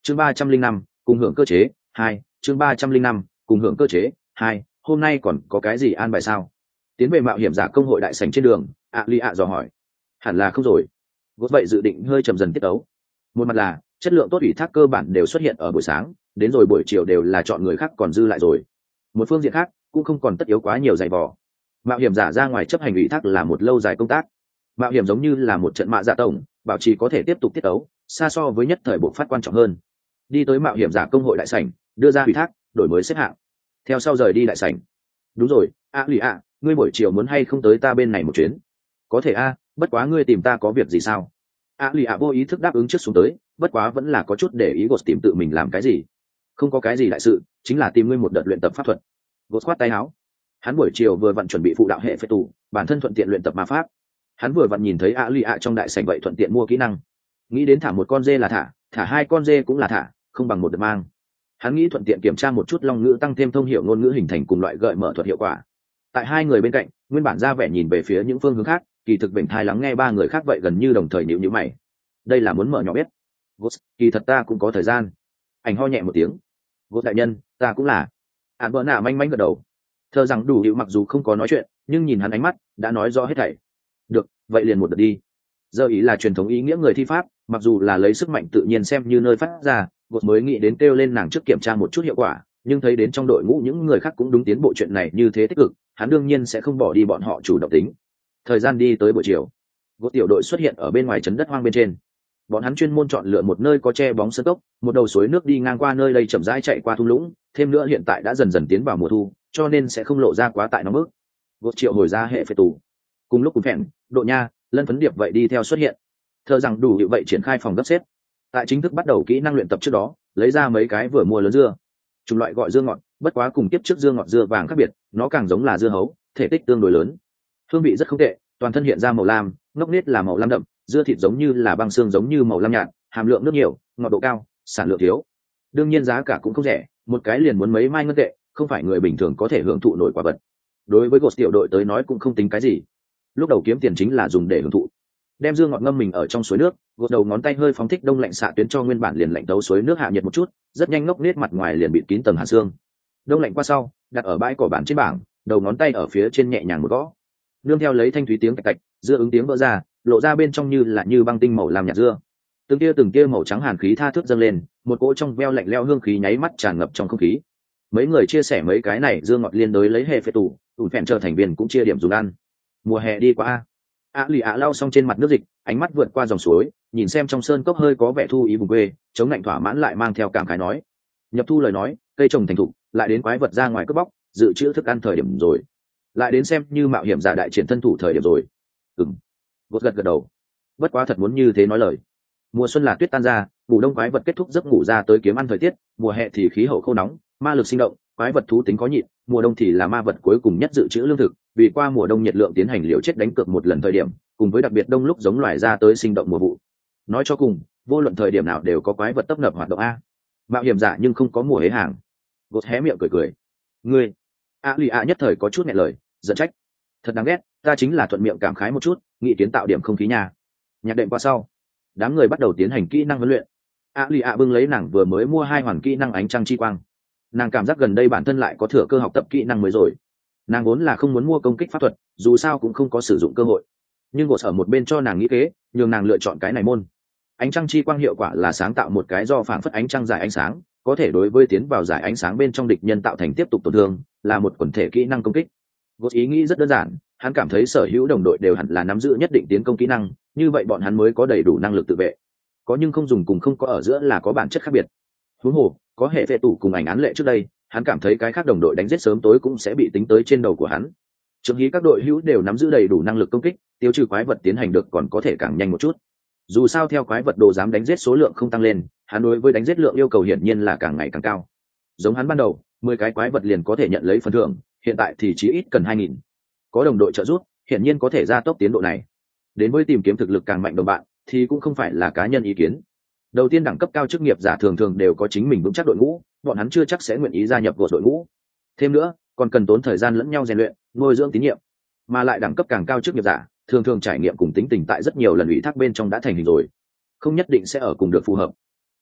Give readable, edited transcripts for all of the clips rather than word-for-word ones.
chương 305, cùng hưởng cơ chế 2, chương 305, cùng hưởng cơ chế 2, hôm nay còn có cái gì an bài sao? Tiến về mạo hiểm giả công hội đại sảnh trên đường, Ly dò hỏi. Hẳn là không rồi. Gốt vậy dự định hơi chậm dần tiết tấu. Một mặt là chất lượng tốt ủy thác cơ bản đều xuất hiện ở buổi sáng, đến rồi buổi chiều đều là chọn người khác còn dư lại rồi. Một phương diện khác cũng không còn tất yếu quá nhiều dày vò. Mạo hiểm giả ra ngoài chấp hành ủy thác là một lâu dài công tác. Mạo hiểm giống như là một trận mạ dạ tổng, bảo trì có thể tiếp tục tiết tấu, xa so với nhất thời bộ phát quan trọng hơn. Đi tới mạo hiểm giả công hội đại sảnh, đưa ra ủy thác, đổi mới xếp hạng. Theo sau rời đi đại sảnh. Đúng rồi, Ly ngươi buổi chiều muốn hay không tới ta bên này một chuyến? Có thể bất quá ngươi tìm ta có việc gì sao? Ly vô ý thức đáp ứng trước xuống tới, bất quá vẫn là có chút để ý Gột tìm tự mình làm cái gì. Không có cái gì đại sự, chính là tìm ngươi một đợt luyện tập pháp thuật. Gột khoát tay áo. Hắn buổi chiều vừa vặn chuẩn bị phụ đạo hệ phệ tù, bản thân thuận tiện luyện tập ma pháp. Hắn vừa vặn nhìn thấy Ly trong đại sảnh vậy thuận tiện mua kỹ năng. Nghĩ đến thả một con dê là thả hai con dê cũng là thả, không bằng một đợt mang. Hắn nghĩ thuận tiện kiểm tra một chút long ngữ tăng thêm thông hiểu ngôn ngữ hình thành cùng loại gợi mở thuật hiệu quả. Tại hai người bên cạnh, nguyên bản ra vẻ nhìn về phía những phương hướng khác, kỳ thực bệnh thai lắng nghe ba người khác vậy gần như đồng thời nhíu nhíu mày. Đây là muốn mở nhỏ biết. Ghost, kỳ thật ta cũng có thời gian. Ảnh ho nhẹ một tiếng. Ghost đại nhân, ta cũng là. Bỡ nạ manh manh gật đầu. Thơ rằng đủ hiệu mặc dù không có nói chuyện, nhưng nhìn hắn ánh mắt, đã nói rõ hết thảy. Được, vậy liền một đợt đi. Giờ ý là truyền thống ý nghĩa người thi pháp, mặc dù là lấy sức mạnh tự nhiên xem như nơi phát ra, Ghost mới nghĩ đến kêu lên nàng trước kiểm tra một chút hiệu quả, nhưng thấy đến trong đội ngũ những người khác cũng đúng tiến bộ chuyện này như thế tích cực, hắn đương nhiên sẽ không bỏ đi bọn họ chủ động tính. Thời gian đi tới buổi chiều, Ghost tiểu đội xuất hiện ở bên ngoài trấn đất hoang bên trên. Bọn hắn chuyên môn chọn lựa một nơi có che bóng sân cốc, một đầu suối nước đi ngang qua nơi đây chậm rãi chạy qua thung lũng, thêm nữa hiện tại đã dần dần tiến vào mùa thu, cho nên sẽ không lộ ra quá tại nóng bức. Ghost triệu hồi ra hệ phệ tù. Cùng lúc cùng phèn, độ nha, lân phấn điệp vậy đi theo xuất hiện. Thờ rằng đủ hiệu vậy triển khai phòng gấp xếp. Tại chính thức bắt đầu kỹ năng luyện tập trước đó, lấy ra mấy cái vừa mua lớn dưa. Chủng loại gọi dưa ngọt, bất quá cùng tiếp trước dưa ngọt dưa vàng khác biệt, nó càng giống là dưa hấu, thể tích tương đối lớn. Hương vị rất không tệ, toàn thân hiện ra màu lam, ngốc nết là màu lam đậm, dưa thịt giống như là băng xương giống như màu lam nhạt, hàm lượng nước nhiều, ngọt độ cao, sản lượng thiếu. Đương nhiên giá cả cũng không rẻ, một cái liền muốn mấy mai ngân tệ, không phải người bình thường có thể hưởng thụ nổi quả vật. Đối với Ghost tiểu đội tới nói cũng không tính cái gì. Lúc đầu kiếm tiền chính là dùng để hưởng thụ. Đem dưa ngọt ngâm mình ở trong suối nước, Ghost đầu ngón tay hơi phóng thích đông lạnh xạ tuyến cho nguyên bản liền lạnh tấu suối nước hạ nhiệt một chút, rất nhanh ngốc nết mặt ngoài liền bị kín tầng hàn xương. Đông lạnh qua sau, đặt ở bãi cỏ bản trên bảng, đầu ngón tay ở phía trên nhẹ nhàng một gõ. Nương theo lấy thanh thúy tiếng cạch cạch, dưa ứng tiếng vỡ ra, lộ ra bên trong như băng tinh màu làm nhạt dưa. Từng tia màu trắng hàn khí tha thước dâng lên, một cỗ trong veo lạnh lẽo hương khí nháy mắt tràn ngập trong không khí. Mấy người chia sẻ mấy cái này dưa ngọt liên đối lấy hệ phệ tù, ủn phèn trở thành viên cũng chia điểm dùng ăn. Mùa hè đi qua Lì lau xong trên mặt nước dịch, ánh mắt vượt qua dòng suối, nhìn xem trong sơn cốc hơi có vẻ thu ý vùng quê, chống lạnh thỏa mãn lại mang theo cảm khái nói: nhập thu lời nói, cây trồng thành thục, lại đến quái vật ra ngoài cướp bóc, dự trữ thức ăn thời điểm rồi, lại đến xem như mạo hiểm giả đại triển thân thủ thời điểm rồi. Gột gật đầu. Bất quá thật muốn như thế nói lời. Mùa xuân là tuyết tan ra, mùa đông quái vật kết thúc giấc ngủ ra tới kiếm ăn thời tiết, mùa hè thì khí hậu khô nóng, ma lực sinh động, quái vật thú tính có nhịn, mùa đông thì là ma vật cuối cùng nhất dự trữ lương thực, vì qua mùa đông nhiệt lượng tiến hành liều chết đánh cược một lần thời điểm, cùng với đặc biệt đông lúc giống loài ra tới sinh động mùa vụ. Nói cho cùng, vô luận thời điểm nào đều có quái vật tấp nập hoạt động a. Mạo hiểm giả nhưng không có mùa hế hàng. Gột hé miệng cười. Ngươi, Lì nhất thời có chút nghẹn lời, giận trách. Thật đáng ghét, ta chính là thuận miệng cảm khái một chút, nghĩ kiến tạo điểm không khí nhà. Nhạc đệm qua sau, đám người bắt đầu tiến hành kỹ năng huấn luyện. Lì bưng lấy nàng vừa mới mua 2 hoàn kỹ năng ánh trăng chi quang. Nàng cảm giác gần đây bản thân lại có thừa cơ học tập kỹ năng mới rồi. Nàng vốn là không muốn mua công kích pháp thuật, dù sao cũng không có sử dụng cơ hội. Nhưng Gột ở một bên cho nàng nghĩ kế, nhường nàng lựa chọn cái này môn. Ánh trăng chi quang hiệu quả là sáng tạo một cái do phảng phất ánh trăng giải ánh sáng, có thể đối với tiến vào giải ánh sáng bên trong địch nhân tạo thành tiếp tục tổn thương, là một quần thể kỹ năng công kích. Gột ý nghĩ rất đơn giản, hắn cảm thấy sở hữu đồng đội đều hẳn là nắm giữ nhất định tiến công kỹ năng, như vậy bọn hắn mới có đầy đủ năng lực tự vệ. Có nhưng không dùng cùng không có ở giữa là có bản chất khác biệt. Huống hồ, có hệ vệ tủ cùng ảnh án lệ trước đây, hắn cảm thấy cái khác đồng đội đánh giết sớm tối cũng sẽ bị tính tới trên đầu của hắn. Trường hí các đội hữu đều nắm giữ đầy đủ năng lực công kích, tiêu trừ quái vật tiến hành được còn có thể càng nhanh một chút. Dù sao theo quái vật đồ dám đánh giết số lượng không tăng lên, hắn đối với đánh giết lượng yêu cầu hiển nhiên là càng ngày càng cao. Giống hắn ban đầu, 10 cái quái vật liền có thể nhận lấy phần thưởng, hiện tại thì chỉ ít cần 2000. Có đồng đội trợ giúp, hiển nhiên có thể gia tốc tiến độ này. Đến với tìm kiếm thực lực càng mạnh đồng bạn, thì cũng không phải là cá nhân ý kiến. Đầu tiên đẳng cấp cao chức nghiệp giả thường thường đều có chính mình vững chắc đội ngũ, bọn hắn chưa chắc sẽ nguyện ý gia nhập vào đội ngũ. Thêm nữa, còn cần tốn thời gian lẫn nhau rèn luyện, nuôi dưỡng tín nhiệm. Mà lại đẳng cấp càng cao chức nghiệp giả, thường thường trải nghiệm cùng tính tình tại rất nhiều lần ủy thác bên trong đã thành hình rồi, không nhất định sẽ ở cùng được phù hợp.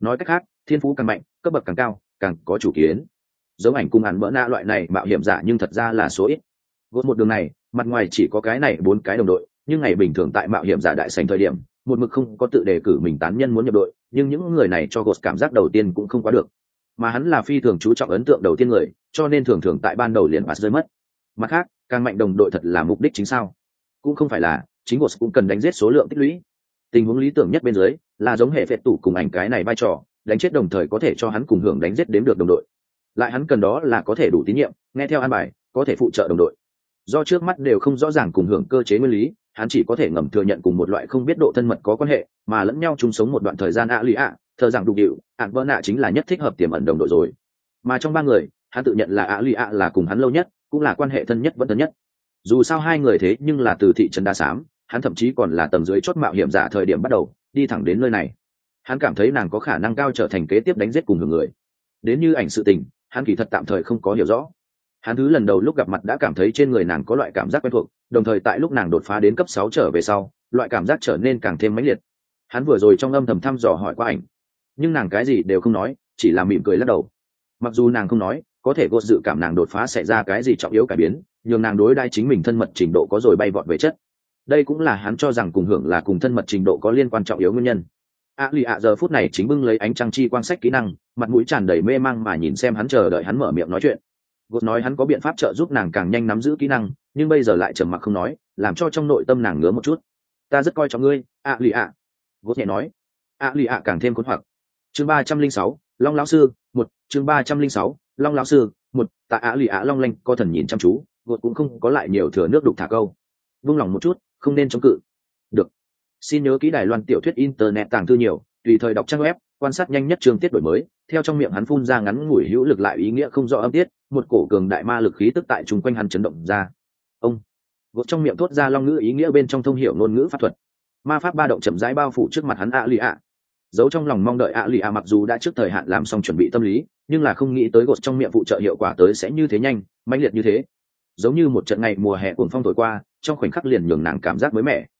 nói cách khác thiên phú càng mạnh cấp bậc càng cao càng có chủ kiến. Giống ảnh cùng ạn bỡ nạ loại này mạo hiểm giả nhưng thật ra là số ít. Gột một đường này mặt ngoài chỉ có cái này 4 cái đồng đội, nhưng ngày bình thường tại mạo hiểm giả đại sảnh thời điểm một mực không có tự đề cử mình tán nhân muốn nhập đội, nhưng những người này cho Gột cảm giác đầu tiên cũng không quá được, mà hắn là phi thường chú trọng ấn tượng đầu tiên người, cho nên thường thường tại ban đầu liền pass rơi mất. Mặt khác càng mạnh đồng đội thật là mục đích chính sao? Cũng không phải là, chính Gột cũng cần đánh giết số lượng tích lũy. Tình huống lý tưởng nhất bên dưới là giống hệ phệ tủ cùng ảnh cái này vai trò đánh chết đồng thời có thể cho hắn cùng hưởng đánh giết đếm được đồng đội, lại hắn cần đó là có thể đủ tín nhiệm nghe theo an bài có thể phụ trợ đồng đội. Do trước mắt đều không rõ ràng cùng hưởng cơ chế nguyên lý, hắn chỉ có thể ngầm thừa nhận cùng một loại không biết độ thân mật có quan hệ mà lẫn nhau chung sống một đoạn thời gian lì thờ rằng đục điệu ạn vỡ nạ chính là nhất thích hợp tiềm ẩn đồng đội rồi. Mà trong 3 người hắn tự nhận là lì là cùng hắn lâu nhất cũng là quan hệ thân nhất vẫn thân nhất. Dù sao 2 người thế nhưng là từ thị trấn đá xám, hắn thậm chí còn là tầng dưới chốt mạo hiểm giả thời điểm bắt đầu đi thẳng đến nơi này. Hắn cảm thấy nàng có khả năng cao trở thành kế tiếp đánh giết cùng hưởng người. Đến như ảnh sự tình hắn kỳ thật tạm thời không có hiểu rõ. Hắn thứ lần đầu lúc gặp mặt đã cảm thấy trên người nàng có loại cảm giác quen thuộc, đồng thời tại lúc nàng đột phá đến cấp 6 trở về sau loại cảm giác trở nên càng thêm mãnh liệt. Hắn vừa rồi trong âm thầm thăm dò hỏi qua ảnh, nhưng nàng cái gì đều không nói, chỉ là mỉm cười lắc đầu. Mặc dù nàng không nói, có thể Gột dự cảm nàng đột phá sẽ ra cái gì trọng yếu cải biến, nhưng nàng đối đãi chính mình thân mật trình độ có rồi bay vọt về chất. Đây cũng là hắn cho rằng cùng hưởng là cùng thân mật trình độ có liên quan trọng yếu nguyên nhân. Lì giờ phút này chính bưng lấy ánh trăng chi quan sách kỹ năng, mặt mũi tràn đầy mê mang mà nhìn xem hắn, chờ đợi hắn mở miệng nói chuyện. Gột nói hắn có biện pháp trợ giúp nàng càng nhanh nắm giữ kỹ năng, nhưng bây giờ lại trầm mặc không nói, làm cho trong nội tâm nàng ngứa một chút. Ta rất coi trọng ngươi, lì Gột nhẹ nói. Lì càng thêm cuốn hoặc. Chương 306, Long lão sư, 1, chương 306, Long lão sư, 1, tại lì long lanh co thần nhìn chăm chú, Gột cũng không có lại nhiều thừa nước đục thả câu. Vung lòng một chút, không nên chống cự. Được. Xin nhớ kỹ Đài Loan tiểu thuyết internet tàng thư nhiều, tùy thời đọc trang web, quan sát nhanh nhất chương tiết đổi mới. Theo trong miệng hắn phun ra ngắn ngủi hữu lực lại ý nghĩa không rõ âm tiết, một cổ cường đại ma lực khí tức tại chung quanh hắn chấn động ra. Ông Gột trong miệng thốt ra long ngữ ý nghĩa bên trong thông hiểu ngôn ngữ pháp thuật. Ma pháp ba động chậm rãi bao phủ trước mặt hắn lì giấu trong lòng mong đợi lì mặc dù đã trước thời hạn làm xong chuẩn bị tâm lý, nhưng là không nghĩ tới Gột trong miệng phụ trợ hiệu quả tới sẽ như thế nhanh, mãnh liệt như thế. Giống như một trận ngày mùa hè cuồng phong thổi qua, trong khoảnh khắc liền nhường nàng cảm giác mới mẻ.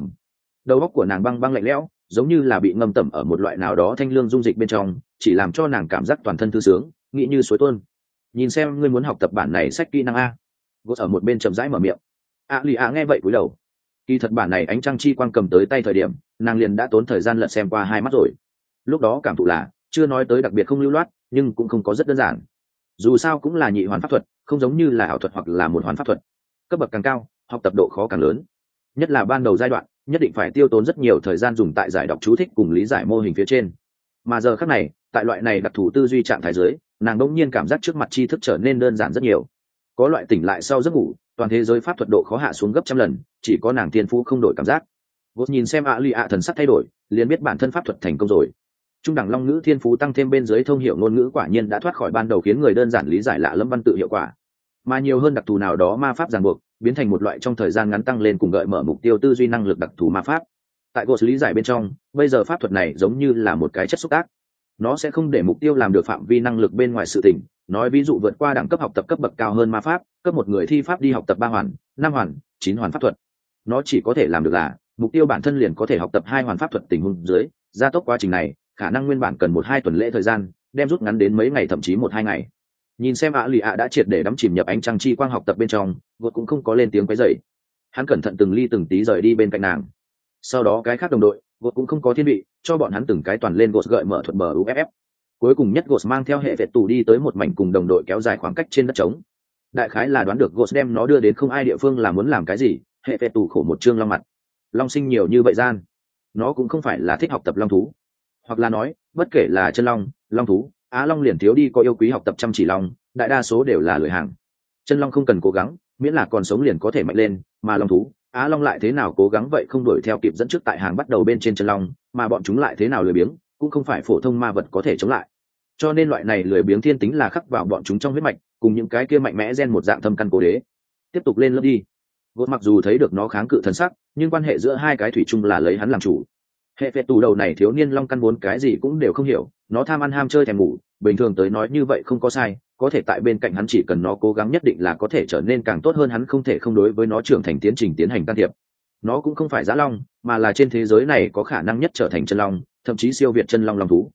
Đầu óc của nàng băng băng lạnh lẽo, giống như là bị ngâm tẩm ở một loại nào đó thanh lương dung dịch bên trong, chỉ làm cho nàng cảm giác toàn thân thư sướng, nghĩ như suối tuôn. Nhìn xem ngươi muốn học tập bản này sách kỹ năng a. Gột ở một bên chậm rãi mở miệng. Lì nghe vậy cúi đầu. Kỳ thật bản này ánh trăng chi quang cầm tới tay thời điểm, nàng liền đã tốn thời gian lật xem qua 2 mắt rồi. Lúc đó cảm thụ là chưa nói tới đặc biệt không lưu loát, nhưng cũng không có rất đơn giản. Dù sao cũng là nhị hoàn pháp thuật, không giống như là ảo thuật hoặc là một hoàn pháp thuật. Cấp bậc càng cao, học tập độ khó càng lớn. Nhất là ban đầu giai đoạn, nhất định phải tiêu tốn rất nhiều thời gian dùng tại giải đọc chú thích cùng lý giải mô hình phía trên. Mà giờ khắc này, tại loại này đặc thù tư duy trạng thái dưới, nàng đột nhiên cảm giác trước mặt tri thức trở nên đơn giản rất nhiều. Có loại tỉnh lại sau giấc ngủ, toàn thế giới pháp thuật độ khó hạ xuống gấp trăm lần, chỉ có nàng thiên phú không đổi cảm giác. Gột nhìn xem lì thần sắc thay đổi, liền biết bản thân pháp thuật thành công rồi. Trung đẳng long ngữ thiên phú tăng thêm bên dưới thông hiểu ngôn ngữ quả nhiên đã thoát khỏi ban đầu khiến người đơn giản lý giải lạ lẫm văn tự hiệu quả, mà nhiều hơn đặc thù nào đó ma pháp ràng buộc, biến thành một loại trong thời gian ngắn tăng lên cùng gợi mở mục tiêu tư duy năng lực đặc thù ma pháp. Tại Gột lý giải bên trong, bây giờ pháp thuật này giống như là một cái chất xúc tác, nó sẽ không để mục tiêu làm được phạm vi năng lực bên ngoài sự tình. Nói ví dụ vượt qua đẳng cấp học tập cấp bậc cao hơn ma pháp, cấp một người thi pháp đi học tập 3 hoàn, 5 hoàn, 9 hoàn pháp thuật, nó chỉ có thể làm được là mục tiêu bản thân liền có thể học tập 2 hoàn pháp thuật tình huống dưới, gia tốc quá trình này khả năng nguyên bản cần 1-2 tuần lễ thời gian, đem rút ngắn đến mấy ngày thậm chí 1-2 ngày. Nhìn xem lì đã triệt để đắm chìm nhập ánh trăng chi quang học tập bên trong, Gột cũng không có lên tiếng quấy rầy. Hắn cẩn thận từng ly từng tí rời đi bên cạnh nàng. Sau đó cái khác đồng đội, Gột cũng không có thiên vị, cho bọn hắn từng cái toàn lên Gột gợi mở thuật bờ UFF. Cuối cùng nhất Gột mang theo hệ vệ tù đi tới một mảnh cùng đồng đội kéo dài khoảng cách trên đất trống. Đại khái là đoán được Gột đem nó đưa đến không ai địa phương là muốn làm cái gì, hệ vệ tù khổ một trương long mặt. Long sinh nhiều như vậy gian, nó cũng không phải là thích học tập long thú, hoặc là nói bất kể là chân long, long thú, á long liền thiếu đi có yêu quý học tập chăm chỉ long, đại đa số đều là lười hàng. Chân long không cần cố gắng, miễn là còn sống liền có thể mạnh lên, mà long thú, á long lại thế nào cố gắng vậy không đuổi theo kịp dẫn trước tại hàng bắt đầu bên trên chân long, mà bọn chúng lại thế nào lười biếng, cũng không phải phổ thông ma vật có thể chống lại. Cho nên loại này lười biếng thiên tính là khắc vào bọn chúng trong huyết mạch, cùng những cái kia mạnh mẽ gen một dạng thâm căn cố đế. Tiếp tục lên lớp đi. Gột mặc dù thấy được nó kháng cự thần sắc, nhưng quan hệ giữa hai cái thủy chung là lấy hắn làm chủ. Hệ phệ tù đầu này thiếu niên long căn vốn cái gì cũng đều không hiểu, nó tham ăn ham chơi thèm ngủ, bình thường tới nói như vậy không có sai, có thể tại bên cạnh hắn chỉ cần nó cố gắng nhất định là có thể trở nên càng tốt hơn, hắn không thể không đối với nó trưởng thành tiến trình tiến hành can thiệp. Nó cũng không phải dã long, mà là trên thế giới này có khả năng nhất trở thành chân long, thậm chí siêu việt chân long long thú.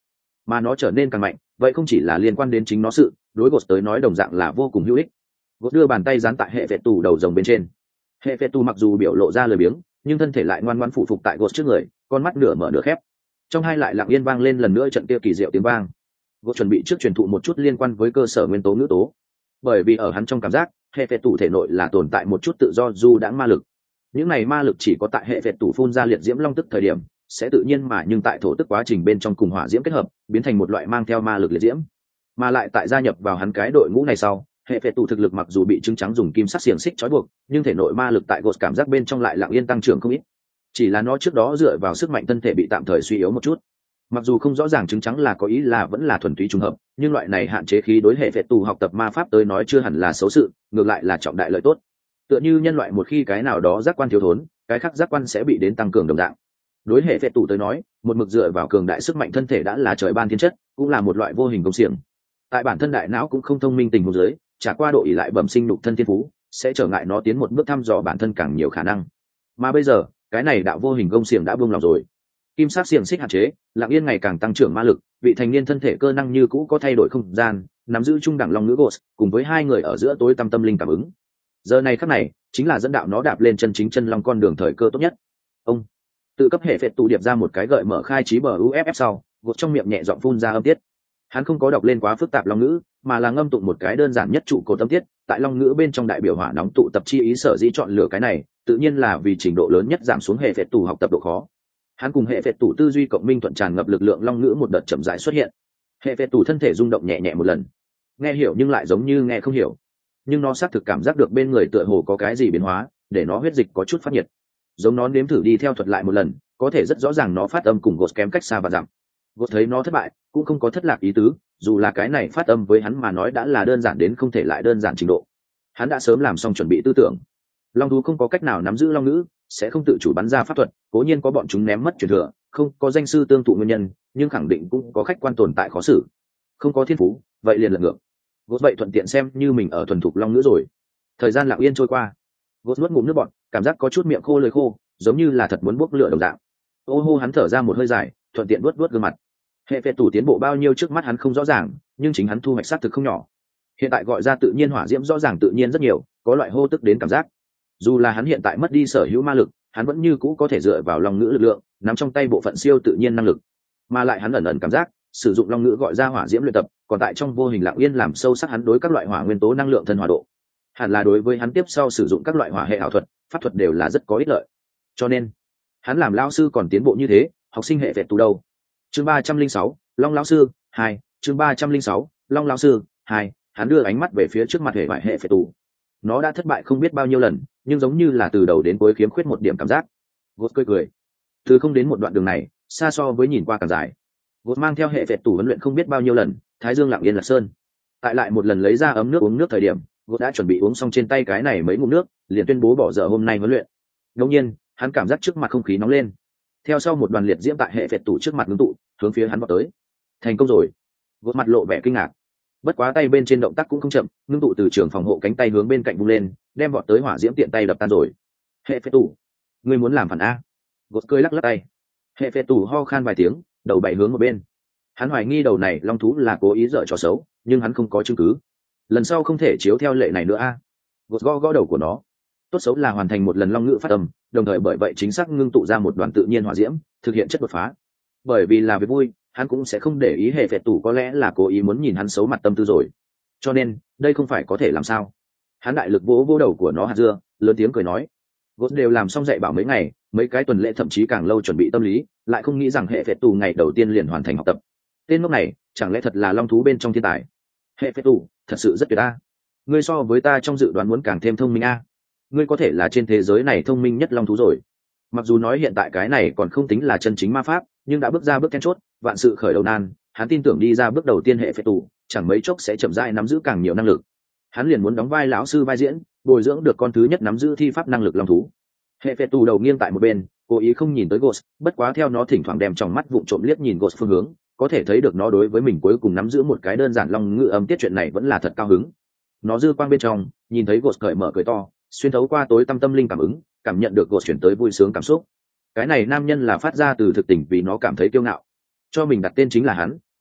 mà nó trở nên càng mạnh vậy không chỉ là liên quan đến chính nó sự đối gột tới nói đồng dạng là vô cùng hữu ích. Gột đưa bàn tay dán tại hệ vệ tù đầu rồng bên trên. Hệ vệ tù mặc dù biểu lộ ra lười biếng nhưng thân thể lại ngoan ngoãn phụ phục tại gột trước người, con mắt nửa mở nửa khép. Trong hai lại lặng yên vang lên lần nữa trận kia kỳ diệu tiếng vang. Gột chuẩn bị trước truyền thụ một chút liên quan với cơ sở nguyên tố ngữ tố, bởi vì ở hắn trong cảm giác hệ vệ tù thể nội là tồn tại một chút tự do du đãng ma lực. Những này ma lực chỉ có tại hệ vệ tù phun ra liệt diễm long tức thời điểm sẽ tự nhiên mà nhưng tại thổ tức quá trình bên trong cùng hỏa diễm kết hợp biến thành một loại mang theo ma lực liệt diễm, mà lại tại gia nhập vào hắn cái đội ngũ này sau hệ vệ tù thực lực mặc dù bị trứng trắng dùng kim sắc xiềng xích trói buộc nhưng thể nội ma lực tại gột cảm giác bên trong lại lặng yên tăng trưởng không ít. Chỉ là nó trước đó dựa vào sức mạnh thân thể bị tạm thời suy yếu một chút, mặc dù không rõ ràng trứng trắng là có ý là vẫn là thuần túy trùng hợp, nhưng loại này hạn chế khí đối hệ vệ tù học tập ma pháp tới nói chưa hẳn là xấu sự, ngược lại là trọng đại lợi tốt. Tựa như nhân loại một khi cái nào đó giác quan thiếu thốn cái khác giác quan sẽ bị đến tăng cường đồng dạng. Đối hệ vệ tù tới nói một mực dựa vào cường đại sức mạnh thân thể đã là trời ban thiên chất, cũng là một loại vô hình công xiềng. Tại bản thân đại não cũng không thông minh tình huống dưới trả qua độ ỉ lại bẩm sinh nhục thân thiên phú sẽ trở ngại nó tiến một bước thăm dò bản thân càng nhiều khả năng, mà bây giờ cái này đạo vô hình công xiềng đã buông lòng rồi. Kim sắc xiềng xích hạn chế lặng yên ngày càng tăng trưởng ma lực, vị thành niên thân thể cơ năng như cũ có thay đổi không gian nắm giữ trung đẳng long ngữ gos cùng với hai người ở giữa tối tâm linh cảm ứng. Giờ này khắc này chính là dẫn đạo nó đạp lên chân chính chân long con đường thời cơ tốt nhất. Ông tự cấp hệ phệt tụ điệp ra một cái gợi mở khai trí bờ uff sau gột trong miệng nhẹ giọng phun ra âm tiết. Hắn không có đọc lên quá phức tạp long ngữ mà là ngâm tụng một cái đơn giản nhất trụ cột âm tiết, tại long ngữ bên trong đại biểu hỏa nóng tụ tập chi ý sở dĩ chọn lựa cái này tự nhiên là vì trình độ lớn nhất giảm xuống hệ phệt tụ học tập độ khó. Hắn cùng hệ phệt tụ tư duy cộng minh thuận tràn ngập lực lượng long ngữ một đợt chậm rãi xuất hiện. Hệ phệt tụ thân thể rung động nhẹ nhẹ một lần, nghe hiểu nhưng lại giống như nghe không hiểu, nhưng nó xác thực cảm giác được bên người tựa hồ có cái gì biến hóa để nó huyết dịch có chút phát nhiệt, giống nó nếm thử đi theo thuật lại một lần có thể rất rõ ràng nó phát âm cùng gột kém cách xa và dặm. Gột thấy nó thất bại cũng không có thất lạc ý tứ, dù là cái này phát âm với hắn mà nói đã là đơn giản đến không thể lại đơn giản trình độ. Hắn đã sớm làm xong chuẩn bị tư tưởng. Long thú không có cách nào nắm giữ long ngữ sẽ không tự chủ bắn ra pháp thuật, cố nhiên có bọn chúng ném mất truyền thừa không có danh sư tương thụ nguyên nhân, nhưng khẳng định cũng có khách quan tồn tại khó xử. Không có thiên phú vậy liền lật ngược. Gột vậy thuận tiện xem như mình ở thuần thục long ngữ rồi. Thời gian lặng yên trôi qua, gột nuốt ngụm nước bọt, cảm giác có chút miệng khô lời khô, giống như là thật muốn bốc lửa đồng dạng. Ô hô, hắn thở ra một hơi dài, thuận tiện vuốt gương mặt. Hệ phệ tủ tiến bộ bao nhiêu trước mắt hắn không rõ ràng, nhưng chính hắn thu hoạch xác thực không nhỏ. Hiện tại gọi ra tự nhiên hỏa diễm rõ ràng tự nhiên rất nhiều, có loại hô tức đến cảm giác. Dù là hắn hiện tại mất đi sở hữu ma lực, hắn vẫn như cũ có thể dựa vào long ngữ lực lượng, nắm trong tay bộ phận siêu tự nhiên năng lực. Mà lại hắn ẩn ẩn cảm giác, sử dụng long ngữ gọi ra hỏa diễm luyện tập, còn tại trong vô hình lặng yên làm sâu sắc hắn đối các loại hỏa nguyên tố năng lượng thân hỏa độ. Hẳn là đối với hắn tiếp sau sử dụng các loại hỏa hệ ảo thuật, pháp thuật đều là rất có ích lợi. Cho nên, hắn làm lão sư còn tiến bộ như thế, học sinh hệ vệ tù đâu. Chương 306, Long lão sư 2, chương 306, Long lão sư 2, hắn đưa ánh mắt về phía trước mặt hệ vải hệ vệ tù. Nó đã thất bại không biết bao nhiêu lần, nhưng giống như là từ đầu đến cuối khiếm khuyết một điểm cảm giác. Gột cười. Từ không đến một đoạn đường này, xa so với nhìn qua càng dài. Gột mang theo hệ vệ tù huấn luyện không biết bao nhiêu lần, thái dương lặng yên lạc sơn. Tại lại một lần lấy ra ấm nước uống nước thời điểm, Gột đã chuẩn bị uống xong trên tay cái này mấy ngụm nước, liền tuyên bố bỏ dở hôm nay huấn luyện. Đột nhiên, hắn cảm giác trước mặt không khí nóng lên. Theo sau một đoàn liệt diễm tại hệ vệ tù trước mặt ngưng tụ, hướng phía hắn vọt tới. Thành công rồi. Gột mặt lộ vẻ kinh ngạc. Bất quá tay bên trên động tác cũng không chậm, ngưng tụ từ trường phòng hộ cánh tay hướng bên cạnh vung lên, đem vọt tới hỏa diễm tiện tay đập tan rồi. Hệ vệ tù, ngươi muốn làm phản a? Gột cười lắc lắc tay. Hệ vệ tù ho khan vài tiếng, đầu bảy hướng một bên. Hắn hoài nghi đầu này long thú là cố ý dở trò xấu, nhưng hắn không có chứng cứ. Lần sau không thể chiếu theo lệ này nữa a. Gột gõ đầu của nó. Tốt xấu là hoàn thành một lần long ngữ phát âm, đồng thời bởi vậy chính xác ngưng tụ ra một đoàn tự nhiên hỏa diễm, thực hiện chất đột phá. Bởi vì là việc vui, hắn cũng sẽ không để ý hệ vệ tù có lẽ là cố ý muốn nhìn hắn xấu mặt tâm tư rồi. Cho nên, đây không phải có thể làm sao. Hắn đại lực vỗ đầu của nó hạt dưa, lớn tiếng cười nói. Gột đều làm xong dạy bảo mấy ngày, mấy cái tuần lễ thậm chí càng lâu chuẩn bị tâm lý, lại không nghĩ rằng hệ vệ tù ngày đầu tiên liền hoàn thành học tập. Tên ngốc này, chẳng lẽ thật là long thú bên trong thiên tài? Hệ vệ tù, thật sự rất tuyệt a. Ngươi so với ta trong dự đoán muốn càng thêm thông minh a. Ngươi có thể là trên thế giới này thông minh nhất long thú rồi. Mặc dù nói hiện tại cái này còn không tính là chân chính ma pháp, nhưng đã bước ra bước then chốt, vạn sự khởi đầu nan, hắn tin tưởng đi ra bước đầu tiên hệ phệ tù chẳng mấy chốc sẽ chậm rãi nắm giữ càng nhiều năng lực. Hắn liền muốn đóng vai lão sư vai diễn, bồi dưỡng được con thứ nhất nắm giữ thi pháp năng lực long thú. Hệ phệ tù đầu nghiêng tại một bên, cố ý không nhìn tới Ghost, bất quá theo nó thỉnh thoảng đem trong mắt vụng trộm liếc nhìn Ghost phương hướng, có thể thấy được nó đối với mình cuối cùng nắm giữ một cái đơn giản long ngữ âm tiết chuyện này vẫn là thật cao hứng. Nó dư quang bên trong, nhìn thấy Ghost cởi mở cười to, xuyên thấu qua tối tâm linh cảm ứng, cảm nhận được Ghost chuyển tới vui sướng cảm xúc. Cái này nam nhân là phát ra từ thực tình vì nó cảm thấy kiêu ngạo. Cho mình đặt tên chính là hắn,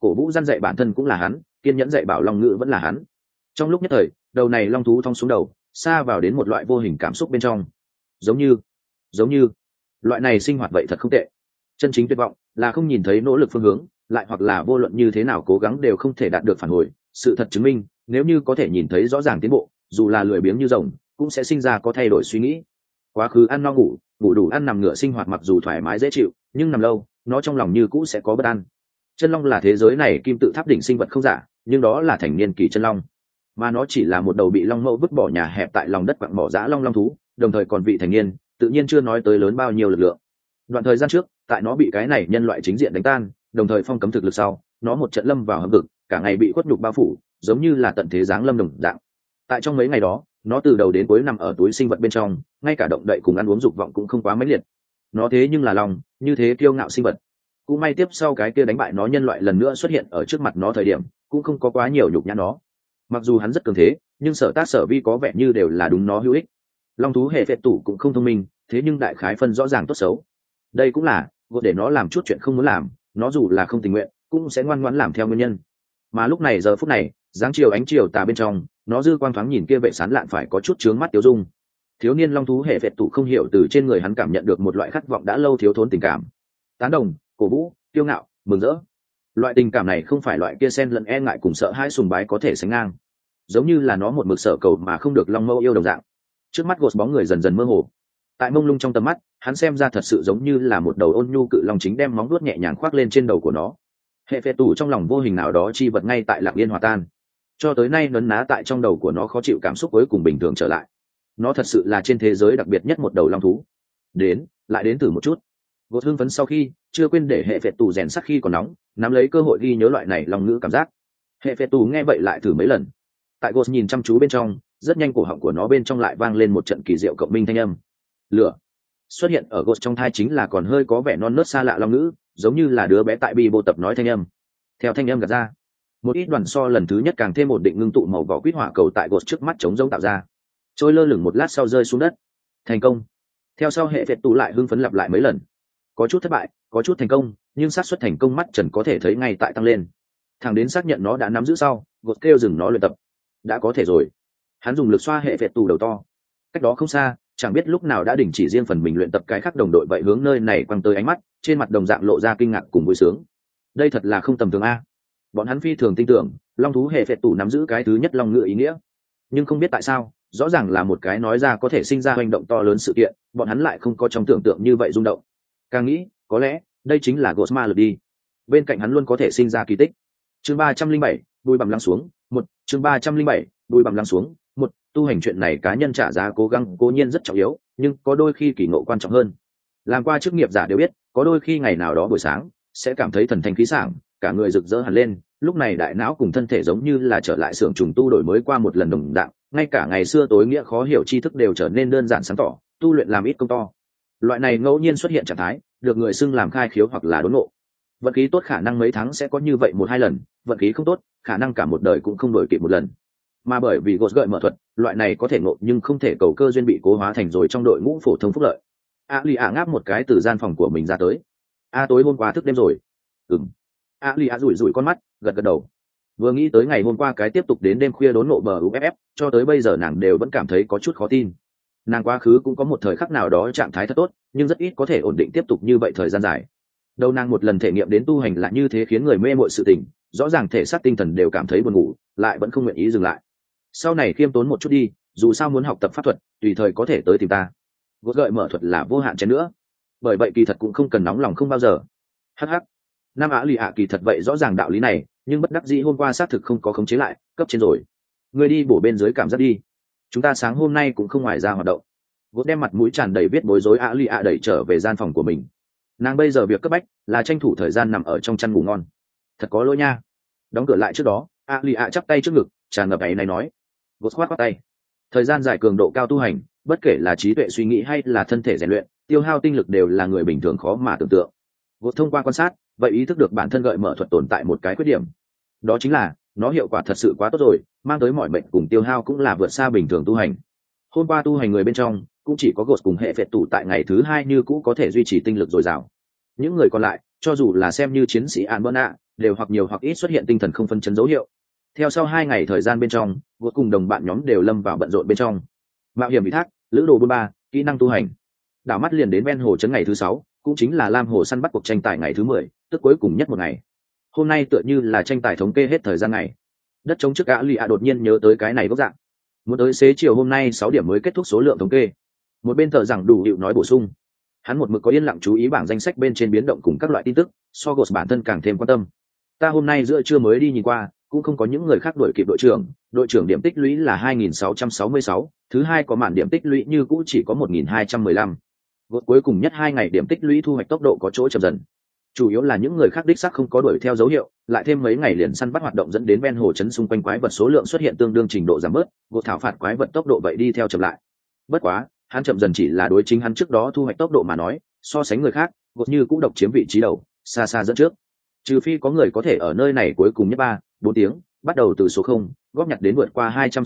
cổ vũ răn dạy bản thân cũng là hắn, kiên nhẫn dạy bảo long ngữ vẫn là hắn. Trong lúc nhất thời, đầu này long thú thong xuống đầu, xa vào đến một loại vô hình cảm xúc bên trong. Giống như loại này sinh hoạt vậy thật không tệ. Chân chính tuyệt vọng là không nhìn thấy nỗ lực phương hướng, lại hoặc là vô luận như thế nào cố gắng đều không thể đạt được phản hồi. Sự thật chứng minh, nếu như có thể nhìn thấy rõ ràng tiến bộ, dù là lười biếng như rồng, cũng sẽ sinh ra có thay đổi suy nghĩ. Quá khứ ăn no ngủ, ngủ đủ ăn nằm ngửa sinh hoạt mặc dù thoải mái dễ chịu, nhưng nằm lâu, nó trong lòng như cũ sẽ có bất an. Chân long là thế giới này kim tự tháp đỉnh sinh vật không giả, nhưng đó là thành niên kỳ chân long, mà nó chỉ là một đầu bị long mẫu vứt bỏ nhà hẹp tại lòng đất quặng bỏ dã long thú, đồng thời còn vị thành niên, tự nhiên chưa nói tới lớn bao nhiêu lực lượng. Đoạn thời gian trước, tại nó bị cái này nhân loại chính diện đánh tan, đồng thời phong cấm thực lực sau, nó một trận lâm vào hầm vực, cả ngày bị khuất nhục bao phủ, giống như là tận thế giáng lâm đồng dạng. Tại trong mấy ngày đó, nó từ đầu đến cuối nằm ở túi sinh vật bên trong, ngay cả động đậy cùng ăn uống dục vọng cũng không quá mãnh liệt. Nó thế nhưng là long, như thế kiêu ngạo sinh vật. Cũng may tiếp sau cái kia đánh bại nó nhân loại lần nữa xuất hiện ở trước mặt nó thời điểm, cũng không có quá nhiều nhục nhã nó. Mặc dù hắn rất cường thế, nhưng sở tác sở vi có vẻ như đều là đúng nó hữu ích. Long thú hệ phệ tủ cũng không thông minh, thế nhưng đại khái phân rõ ràng tốt xấu. Đây cũng là gột để nó làm chút chuyện không muốn làm, nó dù là không tình nguyện cũng sẽ ngoan ngoãn làm theo nguyên nhân. Mà lúc này giờ phút này, dáng chiều ánh chiều tà bên trong, nó dư quang thoáng nhìn kia vệ sán lạn phải có chút chướng mắt tiêu dung. Thiếu niên long thú hệ phệ tủ không hiểu từ trên người hắn cảm nhận được một loại khát vọng đã lâu thiếu thốn tình cảm, tán đồng, cổ vũ, kiêu ngạo, mừng rỡ. Loại tình cảm này không phải loại kia xen lẫn e ngại cùng sợ hãi sùng bái có thể sánh ngang, giống như là nó một mực sở cầu mà không được long mâu yêu đồng dạng. Trước mắt gột bóng người dần dần mơ hồ, tại mông lung trong tầm mắt hắn xem ra thật sự giống như là một đầu ôn nhu cự long chính đem móng vuốt nhẹ nhàng khoác lên trên đầu của nó. Hệ phệ tủ trong lòng vô hình nào đó chi vật ngay tại lặng yên hòa tan, cho tới nay nấn ná tại trong đầu của nó khó chịu cảm xúc cuối cùng bình thường trở lại. Nó thật sự là trên thế giới đặc biệt nhất một đầu long thú. Lại đến thử một chút. Gột hưng phấn sau khi chưa quên để hệ phệ tủ rèn sắc khi còn nóng, nắm lấy cơ hội ghi nhớ loại này long ngữ cảm giác. Hệ phệ tủ nghe vậy lại thử mấy lần. Tại gột nhìn chăm chú bên trong, rất nhanh cổ họng của nó bên trong lại vang lên một trận kỳ diệu cộng minh thanh âm. Lửa xuất hiện ở gột trong thai chính là còn hơi có vẻ non nớt xa lạ long ngữ, giống như là đứa bé tại bi bô tập nói thanh âm. Theo thanh âm gạt ra, một ít đoàn so lần thứ nhất càng thêm ổn định ngưng tụ màu vỏ quýt hỏa cầu tại gột trước mắt chống rông tạo ra, trôi lơ lửng một lát sau rơi xuống đất. Thành công. Theo sau hệ phệ tủ lại hưng phấn lặp lại mấy lần, có chút thất bại, có chút thành công, nhưng xác suất thành công mắt trần có thể thấy ngay tại tăng lên. Thằng đến xác nhận nó đã nắm giữ sau, gột kêu dừng nó luyện tập. Đã có thể rồi. Hắn dùng lực xoa hệ phệ tủ đầu to. Cách đó không xa, chẳng biết lúc nào đã đình chỉ riêng phần mình luyện tập cái khác đồng đội vậy hướng nơi này quăng tới ánh mắt, trên mặt đồng dạng lộ ra kinh ngạc cùng vui sướng. Đây thật là không tầm thường a. Bọn hắn phi thường tin tưởng, long thú hệ phệ tủ nắm giữ cái thứ nhất long ngựa ý nghĩa. Nhưng không biết tại sao, rõ ràng là một cái nói ra có thể sinh ra hành động to lớn sự kiện, bọn hắn lại không có trong tưởng tượng như vậy rung động. Càng nghĩ, có lẽ đây chính là Gosma lực đi. Bên cạnh hắn luôn có thể sinh ra kỳ tích. Chương 307, đuôi bằm lăng xuống, một. Chương 307, đuôi bằm lăng xuống, một. Tu hành chuyện này cá nhân trả giá cố gắng cố nhiên rất trọng yếu, nhưng có đôi khi kỳ ngộ quan trọng hơn. Làm qua chức nghiệp giả đều biết, có đôi khi ngày nào đó buổi sáng sẽ cảm thấy thần thanh khí sảng, cả người rực rỡ hẳn lên, lúc này đại não cùng thân thể giống như là trở lại xưởng trùng tu đổi mới qua một lần đồng dạng, ngay cả ngày xưa tối nghĩa khó hiểu tri thức đều trở nên đơn giản sáng tỏ, tu luyện làm ít công to. Loại này ngẫu nhiên xuất hiện trạng thái, được người xưng làm khai khiếu hoặc là đốn ngộ. Vận khí tốt khả năng mấy tháng sẽ có như vậy một hai lần, vận khí không tốt khả năng cả một đời cũng không đổi kịp một lần. Mà bởi vì gột gợi mở thuật, loại này có thể ngộ nhưng không thể cầu cơ duyên bị cố hóa thành rồi trong đội ngũ phổ thông phúc lợi. Lì ngáp một cái từ gian phòng của mình ra tới. Tối hôm qua thức đêm rồi. Lì rủi rủi con mắt, gật gật đầu. Vừa nghĩ tới ngày hôm qua cái tiếp tục đến đêm khuya đốn ngộ bờ UFF, cho tới bây giờ nàng đều vẫn cảm thấy có chút khó tin. Nàng quá khứ cũng có một thời khắc nào đó trạng thái thật tốt, nhưng rất ít có thể ổn định tiếp tục như vậy thời gian dài. Đâu nàng một lần thể nghiệm đến tu hành là như thế khiến người mê mội sự tình, rõ ràng thể xác tinh thần đều cảm thấy buồn ngủ, lại vẫn không nguyện ý dừng lại. Sau này khiêm tốn một chút đi, dù sao muốn học tập pháp thuật, tùy thời có thể tới tìm ta. Gột gợi mở thuật là vô hạn chén nữa, bởi vậy kỳ thật cũng không cần nóng lòng không bao giờ. Hắc. Nam Lì kỳ thật vậy rõ ràng đạo lý này, nhưng bất đắc dĩ hôm qua xác thực không có khống chế lại, cấp trên rồi. Người đi bổ bên dưới cảm giác đi. Chúng ta sáng hôm nay cũng không ngoài ra hoạt động. Gột đem mặt mũi tràn đầy viết bối rối Lì đẩy trở về gian phòng của mình. Nàng bây giờ việc cấp bách là tranh thủ thời gian nằm ở trong chăn ngủ ngon. Thật có lỗi nha. Đóng cửa lại trước đó, Lì chắp tay trước ngực, tràn ngập ấy này nói. Gột khoát tay. Thời gian dài cường độ cao tu hành, bất kể là trí tuệ suy nghĩ hay là thân thể rèn luyện, tiêu hao tinh lực đều là người bình thường khó mà tưởng tượng. Gột thông qua quan sát, vậy ý thức được bản thân gợi mở thuật tồn tại một cái khuyết điểm. Đó chính là, nó hiệu quả thật sự quá tốt rồi, mang tới mọi bệnh cùng tiêu hao cũng là vượt xa bình thường tu hành. Hôm qua tu hành người bên trong, cũng chỉ có gột cùng hệ phệ tủ tại ngày thứ hai như cũ có thể duy trì tinh lực dồi dào. Những người còn lại, cho dù là xem như chiến sĩ An Bernạ, đều hoặc nhiều hoặc ít xuất hiện tinh thần không phân chấn dấu hiệu. Theo sau 2 ngày thời gian bên trong, Gột cùng đồng bạn nhóm đều lâm vào bận rộn bên trong. Mạo hiểm ủy thác, lữ đồ 43, kỹ năng tu hành. Đảo mắt liền đến ven hồ trấn ngày thứ 6, cũng chính là Lam Hồ săn bắt cuộc tranh tài ngày thứ 10, tức cuối cùng nhất một ngày. Hôm nay tựa như là tranh tài thống kê hết thời gian ngày. Đất trống trước Á Lì ạ đột nhiên nhớ tới cái này gốc dạng. Muốn tới xế chiều hôm nay 6 điểm mới kết thúc số lượng thống kê. Một bên thợ rằng đủ hiệu nói bổ sung. Hắn một mực có yên lặng chú ý bảng danh sách bên trên biến động cùng các loại tin tức, so Ghost bản thân càng thêm quan tâm. Ta hôm nay giữa trưa mới đi nhìn qua, cũng không có những người khác đuổi kịp đội trưởng điểm tích lũy là 2666, thứ hai có màn điểm tích lũy như cũ chỉ có 1215. Ghost cuối cùng nhất 2 ngày điểm tích lũy thu hoạch tốc độ có chỗ chậm dần. Chủ yếu là những người khác đích xác không có đuổi theo dấu hiệu, lại thêm mấy ngày liền săn bắt hoạt động dẫn đến ven hồ trấn xung quanh quái vật số lượng xuất hiện tương đương trình độ giảm bớt, Ghost thảo phạt quái vật tốc độ vậy đi theo chậm lại. Bất quá, hắn chậm dần chỉ là đối chính hắn trước đó thu hoạch tốc độ mà nói, so sánh người khác, Ghost như cũ độc chiếm vị trí đầu, xa xa dẫn trước. Trừ phi có người có thể ở nơi này cuối cùng nhất 3-4 tiếng, bắt đầu từ số 0, góp nhặt đến vượt qua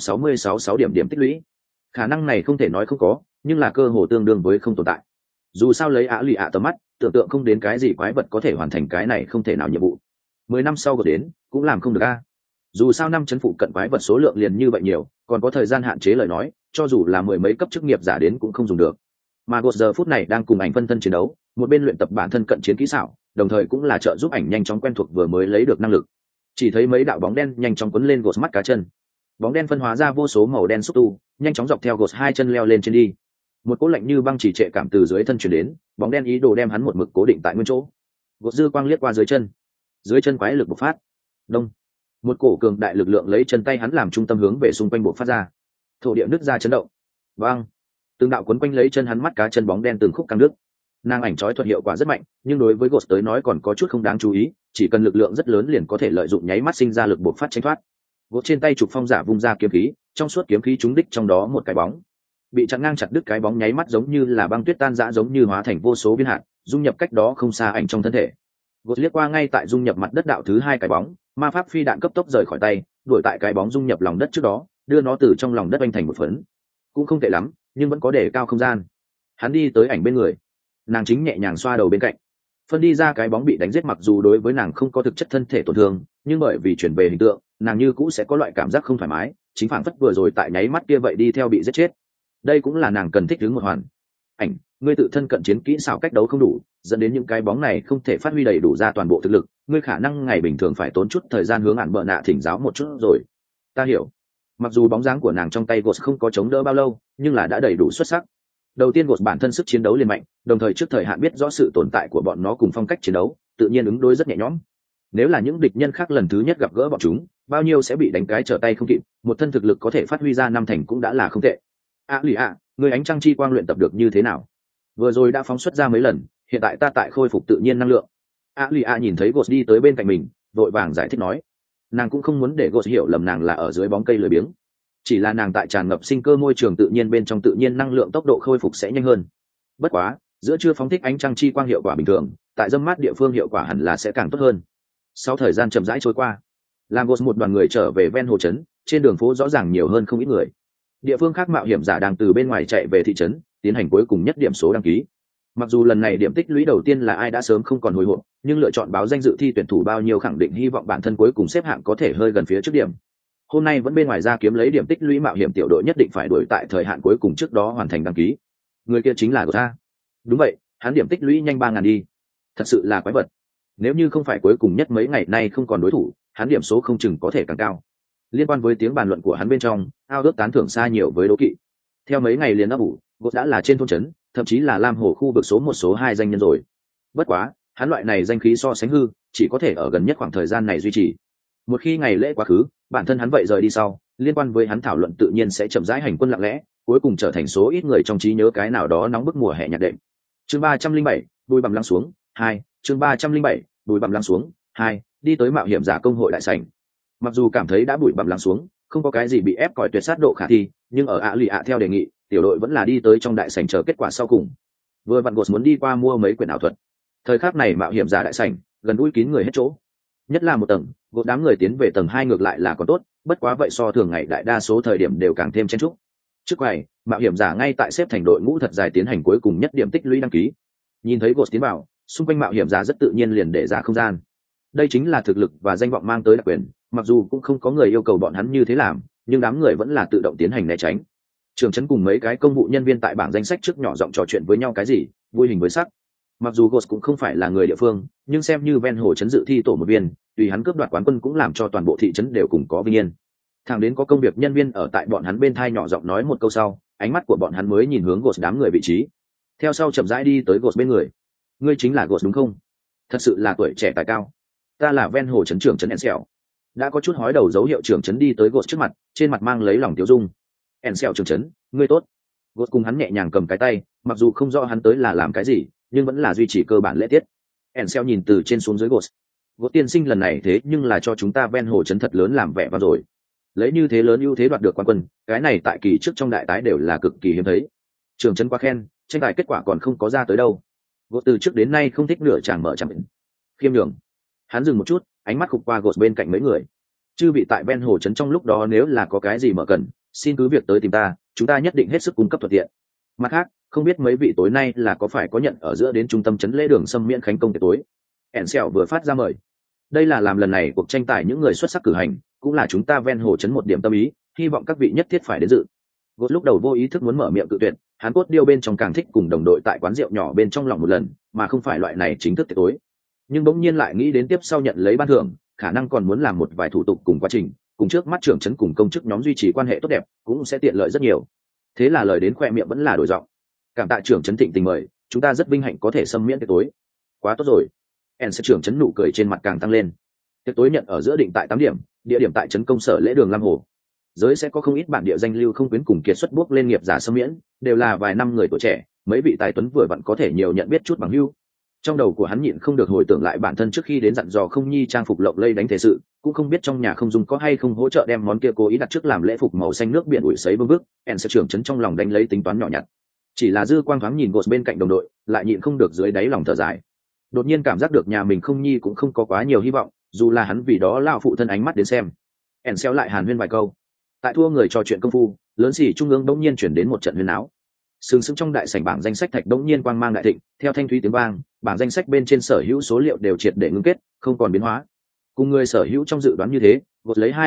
266 điểm điểm tích lũy. Khả năng này không thể nói không có, nhưng là cơ hồ tương đương với không tồn tại. Dù sao lấy Á Lì ạ tầm mắt, tưởng tượng không đến cái gì quái vật có thể hoàn thành cái này không thể nào nhiệm vụ. 10 năm sau Ghost đến, cũng làm không được a. Dù sao năm chấn phụ cận quái vật số lượng liền như vậy nhiều, còn có thời gian hạn chế lời nói, cho dù là 10 mấy cấp chức nghiệp giả đến cũng không dùng được. Mà Ghost giờ phút này đang cùng ảnh phân thân chiến đấu, một bên luyện tập bản thân cận chiến kỹ xảo, đồng thời cũng là trợ giúp ảnh nhanh chóng quen thuộc vừa mới lấy được năng lực. Chỉ thấy mấy đạo bóng đen nhanh chóng quấn lên Ghost mắt cá chân. Bóng đen phân hóa ra vô số màu đen xúc tu, nhanh chóng dọc theo Ghost 2 chân leo lên trên đi. Một cỗ lạnh như băng chỉ trệ cảm từ dưới thân truyền đến, bóng đen ý đồ đem hắn một mực cố định tại nguyên chỗ. Ghost dư quang liếc qua dưới chân quái lực bộc phát. Đông, một cổ cường đại lực lượng lấy chân tay hắn làm trung tâm hướng về xung quanh bộc phát ra. Thổ địa nứt ra chấn động. Vang, từng đạo quấn quanh lấy chân hắn mắt cá chân bóng đen từng khúc căng đứt. Nàng ảnh chói thuật hiệu quả rất mạnh, nhưng đối với Ghost tới nói còn có chút không đáng chú ý, chỉ cần lực lượng rất lớn liền có thể lợi dụng nháy mắt sinh ra lực bộc phát tránh thoát. Ghost trên tay trục phong giả vung ra kiếm khí, trong suốt kiếm khí trúng đích trong đó một cái bóng. Bị chặn ngang chặt đứt cái bóng nháy mắt giống như là băng tuyết tan rã giống như hóa thành vô số viên hạt, dung nhập cách đó không xa ảnh trong thân thể. Ghost liếc qua ngay tại dung nhập mặt đất đạo thứ 2 cái bóng, ma pháp phi đạn cấp tốc rời khỏi tay, đuổi tại cái bóng dung nhập lòng đất trước đó, đưa nó từ trong lòng đất anh thành một phấn. Cũng không tệ lắm, nhưng vẫn có để cao không gian. Hắn đi tới ảnh bên người, nàng chính nhẹ nhàng xoa đầu bên cạnh. Phân đi ra cái bóng bị đánh giết mặc dù đối với nàng không có thực chất thân thể tổn thương, nhưng bởi vì chuyển về hình tượng, nàng như cũ sẽ có loại cảm giác không thoải mái, chính phản phất vừa rồi tại nháy mắt kia vậy đi theo bị giết chết. Đây cũng là nàng cần thích ứng một hoàn. Ảnh, ngươi tự thân cận chiến kỹ xảo cách đấu không đủ, dẫn đến những cái bóng này không thể phát huy đầy đủ ra toàn bộ thực lực, ngươi khả năng ngày bình thường phải tốn chút thời gian hướng ản bợ nạ thỉnh giáo một chút rồi. Ta hiểu. Mặc dù bóng dáng của nàng trong tay Ghost không có chống đỡ bao lâu, nhưng là đã đầy đủ xuất sắc. Đầu tiên Ghost bản thân sức chiến đấu liền mạnh, đồng thời trước thời hạn biết rõ sự tồn tại của bọn nó cùng phong cách chiến đấu, tự nhiên ứng đối rất nhẹ nhõm. Nếu là những địch nhân khác lần thứ nhất gặp gỡ bọn chúng, bao nhiêu sẽ bị đánh cái trở tay không kịp, một thân thực lực có thể phát huy ra 5 thành cũng đã là không tệ. Lì ạ, người ánh trăng chi quang luyện tập được như thế nào? Vừa rồi đã phóng xuất ra mấy lần, hiện tại ta tại khôi phục tự nhiên năng lượng. Lì ạ nhìn thấy Ghost đi tới bên cạnh mình, vội vàng giải thích nói. Nàng cũng không muốn để Ghost hiểu lầm nàng là ở dưới bóng cây lười biếng. Chỉ là nàng tại tràn ngập sinh cơ môi trường tự nhiên bên trong tự nhiên năng lượng tốc độ khôi phục sẽ nhanh hơn. Bất quá, giữa chưa phóng thích ánh trăng chi quang hiệu quả bình thường, tại dâm mát địa phương hiệu quả hẳn là sẽ càng tốt hơn. Sau thời gian chậm rãi trôi qua, làm Ghost một đoàn người trở về ven hồ trấn, trên đường phố rõ ràng nhiều hơn không ít người. Địa phương khác mạo hiểm giả đang từ bên ngoài chạy về thị trấn, tiến hành cuối cùng nhất điểm số đăng ký. Mặc dù lần này điểm tích lũy đầu tiên là ai đã sớm không còn hồi hộp, nhưng lựa chọn báo danh dự thi tuyển thủ bao nhiêu khẳng định hy vọng bản thân cuối cùng xếp hạng có thể hơi gần phía trước điểm. Hôm nay vẫn bên ngoài ra kiếm lấy điểm tích lũy mạo hiểm tiểu đội nhất định phải đuổi tại thời hạn cuối cùng trước đó hoàn thành đăng ký. Người kia chính là Ghost. Đúng vậy, hắn điểm tích lũy nhanh 3000 đi. Thật sự là quái vật. Nếu như không phải cuối cùng nhất mấy ngày nay không còn đối thủ, hắn điểm số không chừng có thể càng cao. Liên quan với tiếng bàn luận của hắn bên trong, ao ước tán thưởng xa nhiều với đố kỵ. Theo mấy ngày liền ấp ủ, Ghost đã là trên thôn trấn, thậm chí là Lam Hồ khu vực số 1 số 2 danh nhân rồi. Bất quá, hắn loại này danh khí so sánh hư, chỉ có thể ở gần nhất khoảng thời gian này duy trì. Một khi ngày lễ quá khứ, bản thân hắn vậy rời đi sau, liên quan với hắn thảo luận tự nhiên sẽ chậm rãi hành quân lặng lẽ, cuối cùng trở thành số ít người trong trí nhớ cái nào đó nóng bức mùa hè nhạc đệm. Chương 307, đùi bằm lăng xuống, 2, chương 307, đùi bằm lăng xuống, 2, đi tới mạo hiểm giả công hội đại sảnh. Mặc dù cảm thấy đã bụi bặm lắng xuống, không có cái gì bị ép còi tuyệt sát độ khả thi, nhưng ở Lì ạ theo đề nghị, tiểu đội vẫn là đi tới trong đại sảnh chờ kết quả sau cùng. Vừa vặn Ghost muốn đi qua mua mấy quyển ảo thuật. Thời khắc này mạo hiểm giả đại sảnh gần đuôi kín người hết chỗ. Nhất là một tầng, Ghost đám người tiến về tầng 2 ngược lại là còn tốt, bất quá vậy so thường ngày đại đa số thời điểm đều càng thêm chen chúc. Trước quầy, mạo hiểm giả ngay tại xếp thành đội ngũ thật dài tiến hành cuối cùng nhất điểm tích lũy đăng ký. Nhìn thấy Ghost tiến vào, xung quanh mạo hiểm giả rất tự nhiên liền để ra không gian. đây chính là thực lực và danh vọng mang tới đặc quyền, mặc dù cũng không có người yêu cầu bọn hắn như thế làm, nhưng đám người vẫn là tự động tiến hành né tránh. Trưởng trấn cùng mấy cái công vụ nhân viên tại bảng danh sách trước nhỏ giọng trò chuyện với nhau cái gì, vui hình với sắc. Mặc dù Ghost cũng không phải là người địa phương, nhưng xem như ven hồ trấn dự thi tổ một viên, tùy hắn cướp đoạt quán quân cũng làm cho toàn bộ thị trấn đều cùng có vinh yên. Thẳng đến có công việc nhân viên ở tại bọn hắn bên thai nhỏ giọng nói một câu sau, ánh mắt của bọn hắn mới nhìn hướng Ghost đám người vị trí. Theo sau chậm rãi đi tới Ghost bên người. Ngươi chính là Ghost đúng không? Thật sự là tuổi trẻ tài cao. Ta là ven hồ trấn trưởng trấn Ensel. Đã có chút hói đầu dấu hiệu trưởng trấn đi tới Ghost trước mặt, trên mặt mang lấy lòng tiêu dung. Ensel trưởng trấn, ngươi tốt. Ghost cùng hắn nhẹ nhàng cầm cái tay, mặc dù không rõ hắn tới là làm cái gì, nhưng vẫn là duy trì cơ bản lễ tiết. Ensel nhìn từ trên xuống dưới Ghost. Ghost tiên sinh lần này thế nhưng là cho chúng ta ven hồ trấn thật lớn làm vẻ vào rồi. Lấy như thế lớn ưu thế đoạt được quán quân, cái này tại kỳ trước trong đại tái đều là cực kỳ hiếm thấy. Trưởng trấn quá khen, tranh tài kết quả còn không có ra tới đâu. Ghost từ trước đến nay không thích nửa chàng mở chẳng định. Khiêm nhường. Hắn dừng một chút, ánh mắt khục qua Ghost bên cạnh mấy người. Chư vị tại ven hồ trấn trong lúc đó nếu là có cái gì mở cần, xin cứ việc tới tìm ta, chúng ta nhất định hết sức cung cấp thuận tiện. Mặt khác, không biết mấy vị tối nay là có phải có nhận ở giữa đến trung tâm trấn lễ đường xâm miễn khánh công tiệc tối. Ensel vừa phát ra mời. Đây là làm lần này cuộc tranh tài những người xuất sắc cử hành, cũng là chúng ta ven hồ trấn một điểm tâm ý, hy vọng các vị nhất thiết phải đến dự. Ghost lúc đầu vô ý thức muốn mở miệng cự tuyệt, hắn cốt điêu bên trong càng thích cùng đồng đội tại quán rượu nhỏ bên trong lòng một lần, mà không phải loại này chính thức tiệc tối. Nhưng bỗng nhiên lại nghĩ đến tiếp sau nhận lấy ban thưởng, khả năng còn muốn làm một vài thủ tục cùng quá trình, cùng trước mắt trưởng trấn cùng công chức nhóm duy trì quan hệ tốt đẹp, cũng sẽ tiện lợi rất nhiều. Thế là lời đến khoe miệng vẫn là đổi giọng. Cảm tạ trưởng trấn thịnh tình mời, chúng ta rất vinh hạnh có thể xâm miễn tiệc tối. Quá tốt rồi. Sẽ trưởng trấn nụ cười trên mặt càng tăng lên. Tiệc tối nhận ở giữa định tại 8 điểm, địa điểm tại trấn công sở lễ đường Lam Hồ. Giới sẽ có không ít bản địa danh lưu không quyến cùng kiệt xuất bước lên nghiệp giả xâm miễn, đều là vài năm người tuổi trẻ, mấy vị tài tuấn vừa vặn có thể nhiều nhận biết chút bằng hữu. Trong đầu của hắn nhịn không được hồi tưởng lại bản thân trước khi đến dặn dò không nhi trang phục lộng lây đánh thể sự, cũng không biết trong nhà không dùng có hay không hỗ trợ đem món kia cố ý đặt trước làm lễ phục màu xanh nước biển ủi sấy vương vức. Sẽ trưởng trấn trong lòng đánh lấy tính toán nhỏ nhặt. Chỉ là dư quang thoáng nhìn Ghost bên cạnh đồng đội, lại nhịn không được dưới đáy lòng thở dài. Đột nhiên cảm giác được nhà mình không nhi cũng không có quá nhiều hy vọng, dù là hắn vì đó lao phụ thân ánh mắt đến xem. Ensel lại hàn huyên vài câu. Tại thua người trò chuyện công phu, lớn xỉ trung ương bỗng nhiên chuyển đến một trận huyên áo. Sừng sững trong đại sảnh bảng danh sách thạch bỗng nhiên quang mang đại thịnh, theo thanh thúy tiếng vang, bảng danh sách bên trên sở hữu số liệu đều triệt để ngưng kết, không còn biến hóa. Cùng người sở hữu trong dự đoán như thế, Ghost lấy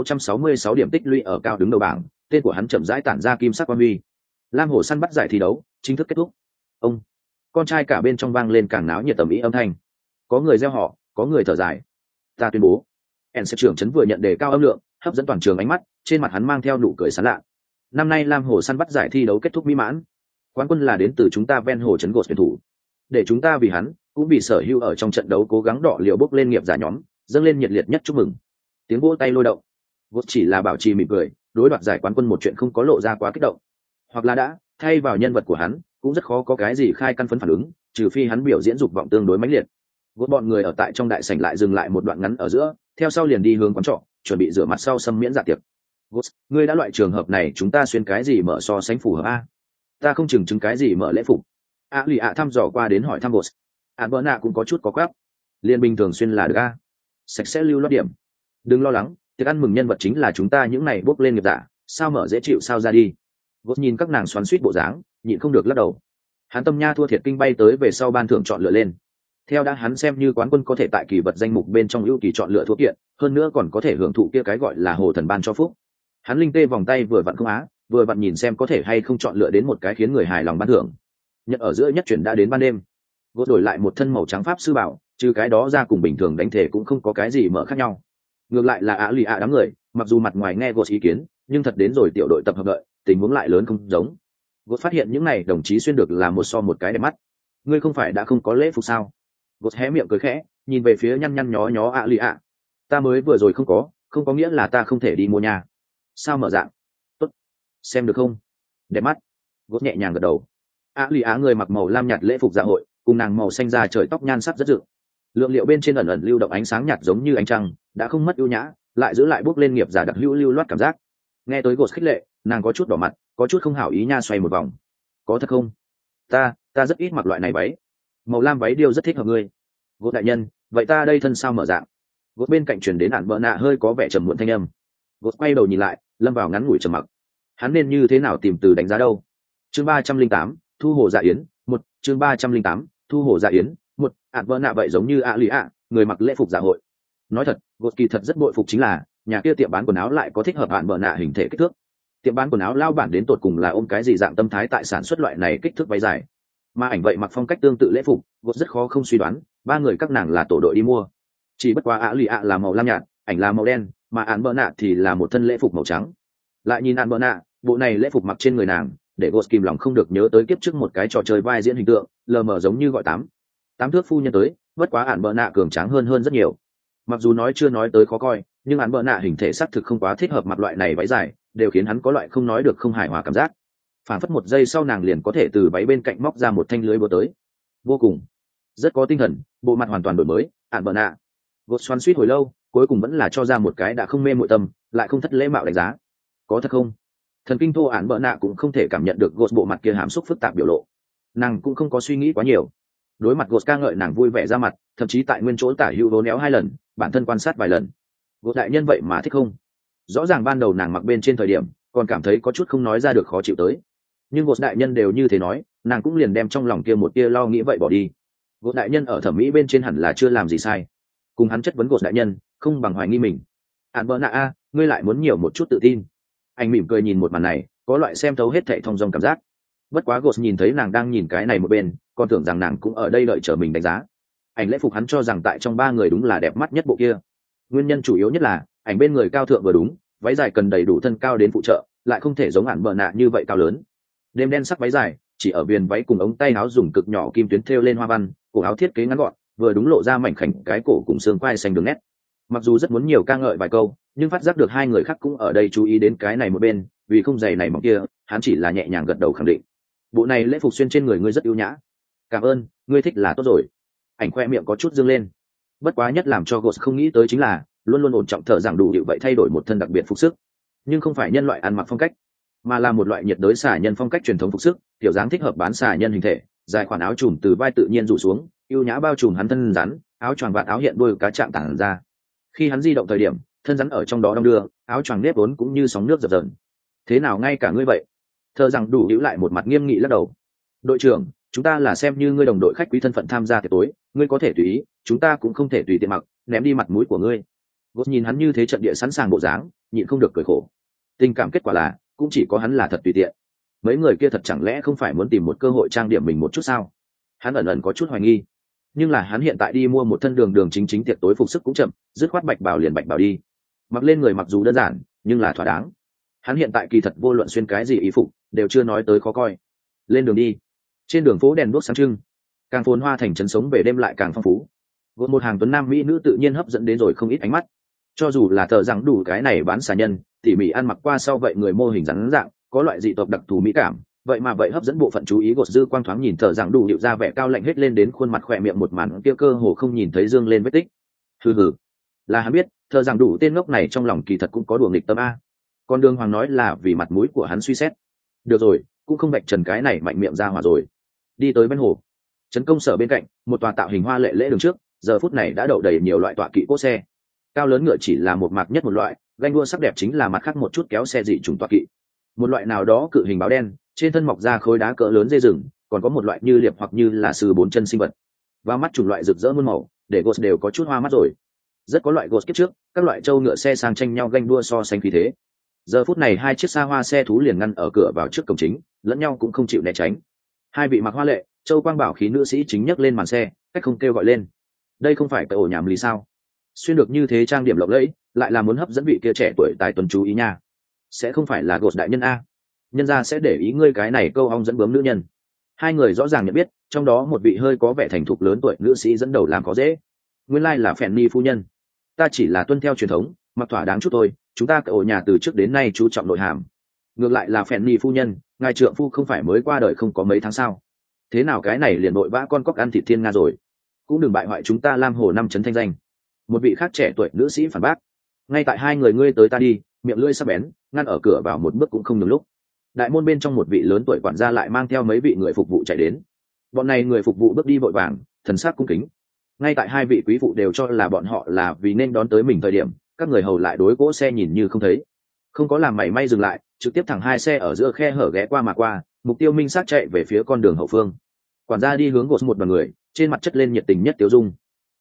2666 điểm tích lũy ở cao đứng đầu bảng, tên của hắn chậm rãi tản ra kim sắc quang huy. Lam Hổ săn bắt giải thi đấu chính thức kết thúc. Ông, con trai cả bên trong vang lên càng náo nhiệt tầm ý âm thanh. Có người reo hò, có người thở dài. Ta tuyên bố, Sẽ trưởng trấn vừa nhận đề cao âm lượng, hấp dẫn toàn trường ánh mắt, trên mặt hắn mang theo nụ cười sán lạ. Năm nay Lam Hồ săn bắt giải thi đấu kết thúc mỹ mãn, quán quân là đến từ chúng ta ven hồ trấn Ghost tuyển thủ. Để chúng ta vì hắn, cũng vì sở hữu ở trong trận đấu cố gắng đọ liều bốc lên nghiệp giả nhóm, dâng lên nhiệt liệt nhất chúc mừng. Tiếng vỗ tay lôi động. Ghost chỉ là bảo trì mỉm cười, đối đoạt giải quán quân một chuyện không có lộ ra quá kích động. Hoặc là đã, thay vào nhân vật của hắn, cũng rất khó có cái gì khai căn phấn phản ứng, trừ phi hắn biểu diễn dục vọng tương đối mãnh liệt. Ghost bọn người ở tại trong đại sảnh lại dừng lại một đoạn ngắn ở giữa, theo sau liền đi hướng quán trọ, chuẩn bị rửa mặt sau xâm miễn dạ tiệc. Ghost, ngươi đã loại trường hợp này chúng ta xuyên cái gì mở so sánh phù hợp a? Ta không chừng chứng cái gì mở lễ phục. Lì ạ thăm dò qua đến hỏi thăm Ghost. Bỡ nạ cũng có chút có quáp. Liên bình thường xuyên là được a. Sạch sẽ lưu loát điểm. Đừng lo lắng, tiệc ăn mừng nhân vật chính là chúng ta những này bốc lên nghiệp giả, sao mở dễ chịu sao ra đi. Ghost nhìn các nàng xoắn xuýt bộ dáng, nhịn không được lắc đầu. Hắn tâm nha thua thiệt kinh bay tới về sau ban thưởng chọn lựa lên. Theo đã hắn xem như quán quân có thể tại kỳ vật danh mục bên trong ưu kỳ chọn lựa thuốc kiện, hơn nữa còn có thể hưởng thụ kia cái gọi là hồ thần ban cho phúc. Hắn linh tê vòng tay vừa vặn không á, vừa vặn nhìn xem có thể hay không chọn lựa đến một cái khiến người hài lòng ban thưởng. Nhận ở giữa nhất chuyển đã đến ban đêm. Ghost đổi lại một thân màu trắng pháp sư bảo, trừ cái đó ra cùng bình thường đánh thể cũng không có cái gì mở khác nhau. Ngược lại là lì ạ đám người, mặc dù mặt ngoài nghe Ghost ý kiến, nhưng thật đến rồi tiểu đội tập hợp đợi, tình huống lại lớn không giống. Ghost phát hiện những này đồng chí xuyên được là một so một cái đẹp mắt. Ngươi không phải đã không có lễ phục sao? Ghost hé miệng cười khẽ, nhìn về phía nhăn nhăn nhó nhó lì ạ. Ta mới vừa rồi không có nghĩa là ta không thể đi mua nhà. Sao mở dạng? Tốt, xem được không? Đẹp mắt. Ghost nhẹ nhàng gật đầu. Lì ạ người mặc màu lam nhạt lễ phục dạ hội, cùng nàng màu xanh da trời tóc nhan sắc rất dựng. Lượng liệu bên trên ẩn ẩn lưu động ánh sáng nhạt giống như ánh trăng, đã không mất ưu nhã, lại giữ lại bước lên nghiệp giả đặc hữu lưu loát cảm giác. Nghe tới Ghost khích lệ, nàng có chút đỏ mặt, có chút không hảo ý nha xoay một vòng. Có thật không? Ta rất ít mặc loại này váy. Màu lam váy điêu rất thích hợp ngươi. Ghost đại nhân, vậy ta đây thân sao mở dạng? Ghost bên cạnh truyền đến Bỡ nạ hơi có vẻ trầm muộn thanh âm. Ghost quay đầu nhìn lại, lâm vào ngắn ngủi trầm mặc. Hắn nên như thế nào tìm từ đánh giá đâu? Chương 308, thu hồ dạ yến, 1, chương 308, thu hồ dạ yến, 1, Bỡ nạ vậy giống như lì ạ, người mặc lễ phục dạ hội. Nói thật, gột kỳ thật rất bội phục chính là nhà kia tiệm bán quần áo lại có thích hợp hạn bợ nạ hình thể kích thước. Tiệm bán quần áo lao bản đến tột cùng là ôm cái gì dạng tâm thái tại sản xuất loại này kích thước váy dài, mà ảnh vậy mặc phong cách tương tự lễ phục, gột rất khó không suy đoán ba người các nàng là tổ đội đi mua. Chỉ bất quá lì là màu lam nhạt, ảnh là màu đen, mà hạn bợ nạ thì là một thân lễ phục màu trắng. Lại nhìn hạn bợ nạ, bộ này lễ phục mặc trên người nàng để gột kìm lòng không được nhớ tới kiếp trước một cái trò chơi vai diễn hình tượng lờ mờ giống như gọi tám thước phu nhân tới. Bất quá hạn bợ nạ cường tráng hơn rất nhiều. Mặc dù nói chưa nói tới khó coi, nhưng hạn bợ nạ hình thể xác thực không quá thích hợp mặc loại này váy dài, đều khiến hắn có loại không nói được không hài hòa cảm giác. Phản phất một giây sau nàng liền có thể từ váy bên cạnh móc ra một thanh lưới búa tới. Vô cùng rất có tinh thần, bộ mặt hoàn toàn đổi mới. Hạn bợ nạ gột xoắn suýt hồi lâu, cuối cùng vẫn là cho ra một cái đã không mê muội tâm lại không thất lễ mạo đánh giá. Có thật không? Thần kinh thô hạn bợ nạ cũng không thể cảm nhận được gột bộ mặt kia hàm xúc phức tạp biểu lộ. Nàng cũng không có suy nghĩ quá nhiều. Đối mặt gột ca ngợi nàng vui vẻ ra mặt, thậm chí tại nguyên chỗ tả hữu vố néo 2 lần, bản thân quan sát vài lần. Gột đại nhân vậy mà thích không? Rõ ràng ban đầu nàng mặc bên trên thời điểm còn cảm thấy có chút không nói ra được khó chịu tới, nhưng gột đại nhân đều như thế nói, nàng cũng liền đem trong lòng kia một tia lo nghĩ vậy bỏ đi. Gột đại nhân ở thẩm mỹ bên trên hẳn là chưa làm gì sai. Cùng hắn chất vấn gột đại nhân không bằng hoài nghi mình. Hạn bợ nạ a, ngươi lại muốn nhiều một chút tự tin. Anh mỉm cười nhìn một màn này, có loại xem thấu hết thảy thông dong cảm giác. Bất quá gột nhìn thấy nàng đang nhìn cái này một bên, còn tưởng rằng nàng cũng ở đây đợi chờ mình đánh giá. Ảnh lễ phục hắn cho rằng tại trong 3 người đúng là đẹp mắt nhất bộ kia. Nguyên nhân chủ yếu nhất là ảnh bên người cao thượng vừa đúng, váy dài cần đầy đủ thân cao đến phụ trợ, lại không thể giống hạn bợ nạ như vậy cao lớn. Đêm đen sắc váy dài, chỉ ở viền váy cùng ống tay áo dùng cực nhỏ kim tuyến thêu lên hoa văn, cổ áo thiết kế ngắn gọn, vừa đúng lộ ra mảnh khảnh cái cổ cùng xương quai xanh đường nét. Mặc dù rất muốn nhiều ca ngợi vài câu, nhưng phát giác được 2 người khác cũng ở đây chú ý đến cái này một bên, vì không giày này mỏng kia, hắn chỉ là nhẹ nhàng gật đầu khẳng định. Bộ này lễ phục xuyên trên người ngươi rất ưu nhã. Cảm ơn, ngươi thích là tốt rồi. Ảnh khoe miệng có chút dương lên. Bất quá nhất làm cho Ghost không nghĩ tới chính là luôn luôn ổn trọng thở rằng đủ điệu vậy thay đổi một thân đặc biệt phục sức, nhưng không phải nhân loại ăn mặc phong cách, mà là một loại nhiệt đới xà nhân phong cách truyền thống phục sức, kiểu dáng thích hợp bán xà nhân hình thể, dài khoản áo trùm từ vai tự nhiên rủ xuống, ưu nhã bao trùm hắn thân rắn, áo choàng vạt áo hiện đuôi cá chạm tản ra. Khi hắn di động thời điểm, thân rắn ở trong đó đong đưa, áo choàng nếp vốn cũng như sóng nước dập dờn. Thế nào ngay cả ngươi vậy? Thở rằng đủ hữu lại một mặt nghiêm nghị lắc đầu. Đội trưởng, chúng ta là xem như ngươi đồng đội khách quý thân phận tham gia tiệc tối, ngươi có thể tùy ý, chúng ta cũng không thể tùy tiện mặc, ném đi mặt mũi của ngươi. Gốt nhìn hắn như thế trận địa sẵn sàng bộ dáng, nhịn không được cười khổ. Tình cảm kết quả là cũng chỉ có hắn là thật tùy tiện. Mấy người kia thật chẳng lẽ không phải muốn tìm một cơ hội trang điểm mình một chút sao? Hắn ẩn ẩn có chút hoài nghi. Nhưng là hắn hiện tại đi mua một thân đường chính tiệc tối phục sức cũng chậm, dứt khoát bạch bảo liền bạch bảo đi. Mặc lên người mặc dù đơn giản, nhưng là thỏa đáng. Hắn hiện tại kỳ thật vô luận xuyên cái gì y phục, đều chưa nói tới khó coi. Lên đường đi. Trên đường phố đèn đuốc sáng trưng, càng phồn hoa thành trấn sống về đêm lại càng phong phú. Gồm một hàng tuấn nam mỹ nữ tự nhiên hấp dẫn đến rồi không ít ánh mắt. Cho dù là thợ rằng đủ cái này bán xà nhân, tỉ mỉ ăn mặc qua sau vậy người mô hình rắn dạng, có loại dị tộc đặc thù mỹ cảm, vậy mà vậy hấp dẫn bộ phận chú ý. Gột dư quang thoáng nhìn thợ rằng đủ điệu ra vẻ cao lạnh hết lên đến khuôn mặt khỏe miệng một màn kia cơ hồ không nhìn thấy dương lên vết tích. Hừ, là hắn biết thợ rằng đủ tên ngốc này trong lòng kỳ thật cũng có đùa nghịch tâm a. Còn đường hoàng nói là vì mặt mũi của hắn suy xét. Được rồi, cũng không bạch trần cái này mạnh miệng ra hòa rồi. Đi tới bên hồ trấn công sở bên cạnh, một tòa tạo hình hoa lệ lễ đường trước, giờ phút này đã đậu đầy nhiều loại tọa kỵ cỗ xe. Cao lớn ngựa chỉ là một mạc nhất một loại, ganh đua sắc đẹp chính là mặt khác một chút kéo xe dị trùng tọa kỵ. Một loại nào đó cự hình báo đen, trên thân mọc ra khối đá cỡ lớn dây rừng, còn có một loại như liệp hoặc như là sư 4 chân sinh vật. Và mắt chủng loại rực rỡ muôn màu, để Ghost đều có chút hoa mắt rồi. Rất có loại Ghost kiếp trước, các loại trâu ngựa xe sang tranh nhau ganh đua so sánh khí thế. Giờ phút này 2 chiếc xa hoa xe thú liền ngăn ở cửa vào trước cổng chính, lẫn nhau cũng không chịu né tránh. 2 vị mặc hoa lệ, châu quang bảo khí nữ sĩ chính nhấc lên màn xe, cách không kêu gọi lên. Đây không phải cái ổ nhảm lý sao? Xuyên được như thế trang điểm lộng lẫy, lại là muốn hấp dẫn vị kia trẻ tuổi tài tuấn chú ý nha. Sẽ không phải là Ghost đại nhân a? Nhân gia sẽ để ý ngươi cái này câu ong dẫn bướm nữ nhân. 2 người rõ ràng nhận biết, trong đó một vị hơi có vẻ thành thục lớn tuổi nữ sĩ dẫn đầu làm có dễ. Nguyên lai là Fanny phu nhân. Ta chỉ là tuân theo truyền thống, mặc thỏa đáng chút thôi, chúng ta cái ổ nhà từ trước đến nay chú trọng nội hàm. Ngược lại là Fanny phu nhân, ngài trượng phu không phải mới qua đời không có mấy tháng sao? Thế nào cái này liền nội vã con cóc ăn thịt thiên nga rồi? Cũng đừng bại hoại chúng ta Lam Hồ 5 trấn thanh danh. Một vị khác trẻ tuổi nữ sĩ phản bác. Ngay tại 2 người ngươi tới ta đi, miệng lưỡi sắc bén, ngăn ở cửa vào một bước cũng không nhường lúc. Đại môn bên trong một vị lớn tuổi quản gia lại mang theo mấy vị người phục vụ chạy đến. Bọn này người phục vụ bước đi vội vàng, thần sắc cung kính. Ngay tại 2 vị quý phụ đều cho là bọn họ là vì nên đón tới mình thời điểm, các người hầu lại đối cỗ xe nhìn như không thấy, không có làm mảy may dừng lại, trực tiếp thẳng 2 xe ở giữa khe hở ghé qua mà qua, mục tiêu minh xác chạy về phía con đường hậu phương. Quản gia đi hướng Ghost một đoàn người, trên mặt chất lên nhiệt tình nhất tiêu dung.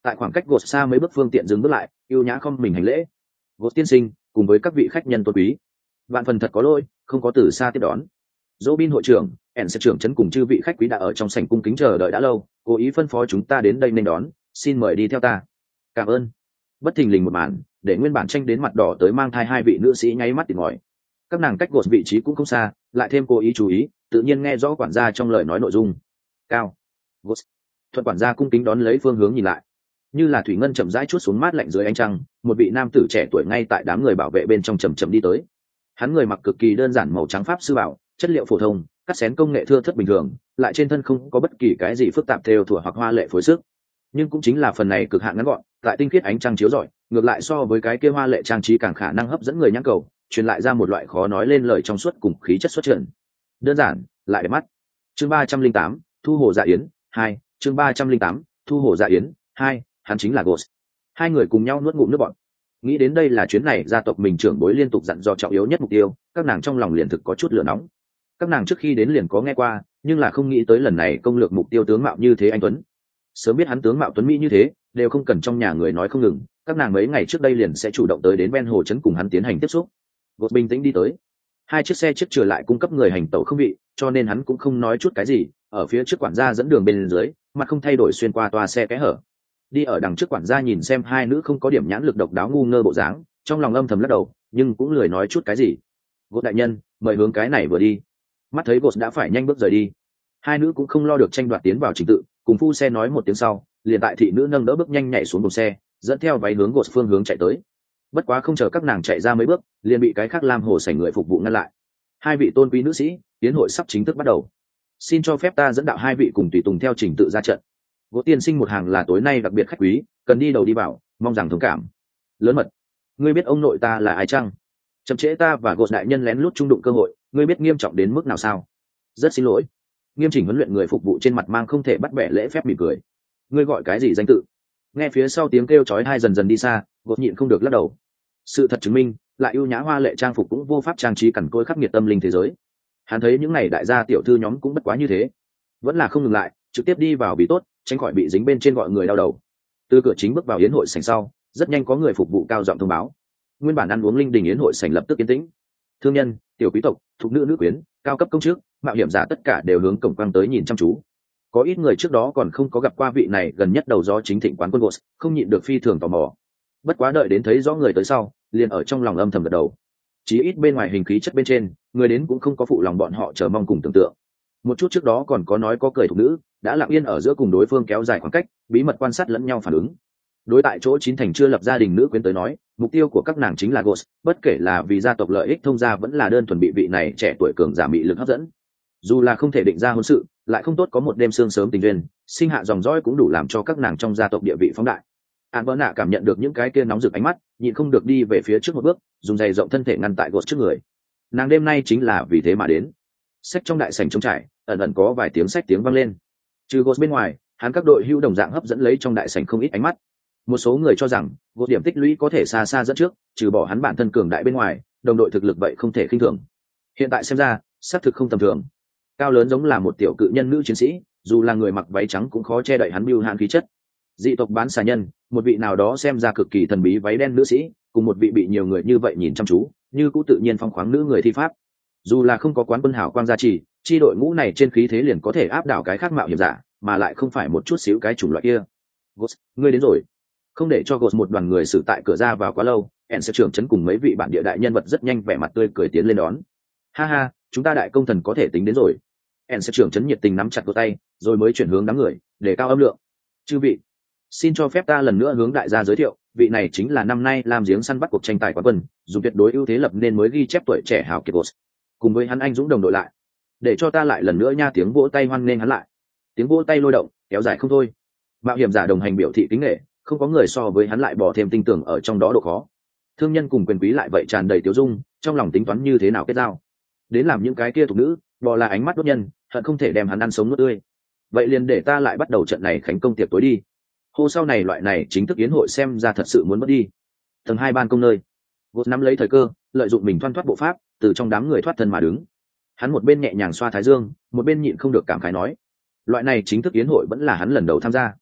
tại khoảng cách gột xa mấy bước phương tiện dừng bước lại, yêu nhã không mình hành lễ. Gột tiên sinh cùng với các vị khách nhân tôn quý, vạn phần thật có lỗi không có từ xa tiếp đón. Robin hội trưởng, ẻn sẽ trưởng trấn cùng chư vị khách quý đã ở trong sảnh cung kính chờ đợi đã lâu, cố ý phân phó chúng ta đến đây nên đón, xin mời đi theo ta. Cảm ơn. Bất thình lình một màn để nguyên bản tranh đến mặt đỏ tới mang thai hai vị nữ sĩ nháy mắt tìm ngòi. Các nàng cách gột vị trí cũng không xa, lại thêm cố ý chú ý, tự nhiên nghe rõ quản gia trong lời nói nội dung. Cao. Gột. Thuận quản gia cung kính đón lấy phương hướng nhìn lại, như là thủy ngân chậm rãi chuốt xuống mát lạnh dưới ánh trăng, một vị nam tử trẻ tuổi ngay tại đám người bảo vệ bên trong chậm chậm đi tới. Hắn người mặc cực kỳ đơn giản màu trắng pháp sư bảo, chất liệu phổ thông, cắt xén công nghệ thưa thớt bình thường, lại trên thân không có bất kỳ cái gì phức tạp thêu thủa hoặc hoa lệ phối sức. Nhưng cũng chính là phần này cực hạn ngắn gọn, tại tinh khiết ánh trăng chiếu rọi, ngược lại so với cái kia hoa lệ trang trí càng khả năng hấp dẫn người nhãn cầu, truyền lại ra một loại khó nói lên lời trong suốt cùng khí chất xuất trần. Đơn giản, lại đẹp mắt. Chương 308, Thu hồ dạ yến 2, chương 308, Thu hồ dạ yến 2, hắn chính là Ghost. Hai người cùng nhau nuốt ngụm nước bọt. Nghĩ đến đây là chuyến này gia tộc mình trưởng bối liên tục dặn dò trọng yếu nhất mục tiêu, các nàng trong lòng liền thực có chút lửa nóng. Các nàng trước khi đến liền có nghe qua, nhưng là không nghĩ tới lần này công lược mục tiêu tướng mạo như thế anh tuấn. Sớm biết hắn tướng mạo tuấn mỹ như thế, đều không cần trong nhà người nói không ngừng, các nàng mấy ngày trước đây liền sẽ chủ động tới đến ven hồ trấn cùng hắn tiến hành tiếp xúc. Gột bình tĩnh đi tới, hai chiếc xe trước trở lại cung cấp người hành tẩu không vị, cho nên hắn cũng không nói chút cái gì, ở phía trước quản gia dẫn đường bên dưới, mặt không thay đổi xuyên qua toa xe kẽ hở. Đi ở đằng trước quản gia nhìn xem hai nữ không có điểm nhãn lực độc đáo ngu ngơ bộ dáng, trong lòng âm thầm lắc đầu, nhưng cũng lười nói chút cái gì. Gột đại nhân, mời hướng cái này vừa đi. Mắt thấy Gột đã phải nhanh bước rời đi, hai nữ cũng không lo được tranh đoạt tiến vào trình tự, cùng phu xe nói một tiếng sau, liền tại thị nữ nâng đỡ bước nhanh nhảy xuống đồn xe, dẫn theo váy hướng Gột phương hướng chạy tới. Bất quá không chờ các nàng chạy ra mấy bước, liền bị cái khác lam hồ sảnh người phục vụ ngăn lại. Hai vị tôn quý nữ sĩ, tiến hội sắp chính thức bắt đầu, xin cho phép ta dẫn đạo hai vị cùng tùy tùng theo trình tự ra trận. Gột tiên sinh một hàng là tối nay đặc biệt khách quý, cần đi đầu đi vào, mong rằng thông cảm. Lớn mật, ngươi biết ông nội ta là ai chăng? Chậm trễ ta và Gột đại nhân lén lút trung đụng cơ hội, ngươi biết nghiêm trọng đến mức nào sao? Rất xin lỗi. Nghiêm chỉnh huấn luyện người phục vụ trên mặt mang không thể bắt bẻ lễ phép mỉm cười. Ngươi gọi cái gì danh tự? Nghe phía sau tiếng kêu chói tai dần dần đi xa, Gột nhịn không được lắc đầu. Sự thật chứng minh, lại ưu nhã hoa lệ trang phục cũng vô pháp trang trí cằn cỗi khắc nghiệt tâm linh thế giới. Hắn thấy những này đại gia tiểu thư nhóm cũng bất quá như thế, vẫn là không ngừng lại, trực tiếp đi vào bị tốt, tránh khỏi bị dính bên trên gọi người đau đầu. Từ cửa chính bước vào yến hội sảnh sau, rất nhanh có người phục vụ cao giọng thông báo. Nguyên bản ăn uống linh đình yến hội sảnh lập tức yên tĩnh. Thương nhân, tiểu quý tộc, thuộc nữ nữ quyến, cao cấp công chức, mạo hiểm giả tất cả đều hướng cổng quang tới nhìn chăm chú. Có ít người trước đó còn không có gặp qua vị này gần nhất đầu gió chính thịnh quán quân Ghost, không nhịn được phi thường tò mò. Bất quá đợi đến thấy rõ người tới sau, liền ở trong lòng âm thầm gật đầu. Chí ít bên ngoài hình khí chất bên trên, người đến cũng không có phụ lòng bọn họ chờ mong cùng tưởng tượng. Một chút trước đó còn có nói có cười thuộc nữ, đã lặng yên ở giữa cùng đối phương kéo dài khoảng cách, bí mật quan sát lẫn nhau phản ứng. Đối tại chỗ chín thành chưa lập gia đình nữ quyến tới nói, mục tiêu của các nàng chính là Ghost, bất kể là vì gia tộc lợi ích thông gia vẫn là đơn thuần bị vị này trẻ tuổi cường giả mị lực hấp dẫn. Dù là không thể định ra hôn sự, lại không tốt có một đêm sương sớm tình duyên, sinh hạ dòng dõi cũng đủ làm cho các nàng trong gia tộc địa vị phóng đại. An Bỡ Nạ cảm nhận được những cái kia nóng rực ánh mắt, nhịn không được đi về phía trước một bước, dùng giày rộng thân thể ngăn tại Ghost trước người. Nàng đêm nay chính là vì thế mà đến. Sách trong đại sảnh trống trải, ẩn ẩn có vài tiếng sách tiếng vang lên. Trừ Ghost bên ngoài, hắn các đội hữu đồng dạng hấp dẫn lấy trong đại sảnh không ít ánh mắt. Một số người cho rằng Ghost điểm tích lũy có thể xa xa dẫn trước, trừ bỏ hắn bản thân cường đại bên ngoài, đồng đội thực lực vậy không thể khinh thường. Hiện tại xem ra, xác thực không tầm thường. Cao lớn giống là một tiểu cự nhân nữ chiến sĩ, dù là người mặc váy trắng cũng khó che đậy hắn bưu hãn khí chất. Dị tộc bán xà nhân, một vị nào đó xem ra cực kỳ thần bí váy đen nữ sĩ, cùng một vị bị nhiều người như vậy nhìn chăm chú, như cũ tự nhiên phong khoáng nữ người thi pháp. Dù là không có quán quân hảo quang gia trì, chi đội ngũ này trên khí thế liền có thể áp đảo cái khác mạo hiểm giả, mà lại không phải một chút xíu cái chủng loại kia. Ghost, ngươi đến rồi. Không để cho Ghost một đoàn người xử tại cửa ra vào quá lâu, En sẽ trưởng trấn cùng mấy vị bản địa đại nhân vật rất nhanh vẻ mặt tươi cười tiến lên đón. Ha ha, chúng ta đại công thần có thể tính đến rồi. En sẽ trưởng trấn nhiệt tình nắm chặt cổ tay, rồi mới chuyển hướng đám người, để cao âm lượng. Chư vị, xin cho phép ta lần nữa hướng đại gia giới thiệu, vị này chính là năm nay làm giếng săn bắt cuộc tranh tài quán quân, dùng tuyệt đối ưu thế lập nên mới ghi chép tuổi trẻ hào kiệt Ghost. Cùng với hắn anh dũng đồng đội lại, để cho ta lại lần nữa nha tiếng vỗ tay hoan nghênh hắn lại. Tiếng vỗ tay lôi động, kéo dài không thôi. Mạo hiểm giả đồng hành biểu thị kính nể, không có người so với hắn lại bỏ thêm tinh tưởng ở trong đó độ khó. Thương nhân cùng quyền quý lại vậy tràn đầy tiêu dung, trong lòng tính toán như thế nào kết giao. Đến làm những cái kia thuộc nữ, bò là ánh mắt đốt nhân, hận không thể đem hắn ăn sống nuốt tươi. Vậy liền để ta lại bắt đầu trận này khánh công tiệc tối đi. Hôm sau này loại này chính thức yến hội xem ra thật sự muốn mất đi. Tầng 2 ban công nơi, Ghost nắm lấy thời cơ, lợi dụng mình thoăn thoát bộ pháp, từ trong đám người thoát thân mà đứng. Hắn một bên nhẹ nhàng xoa thái dương, một bên nhịn không được cảm khái nói: loại này chính thức yến hội vẫn là hắn lần đầu tham gia.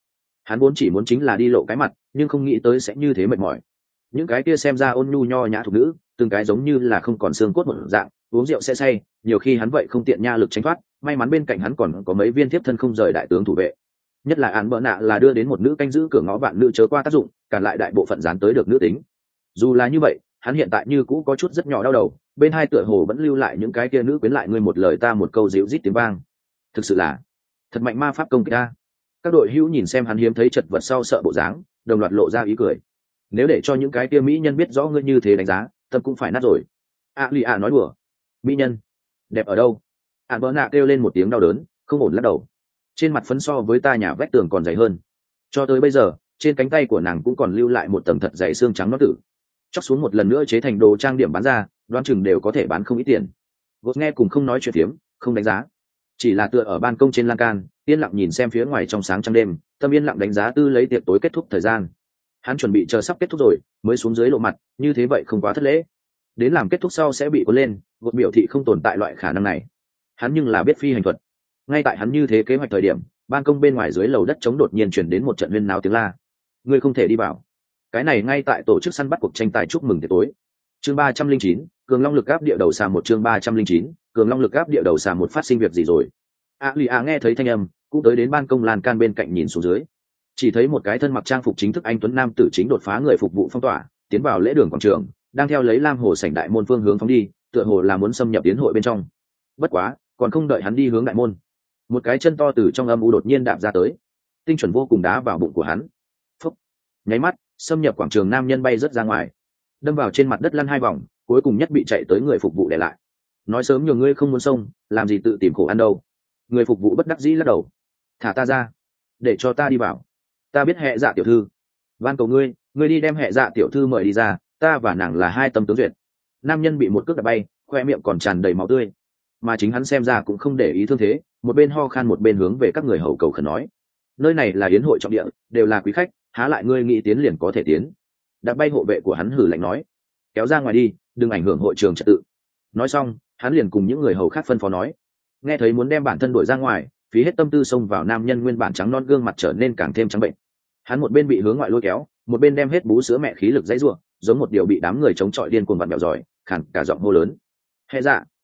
Hắn vốn chỉ muốn chính là đi lộ cái mặt, nhưng không nghĩ tới sẽ như thế mệt mỏi. Những cái kia xem ra ôn nhu nho nhã thục nữ, từng cái giống như là không còn xương cốt một dạng, uống rượu sẽ say, nhiều khi hắn vậy không tiện nha lực tránh thoát, may mắn bên cạnh hắn còn có mấy viên thiếp thân không rời đại tướng thủ vệ. Nhất là án bỡ nạ là đưa đến một nữ canh giữ cửa ngõ vạn nữ chớ qua tác dụng, cản lại đại bộ phận dán tới được nữ tính. Dù là như vậy, hắn hiện tại như cũ có chút rất nhỏ đau đầu, bên hai tựa hồ vẫn lưu lại những cái kia nữ quyến lại ngươi một lời ta một câu dịu rít tiếng vang. Thực sự là thật mạnh ma pháp công kích ta. Các đội hữu nhìn xem hắn hiếm thấy chật vật sau sợ bộ dáng, đồng loạt lộ ra ý cười. Nếu để cho những cái kia mỹ nhân biết rõ ngươi như thế đánh giá, tâm cũng phải nát rồi. Lì ạ nói đùa. Mỹ nhân đẹp ở đâu? Bỡ nạ kêu lên một tiếng đau đớn, không ổn lắc đầu. Trên mặt phấn so với ta nhà vách tường còn dày hơn. Cho tới bây giờ, trên cánh tay của nàng cũng còn lưu lại một tầng thật dày xương trắng nó tử. Chóc xuống một lần nữa chế thành đồ trang điểm bán ra, đoán chừng đều có thể bán không ít tiền. Vốt nghe cùng không nói chuyện tiếm, không đánh giá, chỉ là tựa ở ban công trên lan can, yên lặng nhìn xem phía ngoài trong sáng trăng đêm, tâm yên lặng đánh giá tư lấy tiệc tối kết thúc thời gian. Hắn chuẩn bị chờ sắp kết thúc rồi mới xuống dưới lộ mặt, như thế vậy không quá thất lễ. Đến làm kết thúc sau sẽ bị cuốn lên, Vốt biểu thị không tồn tại loại khả năng này. Hắn nhưng là biết phi hành thuật. Ngay tại hắn như thế kế hoạch thời điểm, ban công bên ngoài dưới lầu đất trống đột nhiên chuyển đến một trận huyên náo tiếng la. Ngươi không thể đi vào. Cái này ngay tại tổ chức săn bắt cuộc tranh tài chúc mừng tiệc tối. Chương 309, cường long lực áp địa đầu xà một. Chương 309, cường long lực áp địa đầu xà một. Phát sinh việc gì rồi? Lì ạ nghe thấy thanh âm, cũng tới đến ban công lan can bên cạnh nhìn xuống dưới. Chỉ thấy một cái thân mặc trang phục chính thức anh tuấn nam tử chính đột phá người phục vụ phong tỏa, tiến vào lễ đường quảng trường, đang theo lấy lam hồ sảnh đại môn phương hướng phóng đi, tựa hồ là muốn xâm nhập tiến hội bên trong. Bất quá, còn không đợi hắn đi hướng đại môn, một cái chân to từ trong âm u đột nhiên đạp ra tới, tinh chuẩn vô cùng đá vào bụng của hắn. Phúc! Nháy mắt, xâm nhập quảng trường nam nhân bay rớt ra ngoài, đâm vào trên mặt đất lăn 2 vòng, cuối cùng nhất bị chạy tới người phục vụ để lại. Nói sớm nhường ngươi không muốn xông, làm gì tự tìm khổ ăn đâu. Người phục vụ bất đắc dĩ lắc đầu. Thả ta ra, để cho ta đi vào. Ta biết hệ dạ tiểu thư, van cầu ngươi, ngươi đi đem hệ dạ tiểu thư mời đi ra, ta và nàng là 2 tâm tướng duyệt. Nam nhân bị một cước đạp bay, khoe miệng còn tràn đầy máu tươi, mà chính hắn xem ra cũng không để ý thương thế, một bên ho khan một bên hướng về các người hầu cầu khẩn nói: nơi này là yến hội trọng địa, đều là quý khách, há lại ngươi nghĩ tiến liền có thể tiến. Đạp bay hộ vệ của hắn hử lạnh nói: kéo ra ngoài đi, đừng ảnh hưởng hội trường trật tự. Nói xong, hắn liền cùng những người hầu khác phân phó nói. Nghe thấy muốn đem bản thân đuổi ra ngoài, phí hết tâm tư xông vào nam nhân nguyên bản trắng non gương mặt trở nên càng thêm trắng bệnh. Hắn một bên bị hướng ngoại lôi kéo, một bên đem hết bú sữa mẹ khí lực dãy rủa, giống một điều bị đám người chống chọi điên cuồng vặn bẹo giỏi, khản cả giọng hô lớn: hệ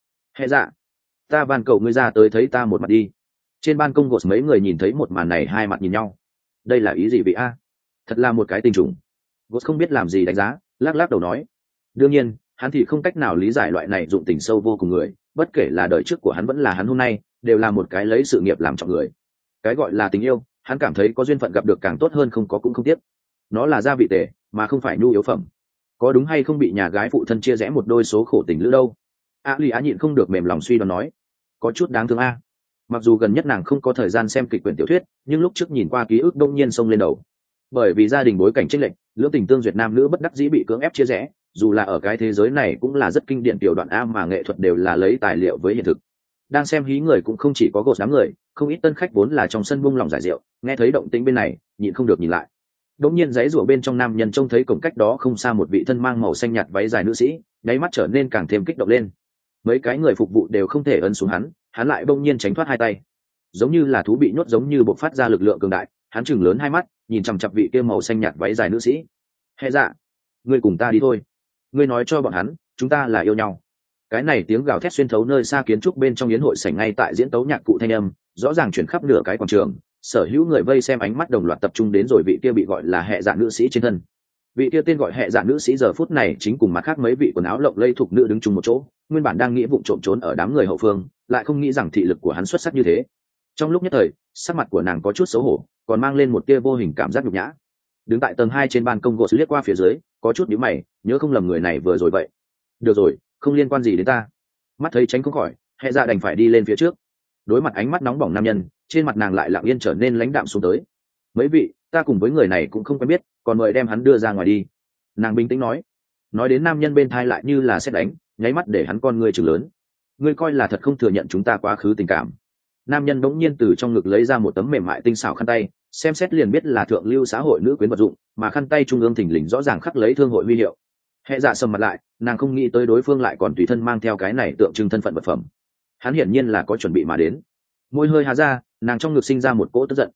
dạ, ta van cầu ngươi ra tới thấy ta một mặt đi. Trên ban công gột mấy người nhìn thấy một màn này hai mặt nhìn nhau. Đây là ý gì vậy a? Thật là một cái tình trùng. Gột không biết làm gì đánh giá, lắc lắc đầu nói. Đương nhiên, hắn thì không cách nào lý giải loại này dụng tình sâu vô cùng người, bất kể là đời trước của hắn vẫn là hắn hôm nay, đều là một cái lấy sự nghiệp làm trọng người. Cái gọi là tình yêu, hắn cảm thấy có duyên phận gặp được càng tốt hơn không có cũng không tiếc. Nó là gia vị tể, mà không phải nhu yếu phẩm. Có đúng hay không bị nhà gái phụ thân chia rẽ một đôi số khổ tình lữ đâu? Lì á nhịn không được mềm lòng suy đoán nói. Có chút đáng thương a. Mặc dù gần nhất nàng không có thời gian xem kịch quyển tiểu thuyết, nhưng lúc trước nhìn qua ký ức đông nhiên xông lên đầu. Bởi vì gia đình bối cảnh chênh lệch, lưỡng tình tương duyệt nam nữ bất đắc dĩ bị cưỡng ép chia rẽ, dù là ở cái thế giới này cũng là rất kinh điển tiểu đoạn a mà nghệ thuật đều là lấy tài liệu với hiện thực. Đang xem hí người cũng không chỉ có gột đám người, không ít tân khách vốn là trong sân bung lòng giải rượu, nghe thấy động tĩnh bên này, nhịn không được nhìn lại. Đống nhiên giấy rủa bên trong nam nhân trông thấy cổng cách đó không xa một vị thân mang màu xanh nhạt váy dài nữ sĩ, nháy mắt trở nên càng thêm kích động lên. Mấy cái người phục vụ đều không thể ấn xuống hắn lại bỗng nhiên tránh thoát hai tay, giống như là thú bị nhốt giống như bộc phát ra lực lượng cường đại. Hắn chừng lớn hai mắt, nhìn chằm chằm vị kia màu xanh nhạt váy dài nữ sĩ. Hệ dạ, ngươi cùng ta đi thôi. Ngươi nói cho bọn hắn, chúng ta là yêu nhau. Cái này tiếng gào thét xuyên thấu nơi xa kiến trúc bên trong yến hội sảnh ngay tại diễn tấu nhạc cụ thanh âm, rõ ràng chuyển khắp nửa cái quảng trường. Sở hữu người vây xem ánh mắt đồng loạt tập trung đến rồi vị kia bị gọi là hệ dạ nữ sĩ trên thân. Vị kia tên gọi hệ dạ nữ sĩ giờ phút này chính cùng mặt khác mấy vị quần áo lộng lẫy thuộc nữ đứng chung một chỗ, nguyên bản đang nghĩ vụng trộm trốn ở đám người hậu phương, lại không nghĩ rằng thị lực của hắn xuất sắc như thế. Trong lúc nhất thời, sắc mặt của nàng có chút xấu hổ, còn mang lên một tia vô hình cảm giác nhục nhã. Đứng tại tầng 2 trên ban công gỗ liếc qua phía dưới, có chút nhíu mày, nhớ không lầm người này vừa rồi vậy. Được rồi, không liên quan gì đến ta. Mắt thấy tránh không khỏi, hệ dạ đành phải đi lên phía trước. Đối mặt ánh mắt nóng bỏng nam nhân, trên mặt nàng lại lặng yên trở nên lãnh đạm xuống tới. Mấy vị, ta cùng với người này cũng không quen biết, còn mời đem hắn đưa ra ngoài đi. Nàng bình tĩnh nói. Nói đến nam nhân bên thai lại như là sét đánh, nháy mắt để hắn con ngươi trừng lớn. Ngươi coi là thật không thừa nhận chúng ta quá khứ tình cảm? Nam nhân bỗng nhiên từ trong ngực lấy ra một tấm mềm mại tinh xảo khăn tay, xem xét liền biết là thượng lưu xã hội nữ quyến vật dụng, mà khăn tay trung ương thình lình rõ ràng khắc lấy thương hội huy hiệu. Hệ dạ sầm mặt lại, nàng không nghĩ tới đối phương lại còn tùy thân mang theo cái này tượng trưng thân phận vật phẩm. Hắn hiển nhiên là có chuẩn bị mà đến. Môi hơi há ra, nàng trong ngực sinh ra một cỗ tức giận.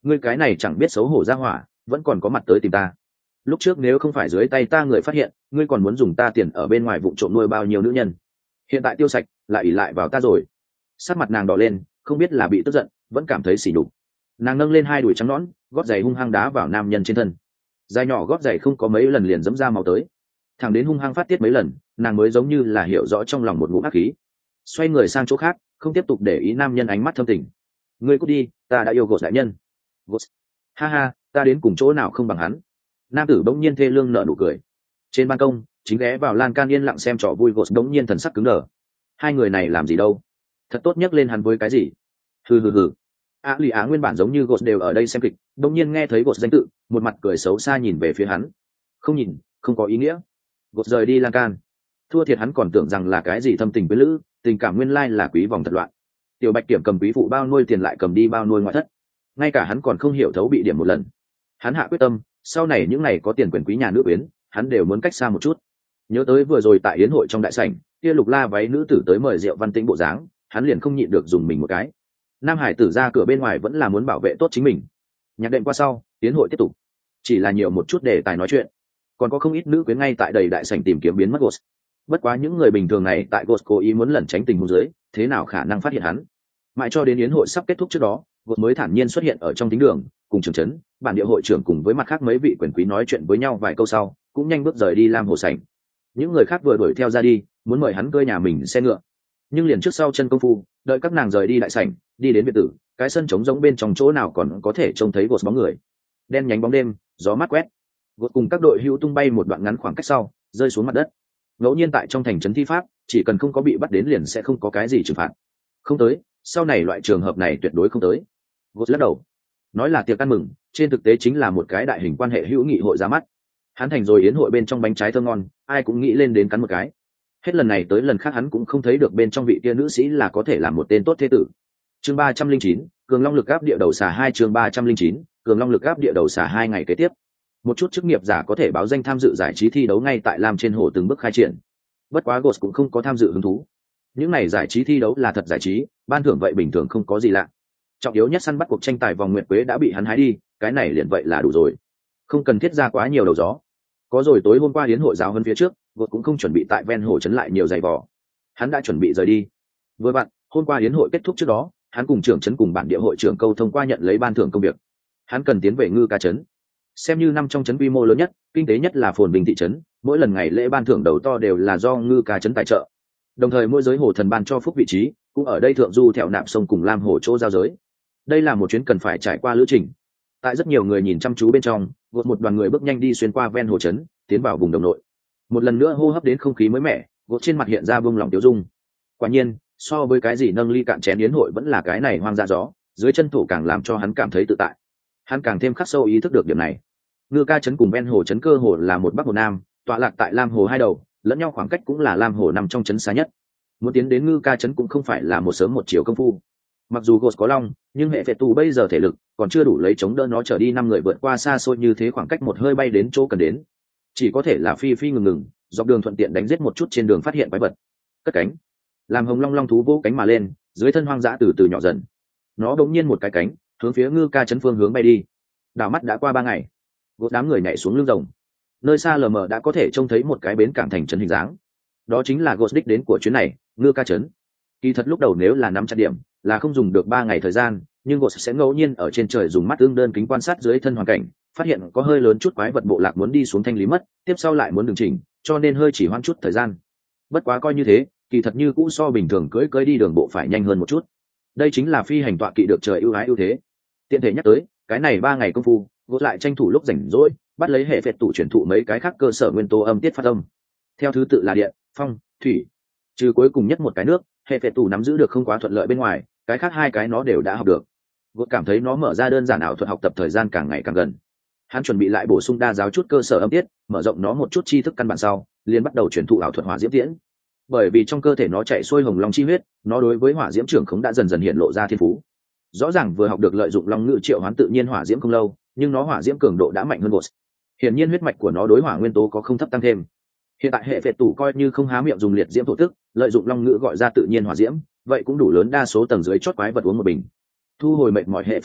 ngươi cái này chẳng biết xấu hổ ra hỏa vẫn còn có mặt tới tìm ta. Lúc trước nếu không phải dưới tay ta người phát hiện, ngươi còn muốn dùng ta tiền ở bên ngoài vụng trộm nuôi bao nhiêu nữ nhân, hiện tại tiêu sạch lại ỉ lại vào ta rồi. Sắc mặt nàng đỏ lên, không biết là bị tức giận vẫn cảm thấy xỉ nhục. Nàng nâng lên hai đùi trắng nõn, gót giày hung hăng đá vào nam nhân trên thân. Dài nhỏ gót giày không có mấy lần liền dẫm ra máu tới, thẳng đến hung hăng phát tiết mấy lần, nàng mới giống như là hiểu rõ trong lòng một ngụm ác khí, xoay người sang chỗ khác, không tiếp tục để ý nam nhân ánh mắt thâm tình. Ngươi cút đi, ta đã yêu Ghost đại nhân. Ghost, ha ha, ta đến cùng chỗ nào không bằng hắn. Nam tử bỗng nhiên thê lương nở nụ cười. Trên ban công, chính ghé vào lan can yên lặng xem trò vui Ghost bỗng nhiên thần sắc cứng đờ. Hai người này làm gì đâu? Thật tốt nhắc lên hắn với cái gì? Hừ. Lì Á nguyên bản giống như Ghost đều ở đây xem kịch, bỗng nhiên nghe thấy Ghost danh tự, một mặt cười xấu xa nhìn về phía hắn. Không nhìn, không có ý nghĩa. Ghost rời đi lan can. Thua thiệt hắn còn tưởng rằng là cái gì thâm tình với lữ, tình cảm nguyên lai là quý vòng thật loạn. Tiểu Bạch Kiểm cầm quý phụ bao nuôi tiền lại cầm đi bao nuôi ngoại thất, ngay cả hắn còn không hiểu thấu bị điểm một lần. Hắn hạ quyết tâm, sau này những ngày có tiền quyền quý nhà nữ quyến, hắn đều muốn cách xa một chút. Nhớ tới vừa rồi tại yến hội trong đại sảnh, kia Lục La váy nữ tử tới mời rượu văn tĩnh bộ dáng, hắn liền không nhịn được dùng mình một cái. Nam Hải tử ra cửa bên ngoài vẫn là muốn bảo vệ tốt chính mình. Nhạc đệm qua sau, yến hội tiếp tục, chỉ là nhiều một chút đề tài nói chuyện. Còn có không ít nữ quyến ngay tại đầy đại sảnh tìm kiếm biến mất Ghost. Bất quá những người bình thường này tại Ghost cố ý muốn lẩn tránh tình huống dưới, thế nào khả năng phát hiện hắn. Mãi cho đến yến hội sắp kết thúc trước đó, Ghost mới thản nhiên xuất hiện ở trong thính đường, cùng trưởng trấn, bản địa hội trưởng cùng với mặt khác mấy vị quyền quý nói chuyện với nhau vài câu sau, cũng nhanh bước rời đi Lam Hồ sảnh. Những người khác vừa đuổi theo ra đi, muốn mời hắn cơi nhà mình xe ngựa. Nhưng liền trước sau chân công phu, đợi các nàng rời đi đại sảnh, đi đến biệt tử, cái sân trống rỗng bên trong chỗ nào còn có thể trông thấy Ghost bóng người. Đen nhánh bóng đêm, gió mát quét. Ghost cùng các đội hữu tung bay một đoạn ngắn khoảng cách sau, rơi xuống mặt đất. Ngẫu nhiên tại trong thành trấn thi pháp, chỉ cần không có bị bắt đến liền sẽ không có cái gì trừng phạt. Không tới, sau này loại trường hợp này tuyệt đối không tới. Ghost lắc đầu, nói là tiệc ăn mừng, trên thực tế chính là một cái đại hình quan hệ hữu nghị hội ra mắt. Hắn thành rồi yến hội bên trong bánh trái thơm ngon, ai cũng nghĩ lên đến cắn một cái. Hết lần này tới lần khác hắn cũng không thấy được bên trong vị kia nữ sĩ là có thể làm một tên tốt thế tử. Chương 309, Cường Long lực áp địa đầu xà 2. Chương 309, Cường Long lực áp địa đầu xà 2. Ngày kế tiếp, một chút chức nghiệp giả có thể báo danh tham dự giải trí thi đấu ngay tại Lam trên hồ từng bước khai triển. Bất quá Ghost cũng không có tham dự hứng thú. Những này giải trí thi đấu là thật giải trí, ban thưởng vậy bình thường không có gì lạ. Trọng yếu nhất săn bắt cuộc tranh tài vòng nguyệt quế đã bị hắn hái đi, cái này liền vậy là đủ rồi, không cần thiết ra quá nhiều đầu gió. Có rồi tối hôm qua yến hội giáo hơn phía trước, Ghost cũng không chuẩn bị tại ven hồ trấn lại nhiều giày vò. Hắn đã chuẩn bị rời đi. Với bạn, hôm qua yến hội kết thúc trước đó, hắn cùng trưởng trấn cùng bản địa hội trưởng câu thông qua nhận lấy ban thưởng công việc. Hắn cần tiến về Ngư Ca trấn, xem như năm trong trấn quy mô lớn nhất, kinh tế nhất là phồn bình thị trấn, mỗi lần ngày lễ ban thưởng đầu to đều là do Ngư Ca trấn tài trợ. Đồng thời mỗi giới hồ thần ban cho phúc vị trí cũng ở đây thượng du thẹo nạp sông cùng Lam hồ chỗ giao giới. Đây là một chuyến cần phải trải qua lữ trình. Tại rất nhiều người nhìn chăm chú bên trong, Ghost một đoàn người bước nhanh đi xuyên qua ven hồ trấn, tiến vào vùng đồng nội. Một lần nữa hô hấp đến không khí mới mẻ, Ghost trên mặt hiện ra bông lòng tiêu dung. Quả nhiên, so với cái gì nâng ly cạn chén yến hội vẫn là cái này hoang dã gió, dưới chân thổ càng làm cho hắn cảm thấy tự tại. Hắn càng thêm khắc sâu ý thức được điểm này. Ngư Ca trấn cùng ven hồ trấn cơ hồ là một bắc một nam, tọa lạc tại Lam hồ hai đầu, lẫn nhau khoảng cách cũng là Lam hồ nằm trong trấn xa nhất. Muốn tiến đến Ngư Ca trấn cũng không phải là một sớm một chiều công phu. Mặc dù Ghost có long, nhưng hệ phệ tù bây giờ thể lực còn chưa đủ lấy chống đỡ nó trở đi 5 người vượt qua xa xôi như thế khoảng cách một hơi bay đến chỗ cần đến. Chỉ có thể là phi ngừng, dọc đường thuận tiện đánh giết một chút trên đường phát hiện quái vật. Cất cánh, làm hồng long thú vỗ cánh mà lên, dưới thân hoang dã từ từ nhỏ dần. Nó đột nhiên một cái cánh, hướng phía Ngư Ca trấn phương hướng bay đi. Đảo mắt đã qua 3 ngày, Ghost đám người nhảy xuống lưng rồng. Nơi xa lờ mờ đã có thể trông thấy một cái bến cảng thành trấn hình dáng. Đó chính là Ghost đích đến của chuyến này, Ngư Ca trấn. Kỳ thật lúc đầu nếu là nắm chặt điểm, là không dùng được 3 ngày thời gian, nhưng Ghost sẽ ngẫu nhiên ở trên trời dùng mắt ương đơn kính quan sát dưới thân hoàn cảnh, phát hiện có hơi lớn chút quái vật bộ lạc muốn đi xuống thanh lý mất, tiếp sau lại muốn đường chỉnh, cho nên hơi chỉ hoãn chút thời gian. Bất quá coi như thế, kỳ thật như cũ so bình thường cưỡi đi đường bộ phải nhanh hơn một chút. Đây chính là phi hành tọa kỵ được trời ưu ái ưu thế. Tiện thể nhắc tới, cái này 3 ngày công phu, Ghost lại tranh thủ lúc rảnh rỗi, bắt lấy hệ phệ tủ chuyển thụ mấy cái khác cơ sở nguyên tố âm tiết phát âm. Theo thứ tự là điện, phong, thủy. Trừ cuối cùng nhất một cái nước, hệ phệ tủ nắm giữ được không quá thuận lợi bên ngoài, cái khác 2 cái nó đều đã học được. Ghost cảm thấy nó mở ra đơn giản ảo thuật học tập thời gian càng ngày càng gần. Hắn chuẩn bị lại bổ sung đa giáo chút cơ sở âm tiết, mở rộng nó một chút tri thức căn bản sau, liền bắt đầu chuyển thụ ảo thuật hỏa diễm tiễn. Bởi vì trong cơ thể nó chạy xuôi hồng long chi huyết, nó đối với hỏa diễm trưởng khống đã dần dần hiện lộ ra thiên phú. Rõ ràng vừa học được lợi dụng long ngữ triệu hoán tự nhiên hỏa diễm không lâu, nhưng nó hỏa diễm cường độ đã mạnh hơn Ghost. Hiển nhiên huyết mạch của nó đối hỏa nguyên tố có không thấp tăng thêm. Hiện tại hệ phệ tủ coi như không há miệng dùng liệt diễm thổ tức, lợi dụng long ngữ gọi ra tự nhiên hỏa diễm, vậy cũng đủ lớn đa số tầng dưới chót quái vật uống một bình. Thu hồi mệt mỏi hệ phệ tủ,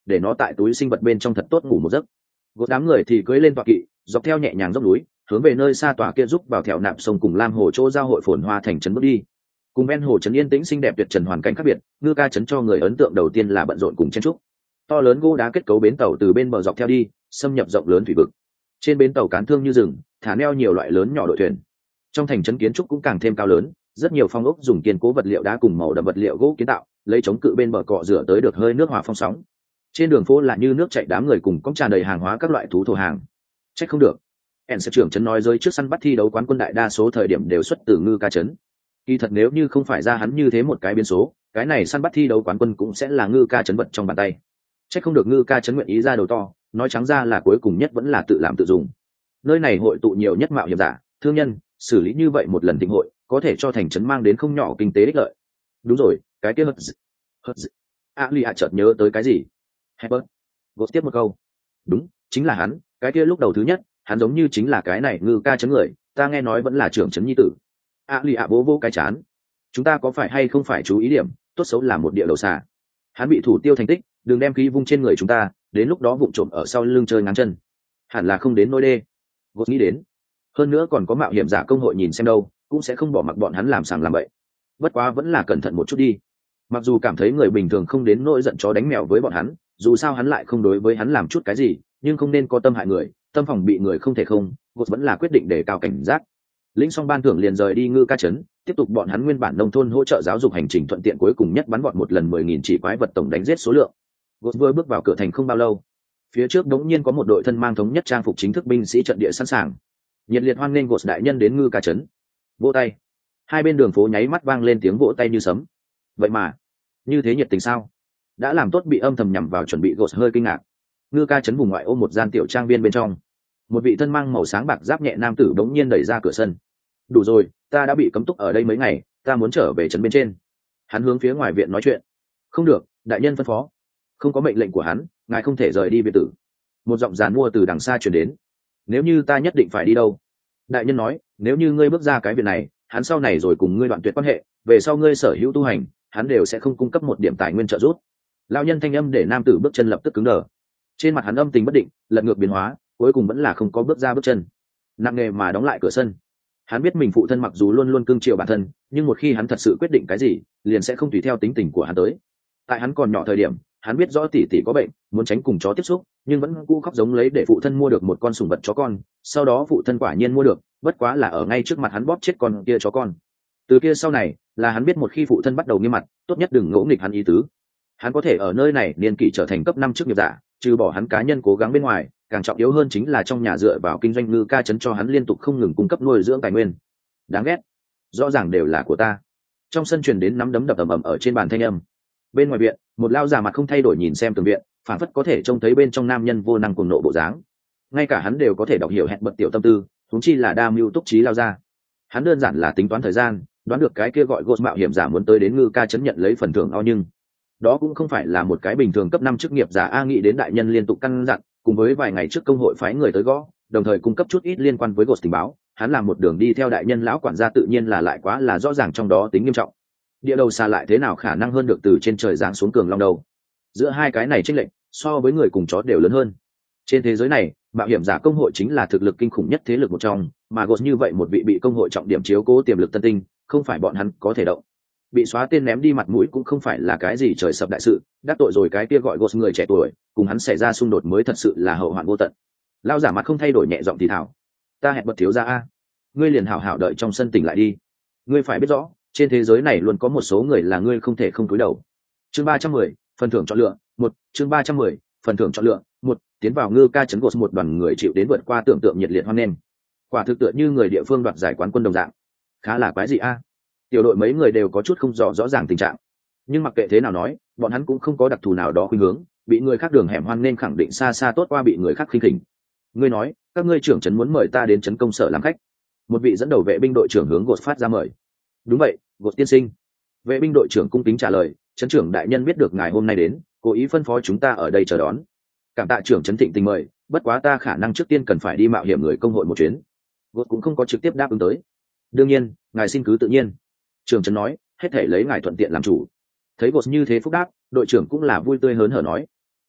để nó tại túi sinh vật bên trong thật tốt ngủ một giấc. Gột đám người thì cưỡi lên tọa kỵ, dọc theo nhẹ nhàng dốc núi, hướng về nơi xa tòa kia giúp vào thẹo nạp sông cùng lam hồ chỗ giao hội phồn hoa thành trấn bước đi. Cùng ven hồ trấn yên tĩnh xinh đẹp tuyệt trần hoàn cảnh khác biệt, Ngư Ca trấn cho người ấn tượng đầu tiên là bận rộn cùng chen trúc. To lớn gỗ đá kết cấu bến tàu từ bên bờ dọc theo đi, xâm nhập rộng lớn thủy vực. Trên bến tàu cán thương như rừng, thả neo nhiều loại lớn nhỏ đội thuyền. Trong thành trấn kiến trúc cũng càng thêm cao lớn, rất nhiều phong ốc dùng kiên cố vật liệu đá cùng màu đậm vật liệu gỗ kiến tạo, lấy chống cự bên bờ cọ rửa tới được hơi nước hòa phong sóng. Trên đường phố là như nước chảy đám người cùng cong tràn đầy hàng hóa các loại thú thổ hàng. Trách không được. En sẽ trưởng trấn nói rơi trước săn bắt thi đấu quán quân đại đa số thời điểm đều xuất từ Ngư Ca trấn. Kỳ thật nếu như không phải ra hắn như thế một cái biến số, cái này săn bắt thi đấu quán quân cũng sẽ là Ngư Ca trấn vật trong bàn tay. Trách không được Ngư Ca trấn nguyện ý ra đầu to, nói trắng ra là cuối cùng nhất vẫn là tự làm tự dùng. Nơi này hội tụ nhiều nhất mạo hiểm giả, thương nhân, xử lý như vậy một lần thịnh hội, có thể cho thành trấn mang đến không nhỏ kinh tế ích lợi. Đúng rồi, cái kia hất Alia chợt nhớ tới cái gì. Herbert gột tiếp một câu. Đúng, chính là hắn, cái kia lúc đầu thứ nhất, hắn giống như chính là cái này Ngư Ca trấn người, ta nghe nói vẫn là trưởng trấn nhi tử. Alia bố vô cái chán. Chúng ta có phải hay không phải chú ý điểm, tốt xấu là một địa đầu xà. Hắn bị thủ tiêu thành tích, đừng đem khí vung trên người chúng ta, đến lúc đó vụng trộm ở sau lưng chơi ngắn chân. Hẳn là không đến nỗi đê. Gột nghĩ đến. Hơn nữa còn có mạo hiểm giả công hội nhìn xem đâu, cũng sẽ không bỏ mặc bọn hắn làm sàng làm bậy. Bất quá vẫn là cẩn thận một chút đi. Mặc dù cảm thấy người bình thường không đến nỗi giận chó đánh mèo với bọn hắn, dù sao hắn lại không đối với hắn làm chút cái gì, nhưng không nên có tâm hại người, tâm phòng bị người không thể không. Gột vẫn là quyết định để cao cảnh giác. Lĩnh xong ban thưởng liền rời đi Ngư Ca trấn, tiếp tục bọn hắn nguyên bản nông thôn hỗ trợ giáo dục hành trình thuận tiện cuối cùng nhất bắn gọn một lần 10.000 chỉ quái vật tổng đánh giết số lượng. Gột vừa bước vào cửa thành không bao lâu, phía trước đống nhiên có một đội thân mang thống nhất trang phục chính thức binh sĩ trận địa sẵn sàng. Nhiệt liệt hoan nghênh Gột đại nhân đến Ngư Ca trấn. Vỗ tay. Hai bên đường phố nháy mắt vang lên tiếng vỗ tay như sấm. Vậy mà, như thế nhiệt tình sao? Đã làm tốt bị âm thầm nhằm vào chuẩn bị Gột hơi kinh ngạc. Ngư Ca trấn vùng ngoại ô một gian tiểu trang viên bên trong, một vị thân mang màu sáng bạc giáp nhẹ nam tử đống nhiên đẩy ra cửa sân. Đủ rồi, ta đã bị cấm túc ở đây mấy ngày, ta muốn trở về trấn bên trên. Hắn hướng phía ngoài viện nói chuyện. Không được, đại nhân phân phó. Không có mệnh lệnh của hắn, ngài không thể rời đi biệt tử. Một giọng giàn mua từ đằng xa truyền đến. Nếu như ta nhất định phải đi đâu? Đại nhân nói, nếu như ngươi bước ra cái việc này, hắn sau này rồi cùng ngươi đoạn tuyệt quan hệ, về sau ngươi sở hữu tu hành, hắn đều sẽ không cung cấp một điểm tài nguyên trợ giúp. Lão nhân thanh âm để nam tử bước chân lập tức cứng đờ. Trên mặt hắn âm tình bất định, lật ngược biến hóa, cuối cùng vẫn là không có bước ra bước chân. Nặng nề mà đóng lại cửa sân. Hắn biết mình phụ thân mặc dù luôn luôn cưng chiều bản thân, nhưng một khi hắn thật sự quyết định cái gì, liền sẽ không tùy theo tính tình của hắn tới. Tại hắn còn nhỏ thời điểm, hắn biết rõ tỷ tỷ có bệnh, muốn tránh cùng chó tiếp xúc, nhưng vẫn cu khóc giống lấy để phụ thân mua được một con sủng vật chó con. Sau đó phụ thân quả nhiên mua được, bất quá là ở ngay trước mặt hắn bóp chết con kia chó con. Từ kia sau này, là hắn biết một khi phụ thân bắt đầu nghiêm mặt, tốt nhất đừng ngỗ nghịch hắn ý tứ. Hắn có thể ở nơi này niên kỷ trở thành cấp 5 chức nghiệp giả, trừ bỏ hắn cá nhân cố gắng bên ngoài, càng trọng yếu hơn chính là trong nhà dựa vào kinh doanh Ngư Ca trấn cho hắn liên tục không ngừng cung cấp nuôi dưỡng tài nguyên. Đáng ghét, rõ ràng đều là của ta. Trong sân truyền đến nắm đấm đập ầm ầm ở trên bàn thanh âm. Bên ngoài viện, một lao già mặt không thay đổi nhìn xem tường viện, phản phất có thể trông thấy bên trong nam nhân vô năng cuồng nộ bộ dáng. Ngay cả hắn đều có thể đọc hiểu hẹn bật tiểu tâm tư, huống chi là đa mưu túc trí lao ra. Hắn đơn giản là tính toán thời gian, đoán được cái kia gọi Gột mạo hiểm giả muốn tới đến Ngư Ca trấn nhận lấy phần thưởng ao, nhưng đó cũng không phải là một cái bình thường cấp 5 chức nghiệp giả. Nghĩ đến đại nhân liên tục căn dặn, cùng với vài ngày trước công hội phái người tới gõ, đồng thời cung cấp chút ít liên quan với Gột tình báo, hắn làm một đường đi theo đại nhân lão quản gia tự nhiên là lại quá là rõ ràng trong đó tính nghiêm trọng. Địa đầu xa lại thế nào khả năng hơn được từ trên trời giáng xuống cường long đầu? Giữa hai cái này chênh lệch so với người cùng chó đều lớn hơn. Trên thế giới này, mạo hiểm giả công hội chính là thực lực kinh khủng nhất thế lực một trong, mà Gột như vậy một vị bị công hội trọng điểm chiếu cố tiềm lực tân tinh, không phải bọn hắn có thể động. Bị xóa tên ném đi mặt mũi cũng không phải là cái gì trời sập đại sự, đắc tội rồi cái kia gọi Gột người trẻ tuổi, cùng hắn xảy ra xung đột mới thật sự là hậu hoạn vô tận. Lao giả mặt không thay đổi nhẹ giọng thì thảo. Ta hẹn bật thiếu ra a, ngươi liền hảo hảo đợi trong sân tỉnh lại đi. Ngươi phải biết rõ, trên thế giới này luôn có một số người là ngươi không thể không cúi đầu. Chương 310, phần thưởng chọn lựa, 1, chương 310, phần thưởng chọn lựa, 1, tiến vào Ngư Ca trấn Gột một đoàn người chịu đến vượt qua tưởng tượng nhiệt liệt hoan nghênh. Quả thực tựa như người địa phương đoạt giải quán quân đồng dạng. Khá là quái gì a? Tiểu đội mấy người đều có chút không rõ ràng tình trạng. Nhưng mặc kệ thế nào nói, bọn hắn cũng không có đặc thù nào đó khuynh hướng, bị người khác đường hẻm hoan nghênh khẳng định xa xa tốt qua bị người khác khinh khỉnh. Ngươi nói, các ngươi trưởng trấn muốn mời ta đến trấn công sở làm khách. Một vị dẫn đầu vệ binh đội trưởng hướng Gột phát ra mời. Đúng vậy, Gột tiên sinh. Vệ binh đội trưởng cung kính trả lời, trấn trưởng đại nhân biết được ngài hôm nay đến, cố ý phân phó chúng ta ở đây chờ đón. Cảm tạ trưởng trấn thịnh tình mời, bất quá ta khả năng trước tiên cần phải đi mạo hiểm người công hội một chuyến. Gột cũng không có trực tiếp đáp ứng tới. Đương nhiên, ngài xin cứ tự nhiên. Trưởng trấn nói, hết thể lấy ngài thuận tiện làm chủ. Thấy Gột như thế phúc đáp, đội trưởng cũng là vui tươi hớn hở nói,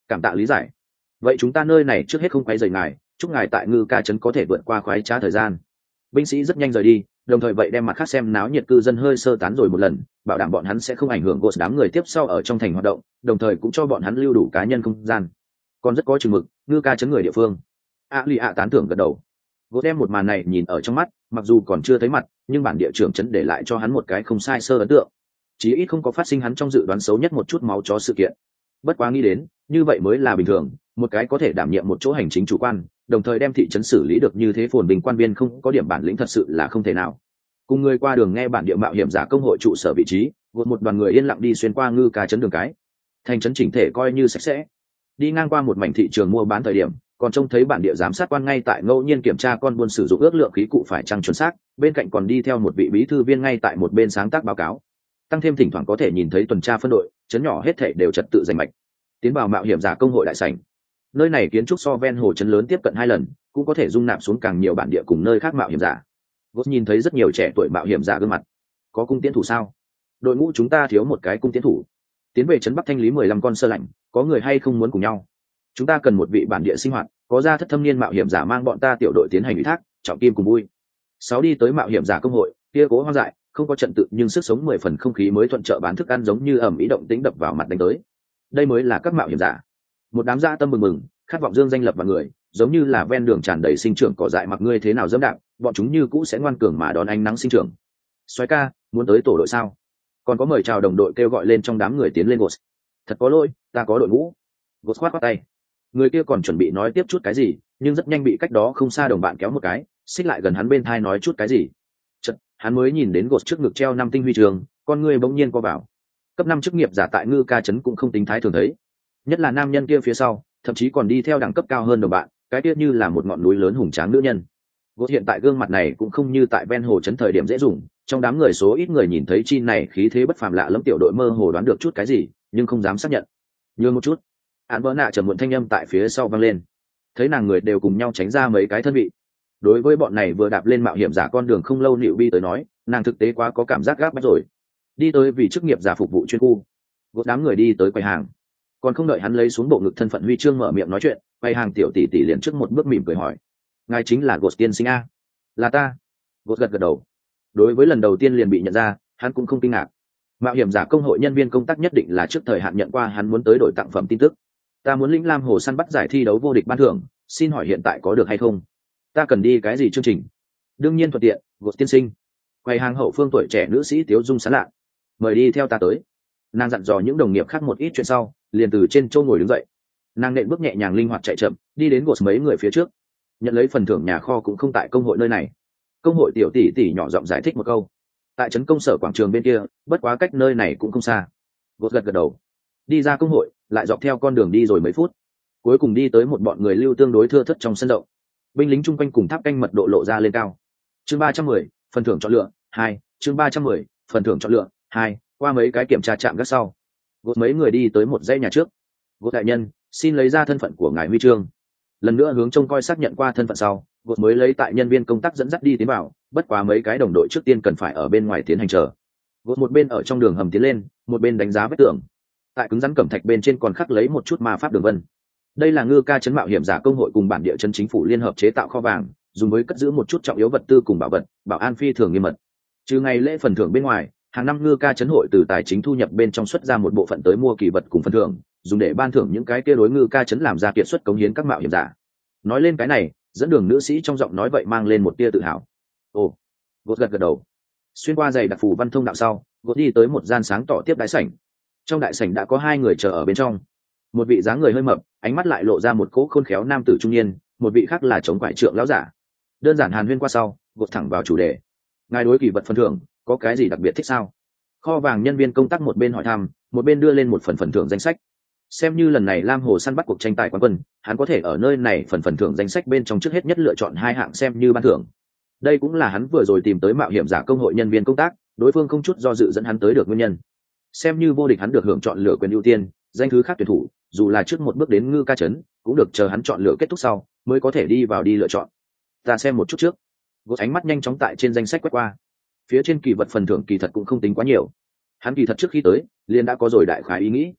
Cảm tạ lý giải. Vậy chúng ta nơi này trước hết không quấy rầy ngài, chúc ngài tại Ngư Ca trấn có thể vượt qua khoái trá thời gian. Binh sĩ rất nhanh rời đi, đồng thời vậy đem mặt khác xem náo nhiệt cư dân hơi sơ tán rồi một lần, bảo đảm bọn hắn sẽ không ảnh hưởng Ghost đám người tiếp sau ở trong thành hoạt động, đồng thời cũng cho bọn hắn lưu đủ cá nhân không gian. Còn rất có chừng mực, Ngư Ca trấn người địa phương. Lì ạ tán thưởng gật đầu. Ghost đem một màn này nhìn ở trong mắt, mặc dù còn chưa thấy mặt, nhưng bản địa trưởng trấn để lại cho hắn một cái không sai sơ ấn tượng. Chí ít không có phát sinh hắn trong dự đoán xấu nhất một chút máu chó sự kiện. Bất quá nghĩ đến, như vậy mới là bình thường, một cái có thể đảm nhiệm một chỗ hành chính chủ quan, đồng thời đem thị trấn xử lý được như thế phồn bình quan viên không có điểm bản lĩnh thật sự là không thể nào. Cùng người qua đường nghe bản địa mạo hiểm giả công hội trụ sở vị trí, vượt một đoàn người yên lặng đi xuyên qua Ngư Ca trấn đường cái. Thành trấn chỉnh thể coi như sạch sẽ. Đi ngang qua một mảnh thị trường mua bán thời điểm, còn trông thấy bản địa giám sát quan ngay tại ngẫu nhiên kiểm tra con buôn sử dụng ước lượng khí cụ phải chăng chuẩn xác, bên cạnh còn đi theo một vị bí thư viên ngay tại một bên sáng tác báo cáo. Tăng thêm thỉnh thoảng có thể nhìn thấy tuần tra phân đội, trấn nhỏ hết thảy đều trật tự rành mạch. Tiến vào mạo hiểm giả công hội đại sảnh. Nơi này kiến trúc so ven hồ trấn lớn tiếp cận 2 lần, cũng có thể dung nạp xuống càng nhiều bản địa cùng nơi khác mạo hiểm giả. Ghost nhìn thấy rất nhiều trẻ tuổi mạo hiểm giả gương mặt. Có cung tiến thủ sao? Đội ngũ chúng ta thiếu một cái cung tiến thủ. Tiến về trấn Bắc thanh lý 15 con sơ lạnh, có người hay không muốn cùng nhau? Chúng ta cần một vị bản địa sinh hoạt, có ra thất thâm niên mạo hiểm giả mang bọn ta tiểu đội tiến hành ủy thác, trọng kim cùng vui. 6 đi tới mạo hiểm giả công hội, kia cố hoang dại, không có trận tự nhưng sức sống 10 phần không khí mới thuận trợ bán thức ăn giống như ầm ĩ động tĩnh đập vào mặt đánh tới. Đây mới là các mạo hiểm giả. Một đám dã tâm mừng mừng, khát vọng dương danh lập vào người, giống như là ven đường tràn đầy sinh trưởng cỏ dại mặc ngươi thế nào dẫm đạp, bọn chúng như cũ sẽ ngoan cường mà đón ánh nắng sinh trưởng. Soái ca, muốn tới tổ đội sao? Còn có mời chào đồng đội kêu gọi lên trong đám người tiến lên Ghost. Thật có lỗi, ta có đội ngũ. Ghost khoát tay. Người kia còn chuẩn bị nói tiếp chút cái gì, nhưng rất nhanh bị cách đó không xa đồng bạn kéo một cái, xích lại gần hắn bên thai nói chút cái gì. Chợt, hắn mới nhìn đến Ghost trước ngực treo 5 tinh huy chương, con người bỗng nhiên co vào. Cấp 5 chức nghiệp giả tại Ngư Ca trấn cũng không tính thái thường thấy. Nhất là nam nhân kia phía sau, thậm chí còn đi theo đẳng cấp cao hơn đồng bạn, cái kia như là một ngọn núi lớn hùng tráng nữ nhân. Ghost hiện tại gương mặt này cũng không như tại ven hồ trấn thời điểm dễ dùng, trong đám người số ít người nhìn thấy chi này khí thế bất phàm lạ lẫm tiểu đội mơ hồ đoán được chút cái gì, nhưng không dám xác nhận. Nhường một chút. Án vỡ nạ trầm muộn thanh âm tại phía sau vang lên. Thấy nàng người đều cùng nhau tránh ra mấy cái thân vị. Đối với bọn này vừa đạp lên mạo hiểm giả con đường không lâu Nịu Bi tới nói, nàng thực tế quá có cảm giác gáp bách rồi. Đi tới vì chức nghiệp giả phục vụ chuyên khu. Ghost đám người đi tới quầy hàng. Còn không đợi hắn lấy xuống bộ ngực thân phận huy chương mở miệng nói chuyện, quầy hàng tiểu tỷ tỷ liền trước một bước mỉm cười hỏi: ngài chính là Ghost tiên sinh a? Là ta. Ghost gật gật đầu. Đối với lần đầu tiên liền bị nhận ra, hắn cũng không kinh ngạc. Mạo hiểm giả công hội nhân viên công tác nhất định là trước thời hạn nhận qua hắn muốn tới đổi tặng phẩm tin tức. Ta muốn lĩnh lam hồ săn bắt giải thi đấu vô địch ban thưởng, xin hỏi hiện tại có được hay không? Ta cần đi cái gì chương trình? Đương nhiên thuận tiện, Ghost tiên sinh. Quầy hàng hậu phương tuổi trẻ nữ sĩ tiếu dung sán lạ. Mời đi theo ta tới. Nàng dặn dò những đồng nghiệp khác một ít chuyện sau, liền từ trên châu ngồi đứng dậy. Nàng nện bước nhẹ nhàng linh hoạt chạy chậm, đi đến Ghost mấy người phía trước. Nhận lấy phần thưởng nhà kho cũng không tại công hội nơi này. Công hội tiểu tỷ tỷ nhỏ giọng giải thích một câu. Tại trấn công sở quảng trường bên kia, bất quá cách nơi này cũng không xa. Ghost gật gật đầu. Đi ra công hội, lại dọc theo con đường đi rồi mấy phút, cuối cùng đi tới một bọn người lưu tương đối thưa thớt trong sân rộng. Binh lính chung quanh cùng tháp canh mật độ lộ ra lên cao. Chương 310, phần thưởng chọn lựa 2, chương 310, phần thưởng chọn lựa 2. Qua mấy cái kiểm tra chạm gác sau, Ghost mấy người đi tới một dãy nhà trước. Ghost đại nhân, xin lấy ra thân phận của ngài huy chương. Lần nữa hướng trông coi xác nhận qua thân phận sau, Ghost mới lấy tại nhân viên công tác dẫn dắt đi tiến vào, bất quá mấy cái đồng đội trước tiên cần phải ở bên ngoài tiến hành chờ. Ghost một bên ở trong đường hầm tiến lên, một bên đánh giá vết tường. Tại cứng rắn cẩm thạch bên trên còn khắc lấy một chút ma pháp đường vân. Đây là Ngư Ca trấn mạo hiểm giả công hội cùng bản địa trấn chính phủ liên hợp chế tạo kho vàng, dùng với cất giữ một chút trọng yếu vật tư cùng bảo vật, bảo an phi thường nghiêm mật. Trừ ngày lễ phần thưởng bên ngoài, hàng năm Ngư Ca trấn hội từ tài chính thu nhập bên trong xuất ra một bộ phận tới mua kỳ vật cùng phần thưởng, dùng để ban thưởng những cái kia đối Ngư Ca trấn làm ra kiệt xuất cống hiến các mạo hiểm giả. Nói lên cái này, dẫn đường nữ sĩ trong giọng nói vậy mang lên một tia tự hào. Ồ, Ghost gật gật đầu. Xuyên qua giày đặc phù văn thông đạo sau, Ghost đi tới một gian sáng tỏ tiếp đại sảnh. Trong đại sảnh đã có 2 người chờ ở bên trong. Một vị dáng người hơi mập, ánh mắt lại lộ ra một cỗ khôn khéo nam tử trung niên, một vị khác là chống quải trượng lão giả. Đơn giản hàn huyên qua sau, Ghost thẳng vào chủ đề. Ngài đối kỳ vật phần thưởng có cái gì đặc biệt thích sao? Kho vàng nhân viên công tác một bên hỏi thăm, một bên đưa lên một phần thưởng danh sách. Xem như lần này Lam Hồ săn bắt cuộc tranh tài quán quân, hắn có thể ở nơi này phần thưởng danh sách bên trong trước hết nhất lựa chọn 2 hạng xem như ban thưởng. Đây cũng là hắn vừa rồi tìm tới mạo hiểm giả công hội nhân viên công tác, đối phương không chút do dự dẫn hắn tới được nguyên nhân. Xem như vô địch hắn được hưởng chọn lựa quyền ưu tiên, danh thứ khác tuyển thủ, dù là trước một bước đến Ngư Ca trấn, cũng được chờ hắn chọn lựa kết thúc sau, mới có thể đi vào đi lựa chọn. Ta xem một chút trước. Ghost ánh mắt nhanh chóng tại trên danh sách quét qua. Phía trên kỳ vật phần thưởng kỳ thật cũng không tính quá nhiều. Hắn kỳ thật trước khi tới, liền đã có rồi đại khái ý nghĩ.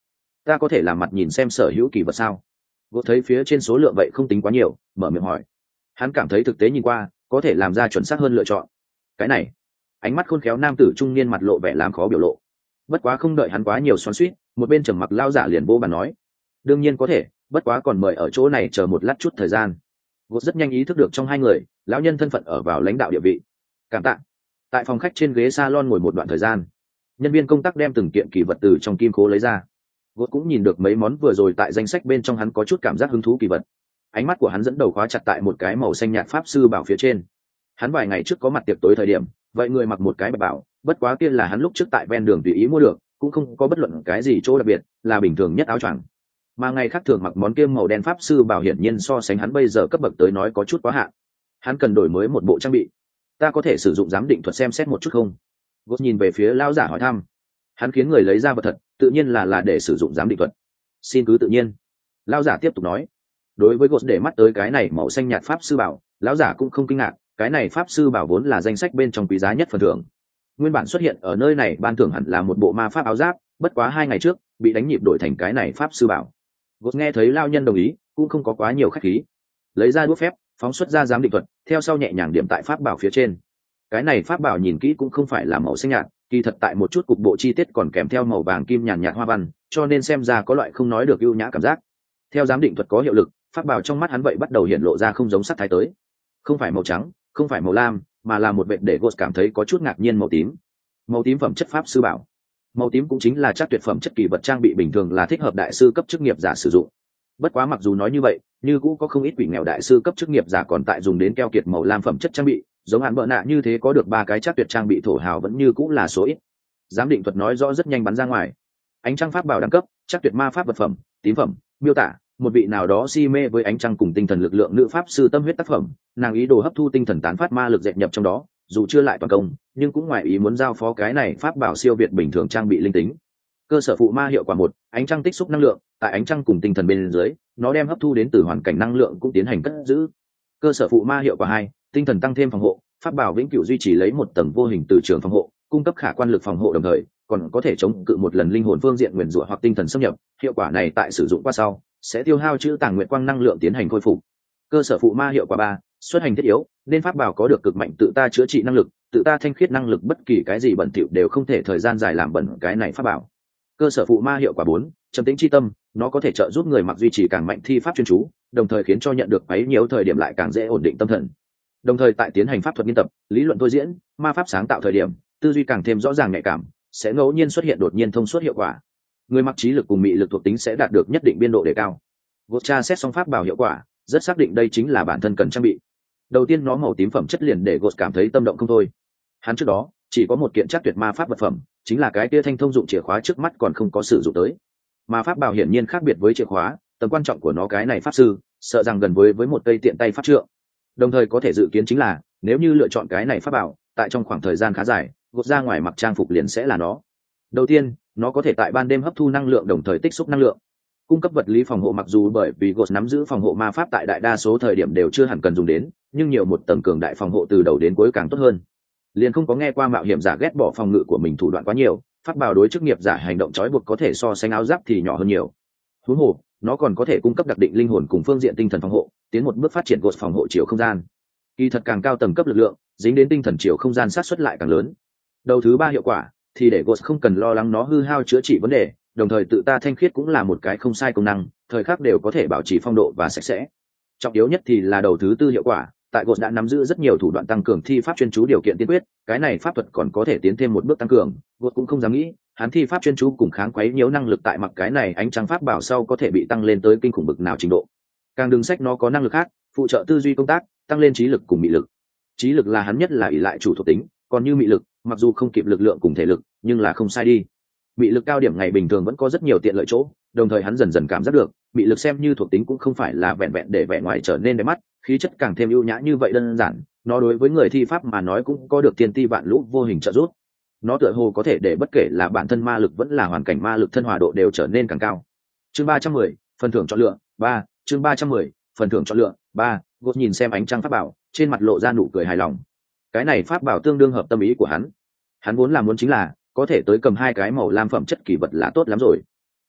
ta có thể làm mặt nhìn xem sở hữu kỳ vật sao? Gột thấy phía trên số lượng vậy không tính quá nhiều, mở miệng hỏi. Hắn cảm thấy thực tế nhìn qua có thể làm ra chuẩn xác hơn lựa chọn. Cái này, ánh mắt khôn khéo nam tử trung niên mặt lộ vẻ làm khó biểu lộ. Bất quá không đợi hắn quá nhiều xoắn xuýt, một bên trầm mặc lao giả liền vô bàn nói: đương nhiên có thể, bất quá còn mời ở chỗ này chờ một lát chút thời gian. Gột rất nhanh ý thức được trong hai người, lão nhân thân phận ở vào lãnh đạo địa vị. Cảm tạ. Tại phòng khách trên ghế salon ngồi một đoạn thời gian, nhân viên công tác đem từng kiện kỳ vật từ trong kim khố lấy ra. Gột cũng nhìn được mấy món vừa rồi tại danh sách bên trong, hắn có chút cảm giác hứng thú kỳ vật. Ánh mắt của hắn dẫn đầu khóa chặt tại một cái màu xanh nhạt pháp sư bảo phía trên. Hắn vài ngày trước có mặt tiệc tối thời điểm, vậy người mặc một cái bạch bảo, bất quá kia là hắn lúc trước tại ven đường tùy ý mua được, cũng không có bất luận cái gì chỗ đặc biệt, là bình thường nhất áo choàng. Mà ngày khác thường mặc món kia màu đen pháp sư bảo hiển nhiên so sánh hắn bây giờ cấp bậc tới nói có chút quá hạn. Hắn cần đổi mới một bộ trang bị. Ta có thể sử dụng giám định thuật xem xét một chút không? Gốt nhìn về phía lão giả hỏi thăm. Hắn khiến người lấy ra vật thật, tự nhiên là để sử dụng giám định thuật. Xin cứ tự nhiên. Lão giả tiếp tục nói. Đối với Gốt để mắt tới cái này màu xanh nhạt pháp sư bảo, lão giả cũng không kinh ngạc, cái này pháp sư bảo vốn là danh sách bên trong quý giá nhất phần thưởng. Nguyên bản xuất hiện ở nơi này ban thưởng hẳn là một bộ ma pháp áo giáp, bất quá 2 ngày trước bị đánh nhịp đổi thành cái này pháp sư bảo. Gốt nghe thấy lao nhân đồng ý, cũng không có quá nhiều khách khí, lấy ra đũa phép, phóng xuất ra giám định thuật, theo sau nhẹ nhàng điểm tại pháp bảo phía trên. Cái này pháp bảo nhìn kỹ cũng không phải là màu xanh nhạt, kỳ thật tại một chút cục bộ chi tiết còn kèm theo màu vàng kim nhàn nhạt hoa văn, cho nên xem ra có loại không nói được ưu nhã cảm giác. Theo giám định thuật có hiệu lực, pháp bảo trong mắt hắn vậy bắt đầu hiện lộ ra không giống sắc thái tới, không phải màu trắng, không phải màu lam, mà là một vệt để Gốt cảm thấy có chút ngạc nhiên màu tím. Màu tím phẩm chất pháp sư bảo. Màu tím cũng chính là chắc tuyệt phẩm chất kỳ vật trang bị bình thường, là thích hợp đại sư cấp chức nghiệp giả sử dụng. Bất quá mặc dù nói như vậy, như cũng có không ít quỷ nghèo đại sư cấp chức nghiệp giả còn tại dùng đến keo kiệt màu lam phẩm chất trang bị, giống hạn bợ nạ như thế có được 3 cái chắc tuyệt trang bị thổ hào vẫn như cũng là số ít. Giám định thuật nói rõ rất nhanh bắn ra ngoài. Ánh trăng pháp bảo đẳng cấp, chắc tuyệt ma pháp vật phẩm, tím phẩm, miêu tả một vị nào đó si mê với ánh trăng cùng tinh thần lực lượng nữ pháp sư tâm huyết tác phẩm, nàng ý đồ hấp thu tinh thần tán phát ma lực dệt nhập trong đó, dù chưa lại toàn công, nhưng cũng ngoài ý muốn giao phó cái này pháp bảo siêu việt bình thường trang bị linh tính. Cơ sở phụ ma hiệu quả 1, ánh trăng tích xúc năng lượng, tại ánh trăng cùng tinh thần bên dưới, nó đem hấp thu đến từ hoàn cảnh năng lượng cũng tiến hành cất giữ. Cơ sở phụ ma hiệu quả 2, tinh thần tăng thêm phòng hộ, pháp bảo vĩnh cửu duy trì lấy một tầng vô hình từ trường phòng hộ, cung cấp khả quan lực phòng hộ, đồng thời còn có thể chống cự một lần linh hồn phương diện nguyền rủa hoặc tinh thần xâm nhập. Hiệu quả này tại sử dụng qua sau sẽ tiêu hao chữ tàng nguyện quang năng lượng tiến hành khôi phục. Cơ sở phụ ma hiệu quả 3, xuất hành thiết yếu, nên pháp bảo có được cực mạnh tự ta chữa trị năng lực, tự ta thanh khiết năng lực, bất kỳ cái gì bẩn thỉu đều không thể thời gian dài làm bẩn cái này pháp bảo. Cơ sở phụ ma hiệu quả 4, trầm tĩnh chi tâm, nó có thể trợ giúp người mặc duy trì càng mạnh thi pháp chuyên chú, đồng thời khiến cho nhận được quấy nhiều thời điểm lại càng dễ ổn định tâm thần. Đồng thời tại tiến hành pháp thuật nghiên tập, lý luận thôi diễn, ma pháp sáng tạo thời điểm, tư duy càng thêm rõ ràng nhạy cảm, sẽ ngẫu nhiên xuất hiện đột nhiên thông suốt hiệu quả. Người mặc trí lực cùng mị lực thuộc tính sẽ đạt được nhất định biên độ đề cao. Gốt tra xét xong pháp bảo hiệu quả, rất xác định đây chính là bản thân cần trang bị. Đầu tiên nó màu tím phẩm chất liền để Gốt cảm thấy tâm động không thôi. Hắn trước đó chỉ có một kiện chắc tuyệt ma pháp vật phẩm, chính là cái kia thanh thông dụng chìa khóa trước mắt còn không có sử dụng tới. Mà pháp bảo hiển nhiên khác biệt với chìa khóa, tầm quan trọng của nó cái này pháp sư sợ rằng gần với một cây tiện tay pháp trượng. Đồng thời có thể dự kiến chính là nếu như lựa chọn cái này pháp bảo, tại trong khoảng thời gian khá dài, Gốt ra ngoài mặc trang phục liền sẽ là nó. Đầu tiên, nó có thể tại ban đêm hấp thu năng lượng đồng thời tích xúc năng lượng, cung cấp vật lý phòng hộ. Mặc dù bởi vì Gốt nắm giữ phòng hộ ma pháp tại đại đa số thời điểm đều chưa hẳn cần dùng đến, nhưng nhiều một tầng cường đại phòng hộ từ đầu đến cuối càng tốt hơn. Liền không có nghe qua mạo hiểm giả ghét bỏ phòng ngự của mình thủ đoạn quá nhiều, pháp bảo đối chức nghiệp giả hành động trói buộc có thể so sánh áo giáp thì nhỏ hơn nhiều. Huống hồ, nó còn có thể cung cấp đặc định linh hồn cùng phương diện tinh thần phòng hộ, tiến một bước phát triển Gốt phòng hộ chiều không gian. Kỳ thật càng cao tầng cấp lực lượng, dính đến tinh thần chiều không gian sát xuất lại càng lớn. Đầu thứ 3 hiệu quả thì để Gốt không cần lo lắng nó hư hao chữa trị vấn đề, đồng thời tự ta thanh khiết cũng là một cái không sai công năng, thời khắc đều có thể bảo trì phong độ và sạch sẽ. Trọng yếu nhất thì là đầu thứ 4 hiệu quả, tại Gốt đã nắm giữ rất nhiều thủ đoạn tăng cường thi pháp chuyên chú điều kiện tiên quyết, cái này pháp thuật còn có thể tiến thêm một bước tăng cường. Gốt cũng không dám nghĩ, hắn thi pháp chuyên chú cùng kháng quấy nhiễu năng lực tại mặc cái này ánh trắng pháp bảo sau có thể bị tăng lên tới kinh khủng bực nào trình độ. Càng đừng sách nó có năng lực khác, phụ trợ tư duy công tác, tăng lên trí lực cùng mị lực. Trí lực là hắn nhất là ỷ lại chủ thuộc tính, còn như mị lực, mặc dù không kịp lực lượng cùng thể lực, nhưng là không sai đi. Mị lực cao điểm ngày bình thường vẫn có rất nhiều tiện lợi chỗ, đồng thời hắn dần dần cảm giác được, mị lực xem như thuộc tính cũng không phải là vẹn vẹn để vẻ ngoài trở nên đẹp mắt, khí chất càng thêm ưu nhã như vậy đơn giản, nó đối với người thi pháp mà nói cũng có được thiên ti vạn lũ vô hình trợ giúp. Nó tựa hồ có thể để bất kể là bản thân ma lực vẫn là hoàn cảnh ma lực thân hòa độ đều trở nên càng cao. Chương 310, phần thưởng chọn lựa 3, chương 310, phần thưởng chọn lựa 3. Gốt nhìn xem ánh trăng pháp bảo, trên mặt lộ ra nụ cười hài lòng. Cái này pháp bảo tương đương hợp tâm ý của hắn. Hắn vốn là muốn chính là có thể tới cầm 2 cái màu lam phẩm chất kỳ vật là tốt lắm rồi.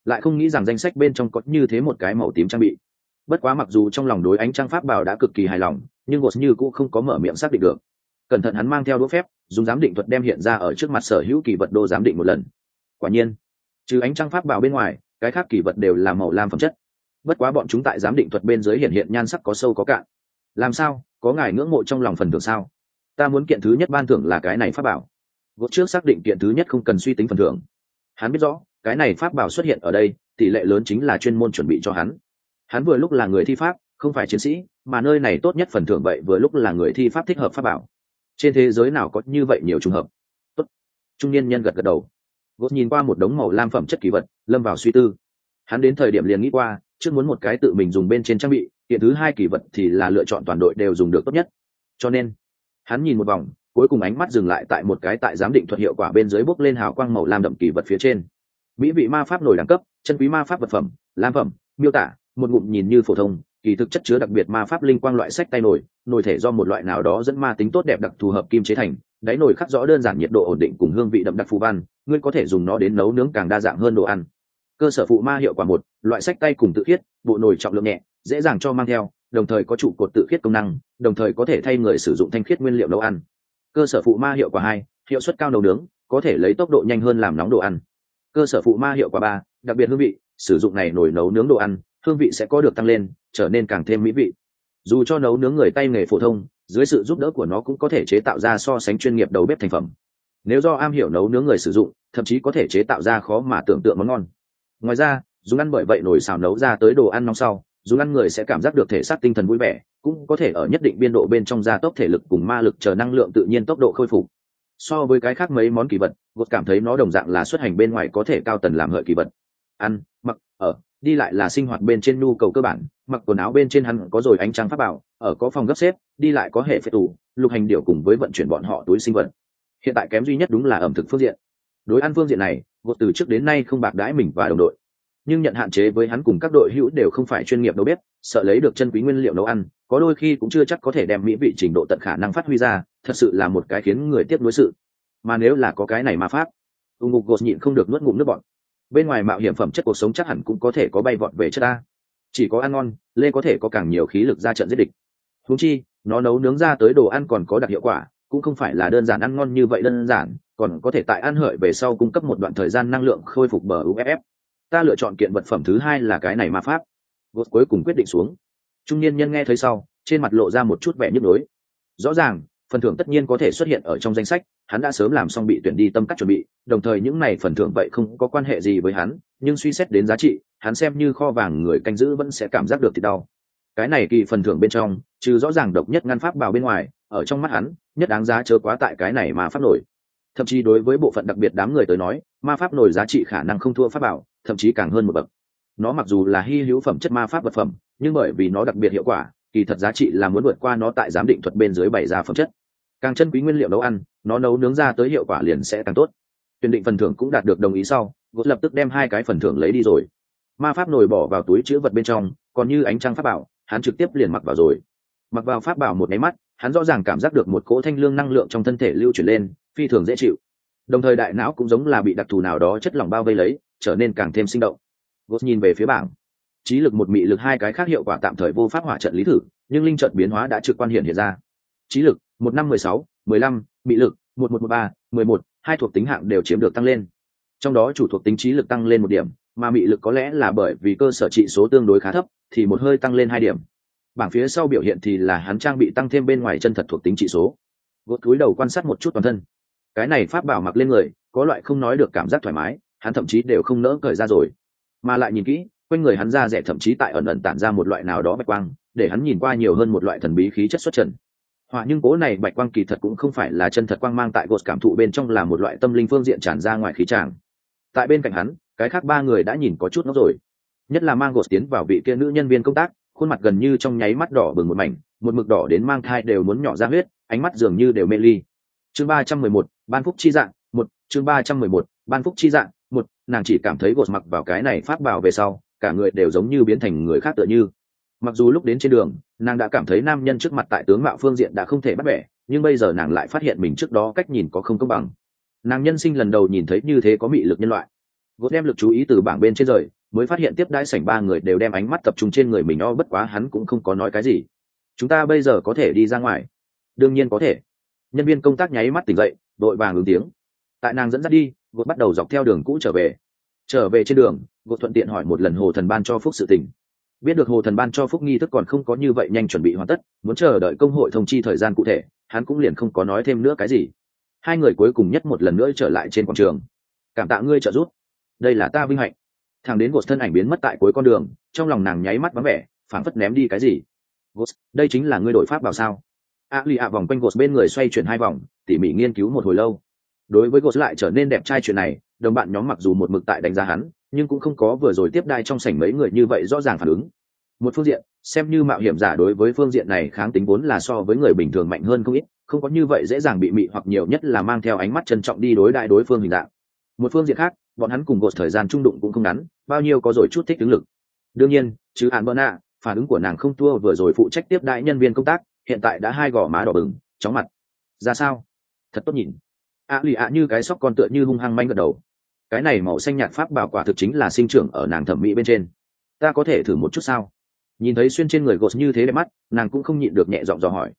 lại không nghĩ rằng danh sách bên trong có như thế một cái màu tím trang bị. Bất quá mặc dù trong lòng đối ánh trăng pháp bảo đã cực kỳ hài lòng, nhưng Ghost như cũng không có mở miệng xác định được. Cẩn thận hắn mang theo đũa phép, dùng giám định thuật đem hiện ra ở trước mặt sở hữu kỳ vật đô giám định một lần. Quả nhiên, trừ ánh trăng pháp bảo bên ngoài, cái khác kỳ vật đều là màu lam phẩm chất. Bất quá bọn chúng tại giám định thuật bên dưới hiện nhan sắc có sâu có cạn. Làm sao, có ngài ngưỡng mộ trong lòng phần thưởng sao? Ta muốn kiện thứ nhất ban thưởng là cái này pháp bảo. Ghost trước xác định kiện thứ nhất không cần suy tính phần thưởng. Hắn biết rõ, cái này pháp bảo xuất hiện ở đây, tỷ lệ lớn chính là chuyên môn chuẩn bị cho hắn. Hắn vừa lúc là người thi pháp, không phải chiến sĩ, mà nơi này tốt nhất phần thưởng vậy vừa lúc là người thi pháp thích hợp pháp bảo. Trên thế giới nào có như vậy nhiều trùng hợp. Tốt. Trung niên nhân gật gật đầu. Ghost nhìn qua một đống màu lam phẩm chất kỳ vật, lâm vào suy tư. Hắn đến thời điểm liền nghĩ qua, trước muốn một cái tự mình dùng bên trên trang bị, hiện thứ hai kỳ vật thì là lựa chọn toàn đội đều dùng được tốt nhất. Cho nên, hắn nhìn một vòng, cuối cùng ánh mắt dừng lại tại một cái tại giám định thuật hiệu quả bên dưới bốc lên hào quang màu lam đậm kỳ vật phía trên. Mỹ vị ma pháp nổi đẳng cấp, chân quý ma pháp vật phẩm, lam phẩm, miêu tả, một ngụm nhìn như phổ thông, kỳ thực chất chứa đặc biệt ma pháp linh quang loại sách tay nổi, nồi thể do một loại nào đó dẫn ma tính tốt đẹp đặc thù hợp kim chế thành, đáy nồi khắc rõ đơn giản nhiệt độ ổn định cùng hương vị đậm đặc phù văn, ngươi có thể dùng nó đến nấu nướng càng đa dạng hơn đồ ăn. Cơ sở phụ ma hiệu quả một, loại sách tay cùng tự khiết, bộ nồi trọng lượng nhẹ, dễ dàng cho mang theo, đồng thời có trụ cột tự khiết công năng, đồng thời có thể thay người sử dụng thanh khiết nguyên liệu nấu ăn. Cơ sở phụ ma hiệu quả hai, hiệu suất cao nấu nướng, có thể lấy tốc độ nhanh hơn làm nóng đồ ăn. Cơ sở phụ ma hiệu quả ba, đặc biệt hương vị, sử dụng này nồi nấu nướng đồ ăn, hương vị sẽ có được tăng lên, trở nên càng thêm mỹ vị. Dù cho nấu nướng người tay nghề phổ thông, dưới sự giúp đỡ của nó cũng có thể chế tạo ra so sánh chuyên nghiệp đầu bếp thành phẩm. Nếu do am hiểu nấu nướng người sử dụng, thậm chí có thể chế tạo ra khó mà tưởng tượng món ngon. Ngoài ra, dùng ăn bởi vậy nồi xào nấu ra tới đồ ăn nóng sau, dùng ăn người sẽ cảm giác được thể xác tinh thần vui vẻ, cũng có thể ở nhất định biên độ bên trong gia tốc thể lực cùng ma lực chờ năng lượng tự nhiên tốc độ khôi phục. So với cái khác mấy món kỳ vật, Ghost cảm thấy nó đồng dạng là xuất hành bên ngoài có thể cao tần làm hợi kỳ vật. Ăn, mặc, ở, đi lại là sinh hoạt bên trên nhu cầu cơ bản, mặc quần áo bên trên hắn có rồi ánh trăng pháp bảo, ở có phòng gấp xếp, đi lại có hệ phệ tủ, lục hành điều cùng với vận chuyển bọn họ túi sinh vật. Hiện tại kém duy nhất đúng là ẩm thực phương diện. Đối ăn phương diện này, Ghost từ trước đến nay không bạc đãi mình và đồng đội, nhưng nhận hạn chế với hắn cùng các đội hữu đều không phải chuyên nghiệp đầu bếp, sợ lấy được chân quý nguyên liệu nấu ăn, có đôi khi cũng chưa chắc có thể đem mỹ vị trình độ tận khả năng phát huy ra, thật sự là một cái khiến người tiếc nuối sự. Mà nếu là có cái này ma pháp, ngục Ghost nhịn không được nuốt ngụm nước bọt. Bên ngoài mạo hiểm phẩm chất cuộc sống chắc hẳn cũng có thể có bay vọt về chất ta. Chỉ có ăn ngon, lê có thể có càng nhiều khí lực ra trận giết địch. Huống chi, nó nấu nướng ra tới đồ ăn còn có đặc hiệu quả, cũng không phải là đơn giản ăn ngon như vậy đơn giản, còn có thể tại ăn hợi về sau cung cấp một đoạn thời gian năng lượng khôi phục bờ UFF. Ta lựa chọn kiện vật phẩm thứ hai là cái này ma pháp. Ghost cuối cùng quyết định xuống. Trung niên nhân nghe thấy sau, trên mặt lộ ra một chút vẻ nhức nhối. Rõ ràng, phần thưởng tất nhiên có thể xuất hiện ở trong danh sách, hắn đã sớm làm xong bị tuyển đi tâm cách chuẩn bị, đồng thời những này phần thưởng vậy không có quan hệ gì với hắn, nhưng suy xét đến giá trị, hắn xem như kho vàng người canh giữ vẫn sẽ cảm giác được thịt đau. Cái này kỳ phần thưởng bên trong, trừ rõ ràng độc nhất ngăn pháp bào bên ngoài, ở trong mắt hắn, nhất đáng giá chớ quá tại cái này mà pháp nổi. Thậm chí đối với bộ phận đặc biệt đám người tới nói, ma pháp nổi giá trị khả năng không thua pháp bảo, thậm chí càng hơn một bậc. Nó mặc dù là hy hữu phẩm chất ma pháp vật phẩm, nhưng bởi vì nó đặc biệt hiệu quả, kỳ thật giá trị là muốn vượt qua nó tại giám định thuật bên dưới bày ra phẩm chất. Càng chân quý nguyên liệu nấu ăn, nó nấu nướng ra tới hiệu quả liền sẽ càng tốt. Tuyển định phần thưởng cũng đạt được đồng ý sau, Ghost lập tức đem hai cái phần thưởng lấy đi rồi. Ma pháp nổi bỏ vào túi chứa vật bên trong, còn như ánh trăng pháp bảo, hắn trực tiếp liền mặc vào rồi. Mặc vào pháp bảo một cái mắt, hắn rõ ràng cảm giác được một cỗ thanh lương năng lượng trong thân thể lưu chuyển lên, phi thường dễ chịu. Đồng thời đại não cũng giống là bị đặc thù nào đó chất lỏng bao vây lấy, trở nên càng thêm sinh động. Ghost nhìn về phía bảng, trí lực một mị lực hai cái khác hiệu quả tạm thời vô pháp hỏa trận lý thử, nhưng linh trận biến hóa đã trực quan hiện ra. Trí lực 1516, 15, mị lực 1113, 11, hai thuộc tính hạng đều chiếm được tăng lên. Trong đó chủ thuộc tính trí lực tăng lên 1 điểm, mà mị lực có lẽ là bởi vì cơ sở trị số tương đối khá thấp, thì một hơi tăng lên 2 điểm. Bảng phía sau biểu hiện thì là hắn trang bị tăng thêm bên ngoài chân thật thuộc tính trị số. Ghost cúi đầu quan sát một chút toàn thân. Cái này pháp bảo mặc lên người, có loại không nói được cảm giác thoải mái, hắn thậm chí đều không nỡ cởi ra rồi. Mà lại nhìn kỹ, quanh người hắn da rẻ thậm chí tại ẩn ẩn tản ra một loại nào đó bạch quang, để hắn nhìn qua nhiều hơn một loại thần bí khí chất xuất trần. Hỏa nhưng cố này bạch quang kỳ thật cũng không phải là chân thật quang mang, tại Ghost cảm thụ bên trong là một loại tâm linh phương diện tràn ra ngoài khí tràng. Tại bên cạnh hắn, cái khác 3 người đã nhìn có chút ngốc rồi. Nhất là mang Ghost tiến vào vị kia nữ nhân viên công tác, khuôn mặt gần như trong nháy mắt đỏ bừng một mảnh, một mực đỏ đến mang thai đều muốn nhỏ ra huyết, ánh mắt dường như đều mê ly. Chương 311, ban phúc chi dạng, 1, chương 311, ban phúc chi dạng, 1, nàng chỉ cảm thấy Ghost mặc vào cái này pháp bảo về sau, cả người đều giống như biến thành người khác tựa như. Mặc dù lúc đến trên đường, nàng đã cảm thấy nam nhân trước mặt tại tướng mạo phương diện đã không thể bắt bẻ, nhưng bây giờ nàng lại phát hiện mình trước đó cách nhìn có không công bằng. Nàng nhân sinh lần đầu nhìn thấy như thế có mị lực nhân loại. Ghost đem lực chú ý từ bảng bên trên rời, mới phát hiện tiếp đãi sảnh ba người đều đem ánh mắt tập trung trên người mình. Bất quá hắn cũng không có nói cái gì. Chúng ta bây giờ có thể đi ra ngoài? Đương nhiên có thể. Nhân viên công tác nháy mắt tỉnh dậy, đội vàng ứng tiếng. Tại nàng dẫn dắt đi, gột bắt đầu dọc theo đường cũ trở về. Trở về trên đường, gột thuận tiện hỏi một lần hồ thần ban cho phúc sự tình. Biết được hồ thần ban cho phúc nghi thức còn không có như vậy nhanh chuẩn bị hoàn tất, muốn chờ đợi công hội thông chi thời gian cụ thể, hắn cũng liền không có nói thêm nữa cái gì. Hai người cuối cùng nhất một lần nữa trở lại trên quảng trường. Cảm tạ ngươi trợ giúp, đây là ta vinh hạnh. Thằng đến gột thân ảnh biến mất tại cuối con đường, trong lòng nàng nháy mắt vắng vẻ, phảng phất ném đi cái gì. Gột, đây chính là ngươi đổi pháp bảo sao? Alia vòng quanh gột bên người xoay chuyển hai vòng, tỉ mỉ nghiên cứu một hồi lâu. Đối với gột lại trở nên đẹp trai chuyện này, đồng bạn nhóm mặc dù một mực tại đánh giá hắn, nhưng cũng không có vừa rồi tiếp đai trong sảnh mấy người như vậy rõ ràng phản ứng. Một phương diện, xem như mạo hiểm giả đối với phương diện này kháng tính vốn là so với người bình thường mạnh hơn không ít, không có như vậy dễ dàng bị mị hoặc nhiều nhất là mang theo ánh mắt trân trọng đi đối đại đối phương hình dạng. Một phương diện khác, bọn hắn cùng gột thời gian trung đụng cũng không ngắn, bao nhiêu có rồi chút thích ứng lực. Đương nhiên, chứ Hàn Bernạ, phản ứng của nàng không thua vừa rồi phụ trách tiếp đại nhân viên công tác, hiện tại đã hai gò má đỏ bừng, chóng mặt. Ra sao? Thật tốt nhìn. Lì như cái sóc con tựa như hung hăng manh gật đầu. Cái này màu xanh nhạt pháp bảo quả thực chính là sinh trưởng ở nàng thẩm mỹ bên trên. Ta có thể thử một chút sao? Nhìn thấy xuyên trên người gột như thế đẹp mắt, nàng cũng không nhịn được nhẹ giọng dò hỏi.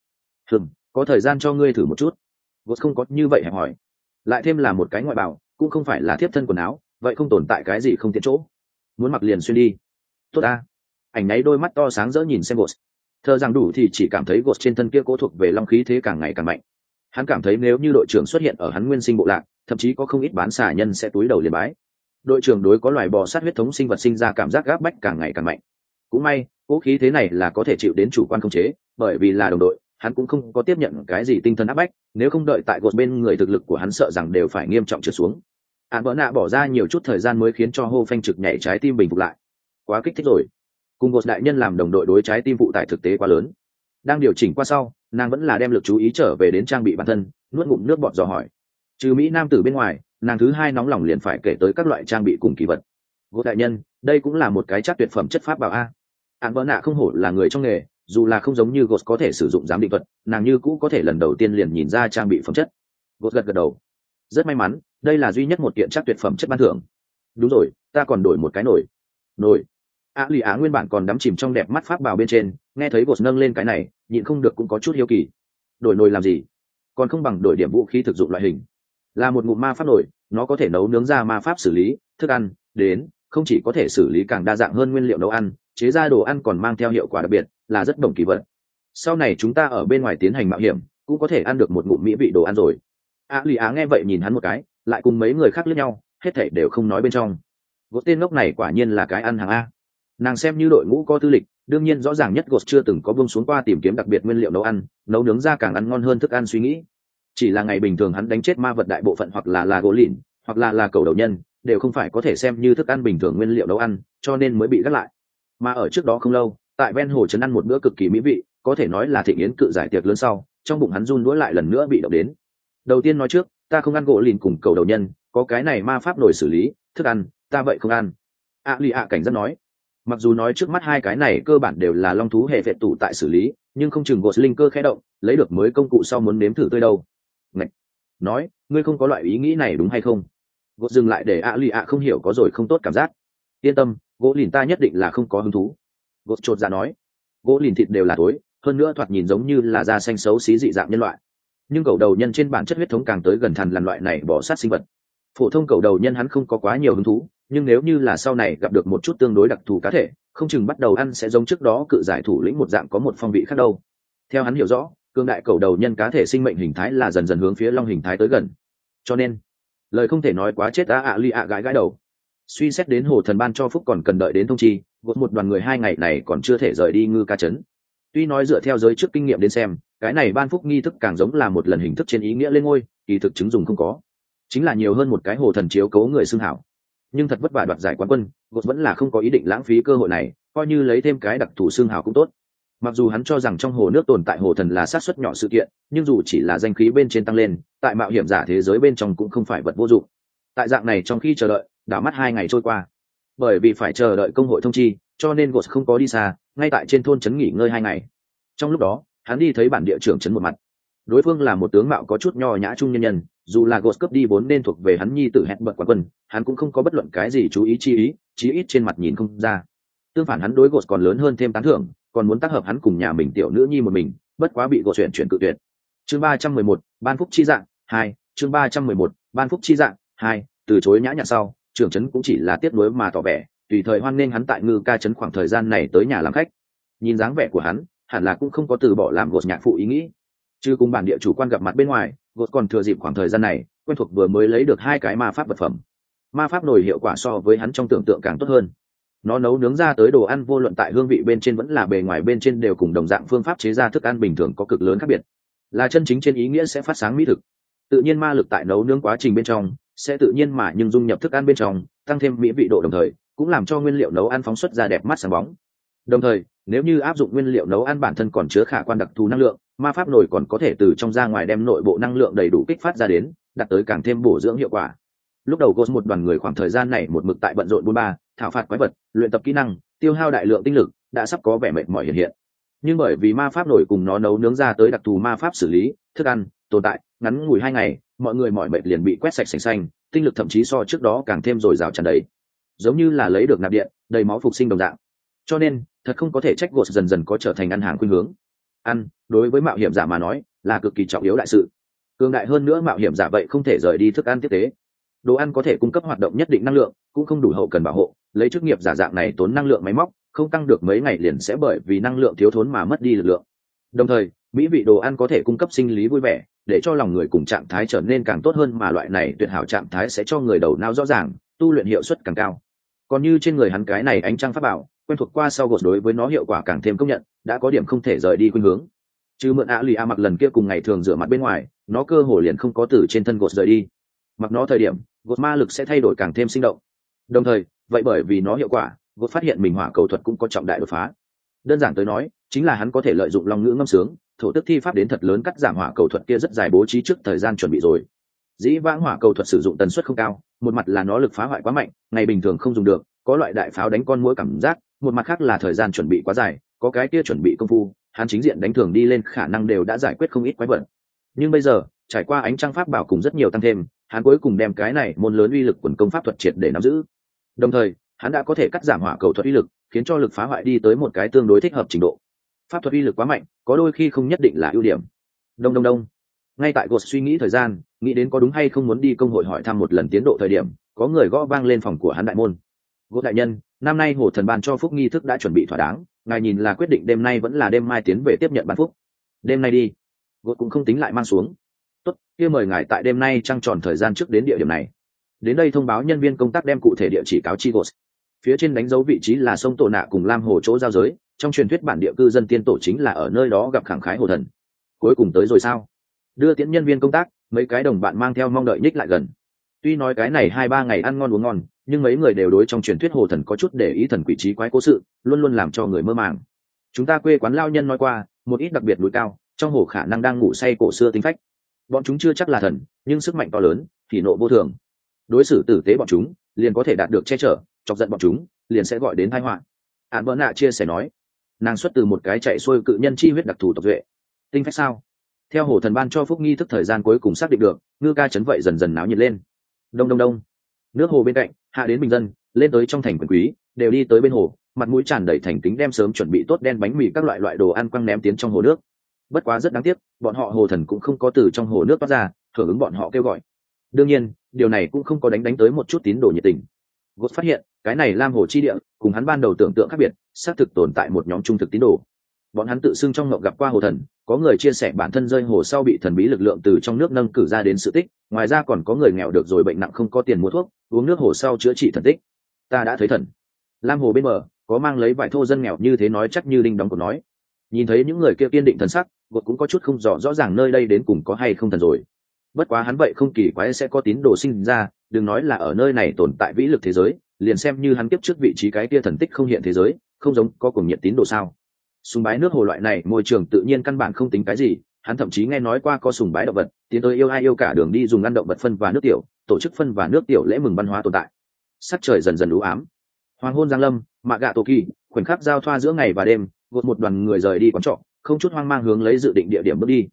Có thời gian cho ngươi thử một chút. Gột không có như vậy hẹp hỏi. Lại thêm là một cái ngoại bảo, cũng không phải là thiếp thân quần áo, vậy không tồn tại cái gì không tiện chỗ. Muốn mặc liền xuyên đi. Tốt ta. Ảnh nháy đôi mắt to sáng rỡ nhìn xem gột. Thờ rằng đủ thì chỉ cảm thấy gột trên thân kia cố thuộc về long khí thế càng ngày càng mạnh. Hắn cảm thấy nếu như đội trưởng xuất hiện ở hắn nguyên sinh bộ lạc, thậm chí có không ít bán xà nhân sẽ túi đầu liền bái. Đội trưởng đối có loài bò sát huyết thống sinh vật sinh ra cảm giác gáp bách càng ngày càng mạnh. Cũng may, cố khí thế này là có thể chịu đến chủ quan khống chế, bởi vì là đồng đội, hắn cũng không có tiếp nhận cái gì tinh thần áp bách, nếu không đợi tại gột bên người thực lực của hắn sợ rằng đều phải nghiêm trọng trượt xuống. Án Bỡ Nạ bỏ ra nhiều chút thời gian mới khiến cho hô phanh trực nhảy trái tim bình phục lại. Quá kích thích rồi. Cùng gột đại nhân làm đồng đội đối trái tim phụ tải thực tế quá lớn. Đang điều chỉnh qua sau, nàng vẫn là đem lực chú ý trở về đến trang bị bản thân, nuốt ngụm nước bọt dò hỏi. Trừ mỹ nam tử bên ngoài, nàng thứ hai nóng lòng liền phải kể tới các loại trang bị cùng kỳ vật. Gột đại nhân, đây cũng là một cái chắc tuyệt phẩm chất pháp bảo a. Án Bỡ Nạ không hổ là người trong nghề, dù là không giống như gột có thể sử dụng giám định vật, nàng như cũ có thể lần đầu tiên liền nhìn ra trang bị phẩm chất. Gột gật gật đầu. Rất may mắn, đây là duy nhất một kiện chắc tuyệt phẩm chất ban thưởng. Đúng rồi, ta còn đổi một cái nồi. Lì nguyên bản còn đắm chìm trong đẹp mắt pháp bảo bên trên, nghe thấy gột nâng lên cái này, nhịn không được cũng có chút hiếu kỳ. Đổi nồi làm gì? Còn không bằng đổi điểm vũ khí thực dụng loại hình. Là một ngụm ma pháp nồi, nó có thể nấu nướng ra ma pháp xử lý thức ăn, đến không chỉ có thể xử lý càng đa dạng hơn nguyên liệu nấu ăn, chế ra đồ ăn còn mang theo hiệu quả đặc biệt, là rất đồng kỳ vật. Sau này chúng ta ở bên ngoài tiến hành mạo hiểm, cũng có thể ăn được một ngụm mỹ vị đồ ăn rồi. Lì nghe vậy nhìn hắn một cái, lại cùng mấy người khác liếc nhau, hết thảy đều không nói bên trong. Gột tên ngốc này quả nhiên là cái ăn hàng a. Nàng xem như đội ngũ có tư lịch, đương nhiên rõ ràng nhất gột chưa từng có buông xuống qua tìm kiếm đặc biệt nguyên liệu nấu ăn, nấu nướng ra càng ăn ngon hơn thức ăn suy nghĩ. Chỉ là ngày bình thường hắn đánh chết ma vật đại bộ phận hoặc là gỗ lìn, hoặc là cầu đầu nhân, đều không phải có thể xem như thức ăn bình thường nguyên liệu nấu ăn, cho nên mới bị gác lại. Mà ở trước đó không lâu, tại ven hồ trấn ăn một bữa cực kỳ mỹ vị, có thể nói là thịnh yến cự giải tiệc lớn sau, trong bụng hắn run đũa lại lần nữa bị động đến. Đầu tiên nói trước, ta không ăn gỗ lìn cùng cầu đầu nhân, có cái này ma pháp nồi xử lý thức ăn, ta vậy không ăn. Lì cảnh giác nói. Mặc dù nói trước mắt hai cái này cơ bản đều là long thú hệ phệ tủ tại xử lý, nhưng không chừng gột linh cơ khẽ động, lấy được mới công cụ sau muốn nếm thử tươi đâu. Ngạch. Nói, ngươi không có loại ý nghĩ này đúng hay không? Gột dừng lại để lì không hiểu có rồi không tốt cảm giác. Yên tâm, gỗ lìn ta nhất định là không có hứng thú. Gột chột ra nói. Gỗ lìn thịt đều là tối, hơn nữa thoạt nhìn giống như là da xanh xấu xí dị dạng nhân loại. Nhưng cầu đầu nhân trên bản chất huyết thống càng tới gần thằn lằn loại này bỏ sát sinh vật. Phổ thông cầu đầu nhân hắn không có quá nhiều hứng thú, nhưng nếu như là sau này gặp được một chút tương đối đặc thù cá thể, không chừng bắt đầu ăn sẽ giống trước đó cự giải thủ lĩnh một dạng có một phong vị khác đâu. Theo hắn hiểu rõ, cương đại cầu đầu nhân cá thể sinh mệnh hình thái là dần dần hướng phía long hình thái tới gần. Cho nên, lời không thể nói quá chết đã gãi gãi đầu. Suy xét đến hồ thần ban cho phúc còn cần đợi đến thông chi, gột một đoàn người 2 ngày này còn chưa thể rời đi ngư ca trấn. Tuy nói dựa theo giới trước kinh nghiệm đến xem, cái này ban phúc nghi thức càng giống là một lần hình thức trên ý nghĩa lên ngôi, kỳ thực chứng dùng không có, chính là nhiều hơn một cái hồ thần chiếu cố người xưng hảo. Nhưng thật vất vả đoạt giải quán quân, gột vẫn là không có ý định lãng phí cơ hội này, coi như lấy thêm cái đặc thù xưng hảo cũng tốt. Mặc dù hắn cho rằng trong hồ nước tồn tại hồ thần là sát suất nhỏ sự kiện, nhưng dù chỉ là danh khí bên trên tăng lên, tại mạo hiểm giả thế giới bên trong cũng không phải vật vô dụng. Tại dạng này trong khi chờ đợi, đảo mắt 2 ngày trôi qua. Bởi vì phải chờ đợi công hội thông chi, cho nên gột không có đi xa, ngay tại trên thôn trấn nghỉ ngơi 2 ngày. Trong lúc đó, hắn đi thấy bản địa trưởng trấn một mặt. Đối phương là một tướng mạo có chút nho nhã trung nhân nhân, dù là gột cướp đi vốn nên thuộc về hắn nhi tử hẹn bật quán quân, hắn cũng không có bất luận cái gì chú ý chi ý, chí ít trên mặt nhìn không ra. Tương phản hắn đối gột còn lớn hơn thêm tán thưởng, còn muốn tác hợp hắn cùng nhà mình tiểu nữ nhi một mình, bất quá bị gột chuyển cự tuyệt. Chương 311, ban phúc chi dạng 2, chương 311, ban phúc chi dạng 2, từ chối nhã nhặn sau, trưởng trấn cũng chỉ là tiếc nuối mà tỏ vẻ, tùy thời hoan nghênh hắn tại Ngư Ca trấn khoảng thời gian này tới nhà làm khách. Nhìn dáng vẻ của hắn, hẳn là cũng không có từ bỏ làm gột nhạc phụ ý nghĩ. Chứ cùng bản địa chủ quan gặp mặt bên ngoài, gột còn thừa dịp khoảng thời gian này, quen thuộc vừa mới lấy được 2 cái ma pháp vật phẩm. Ma pháp nồi hiệu quả so với hắn trong tưởng tượng càng tốt hơn. Nó nấu nướng ra tới đồ ăn vô luận tại hương vị bên trên vẫn là bề ngoài bên trên đều cùng đồng dạng phương pháp chế ra thức ăn bình thường có cực lớn khác biệt, là chân chính trên ý nghĩa sẽ phát sáng mỹ thực. Tự nhiên ma lực tại nấu nướng quá trình bên trong sẽ tự nhiên mà nhưng dung nhập thức ăn bên trong, tăng thêm mỹ vị độ, đồng thời cũng làm cho nguyên liệu nấu ăn phóng xuất ra đẹp mắt sáng bóng. Đồng thời, nếu như áp dụng nguyên liệu nấu ăn bản thân còn chứa khả quan đặc thù năng lượng, ma pháp nồi còn có thể từ trong ra ngoài đem nội bộ năng lượng đầy đủ kích phát ra đến, đạt tới càng thêm bổ dưỡng hiệu quả. Lúc đầu Ghost một đoàn người khoảng thời gian này một mực tại bận rộn 43, thảo phạt quái vật, luyện tập kỹ năng, tiêu hao đại lượng tinh lực, đã sắp có vẻ mệt mỏi hiện hiện. Nhưng bởi vì ma pháp nổi cùng nó nấu nướng ra tới đặc thù ma pháp xử lý thức ăn tồn tại, ngắn ngủi 2 ngày, mọi người mỏi mệt liền bị quét sạch sành xanh, tinh lực thậm chí so trước đó càng thêm dồi dào tràn đầy, giống như là lấy được nạp điện, đầy máu phục sinh đồng dạng. Cho nên, thật không có thể trách Ghost dần dần có trở thành ăn hàng khuynh hướng. Ăn, đối với mạo hiểm giả mà nói, là cực kỳ trọng yếu đại sự. Cường đại hơn nữa mạo hiểm giả vậy không thể rời đi thức ăn tiếp tế. Đồ ăn có thể cung cấp hoạt động nhất định năng lượng, cũng không đủ hậu cần bảo hộ, lấy chức nghiệp giả dạng này tốn năng lượng máy móc, không tăng được mấy ngày liền sẽ bởi vì năng lượng thiếu thốn mà mất đi lực lượng. Đồng thời, mỹ vị đồ ăn có thể cung cấp sinh lý vui vẻ, để cho lòng người cùng trạng thái trở nên càng tốt hơn, mà loại này tuyệt hảo trạng thái sẽ cho người đầu não rõ ràng, tu luyện hiệu suất càng cao. Còn như trên người hắn cái này ánh trăng pháp bảo, quen thuộc qua sau gột đối với nó hiệu quả càng thêm công nhận, đã có điểm không thể rời đi khuynh hướng. Chứ mượn lì mặc lần kia cùng ngày thường rửa mặt bên ngoài, nó cơ hồ liền không có từ trên thân gột rời đi. Mặc nó thời điểm, gột ma lực sẽ thay đổi càng thêm sinh động. Đồng thời, vậy bởi vì nó hiệu quả, gột phát hiện mình hỏa cầu thuật cũng có trọng đại đột phá. Đơn giản tới nói, chính là hắn có thể lợi dụng long ngữ ngâm sướng, thổ tức thi pháp đến thật lớn cắt giảm hỏa cầu thuật kia rất dài bố trí trước thời gian chuẩn bị rồi. Dĩ vãng hỏa cầu thuật sử dụng tần suất không cao, một mặt là nó lực phá hoại quá mạnh, ngày bình thường không dùng được, có loại đại pháo đánh con muỗi cảm giác, một mặt khác là thời gian chuẩn bị quá dài, có cái kia chuẩn bị công phu, hắn chính diện đánh thường đi lên khả năng đều đã giải quyết không ít quái vật. Nhưng bây giờ, trải qua ánh trăng pháp bảo cùng rất nhiều tăng thêm, hắn cuối cùng đem cái này môn lớn uy lực quần công pháp thuật triệt để nắm giữ. Đồng thời, hắn đã có thể cắt giảm hỏa cầu thuật uy lực, khiến cho lực phá hoại đi tới một cái tương đối thích hợp trình độ. Pháp thuật uy lực quá mạnh, có đôi khi không nhất định là ưu điểm. Đông. Ngay tại Ghost suy nghĩ thời gian, nghĩ đến có đúng hay không muốn đi công hội hỏi thăm một lần tiến độ thời điểm, có người gõ vang lên phòng của hắn đại môn. Ghost đại nhân, năm nay Hồ Thần ban cho phúc nghi thức đã chuẩn bị thỏa đáng, ngài nhìn là quyết định đêm nay vẫn là đêm mai tiến về tiếp nhận ban phúc. Đêm nay đi. Ghost cũng không tính lại mang xuống. Tốt, kia mời ngài tại đêm nay trăng tròn thời gian trước đến địa điểm này. Đến đây thông báo nhân viên công tác đem cụ thể địa chỉ cáo chi Ghost. Phía trên đánh dấu vị trí là sông Tổ Nạ cùng Lam Hồ chỗ giao giới, trong truyền thuyết bản địa cư dân tiên tổ chính là ở nơi đó gặp khẳng khái Hồ Thần. Cuối cùng tới rồi sao? Đưa tiễn nhân viên công tác, mấy cái đồng bạn mang theo mong đợi nhích lại gần. Tuy nói cái này 2-3 ngày ăn ngon uống ngon, nhưng mấy người đều đối trong truyền thuyết Hồ Thần có chút để ý thần quỷ trí quái cố sự, luôn luôn làm cho người mơ màng. Chúng ta quê quán lao nhân nói qua, một ít đặc biệt núi cao, trong hồ khả năng đang ngủ say cổ xưa tính phách. Bọn chúng chưa chắc là thần, nhưng sức mạnh to lớn, thì nộ vô thường. Đối xử tử tế bọn chúng, liền có thể đạt được che chở, chọc giận bọn chúng, liền sẽ gọi đến tai họa. Án Bỡ Nạ chia sẻ nói, nàng xuất từ một cái chạy xuôi cự nhân chi huyết đặc thù tộc duệ. Tinh phách sao? Theo Hồ Thần ban cho phúc nghi thức thời gian cuối cùng xác định được, Ngư Ca trấn vậy dần dần náo nhiệt lên. Đông. Nước hồ bên cạnh, hạ đến bình dân, lên tới trong thành quyền quý, đều đi tới bên hồ, mặt mũi tràn đầy thành kính đem sớm chuẩn bị tốt đen bánh mì các loại đồ ăn quăng ném tiến trong hồ nước. Bất quá rất đáng tiếc, bọn họ Hồ Thần cũng không có từ trong hồ nước toát ra, hưởng ứng bọn họ kêu gọi. Đương nhiên, điều này cũng không có đánh tới một chút tín đồ nhiệt tình. Ghost phát hiện, cái này Lam Hồ chi địa, cùng hắn ban đầu tưởng tượng khác biệt, xác thực tồn tại một nhóm trung thực tín đồ. Bọn hắn tự xưng trong ngộng gặp qua Hồ Thần, có người chia sẻ bản thân rơi hồ sau bị thần bí lực lượng từ trong nước nâng cử ra đến sự tích, ngoài ra còn có người nghèo được rồi bệnh nặng không có tiền mua thuốc, uống nước hồ sau chữa trị thần tích. Ta đã thấy thần. Lam Hồ bên bờ, có mang lấy vải thô dân nghèo như thế nói chắc như đinh đóng cột nói. Nhìn thấy những người kia kiên định thần sắc, Ghost cũng có chút không rõ ràng nơi đây đến cùng có hay không thần rồi. Bất quá hắn vậy không kỳ quái sẽ có tín đồ sinh ra, đừng nói là ở nơi này tồn tại vĩ lực thế giới, liền xem như hắn tiếp trước vị trí cái kia thần tích không hiện thế giới, không giống có cùng nhiệt tín đồ sao? Sùng bái nước hồ loại này môi trường tự nhiên căn bản không tính cái gì, hắn thậm chí nghe nói qua có sùng bái động vật, tiến tới yêu ai yêu cả đường đi dùng ăn động vật phân và nước tiểu, tổ chức phân và nước tiểu lễ mừng văn hóa tồn tại. Sắc trời dần dần u ám, hoàng hôn giáng lâm, mạ gạ tổ kỳ, khoảnh khắc giao thoa giữa ngày và đêm, gột một đoàn người rời đi quán trọ, không chút hoang mang hướng lấy dự định địa điểm bước đi.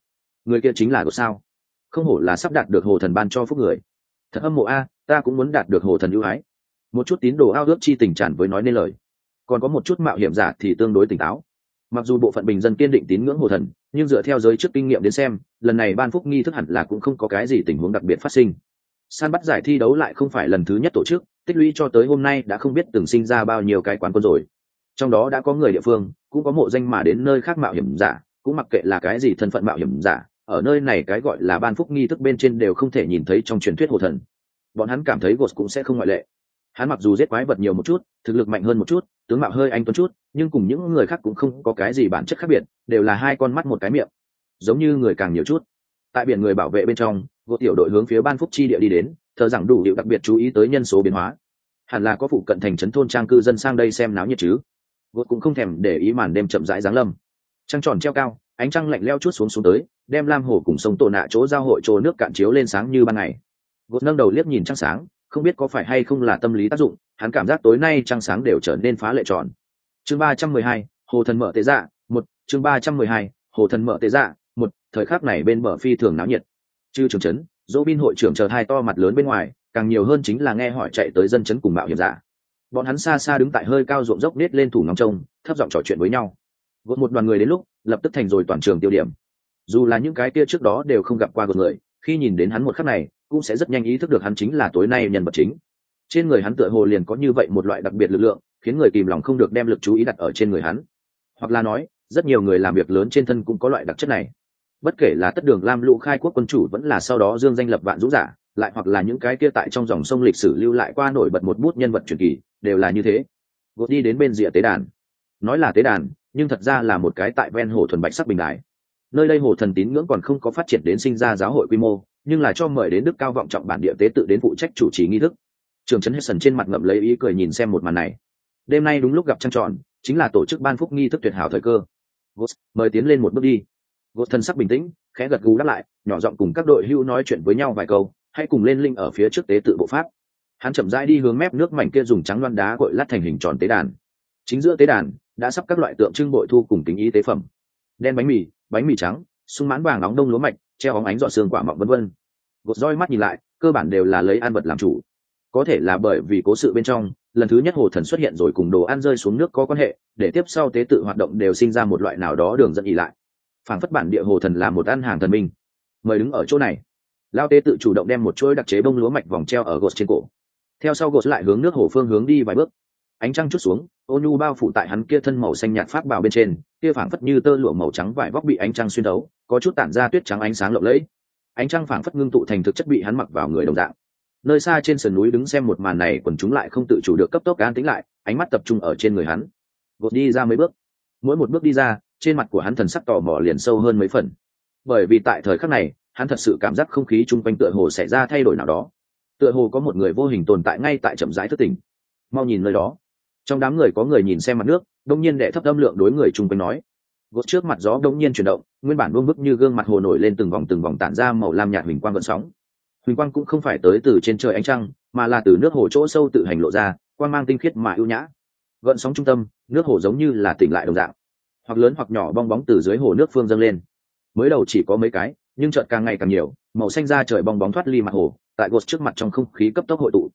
Người kia chính là gột sao? Không hổ là sắp đạt được hồ thần ban cho phúc người. Thật hâm mộ a, ta cũng muốn đạt được hồ thần ưu ái. Một chút tín đồ ao ước chi tình tràn với nói nên lời. Còn có một chút mạo hiểm giả thì tương đối tỉnh táo. Mặc dù bộ phận bình dân kiên định tín ngưỡng hồ thần, nhưng dựa theo giới trước kinh nghiệm đến xem, lần này ban phúc nghi thức hẳn là cũng không có cái gì tình huống đặc biệt phát sinh. Săn bắt giải thi đấu lại không phải lần thứ nhất tổ chức, tích lũy cho tới hôm nay đã không biết từng sinh ra bao nhiêu cái quán quân rồi. Trong đó đã có người địa phương, cũng có mộ danh mà đến nơi khác mạo hiểm giả, cũng mặc kệ là cái gì thân phận mạo hiểm giả, ở nơi này cái gọi là ban phúc nghi thức bên trên đều không thể nhìn thấy trong truyền thuyết hồ thần. Bọn hắn cảm thấy Ghost cũng sẽ không ngoại lệ. Hắn mặc dù giết quái vật nhiều một chút, thực lực mạnh hơn một chút, tướng mạo hơi anh tuấn chút, nhưng cùng những người khác cũng không có cái gì bản chất khác biệt, đều là hai con mắt một cái miệng, giống như người càng nhiều chút. Tại biển người bảo vệ bên trong, Ghost tiểu đội hướng phía ban phúc chi địa đi đến, thờ rằng đủ điệu đặc biệt chú ý tới nhân số biến hóa. Hẳn là có phụ cận thành trấn thôn trang cư dân sang đây xem náo nhiệt chứ. Ghost cũng không thèm để ý màn đêm chậm rãi giáng lâm. Trăng tròn treo cao, ánh trăng lạnh lẽo chút xuống tới, đem lam hồ cùng sông Tổ Nạ chỗ giao hội chỗ nước cạn chiếu lên sáng như ban ngày. Ghost nâng đầu liếc nhìn trăng sáng, không biết có phải hay không là tâm lý tác dụng, hắn cảm giác tối nay trăng sáng đều trở nên phá lệ tròn. Chương 312, hồ thần mở tế dạ, một. Chương 312, hồ thần mở tế dạ, một. Thời khắc này bên bờ phi thường náo nhiệt. Chư trưởng trấn, dỗ bin hội trưởng chờ hai to mặt lớn bên ngoài, càng nhiều hơn chính là nghe hỏi chạy tới dân trấn cùng mạo hiểm giả. Bọn hắn xa xa đứng tại hơi cao ruộng dốc nết lên thủ ngóng trông, thấp giọng trò chuyện với nhau. Gột một đoàn người đến lúc, lập tức thành rồi toàn trường tiêu điểm. Dù là những cái kia trước đó đều không gặp qua gột người, khi nhìn đến hắn một khắc này, cũng sẽ rất nhanh ý thức được hắn chính là tối nay nhân vật chính. Trên người hắn tựa hồ liền có như vậy một loại đặc biệt lực lượng, khiến người kìm lòng không được đem lực chú ý đặt ở trên người hắn. Hoặc là nói, rất nhiều người làm việc lớn trên thân cũng có loại đặc chất này. Bất kể là tất đường lam lũ khai quốc quân chủ vẫn là sau đó dương danh lập vạn dũng giả, lại hoặc là những cái kia tại trong dòng sông lịch sử lưu lại qua nổi bật một bút nhân vật truyền kỳ, đều là như thế. Gột đi đến bên rìa tế đàn. Nói là tế đàn, nhưng thật ra là một cái tại ven hồ thuần bạch sắc bình đài. Nơi đây hồ thần tín ngưỡng còn không có phát triển đến sinh ra giáo hội quy mô, nhưng là cho mời đến đức cao vọng trọng bản địa tế tự đến phụ trách chủ trì nghi thức. Trường trấn Hesson trên mặt ngậm lấy ý cười nhìn xem một màn này. Đêm nay đúng lúc gặp trăng tròn, chính là tổ chức ban phúc nghi thức tuyệt hảo thời cơ. Ghost, mời tiến lên một bước đi. Ghost thân sắc bình tĩnh, khẽ gật gù đáp lại, nhỏ giọng cùng các đội hưu nói chuyện với nhau vài câu, hãy cùng lên linh ở phía trước tế tự bộ pháp. Hắn chậm rãi đi hướng mép nước mảnh kia dùng trắng loan đá gội lát thành hình tròn tế đàn. Chính giữa tế đàn đã sắp các loại tượng trưng bội thu cùng tính ý tế phẩm. Đen bánh mì trắng, sung mãn vàng nóng đông lúa mạch, treo óng ánh dọn xương quả mọng vân vân. Gột roi mắt nhìn lại, cơ bản đều là lấy ăn vật làm chủ. Có thể là bởi vì cố sự bên trong, lần thứ nhất hồ thần xuất hiện rồi cùng đồ ăn rơi xuống nước có quan hệ, để tiếp sau tế tự hoạt động đều sinh ra một loại nào đó đường dẫn ý lại. Phảng phất bản địa hồ thần là một ăn hàng thần minh. Mời đứng ở chỗ này. Lao tế tự chủ động đem một chuỗi đặc chế bông lúa mạch vòng treo ở gột trên cổ. Theo sau gột lại hướng nước hồ phương hướng đi vài bước. Ánh trăng chút xuống, ô nhu bao phủ tại hắn kia thân màu xanh nhạt pháp bào bên trên, kia phảng phất như tơ lụa màu trắng vải vóc bị ánh trăng xuyên thấu, có chút tản ra tuyết trắng ánh sáng lộng lẫy. Ánh trăng phảng phất ngưng tụ thành thực chất bị hắn mặc vào người đồng dạng. Nơi xa trên sườn núi đứng xem một màn này, quần chúng lại không tự chủ được cấp tốc an tĩnh lại, ánh mắt tập trung ở trên người hắn. Gột đi ra mấy bước, mỗi một bước đi ra, trên mặt của hắn thần sắc tò mò liền sâu hơn mấy phần. Bởi vì tại thời khắc này, hắn thật sự cảm giác không khí chung quanh tựa hồ xảy ra thay đổi nào đó. Tựa hồ có một người vô hình tồn tại ngay tại chậm rãi thức tỉnh. Mau nhìn nơi đó. Trong đám người có người nhìn xem mặt nước, đông nhiên đệ thấp âm lượng đối người chung quanh nói. Gột trước mặt gió đông nhiên chuyển động, nguyên bản buông bức như gương mặt hồ nổi lên từng vòng tản ra màu lam nhạt huỳnh quang gợn sóng. Huỳnh quang cũng không phải tới từ trên trời ánh trăng, mà là từ nước hồ chỗ sâu tự hành lộ ra, quang mang tinh khiết mà ưu nhã. Gợn sóng trung tâm, nước hồ giống như là tỉnh lại đồng dạng, hoặc lớn hoặc nhỏ bong bóng từ dưới hồ nước phương dâng lên. Mới đầu chỉ có mấy cái, nhưng chợt càng ngày càng nhiều, màu xanh da trời bong bóng thoát ly mặt hồ, tại Gột trước mặt trong không khí cấp tốc hội tụ.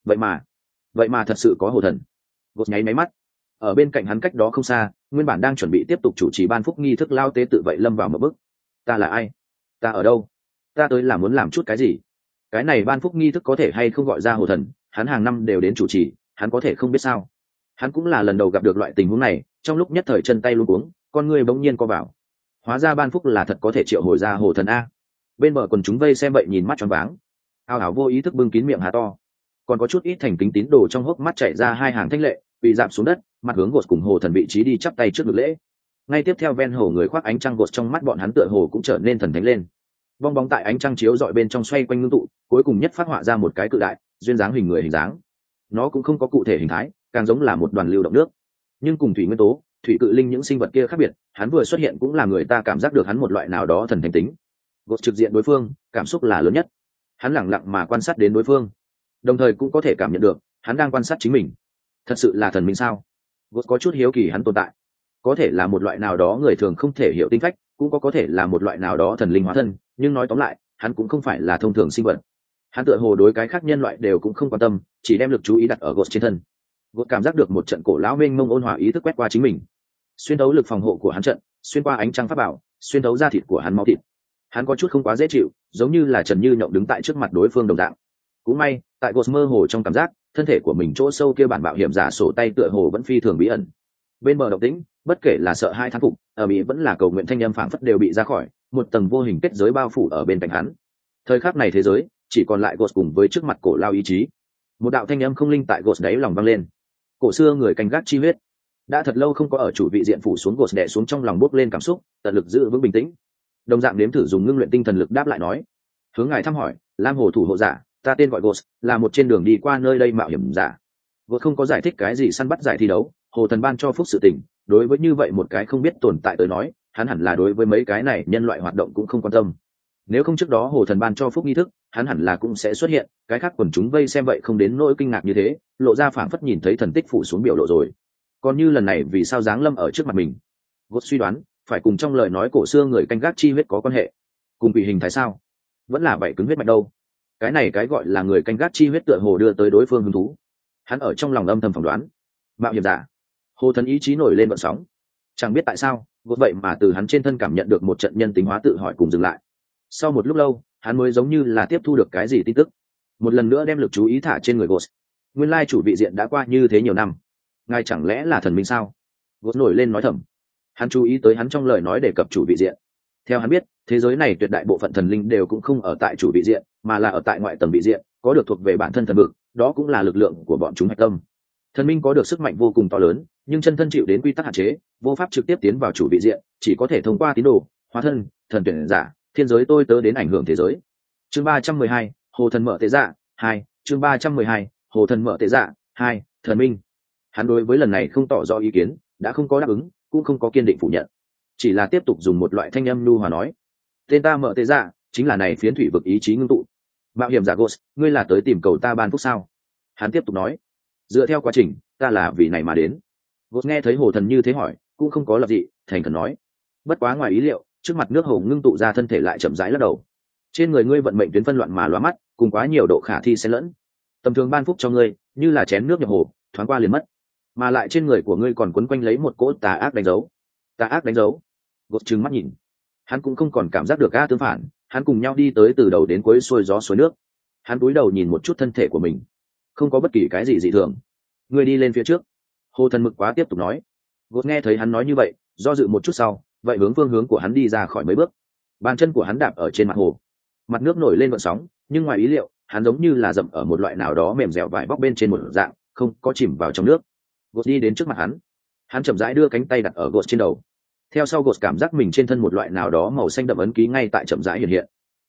Vậy mà thật sự có hồ thần. Gột nháy máy mắt. Ở bên cạnh hắn cách đó không xa, nguyên bản đang chuẩn bị tiếp tục chủ trì ban phúc nghi thức lao tế tự vậy lâm vào một bước. Ta là ai? Ta ở đâu? Ta tới là muốn làm chút cái gì? Cái này ban phúc nghi thức có thể hay không gọi ra hồ thần, hắn hàng năm đều đến chủ trì, hắn có thể không biết sao? Hắn cũng là lần đầu gặp được loại tình huống này, trong lúc nhất thời chân tay luống cuống, con người bỗng nhiên co vào. Hóa ra ban phúc là thật có thể triệu hồi ra hồ thần a. Bên bờ quần chúng vây xem vậy nhìn mắt choáng váng. Ao ảo vô ý thức bưng kín miệng hà to. Còn có chút ít thành kính tín đồ trong hốc mắt chảy ra hai hàng thanh lệ, bị dạp xuống đất, mặt hướng Gột cùng hồ thần vị trí đi chắp tay trước ngực lễ. Ngay tiếp theo ven hồ người khoác ánh trăng Gột trong mắt bọn hắn tựa hồ cũng trở nên thần thánh lên. Bong bóng tại ánh trăng chiếu dọi bên trong xoay quanh ngưng tụ, cuối cùng nhất phát họa ra một cái cự đại, duyên dáng hình người hình dáng. Nó cũng không có cụ thể hình thái, càng giống là một đoàn lưu động nước. Nhưng cùng thủy nguyên tố, thủy cự linh những sinh vật kia khác biệt, hắn vừa xuất hiện cũng là người ta cảm giác được hắn một loại nào đó thần thánh tính. Gột trực diện đối phương, cảm xúc là lớn nhất. Hắn lẳng lặng mà quan sát đến đối phương, đồng thời cũng có thể cảm nhận được hắn đang quan sát chính mình. Thật sự là thần minh sao? Gột có chút hiếu kỳ hắn tồn tại, có thể là một loại nào đó người thường không thể hiểu tính cách, cũng có thể là một loại nào đó thần linh hóa thân, nhưng nói tóm lại hắn cũng không phải là thông thường sinh vật. Hắn tựa hồ đối cái khác nhân loại đều cũng không quan tâm, chỉ đem lực chú ý đặt ở gột trên thân. Gột cảm giác được một trận cổ lão mênh mông ôn hòa ý thức quét qua chính mình, xuyên thấu lực phòng hộ của hắn trận, xuyên qua ánh trăng pháp bảo, xuyên thấu da thịt của hắn máu thịt. Hắn có chút không quá dễ chịu, giống như là Trần Như Nhộng đứng tại trước mặt đối phương đồng dạng. Cũng may tại gột mơ hồ trong cảm giác thân thể của mình chỗ sâu kia bản mạo hiểm giả sổ tay tựa hồ vẫn phi thường bí ẩn. Bên bờ động tĩnh, bất kể là sợ hai thán phục ở mỹ vẫn là cầu nguyện thanh âm phảng phất đều bị ra khỏi, một tầng vô hình kết giới bao phủ ở bên cạnh hắn. Thời khắc này thế giới chỉ còn lại gột cùng với trước mặt cổ lao ý chí. Một đạo thanh âm không linh tại gột đáy lòng vang lên. Cổ xưa người canh gác chi huyết. Đã thật lâu không có ở chủ vị diện phủ xuống, gột đè xuống trong lòng bốc lên cảm xúc, tận lực giữ vững bình tĩnh. Đồng dạng nếm thử dùng ngưng luyện tinh thần lực đáp lại nói: hướng ngài thăm hỏi, Lam Hồ thủ hộ giả, ta tên gọi gột, là một trên đường đi qua nơi đây mạo hiểm giả. Gột không có giải thích cái gì săn bắt giải thi đấu, hồ thần ban cho phúc sự tình, đối với như vậy một cái không biết tồn tại tới nói, hắn hẳn là đối với mấy cái này nhân loại hoạt động cũng không quan tâm. Nếu không trước đó hồ thần ban cho phúc nghi thức, hắn hẳn là cũng sẽ xuất hiện, cái khác quần chúng vây xem vậy không đến nỗi kinh ngạc như thế, lộ ra phảng phất nhìn thấy thần tích phủ xuống biểu lộ rồi. Còn như lần này vì sao giáng lâm ở trước mặt mình? Gột suy đoán, phải cùng trong lời nói cổ xưa người canh gác chi huyết có quan hệ. Cùng bị hình thái sao? Vẫn là vậy cứng huyết mạch đâu? Cái này cái gọi là người canh gác chi huyết tựa hồ đưa tới đối phương hứng thú. Hắn ở trong lòng âm thầm phỏng đoán. Mạo hiểm giả. Hồ thần ý chí nổi lên vận sóng. Chẳng biết tại sao, gột vậy mà từ hắn trên thân cảm nhận được một trận nhân tính hóa tự hỏi cùng dừng lại. Sau một lúc lâu, hắn mới giống như là tiếp thu được cái gì tin tức, một lần nữa đem lực chú ý thả trên người gột. Nguyên lai chủ vị diện đã qua như thế nhiều năm, ngài chẳng lẽ là thần minh sao? Gột nổi lên nói thầm. Hắn chú ý tới hắn trong lời nói đề cập chủ vị diện. Theo hắn biết, thế giới này tuyệt đại bộ phận thần linh đều cũng không ở tại chủ vị diện, mà là ở tại ngoại tầng vị diện, có được thuộc về bản thân thần vực, đó cũng là lực lượng của bọn chúng hạch tâm. Thần minh có được sức mạnh vô cùng to lớn, nhưng chân thân chịu đến quy tắc hạn chế, vô pháp trực tiếp tiến vào chủ vị diện, chỉ có thể thông qua tín đồ, hóa thân, thần tuyển giả, thiên giới tôi tớ đến ảnh hưởng thế giới. Chương 312, hồ thần mở tế dạ 2, chương 312, hồ thần mở tế dạ 2, thần minh. Hắn đối với lần này không tỏ rõ ý kiến, đã không có đáp ứng, cũng không có kiên định phủ nhận, chỉ là tiếp tục dùng một loại thanh âm nhu hòa nói: tên ta mở tế dạ, chính là này phiến thủy vực ý chí ngưng tụ. Mạo hiểm giả Ghost, ngươi là tới tìm cầu ta ban phúc sao? Hắn tiếp tục nói: dựa theo quá trình, ta là vì này mà đến. Ghost nghe thấy hồ thần như thế hỏi, cũng không có lập dị, thành khẩn nói: bất quá ngoài ý liệu, trước mặt nước hồ ngưng tụ ra thân thể lại chậm rãi lắc đầu. Trên người ngươi vận mệnh tuyến phân loạn mà lóa mắt, cùng quá nhiều độ khả thi xen lẫn. Tầm thường ban phúc cho ngươi, như là chén nước nhập hồ, thoáng qua liền mất. Mà lại trên người của ngươi còn quấn quanh lấy một cỗ tà ác đánh dấu. Tà ác đánh dấu? Gột trừng mắt nhìn. Hắn cũng không còn cảm giác được tương phản, hắn cùng nhau đi tới từ đầu đến cuối xuôi gió suối nước. Hắn cúi đầu nhìn một chút thân thể của mình, không có bất kỳ cái gì dị thường. Ngươi đi lên phía trước. Hồ thần mực quá tiếp tục nói. Gột nghe thấy hắn nói như vậy, do dự một chút sau, vậy hướng phương hướng của hắn đi ra khỏi mấy bước. Bàn chân của hắn đạp ở trên mặt hồ, mặt nước nổi lên vận sóng, nhưng ngoài ý liệu, hắn giống như là dậm ở một loại nào đó mềm dẻo vải bóc bên trên một dạng, không có chìm vào trong nước. Gột đi đến trước mặt hắn chậm rãi đưa cánh tay đặt ở gột trên đầu. Theo sau gột cảm giác mình trên thân một loại nào đó màu xanh đậm ấn ký ngay tại chậm rãi hiện hiện.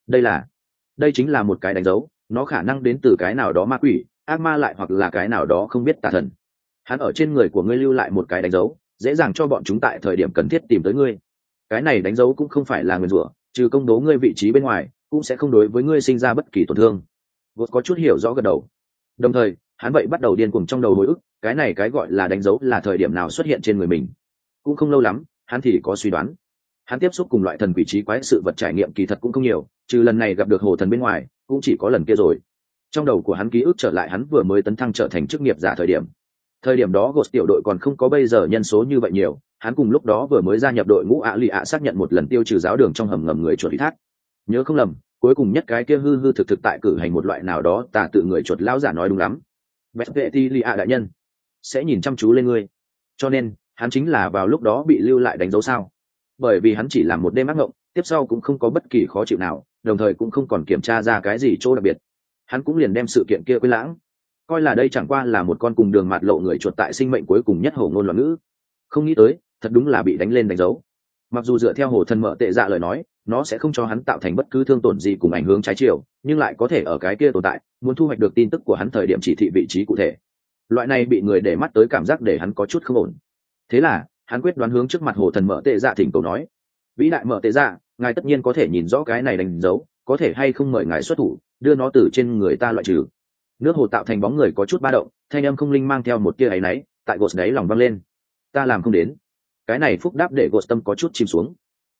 Đây chính là một cái đánh dấu, nó khả năng đến từ cái nào đó ma quỷ, ác ma lại hoặc là cái nào đó không biết tà thần. Hắn ở trên người của ngươi lưu lại một cái đánh dấu, dễ dàng cho bọn chúng tại thời điểm cần thiết tìm tới ngươi. Cái này đánh dấu cũng không phải là nguyền rủa, trừ công bố ngươi vị trí bên ngoài, cũng sẽ không đối với ngươi sinh ra bất kỳ tổn thương. Gột có chút hiểu rõ gật đầu. Đồng thời, hắn vậy bắt đầu điên cuồng trong đầu hồi ức, cái này cái gọi là đánh dấu là thời điểm nào xuất hiện trên người mình. Cũng không lâu lắm, hắn thì có suy đoán. Hắn tiếp xúc cùng loại thần quỷ trí quái sự vật trải nghiệm kỳ thật cũng không nhiều, trừ lần này gặp được hồ thần bên ngoài, cũng chỉ có lần kia rồi. Trong đầu của hắn ký ức trở lại hắn vừa mới tấn thăng trở thành chức nghiệp giả thời điểm đó Ghost tiểu đội còn không có bây giờ nhân số như vậy nhiều, hắn cùng lúc đó vừa mới gia nhập đội ngũ ạ lì ạ xác nhận một lần tiêu trừ giáo đường trong hầm ngầm người chuột ủy thác. Nhớ không lầm, cuối cùng nhất cái kia hư hư thực thực tại cử hành một loại nào đó tà tự người chuột lão giả nói đúng lắm. Vệ ti lì ạ đại nhân sẽ nhìn chăm chú lên ngươi, cho nên hắn chính là vào lúc đó bị lưu lại đánh dấu sao? Bởi vì hắn chỉ làm một đêm ác mộng, tiếp sau cũng không có bất kỳ khó chịu nào, đồng thời cũng không còn kiểm tra ra cái gì chỗ đặc biệt, hắn cũng liền đem sự kiện kia quên lãng, coi là đây chẳng qua là một con cùng đường mạt lộ người chuột tại sinh mệnh cuối cùng nhất hổ ngôn loạn ngữ. Không nghĩ tới, thật đúng là bị đánh lên đánh dấu. Mặc dù dựa theo hồ thần mở tệ dạ lời nói, nó sẽ không cho hắn tạo thành bất cứ thương tổn gì cùng ảnh hưởng trái chiều, nhưng lại có thể ở cái kia tồn tại, muốn thu hoạch được tin tức của hắn thời điểm chỉ thị vị trí cụ thể. Loại này bị người để mắt tới cảm giác để hắn có chút không ổn. Thế là hắn quyết đoán hướng trước mặt hồ thần mở tệ dạ thỉnh cầu nói: vĩ đại mở tệ dạ, ngài tất nhiên có thể nhìn rõ cái này đánh dấu, có thể hay không mời ngài xuất thủ đưa nó từ trên người ta loại trừ. Nước hồ tạo thành bóng người có chút ba động, thanh âm không linh mang theo một tia áy náy tại gột đấy lòng vang lên. Ta làm không đến. Cái này phúc đáp để gột tâm có chút chìm xuống.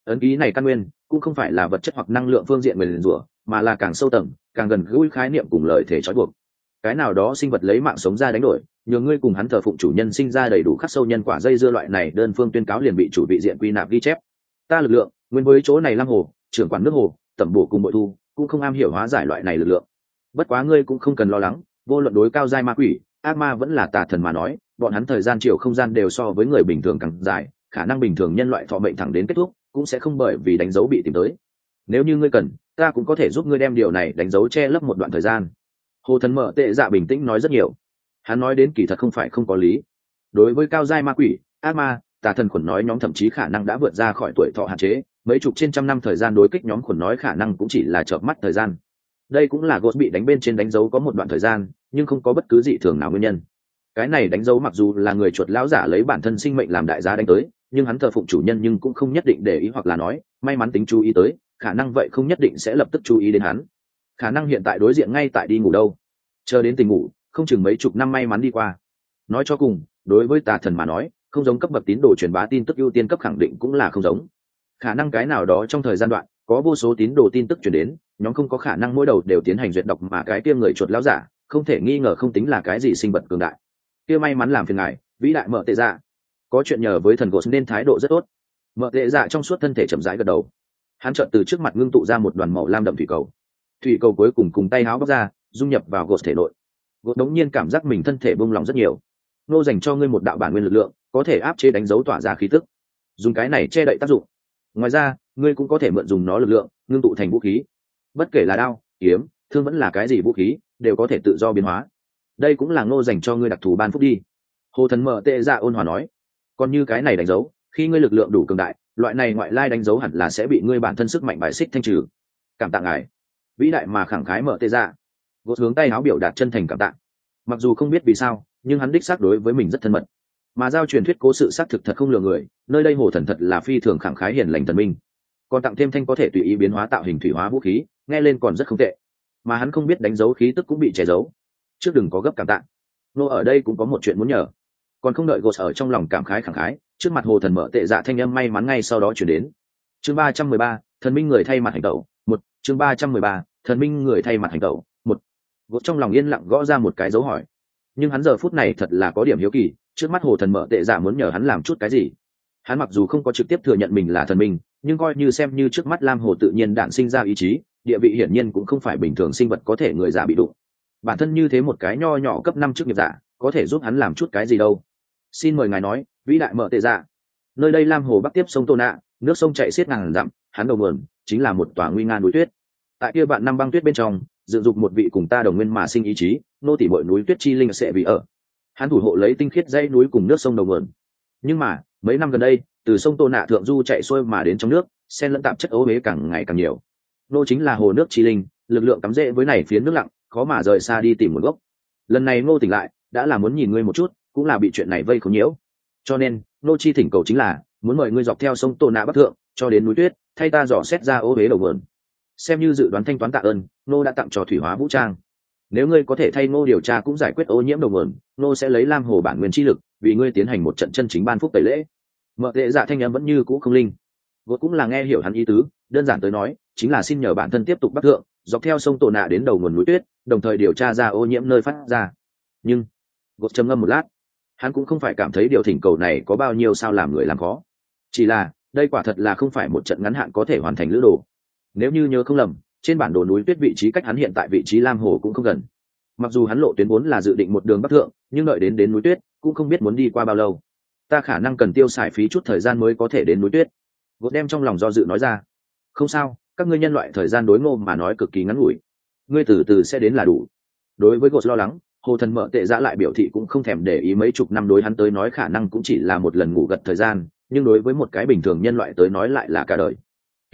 ấn ký này căn nguyên cũng không phải là vật chất hoặc năng lượng phương diện nguyền rủa, mà là càng sâu tầng càng gần gũi khái niệm cùng lợi thể trói buộc. Cái nào đó sinh vật lấy mạng sống ra đánh đổi, nhờ ngươi cùng hắn thờ phụng chủ nhân sinh ra đầy đủ khắc sâu nhân quả dây dưa, loại này đơn phương tuyên cáo liền bị chủ vị diện quy nạp ghi chép. Ta lực lượng nguyên với chỗ này lam hồ, trưởng quản nước hồ, tẩm bổ cùng bội thu cũng không am hiểu hóa giải loại này lực lượng. Bất quá ngươi cũng không cần lo lắng, vô luận đối cao giai ma quỷ ác ma vẫn là tà thần mà nói, bọn hắn thời gian chiều không gian đều so với người bình thường càng dài, khả năng bình thường nhân loại thọ mệnh thẳng đến kết thúc cũng sẽ không bởi vì đánh dấu bị tìm tới. Nếu như ngươi cần, ta cũng có thể giúp ngươi đem điều này đánh dấu che lấp một đoạn thời gian. Hồ Thần Mở Tệ Dạ bình tĩnh nói rất nhiều. Hắn nói đến kỳ thật không phải không có lý. Đối với cao giai ma quỷ ác ma tà thần khuẩn nói nhóm thậm chí khả năng đã vượt ra khỏi tuổi thọ hạn chế, mấy chục trên trăm năm thời gian đối kích nhóm khuẩn nói khả năng cũng chỉ là chợp mắt thời gian. Đây cũng là Ghost bị đánh bên trên đánh dấu có một đoạn thời gian, nhưng không có bất cứ dị thường nào nguyên nhân. Cái này đánh dấu mặc dù là người chuột lão giả lấy bản thân sinh mệnh làm đại giá đánh tới, nhưng hắn thờ phụng chủ nhân nhưng cũng không nhất định để ý, hoặc là nói may mắn tính chú ý tới, khả năng vậy không nhất định sẽ lập tức chú ý đến hắn. Khả năng hiện tại đối diện ngay tại đi ngủ đâu, chờ đến tỉnh ngủ không chừng mấy chục năm may mắn đi qua. Nói cho cùng, đối với tà thần mà nói, không giống cấp bậc tín đồ truyền bá tin tức ưu tiên cấp khẳng định cũng là không giống. Khả năng cái nào đó trong thời gian đoạn có vô số tín đồ tin tức truyền đến, nhóm không có khả năng mỗi đầu đều tiến hành duyệt đọc, mà cái kia người chuột lão giả không thể nghi ngờ không tính là cái gì sinh vật cường đại. Kia may mắn làm phiền ngài, vĩ đại Mở Tệ Dạ. Có chuyện nhờ với thần Ghost nên thái độ rất tốt. Mở Tệ Dạ trong suốt thân thể chậm rãi gật đầu. Hắn chợt từ trước mặt ngưng tụ ra một đoàn màu lam đậm thủy cầu. Thủy cầu cuối cùng tay háo bóc ra, dung nhập vào Ghost thể nội. Ghost đống nhiên cảm giác mình thân thể buông lỏng rất nhiều. Nô dành cho ngươi một đạo bản nguyên lực lượng, có thể áp chế đánh dấu tỏa ra khí tức. Dùng cái này che đậy tác dụng. Ngoài ra, ngươi cũng có thể mượn dùng nó lực lượng, ngưng tụ thành vũ khí. Bất kể là đao, kiếm, thương vẫn là cái gì vũ khí, đều có thể tự do biến hóa. Đây cũng là Ngô dành cho ngươi đặc thù ban phúc đi. Hồ Thần Mở Tệ Dạ ôn hòa nói. Còn như cái này đánh dấu, khi ngươi lực lượng đủ cường đại, loại này ngoại lai đánh dấu hẳn là sẽ bị ngươi bản thân sức mạnh bài xích thanh trừ. Cảm tạ ngài, vĩ đại mà khẳng khái Mở Tệ Dạ. Gột hướng tay áo biểu đạt chân thành cảm tạ. Mặc dù không biết vì sao, nhưng hắn đích xác đối với mình rất thân mật. Mà giao truyền thuyết cố sự xác thực thật không lừa người, nơi đây Hồ Thần thật là phi thường khẳng khái hiền lành thần minh. Còn tặng thêm thanh có thể tùy ý biến hóa tạo hình thủy hóa vũ khí, nghe lên còn rất không tệ. Mà hắn không biết đánh dấu khí tức cũng bị che giấu. Trước đừng có gấp cảm tạ, nô ở đây cũng có một chuyện muốn nhờ. Còn không đợi Gột ở trong lòng cảm khái khẳng khái, trước mặt Hồ Thần Mở Tệ Dạ thanh âm may mắn ngay sau đó chuyển đến. Chương 313, thần minh người thay mặt hành tẩu. Một. Chương 313, thần minh người thay mặt hành tẩu. Một. Gột trong lòng yên lặng gõ ra một cái dấu hỏi. Nhưng hắn giờ phút này thật là có điểm hiếu kỳ, trước mắt Hồ Thần Mở Tệ Dạ muốn nhờ hắn làm chút cái gì. Hắn mặc dù không có trực tiếp thừa nhận mình là thần minh, nhưng coi như xem như trước mắt Lam Hồ tự nhiên đản sinh ra ý chí, địa vị hiển nhiên cũng không phải bình thường sinh vật có thể người giả bị đụng. Bản thân như thế một cái nho nhỏ cấp 5 chức nghiệp giả, có thể giúp hắn làm chút cái gì đâu. Xin mời ngài nói, vĩ đại Mở Tệ Dạ. Nơi đây Lam Hồ bắc tiếp sông Tô Nạ, nước sông chảy xiết ngàn dặm, hắn đầu nguồn chính là một tòa nguy nga núi tuyết. Tại kia vạn năm băng tuyết bên trong, dựng dục một vị cùng ta đồng nguyên mà sinh ý chí, nô tỉ bội núi tuyết chi linh sẽ vì ở. Hắn thủ hộ lấy tinh khiết dãy núi cùng nước sông đầu nguồn. Nhưng mà, mấy năm gần đây, từ sông Tô Nạ thượng du chạy xuôi mà đến trong nước, xen lẫn tạp chất ố uế càng ngày càng nhiều. Nô chính là hồ nước chi linh, lực lượng cắm rễ với này phía nước lặng, khó mà rời xa đi tìm nguồn gốc. Lần này Ngô tỉnh lại, đã là muốn nhìn ngươi một chút, cũng là bị chuyện này vây khốn nhiễu. Cho nên, nô chi thỉnh cầu chính là muốn mời ngươi dọc theo sông Tô Nạ bắc thượng, cho đến núi tuyết, thay ta dò xét ra ô uế đầu nguồn. Xem như dự đoán thanh toán tạ ơn, nô đã tặng cho thủy hóa vũ trang. Nếu ngươi có thể thay nô điều tra cũng giải quyết ô nhiễm đầu nguồn, nô sẽ lấy Lam Hồ bản nguyên chi lực, vì ngươi tiến hành một trận chân chính ban phúc tẩy lễ. Mở Tệ Dạ thanh âm vẫn như cũ không linh. Vốn cũng là nghe hiểu hắn ý tứ, đơn giản tới nói, chính là xin nhờ bản thân tiếp tục bắc thượng, dọc theo sông Tô Nạ đến đầu nguồn núi tuyết, đồng thời điều tra ra ô nhiễm nơi phát ra. Nhưng, Gột trầm ngâm một lát, hắn cũng không phải cảm thấy điều thỉnh cầu này có bao nhiêu sao làm người làm khó. Chỉ là, đây quả thật là không phải một trận ngắn hạn có thể hoàn thành lữ đồ. Nếu như nhớ không lầm, trên bản đồ núi tuyết vị trí cách hắn hiện tại vị trí Lam Hồ cũng không gần. Mặc dù hắn lộ tuyến vốn là dự định một đường bắc thượng, nhưng đợi đến núi tuyết, cũng không biết muốn đi qua bao lâu. Ta khả năng cần tiêu xài phí chút thời gian mới có thể đến núi tuyết. Gột đem trong lòng do dự nói ra. Không sao, các ngươi nhân loại thời gian đối ngô mà nói cực kỳ ngắn ngủi. Ngươi từ từ sẽ đến là đủ. Đối với Gột lo lắng, Hồ Thần Mở Tệ Dạ lại biểu thị cũng không thèm để ý mấy chục năm đối hắn tới nói khả năng cũng chỉ là một lần ngủ gật thời gian, nhưng đối với một cái bình thường nhân loại tới nói lại là cả đời.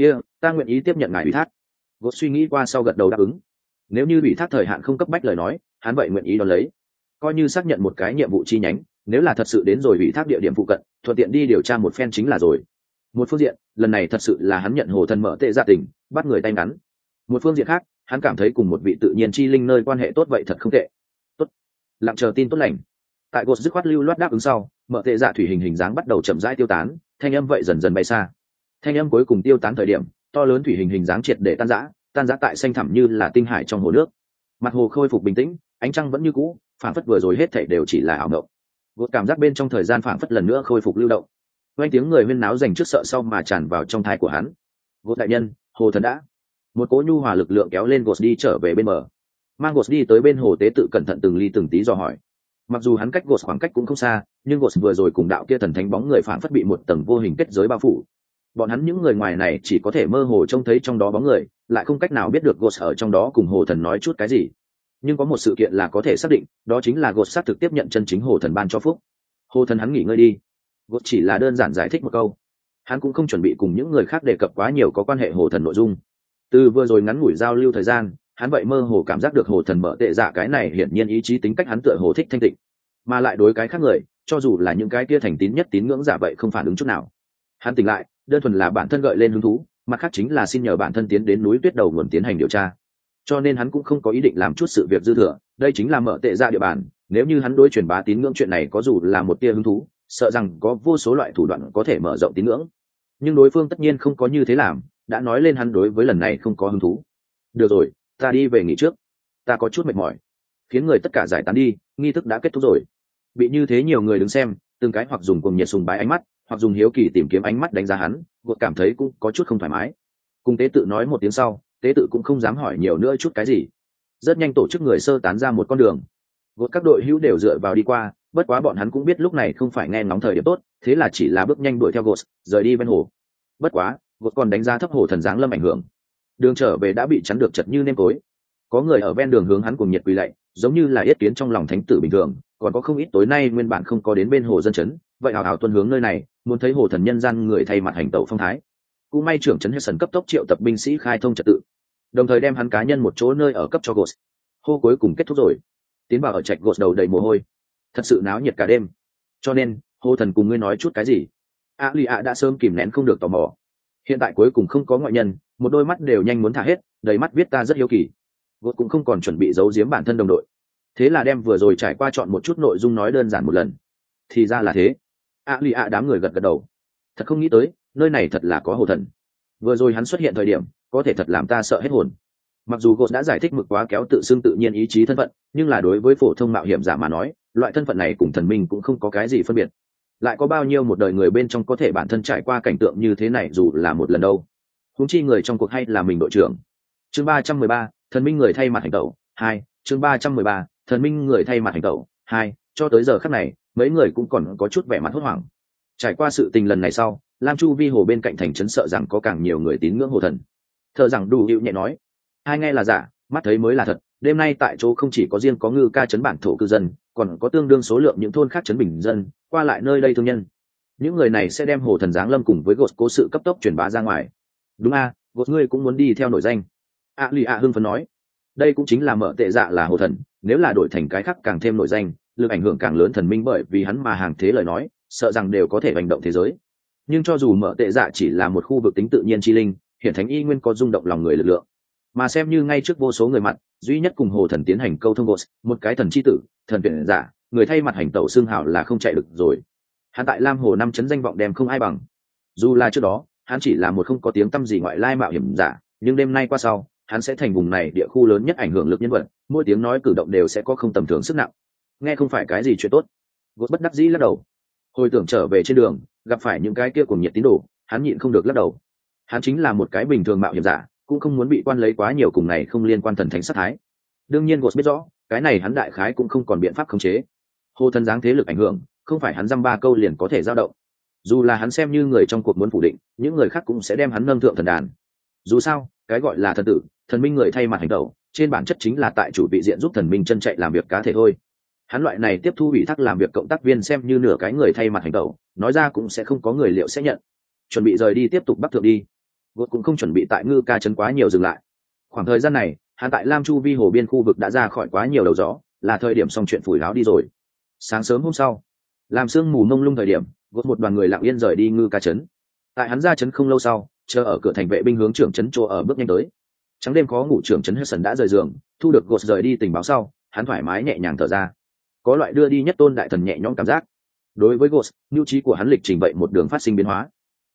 Ta nguyện ý tiếp nhận ngài ủy thác. Gột suy nghĩ qua sau gật đầu đáp ứng. Nếu như ủy thác thời hạn không cấp bách lời nói, hắn vậy nguyện ý đón lấy. Coi như xác nhận một cái nhiệm vụ chi nhánh, nếu là thật sự đến rồi ủy thác địa điểm phụ cận, thuận tiện đi điều tra một phen chính là rồi. Một phương diện, lần này thật sự là hắn nhận Hồ Thần Mở Tệ Dạ tình, bắt người tay ngắn. Một phương diện khác, hắn cảm thấy cùng một vị tự nhiên chi linh nơi quan hệ tốt vậy thật không tệ. Tốt, lặng chờ tin tốt lành. Tại Gột dứt khoát lưu loát đáp ứng sau, Mở Tệ Dạ thủy hình dáng bắt đầu chậm rãi tiêu tán, thanh âm vậy dần dần bay xa. Thanh âm cuối cùng tiêu tán thời điểm, to lớn thủy hình hình dáng triệt để tan rã tại xanh thẳm như là tinh hải trong hồ nước. Mặt hồ khôi phục bình tĩnh, ánh trăng vẫn như cũ, phảng phất vừa rồi hết thảy đều chỉ là ảo mộng. Gột cảm giác bên trong thời gian phảng phất lần nữa khôi phục lưu động. Nghe tiếng người huyên náo dành trước sợ sau mà tràn vào trong thai của hắn. Gột đại nhân, hồ thần đã. Một cỗ nhu hòa lực lượng kéo lên Gột đi trở về bên bờ. Mang Gột đi tới bên hồ tế tự cẩn thận từng ly từng tí dò hỏi. Mặc dù hắn cách Gột khoảng cách cũng không xa, nhưng Gột vừa rồi cùng đạo kia thần thánh bóng người phảng phất bị một tầng vô hình kết giới bao phủ. Bọn hắn những người ngoài này chỉ có thể mơ hồ trông thấy trong đó bóng người, lại không cách nào biết được Gột ở trong đó cùng hồ thần nói chút cái gì. Nhưng có một sự kiện là có thể xác định, đó chính là Gột xác thực tiếp nhận chân chính hồ thần ban cho phúc. Hồ thần hắn nghỉ ngơi đi. Gột chỉ là đơn giản giải thích một câu. Hắn cũng không chuẩn bị cùng những người khác đề cập quá nhiều có quan hệ hồ thần nội dung. Từ vừa rồi ngắn ngủi giao lưu thời gian, hắn vậy mơ hồ cảm giác được hồ thần mở tệ dạ cái này hiển nhiên ý chí tính cách hắn tựa hồ thích thanh tịnh, mà lại đối cái khác người, cho dù là những cái kia thành tín nhất tín ngưỡng giả vậy không phản ứng chút nào. Hắn tỉnh lại, đơn thuần là bản thân gợi lên hứng thú, mặt khác chính là xin nhờ bản thân tiến đến núi tuyết đầu nguồn tiến hành điều tra. Cho nên hắn cũng không có ý định làm chút sự việc dư thừa, đây chính là mở tệ dạ địa bàn, nếu như hắn đối truyền bá tín ngưỡng chuyện này có dù là một tia hứng thú, sợ rằng có vô số loại thủ đoạn có thể mở rộng tín ngưỡng. Nhưng đối phương tất nhiên không có như thế làm, đã nói lên hắn đối với lần này không có hứng thú. Được rồi, ta đi về nghỉ trước, ta có chút mệt mỏi. Khiến người tất cả giải tán đi, nghi thức đã kết thúc rồi. Bị như thế nhiều người đứng xem, từng cái hoặc dùng cùng nhiệt sùng bái ánh mắt, hoặc dùng hiếu kỳ tìm kiếm ánh mắt đánh giá hắn, Gột cảm thấy cũng có chút không thoải mái. Cùng tế tự nói một tiếng sau, tế tự cũng không dám hỏi nhiều nữa chút cái gì. Rất nhanh tổ chức người sơ tán ra một con đường. Gột các đội hữu đều dựa vào đi qua, bất quá bọn hắn cũng biết lúc này không phải nghe ngóng thời điểm tốt, thế là chỉ là bước nhanh đuổi theo Gột, rời đi bên hồ. Bất quá, Gột còn đánh giá thấp hồ thần giáng lâm ảnh hưởng. Đường trở về đã bị chắn được chật như nêm tối. Có người ở ven đường hướng hắn cùng nhiệt quỳ lạy, giống như là yết kiến trong lòng thánh tử bình thường, còn có không ít tối nay nguyên bản không có đến bên hồ dân chấn, vậy hào hào tuân hướng nơi này, muốn thấy hồ thần nhân gian người thay mặt hành tẩu phong thái. Cũng may trưởng trấn Hesson cấp tốc triệu tập binh sĩ khai thông trật tự, đồng thời đem hắn cá nhân một chỗ nơi ở cấp cho Ghost. Hô cuối cùng kết thúc rồi. Tiến vào ở trạch Ghost đầu đầy mồ hôi, thật sự náo nhiệt cả đêm. Cho nên, hồ thần cùng ngươi nói chút cái gì? Lì đã sớm kìm nén không được tò mò. Hiện tại cuối cùng không có ngoại nhân, một đôi mắt đều nhanh muốn thả hết, đầy mắt viết ta rất hiếu kỳ. Ghost cũng không còn chuẩn bị giấu giếm bản thân đồng đội, thế là đem vừa rồi trải qua chọn một chút nội dung nói đơn giản một lần. Thì ra là thế. Lì đám người gật gật đầu. Thật không nghĩ tới, nơi này thật là có hồ thần. Vừa rồi hắn xuất hiện thời điểm, có thể thật làm ta sợ hết hồn. Mặc dù Ghost đã giải thích mực quá kéo tự xưng tự nhiên ý chí thân phận, nhưng là đối với phổ thông mạo hiểm giả mà nói, loại thân phận này cùng thần minh cũng không có cái gì phân biệt. Lại có bao nhiêu một đời người bên trong có thể bản thân trải qua cảnh tượng như thế này dù là một lần đâu. Huống chi người trong cuộc hay là mình đội trưởng. Chương 313, thần minh người thay mặt hành tẩu 2. Chương 313, thần minh người thay mặt hành tẩu 2. Cho tới giờ khắc này, mấy người cũng còn có chút vẻ mặt hốt hoảng. Trải qua sự tình lần này sau, Lam Chu Vi hồ bên cạnh thành trấn sợ rằng có càng nhiều người tín ngưỡng hồ thần. Thờ rằng đủ hiệu nhẹ nói, hai nghe là giả, mắt thấy mới là thật. Đêm nay tại chỗ không chỉ có riêng có ngư ca trấn bản thổ cư dân, còn có tương đương số lượng những thôn khác trấn bình dân qua lại nơi đây thương nhân. Những người này sẽ đem hồ thần giáng lâm cùng với Ghost cố sự cấp tốc truyền bá ra ngoài. Đúng Ghost ngươi cũng muốn đi theo nổi danh. Lì hưng phấn nói, đây cũng chính là mở tệ dạ là hồ thần, nếu là đổi thành cái khác càng thêm nổi danh, lực ảnh hưởng càng lớn thần minh, bởi vì hắn mà hàng thế lời nói, sợ rằng đều có thể hành động thế giới. Nhưng cho dù mở tệ dạ chỉ là một khu vực tính tự nhiên chi linh, hiển thánh y nguyên có rung động lòng người lực lượng, mà xem như ngay trước vô số người mặt, duy nhất cùng hồ thần tiến hành câu thông Ghost, một cái thần chi tử, thần viện giả, người thay mặt hành tẩu xương hào là không chạy được rồi. Hắn tại Lam Hồ năm chấn danh vọng đem không ai bằng. Dù là trước đó, hắn chỉ là một không có tiếng tăm gì ngoại lai mạo hiểm giả, nhưng đêm nay qua sau, hắn sẽ thành vùng này địa khu lớn nhất ảnh hưởng lực nhân vật, mỗi tiếng nói cử động đều sẽ có không tầm thường sức nặng. Nghe không phải cái gì chuyện tốt. Ghost bất đắc dĩ lắc đầu. Hồi tưởng trở về trên đường, gặp phải những cái kia cuồng nhiệt tín đồ, hắn nhịn không được lắc đầu. Hắn chính là một cái bình thường mạo hiểm giả, cũng không muốn bị quan lấy quá nhiều cùng này không liên quan thần thánh sát thái. Đương nhiên Ghost biết rõ, cái này hắn đại khái cũng không còn biện pháp khống chế. Hồ thần giáng thế lực ảnh hưởng, không phải hắn dăm ba câu liền có thể dao động. Dù là hắn xem như người trong cuộc muốn phủ định, những người khác cũng sẽ đem hắn nâng thượng thần đàn. Dù sao, cái gọi là thần tử, thần minh người thay mặt hành tẩu, trên bản chất chính là tại chủ vị diện giúp thần minh chân chạy làm việc cá thể thôi. Hắn loại này tiếp thu ủy thác làm việc cộng tác viên xem như nửa cái người thay mặt hành tẩu, nói ra cũng sẽ không có người liệu sẽ nhận. Chuẩn bị rời đi tiếp tục bắc thượng đi. Ghost cũng không chuẩn bị tại ngư ca trấn quá nhiều dừng lại. Khoảng thời gian này, hắn tại Lam Chu Vi hồ biên khu vực đã ra khỏi quá nhiều đầu gió, là thời điểm xong chuyện phủi láo đi rồi. Sáng sớm hôm sau, làm sương mù mông lung thời điểm, Ghost một đoàn người lặng yên rời đi ngư ca trấn. Tại hắn ra trấn không lâu sau, chờ ở cửa thành vệ binh hướng trưởng trấn chỗ ở bước nhanh tới. Trắng đêm khó ngủ, trưởng trấn Hudson đã rời giường, thu được Ghost rời đi tình báo sau, hắn thoải mái nhẹ nhàng thở ra, có loại đưa đi nhất tôn đại thần nhẹ nhõm cảm giác. Đối với Ghost, nhu trí của hắn lịch trình vậy một đường phát sinh biến hóa.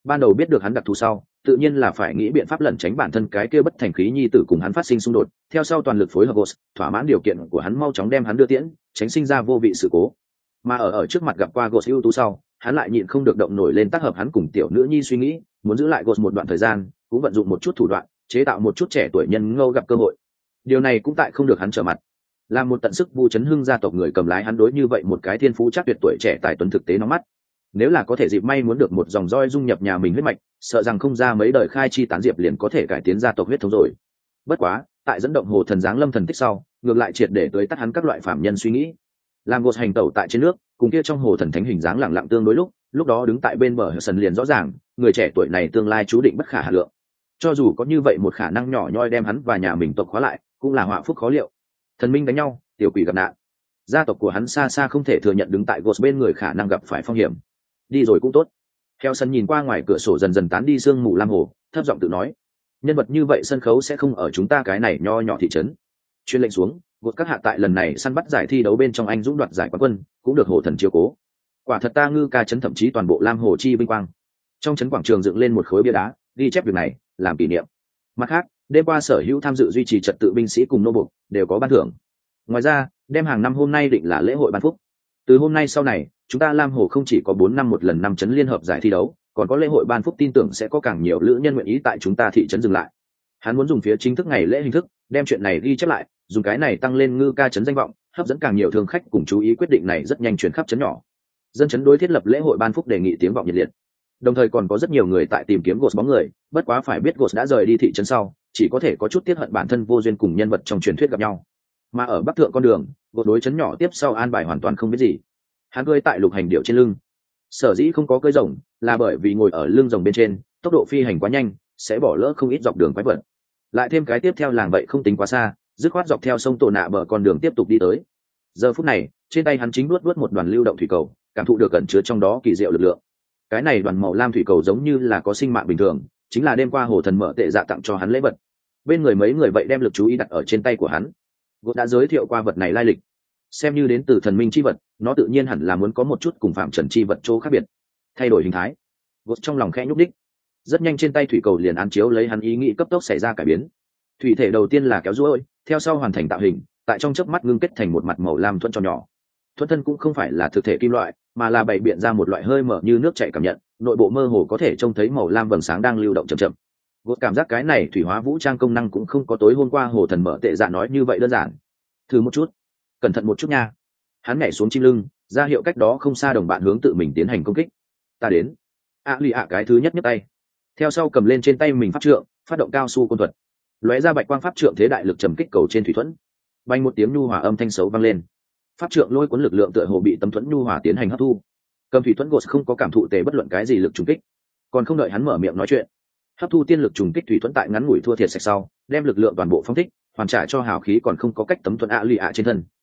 ban đầu biết được hắn đặc thù sau tự nhiên là phải nghĩ biện pháp lẩn tránh bản thân cái kia bất thành khí nhi tử cùng hắn phát sinh xung đột, theo sau toàn lực phối hợp Ghost, thỏa mãn điều kiện của hắn mau chóng đem hắn đưa tiễn, tránh sinh ra vô vị sự cố. Mà ở trước mặt gặp qua Ghost ưu tú sau, hắn lại nhịn không được động nổi lên tác hợp hắn cùng tiểu nữ nhi suy nghĩ, muốn giữ lại Ghost một đoạn thời gian, cũng vận dụng một chút thủ đoạn, chế tạo một chút trẻ tuổi nhân ngâu gặp cơ hội. Điều này cũng tại không được hắn trở mặt. Làm một tận sức vu chấn hưng gia tộc người cầm lái hắn đối như vậy một cái thiên phú chắc tuyệt tuổi trẻ tài tuấn thực tế nóng mắt. Nếu là có thể dịp may muốn được một dòng roi dung nhập nhà mình huyết mạch, sợ rằng không ra mấy đời khai chi tán diệp liền có thể cải tiến gia tộc huyết thống rồi. Bất quá, tại dẫn động hồ thần giáng lâm thần tích sau, ngược lại triệt để tới tắt hắn các loại phạm nhân suy nghĩ. Làm Ghost hành tẩu tại trên nước, cùng kia trong hồ thần thánh hình dáng lặng lặng tương đối lúc đó đứng tại bên bờ Hudson liền rõ ràng, người trẻ tuổi này tương lai chú định bất khả hà lượng. Cho dù có như vậy một khả năng nhỏ nhoi đem hắn và nhà mình tộc khóa lại, cũng là họa phúc khó liệu. Thần minh đánh nhau, tiểu quỷ gặp nạn. Gia tộc của hắn xa xa không thể thừa nhận đứng tại Ghost bên người khả năng gặp phải phong hiểm. Đi rồi cũng tốt. Theo sân nhìn qua ngoài cửa sổ dần dần tán đi sương mù lam hồ, thấp giọng tự nói, nhân vật như vậy sân khấu sẽ không ở chúng ta cái này nho nhỏ thị trấn. Chuyên lệnh xuống, Ghost các hạ tại lần này săn bắt giải thi đấu bên trong anh dũng đoạt giải quán quân, cũng được hồ thần chiếu cố. Quả thật ta ngư ca trấn thậm chí toàn bộ lam hồ chi vinh quang. Trong trấn quảng trường dựng lên một khối bia đá, ghi chép việc này, làm kỷ niệm. Mặt khác, đêm qua sở hữu tham dự duy trì trật tự binh sĩ cùng nô buộc đều có ban thưởng. Ngoài ra, đêm hàng năm hôm nay định là lễ hội ban phúc. Từ hôm nay sau này, chúng ta lam hồ không chỉ có 4 năm một lần năm trấn liên hợp giải thi đấu, còn có lễ hội ban phúc, tin tưởng sẽ có càng nhiều lữ nhân nguyện ý tại chúng ta thị trấn dừng lại. Hắn muốn dùng phía chính thức ngày lễ hình thức đem chuyện này ghi chép lại, dùng cái này tăng lên ngư ca trấn danh vọng, hấp dẫn càng nhiều thương khách cùng chú ý. Quyết định này rất nhanh truyền khắp trấn nhỏ. Dân trấn đối thiết lập lễ hội ban phúc đề nghị tiếng vọng nhiệt liệt. Đồng thời còn có rất nhiều người tại tìm kiếm Ghost bóng người, bất quá phải biết Ghost đã rời đi thị trấn sau, chỉ có thể có chút tiếc hận bản thân vô duyên cùng nhân vật trong truyền thuyết gặp nhau. Mà ở bắc thượng con đường, Ghost đối trấn nhỏ tiếp sau an bài hoàn toàn không biết gì. Hắn cưỡi tại lục hành điệu trên lưng. Sở dĩ không có cưỡi rồng, là bởi vì ngồi ở lưng rồng bên trên, tốc độ phi hành quá nhanh, sẽ bỏ lỡ không ít dọc đường quái vật. Lại thêm cái tiếp theo làng vậy không tính quá xa, dứt khoát dọc theo sông Tổ Nạ bờ con đường tiếp tục đi tới. Giờ phút này, trên tay hắn chính luốt một đoàn lưu động thủy cầu, cảm thụ được ẩn chứa trong đó kỳ diệu lực lượng. Cái này đoàn màu lam thủy cầu giống như là có sinh mạng bình thường, chính là đêm qua hồ thần mở tệ dạ tặng cho hắn lễ vật. Bên người mấy người vậy đem lực chú ý đặt ở trên tay của hắn. Ghost đã giới thiệu qua vật này lai lịch, xem như đến từ thần minh chi vật, nó tự nhiên hẳn là muốn có một chút cùng phạm trần chi vật chỗ khác biệt. Thay đổi hình thái, Ghost trong lòng khẽ nhúc đích. Rất nhanh trên tay thủy cầu liền án chiếu lấy hắn ý nghĩ cấp tốc xảy ra cải biến. Thủy thể đầu tiên là kéo duỗi, theo sau hoàn thành tạo hình, tại trong chớp mắt ngưng kết thành một mặt màu lam thuẫn tròn nhỏ. Thuẫn thân cũng không phải là thực thể kim loại, mà là bày biện ra một loại hơi mở như nước chảy cảm nhận, nội bộ mơ hồ có thể trông thấy màu lam vầng sáng đang lưu động chậm chậm. Ghost cảm giác cái này thủy hóa vũ trang công năng cũng không có tối hôm qua hồ thần mở tệ dạ nói như vậy đơn giản. Thử một chút, cẩn thận một chút nha. Hắn nhảy xuống chim lưng, ra hiệu cách đó không xa đồng bạn hướng tự mình tiến hành công kích. Ta đến. Lì ạ cái thứ nhất nhấc tay, theo sau cầm lên trên tay mình pháp trượng, phát động cao su côn thuật, lóe ra bạch quang pháp trượng thế đại lực trầm kích cầu trên thủy thuẫn. Vang một tiếng nhu hòa âm thanh xấu vang lên, pháp trượng lôi cuốn lực lượng tựa hồ bị tấm thuẫn nhu hòa tiến hành hấp thu. Cầm thủy thuẫn Ghost không có cảm thụ tệ bất luận cái gì lực trùng kích, còn không đợi hắn mở miệng nói chuyện, hấp thu tiên lực trùng kích thủy thuẫn tại ngắn ngủi thua thiệt sạch sau, đem lực lượng toàn bộ phóng thích, hoàn trả cho hào khí còn không có cách tấm thuẫn lì ạ trên thân.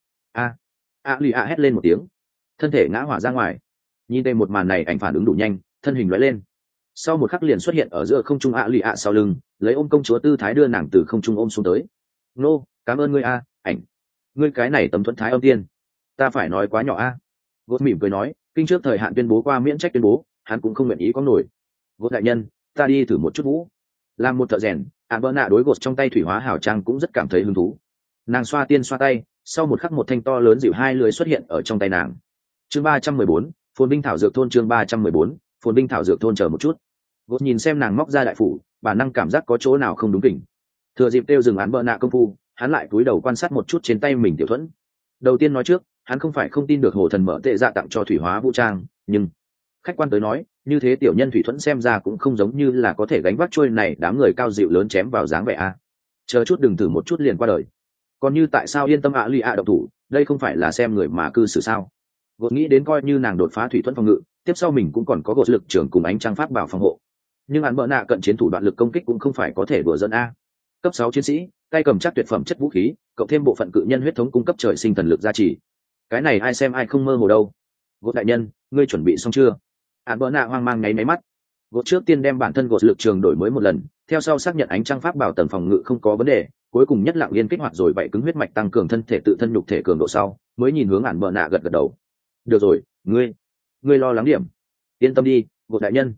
Lì ạ hét lên một tiếng, thân thể ngã hỏa ra ngoài. Nhìn đây một màn này, ảnh phản ứng đủ nhanh, thân hình lóe lên, sau một khắc liền xuất hiện ở giữa không trung. Lì ạ sau lưng lấy ôm công chúa tư thái đưa nàng từ không trung ôm xuống tới. Nô, cảm ơn ngươi ảnh, ngươi cái này tấm thuẫn thái âm tiên, ta phải nói quá nhỏ Ghost mỉm cười nói, kinh trước thời hạn tuyên bố qua miễn trách tuyên bố, hắn cũng không nguyện ý có nổi. Ghost đại nhân, ta đi thử một chút vũ. Làm một thợ rèn, Bernard đối Ghost trong tay thủy hóa hào trang cũng rất cảm thấy hứng thú. Nàng xoa tay, sau một khắc một thanh to lớn dịu hai lưới xuất hiện ở trong tay nàng. Chương 314, Phồn Vinh thảo dược thôn. Chương 314, Phồn Vinh thảo dược thôn. Chờ một chút. Ghost nhìn xem nàng móc ra đại phủ, bản năng cảm giác có chỗ nào không đúng kỉnh. Thừa dịp tiêu dừng Bernard công phu, hắn lại cúi đầu quan sát một chút trên tay mình tiểu thuẫn. Đầu tiên nói trước, hắn không phải không tin được hồ thần mở tệ dạ tặng cho thủy hóa vũ trang, nhưng khách quan tới nói, như thế tiểu nhân thủy thuẫn xem ra cũng không giống như là có thể gánh vác trôi này đám người cao dịu lớn chém vào dáng vẻ chờ chút đừng thử một chút liền qua đời. Còn như tại sao yên tâm lì ạ độc thủ, đây không phải là xem người mà cư xử sao. Gột nghĩ đến coi như nàng đột phá thủy thuẫn phòng ngự, tiếp sau mình cũng còn có gột lực trưởng cùng ánh trăng pháp bảo phòng hộ, nhưng hắn bỡ nạ cận chiến thủ đoạn lực công kích cũng không phải có thể đùa dẫn cấp 6 chiến sĩ, tay cầm chắc tuyệt phẩm chất vũ khí, cộng thêm bộ phận cự nhân huyết thống cung cấp trời sinh thần lực gia trì, cái này ai xem ai không mơ hồ đâu. Gột đại nhân, ngươi chuẩn bị xong chưa? Bỡ nạ hoang mang nháy máy mắt. Gột trước tiên đem bản thân gột lực trường đổi mới một lần, theo sau xác nhận ánh trăng pháp bảo tầng phòng ngự không có vấn đề, cuối cùng nhất lặng yên kích hoạt rồi vậy cứng huyết mạch tăng cường thân thể tự thân nhục thể cường độ sau, mới nhìn hướng bỡ nạ gật gật đầu. Được rồi, ngươi lo lắng điểm. Yên tâm đi, Gột đại nhân.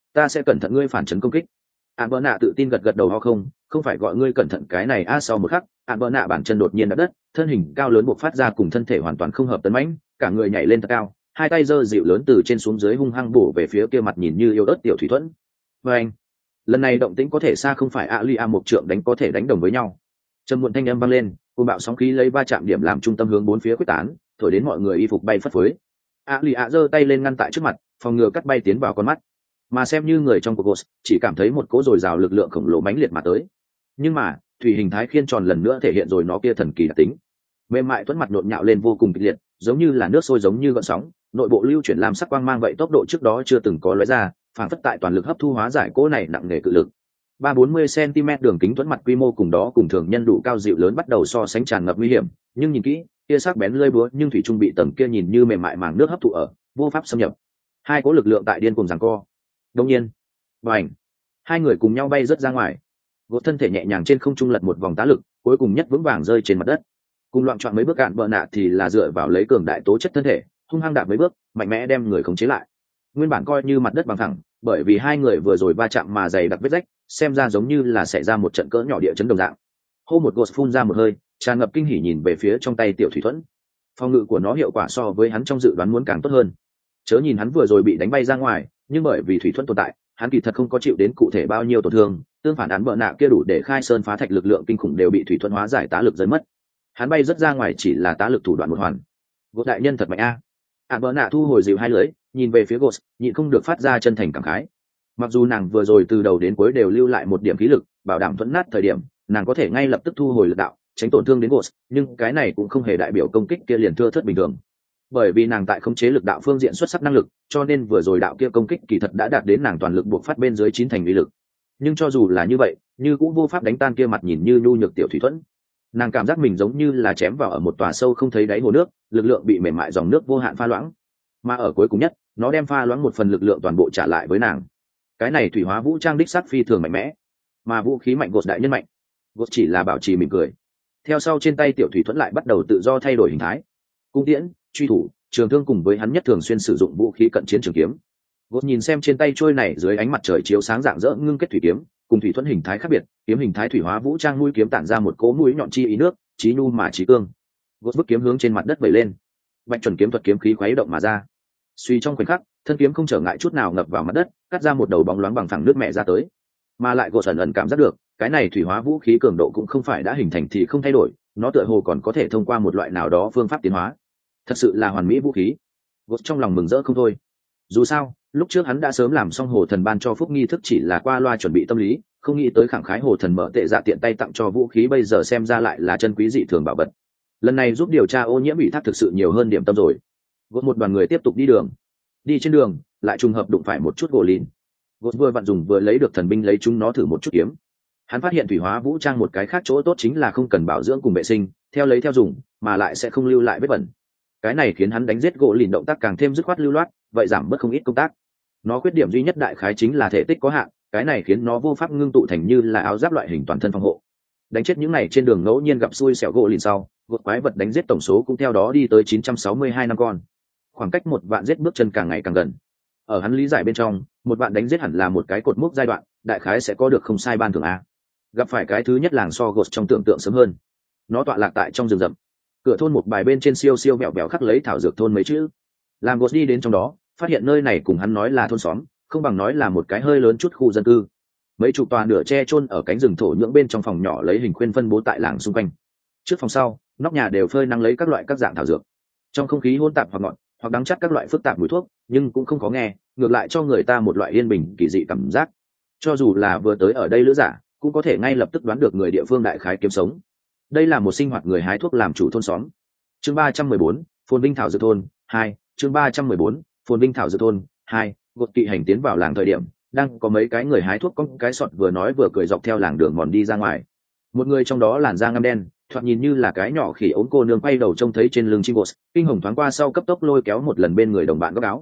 ta sẽ cẩn thận ngươi phản chấn công kích. Ản bờ nạ tự tin gật gật đầu ho không phải gọi ngươi cẩn thận cái này sau một khắc Ản bờ nạ bản chân đột nhiên đập đất, thân hình cao lớn buộc phát ra cùng thân thể hoàn toàn không hợp tấn mãnh, cả người nhảy lên thật cao, hai tay giơ dịu lớn từ trên xuống dưới hung hăng bổ về phía kia mặt nhìn như yêu ớt tiểu thủy thuẫn. Và anh, lần này động tĩnh có thể xa không phải Alia một trượng đánh có thể đánh đồng với nhau. Trầm muộn thanh âm vang lên, cuồng bạo sóng khí lấy va chạm điểm làm trung tâm hướng bốn phía quyết tán, thổi đến mọi người y phục bay phất phới. Alia giơ tay lên ngăn tại trước mặt, phòng ngừa cắt bay tiến vào con mắt. Mà xem như người trong cuộc Ghost, chỉ cảm thấy một cỗ dồi dào lực lượng khổng lồ mãnh liệt mà tới. Nhưng mà, thủy hình thái khiên tròn lần nữa thể hiện rồi nó kia thần kỳ đặc tính. Mềm mại tuấn mặt nhộn nhạo lên vô cùng kịch liệt, giống như là nước sôi giống như gợn sóng, nội bộ lưu chuyển làm sắc quang mang vậy tốc độ trước đó chưa từng có lóe ra, phản phất tại toàn lực hấp thu hóa giải cỗ này nặng nề cự lực. 340 cm đường kính tuấn mặt quy mô cùng đó cùng thường nhân đủ cao dịu lớn bắt đầu so sánh tràn ngập nguy hiểm, nhưng nhìn kỹ, kia sắc bén lưỡi búa nhưng thủy trung bị tầng kia nhìn như mềm mại màng nước hấp thụ ở, vô pháp xâm nhập. Hai cỗ lực lượng tại điên cuồng giằng co. Đột nhiên, bành, hai người cùng nhau bay rất ra ngoài. Gột thân thể nhẹ nhàng trên không trung lật một vòng tá lực, cuối cùng nhất vững vàng rơi trên mặt đất. Cùng loạn trọn mấy bước Ản bờ nạ thì là dựa vào lấy cường đại tố chất thân thể, hung hăng đạp mấy bước, mạnh mẽ đem người khống chế lại. Nguyên bản coi như mặt đất bằng thẳng, bởi vì hai người vừa rồi va chạm mà dày đặc vết rách, xem ra giống như là xảy ra một trận cỡ nhỏ địa chấn đồng dạng. Hô một Gột phun ra một hơi, tràn ngập kinh hỉ nhìn về phía trong tay tiểu thủy thuẫn. Phòng ngự của nó hiệu quả so với hắn trong dự đoán muốn càng tốt hơn. Chớ nhìn hắn vừa rồi bị đánh bay ra ngoài, nhưng bởi vì thủy thuẫn tồn tại, hắn kỳ thật không có chịu đến cụ thể bao nhiêu tổn thương, tương phản Ản bờ nạ kia đủ để khai sơn phá thạch lực lượng kinh khủng đều bị thủy thuẫn hóa giải tá lực rơi mất. Hắn bay rất ra ngoài chỉ là tá lực thủ đoạn một hoàn. Gột đại nhân thật mạnh a. Ản bờ nạ thu hồi dịu hai lưỡi, nhìn về phía Gột, nhịn không được phát ra chân thành cảm khái. Mặc dù nàng vừa rồi từ đầu đến cuối đều lưu lại một điểm khí lực, bảo đảm thuẫn nát thời điểm, nàng có thể ngay lập tức thu hồi lực đạo, tránh tổn thương đến Gột, nhưng cái này cũng không hề đại biểu công kích kia liền thưa thớt bình thường. Bởi vì nàng tại khống chế lực đạo phương diện xuất sắc năng lực, cho nên vừa rồi đạo kia công kích kỳ thật đã đạt đến nàng toàn lực buộc phát bên dưới 9 thành uy lực. Nhưng cho dù là như vậy, như cũng vô pháp đánh tan kia mặt nhìn như nhu nhược tiểu thủy thuẫn. Nàng cảm giác mình giống như là chém vào ở một tòa sâu không thấy đáy hồ nước, lực lượng bị mềm mại dòng nước vô hạn pha loãng. Mà ở cuối cùng nhất, nó đem pha loãng một phần lực lượng toàn bộ trả lại với nàng. Cái này thủy hóa vũ trang đích sắc phi thường mạnh mẽ, mà vũ khí mạnh Gột đại nhân mạnh. Gột chỉ là bảo trì mỉm cười. Theo sau trên tay tiểu thủy thuẫn lại bắt đầu tự do thay đổi hình thái. Cung tiễn, truy thủ, trường thương cùng với hắn nhất thường xuyên sử dụng vũ khí cận chiến trường kiếm. Gột nhìn xem trên tay trôi này dưới ánh mặt trời chiếu sáng rạng rỡ ngưng kết thủy kiếm, cùng thủy thuẫn hình thái khác biệt, kiếm hình thái thủy hóa vũ trang mũi kiếm tản ra một cỗ mũi nhọn chi ý nước, chí nhu mà chí cương. Gột vứt kiếm hướng trên mặt đất vẩy lên, bạch chuẩn kiếm thuật kiếm khí khuấy động mà ra. Suy trong khoảnh khắc, thân kiếm không trở ngại chút nào ngập vào mặt đất, cắt ra một đầu bóng loáng bằng phẳng nước mẹ ra tới. Mà lại Gột ẩn ẩn cảm giác được, cái này thủy hóa vũ khí cường độ cũng không phải đã hình thành thì không thay đổi, nó tựa hồ còn có thể thông qua một loại nào đó phương pháp tiến hóa. Thật sự là hoàn mỹ vũ khí. Gột trong lòng mừng rỡ không thôi. Dù sao, lúc trước hắn đã sớm làm xong hồ thần ban cho phúc nghi thức chỉ là qua loa chuẩn bị tâm lý, không nghĩ tới khẳng khái hồ thần mở tệ dạ tiện tay tặng cho vũ khí bây giờ xem ra lại là chân quý dị thường bảo vật. Lần này giúp điều tra ô nhiễm ủy thác thực sự nhiều hơn điểm tâm rồi. Gột một đoàn người tiếp tục đi đường. Đi trên đường, lại trùng hợp đụng phải một chút gỗ lìn. Gột vừa vặn dùng vừa lấy được thần binh lấy chúng nó thử một chút kiếm. Hắn phát hiện thủy hóa vũ trang một cái khác chỗ tốt chính là không cần bảo dưỡng cùng vệ sinh, theo lấy theo dùng, mà lại sẽ không lưu lại vết bẩn. Cái này khiến hắn đánh giết gỗ lìn động tác càng thêm dứt khoát lưu loát, vậy giảm bớt không ít công tác. Nó khuyết điểm duy nhất đại khái chính là thể tích có hạn, cái này khiến nó vô pháp ngưng tụ thành như là áo giáp loại hình toàn thân phòng hộ. Đánh chết những này trên đường ngẫu nhiên gặp xui xẻo gỗ lìn sau, gột quái vật đánh giết tổng số cũng theo đó đi tới 962 năm con. Khoảng cách một vạn giết bước chân càng ngày càng gần. Ở hắn lý giải bên trong, một vạn đánh giết hẳn là một cái cột mốc giai đoạn, đại khái sẽ có được không sai ban thưởng a. Gặp phải cái thứ nhất làng so gột trong tưởng tượng sớm hơn. Nó tọa lạc tại trong rừng rậm. Cửa thôn một bài bên trên siêu siêu mẹo mẹo khắc lấy thảo dược thôn mấy chữ. Làm gột đi đến trong đó, phát hiện nơi này cùng hắn nói là thôn xóm, không bằng nói là một cái hơi lớn chút khu dân cư. Mấy chục tòa nửa che chôn ở cánh rừng thổ nhưỡng bên trong phòng nhỏ lấy hình khuyên phân bố tại làng xung quanh. Trước phòng sau, nóc nhà đều phơi nắng lấy các loại các dạng thảo dược. Trong không khí hỗn tạp hoặc ngọt, hoặc đắng chát các loại phức tạp mùi thuốc, nhưng cũng không có nghe, ngược lại cho người ta một loại yên bình kỳ dị cảm giác. Cho dù là vừa tới ở đây lữ giả, cũng có thể ngay lập tức đoán được người địa phương đại khái kiếm sống. Đây là một sinh hoạt người hái thuốc làm chủ thôn xóm. Chương 314, Phồn Vinh Thảo Dược thôn 2, chương 314, Phồn Vinh Thảo Dược thôn 2, gột kỵ hành tiến vào làng thời điểm, đang có mấy cái người hái thuốc con cái sọt vừa nói vừa cười dọc theo làng đường mòn đi ra ngoài. Một người trong đó làn da ngăm đen, thoạt nhìn như là cái nhỏ khỉ ốm cô nương quay đầu trông thấy trên lưng chim gột, kinh hồng thoáng qua sau cấp tốc lôi kéo một lần bên người đồng bạn góc áo.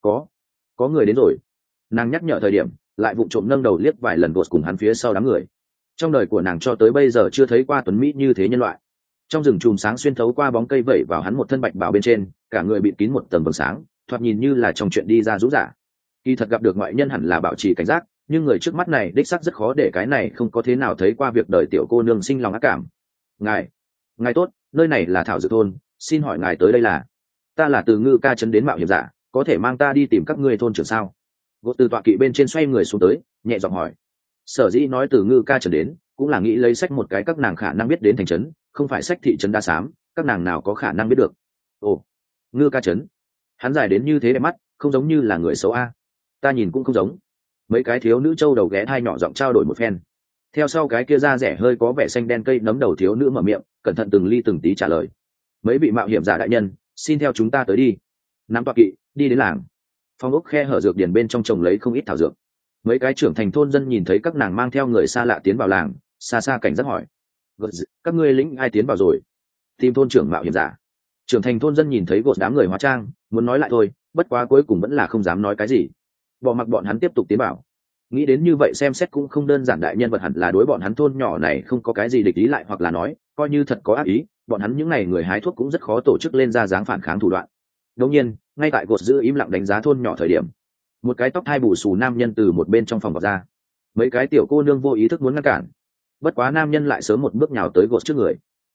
Có người đến rồi. Nàng nhắc nhở thời điểm, lại vụng trộm nâng đầu liếc vài lần gột cùng hắn phía sau đám người. Trong đời của nàng cho tới bây giờ chưa thấy qua tuấn mỹ như thế nhân loại. Trong rừng chùm sáng xuyên thấu qua bóng cây vẩy vào hắn một thân bạch bào bên trên, cả người bịt kín một tầng vầng sáng, thoạt nhìn như là trong chuyện đi ra rũ giả. Kỳ thật gặp được ngoại nhân hẳn là bảo trì cảnh giác, nhưng người trước mắt này đích xác rất khó để cái này không có thế nào thấy qua việc đời tiểu cô nương sinh lòng ác cảm. Ngài tốt, nơi này là Thảo Dược thôn, xin hỏi ngài tới đây là? Ta là từ Ngư Ca trấn đến mạo hiểm giả, có thể mang ta đi tìm các ngươi thôn trưởng sao? Gột từ tọa kỵ bên trên xoay người xuống tới, nhẹ giọng hỏi. Sở dĩ nói từ Ngư Ca trấn đến, cũng là nghĩ lấy sách một cái các nàng khả năng biết đến thành trấn, không phải sách thị trấn đa xám, các nàng nào có khả năng biết được. Ồ, Ngư Ca trấn, hắn dài đến như thế đẹp mắt, không giống như là người xấu a. Ta nhìn cũng không giống. Mấy cái thiếu nữ trâu đầu ghé thai nhỏ giọng trao đổi một phen. Theo sau cái kia da rẻ hơi có vẻ xanh đen cây nấm đầu thiếu nữ mở miệng, cẩn thận từng ly từng tí trả lời. Mấy vị mạo hiểm giả đại nhân, xin theo chúng ta tới đi. Nắm tọa kỵ, đi đến làng. Phong ốc khe hở dược điển bên trong trồng lấy không ít thảo dược. Mấy cái trưởng thành thôn dân nhìn thấy các nàng mang theo người xa lạ tiến vào làng, xa xa cảnh giác hỏi: các ngươi lĩnh ai tiến vào rồi? Tìm thôn trưởng mạo hiểm giả. Trưởng thành thôn dân nhìn thấy gột đám người hóa trang, muốn nói lại thôi, bất quá cuối cùng vẫn là không dám nói cái gì. Bỏ mặc bọn hắn tiếp tục tiến vào. Nghĩ đến như vậy xem xét cũng không đơn giản, đại nhân vật hẳn là đối bọn hắn thôn nhỏ này không có cái gì địch ý lại, hoặc là nói coi như thật có ác ý, bọn hắn những ngày người hái thuốc cũng rất khó tổ chức lên ra dáng phản kháng thủ đoạn. Đương nhiên, ngay tại gột giữ im lặng đánh giá thôn nhỏ thời điểm, một cái tóc hai bù xù nam nhân từ một bên trong phòng vào ra. Mấy cái tiểu cô nương vô ý thức muốn ngăn cản, bất quá nam nhân lại sớm một bước nhào tới gột trước người.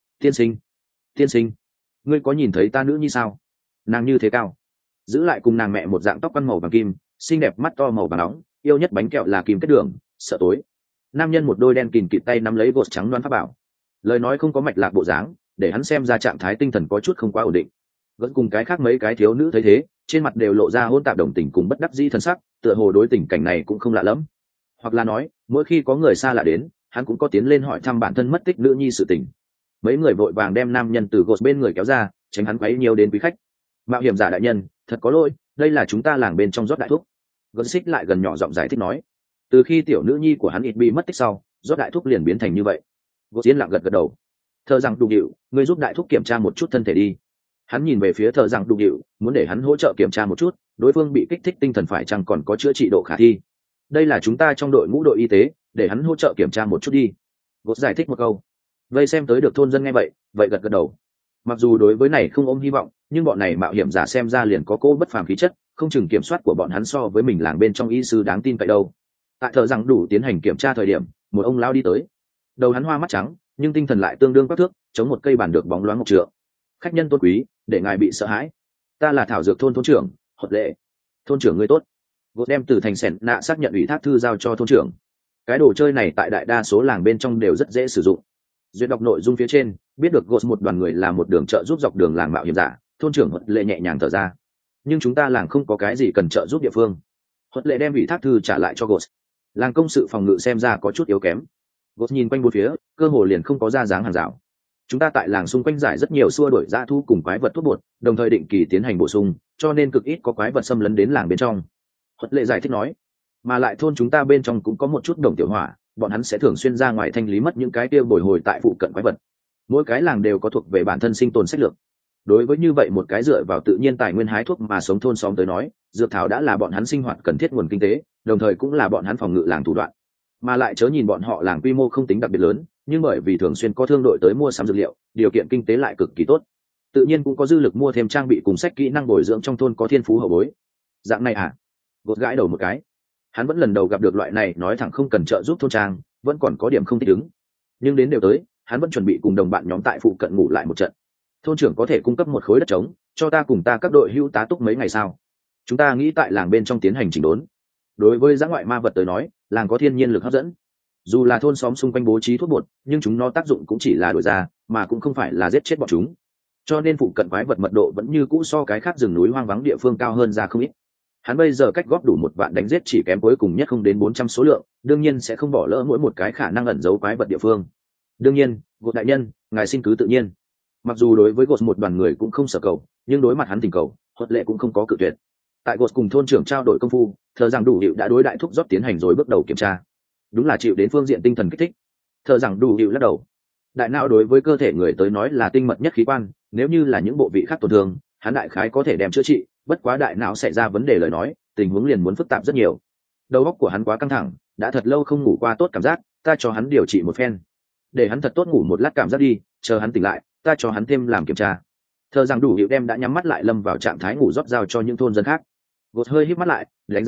Tiên sinh, ngươi có nhìn thấy ta nữ nhi sao? Nàng như thế cao, giữ lại cùng nàng mẹ một dạng tóc quăn màu vàng kim, xinh đẹp, mắt to màu vàng nóng, yêu nhất bánh kẹo là kim kết đường, sợ tối. Nam nhân một đôi đen kìn kịt tay nắm lấy gột trắng đoán pháp bảo, lời nói không có mạch lạc bộ dáng, để hắn xem ra trạng thái tinh thần có chút không quá ổn định. Vẫn cùng cái khác mấy cái thiếu nữ thấy thế, trên mặt đều lộ ra hỗn tạp đồng tình cùng bất đắc dĩ thân sắc, tựa hồ đối tình cảnh này cũng không lạ lắm. Hoặc là nói, mỗi khi có người xa lạ đến, hắn cũng có tiến lên hỏi thăm bản thân mất tích nữ nhi sự tình. Mấy người vội vàng đem nam nhân từ gột bên người kéo ra, tránh hắn quấy nhiều đến quý khách. Mạo hiểm giả đại nhân, thật có lỗi, đây là chúng ta làng bên trong rót đại thuốc. Gột xích lại gần nhỏ giọng giải thích nói. Từ khi tiểu nữ nhi của hắn ít bị mất tích sau, rót đại thuốc liền biến thành như vậy. Gột yên lặng gật gật đầu. Thờ rằng đục hiệu, ngươi giúp đại thuốc kiểm tra một chút thân thể đi. Hắn nhìn về phía thờ rằng đục hiệu, muốn để hắn hỗ trợ kiểm tra một chút, đối phương bị kích thích tinh thần phải chăng còn có chữa trị độ khả thi. Đây là chúng ta trong đội ngũ đội y tế, để hắn hỗ trợ kiểm tra một chút đi. Gột giải thích một câu. Vây xem tới được thôn dân nghe vậy gật gật đầu. Mặc dù đối với này không ôm hy vọng, nhưng bọn này mạo hiểm giả xem ra liền có cô bất phàm khí chất, không chừng kiểm soát của bọn hắn so với mình làng bên trong y sư đáng tin cậy đâu. Tại thợ rằng đủ tiến hành kiểm tra thời điểm, một ông lao đi tới. Đầu hắn hoa mắt trắng, nhưng tinh thần lại tương đương quắc thước, chống một cây bàn được bóng loáng ngọc trượng. Khách nhân tôn quý, để ngài bị sợ hãi. Ta là Thảo Dược thôn thôn trưởng, Hột Lệ. Thôn trưởng ngươi tốt. Gột đem từ thành sẻn nạ xác nhận ủy thác thư giao cho thôn trưởng. Cái đồ chơi này tại đại đa số làng bên trong đều rất dễ sử dụng. Duyệt đọc nội dung phía trên, biết được gột một đoàn người là một đường trợ giúp dọc đường làng mạo hiểm giả, thôn trưởng Hột Lệ nhẹ nhàng thở ra. Nhưng chúng ta làng không có cái gì cần trợ giúp địa phương. Hột Lệ đem ủy thác thư trả lại cho gột. Làng công sự phòng ngự xem ra có chút yếu kém. Gột nhìn quanh bốn phía, cơ hồ liền không có ra dáng hàng rào. Chúng ta tại làng xung quanh giải rất nhiều xua đuổi dã thu cùng quái vật thuốc bột, đồng thời định kỳ tiến hành bổ sung, cho nên cực ít có quái vật xâm lấn đến làng bên trong. Hột Lệ giải thích nói. Mà lại thôn chúng ta bên trong cũng có một chút đồng tiểu hỏa, bọn hắn sẽ thường xuyên ra ngoài thanh lý mất những cái kia bồi hồi tại phụ cận quái vật. Mỗi cái làng đều có thuộc về bản thân sinh tồn sách lược. Đối với như vậy một cái dựa vào tự nhiên tài nguyên hái thuốc mà sống thôn xóm tới nói, dược thảo đã là bọn hắn sinh hoạt cần thiết nguồn kinh tế, đồng thời cũng là bọn hắn phòng ngự làng thủ đoạn. Mà lại chớ nhìn bọn họ làng quy mô không tính đặc biệt lớn, nhưng bởi vì thường xuyên có thương đội tới mua sắm dược liệu, điều kiện kinh tế lại cực kỳ tốt, tự nhiên cũng có dư lực mua thêm trang bị cùng sách kỹ năng bồi dưỡng trong thôn có thiên phú hậu bối. Dạng này à? Gột gãi đầu một cái. Hắn vẫn lần đầu gặp được loại này nói thẳng không cần trợ giúp thôn trang, vẫn còn có điểm không thích ứng. Nhưng đến đều tới, hắn vẫn chuẩn bị cùng đồng bạn nhóm tại phụ cận ngủ lại một trận. Thôn trưởng có thể cung cấp một khối đất trống cho ta cùng ta các đội hữu tá túc mấy ngày sao? Chúng ta nghĩ tại làng bên trong tiến hành chỉnh đốn. Đối với dã ngoại ma vật tới nói, làng có thiên nhiên lực hấp dẫn. Dù là thôn xóm xung quanh bố trí thuốc bột, nhưng chúng nó tác dụng cũng chỉ là đổi ra, mà cũng không phải là giết chết bọn chúng. Cho nên phụ cận quái vật mật độ vẫn như cũ so cái khác rừng núi hoang vắng địa phương cao hơn ra không ít. Hắn bây giờ cách góp đủ 1 vạn đánh giết chỉ kém cuối cùng nhất không đến 400 số lượng, đương nhiên sẽ không bỏ lỡ mỗi một cái khả năng ẩn giấu quái vật địa phương. Đương nhiên, Gột đại nhân, ngài xin cứ tự nhiên. Mặc dù đối với Gột một đoàn người cũng không sợ cầu, nhưng đối mặt hắn tình cầu, Hột Lệ cũng không có cự tuyệt. Tại Gột cùng thôn trưởng trao đổi công phu, thờ rằng đủ hiệu đã đối đại thúc rót tiến hành rồi bước đầu kiểm tra. Đúng là chịu đến phương diện tinh thần kích thích. Thờ rằng đủ hiệu lắc đầu. Đại não đối với cơ thể người tới nói là tinh mật nhất khí quan, nếu như là những bộ vị khác tổn thương, hắn đại khái có thể đem chữa trị, bất quá đại não xảy ra vấn đề lời nói, tình huống liền muốn phức tạp rất nhiều. Đầu óc của hắn quá căng thẳng, đã thật lâu không ngủ qua tốt cảm giác, ta cho hắn điều trị một phen. Để hắn thật tốt ngủ một lát cảm giác đi, chờ hắn tỉnh lại, ta cho hắn thêm làm kiểm tra. Thờ rằng đủ hiệu đem đã nhắm mắt lại lâm vào trạng thái ngủ rót giao cho những thôn dân khác. Gột hơi híp mắt lại, đánh giá rót,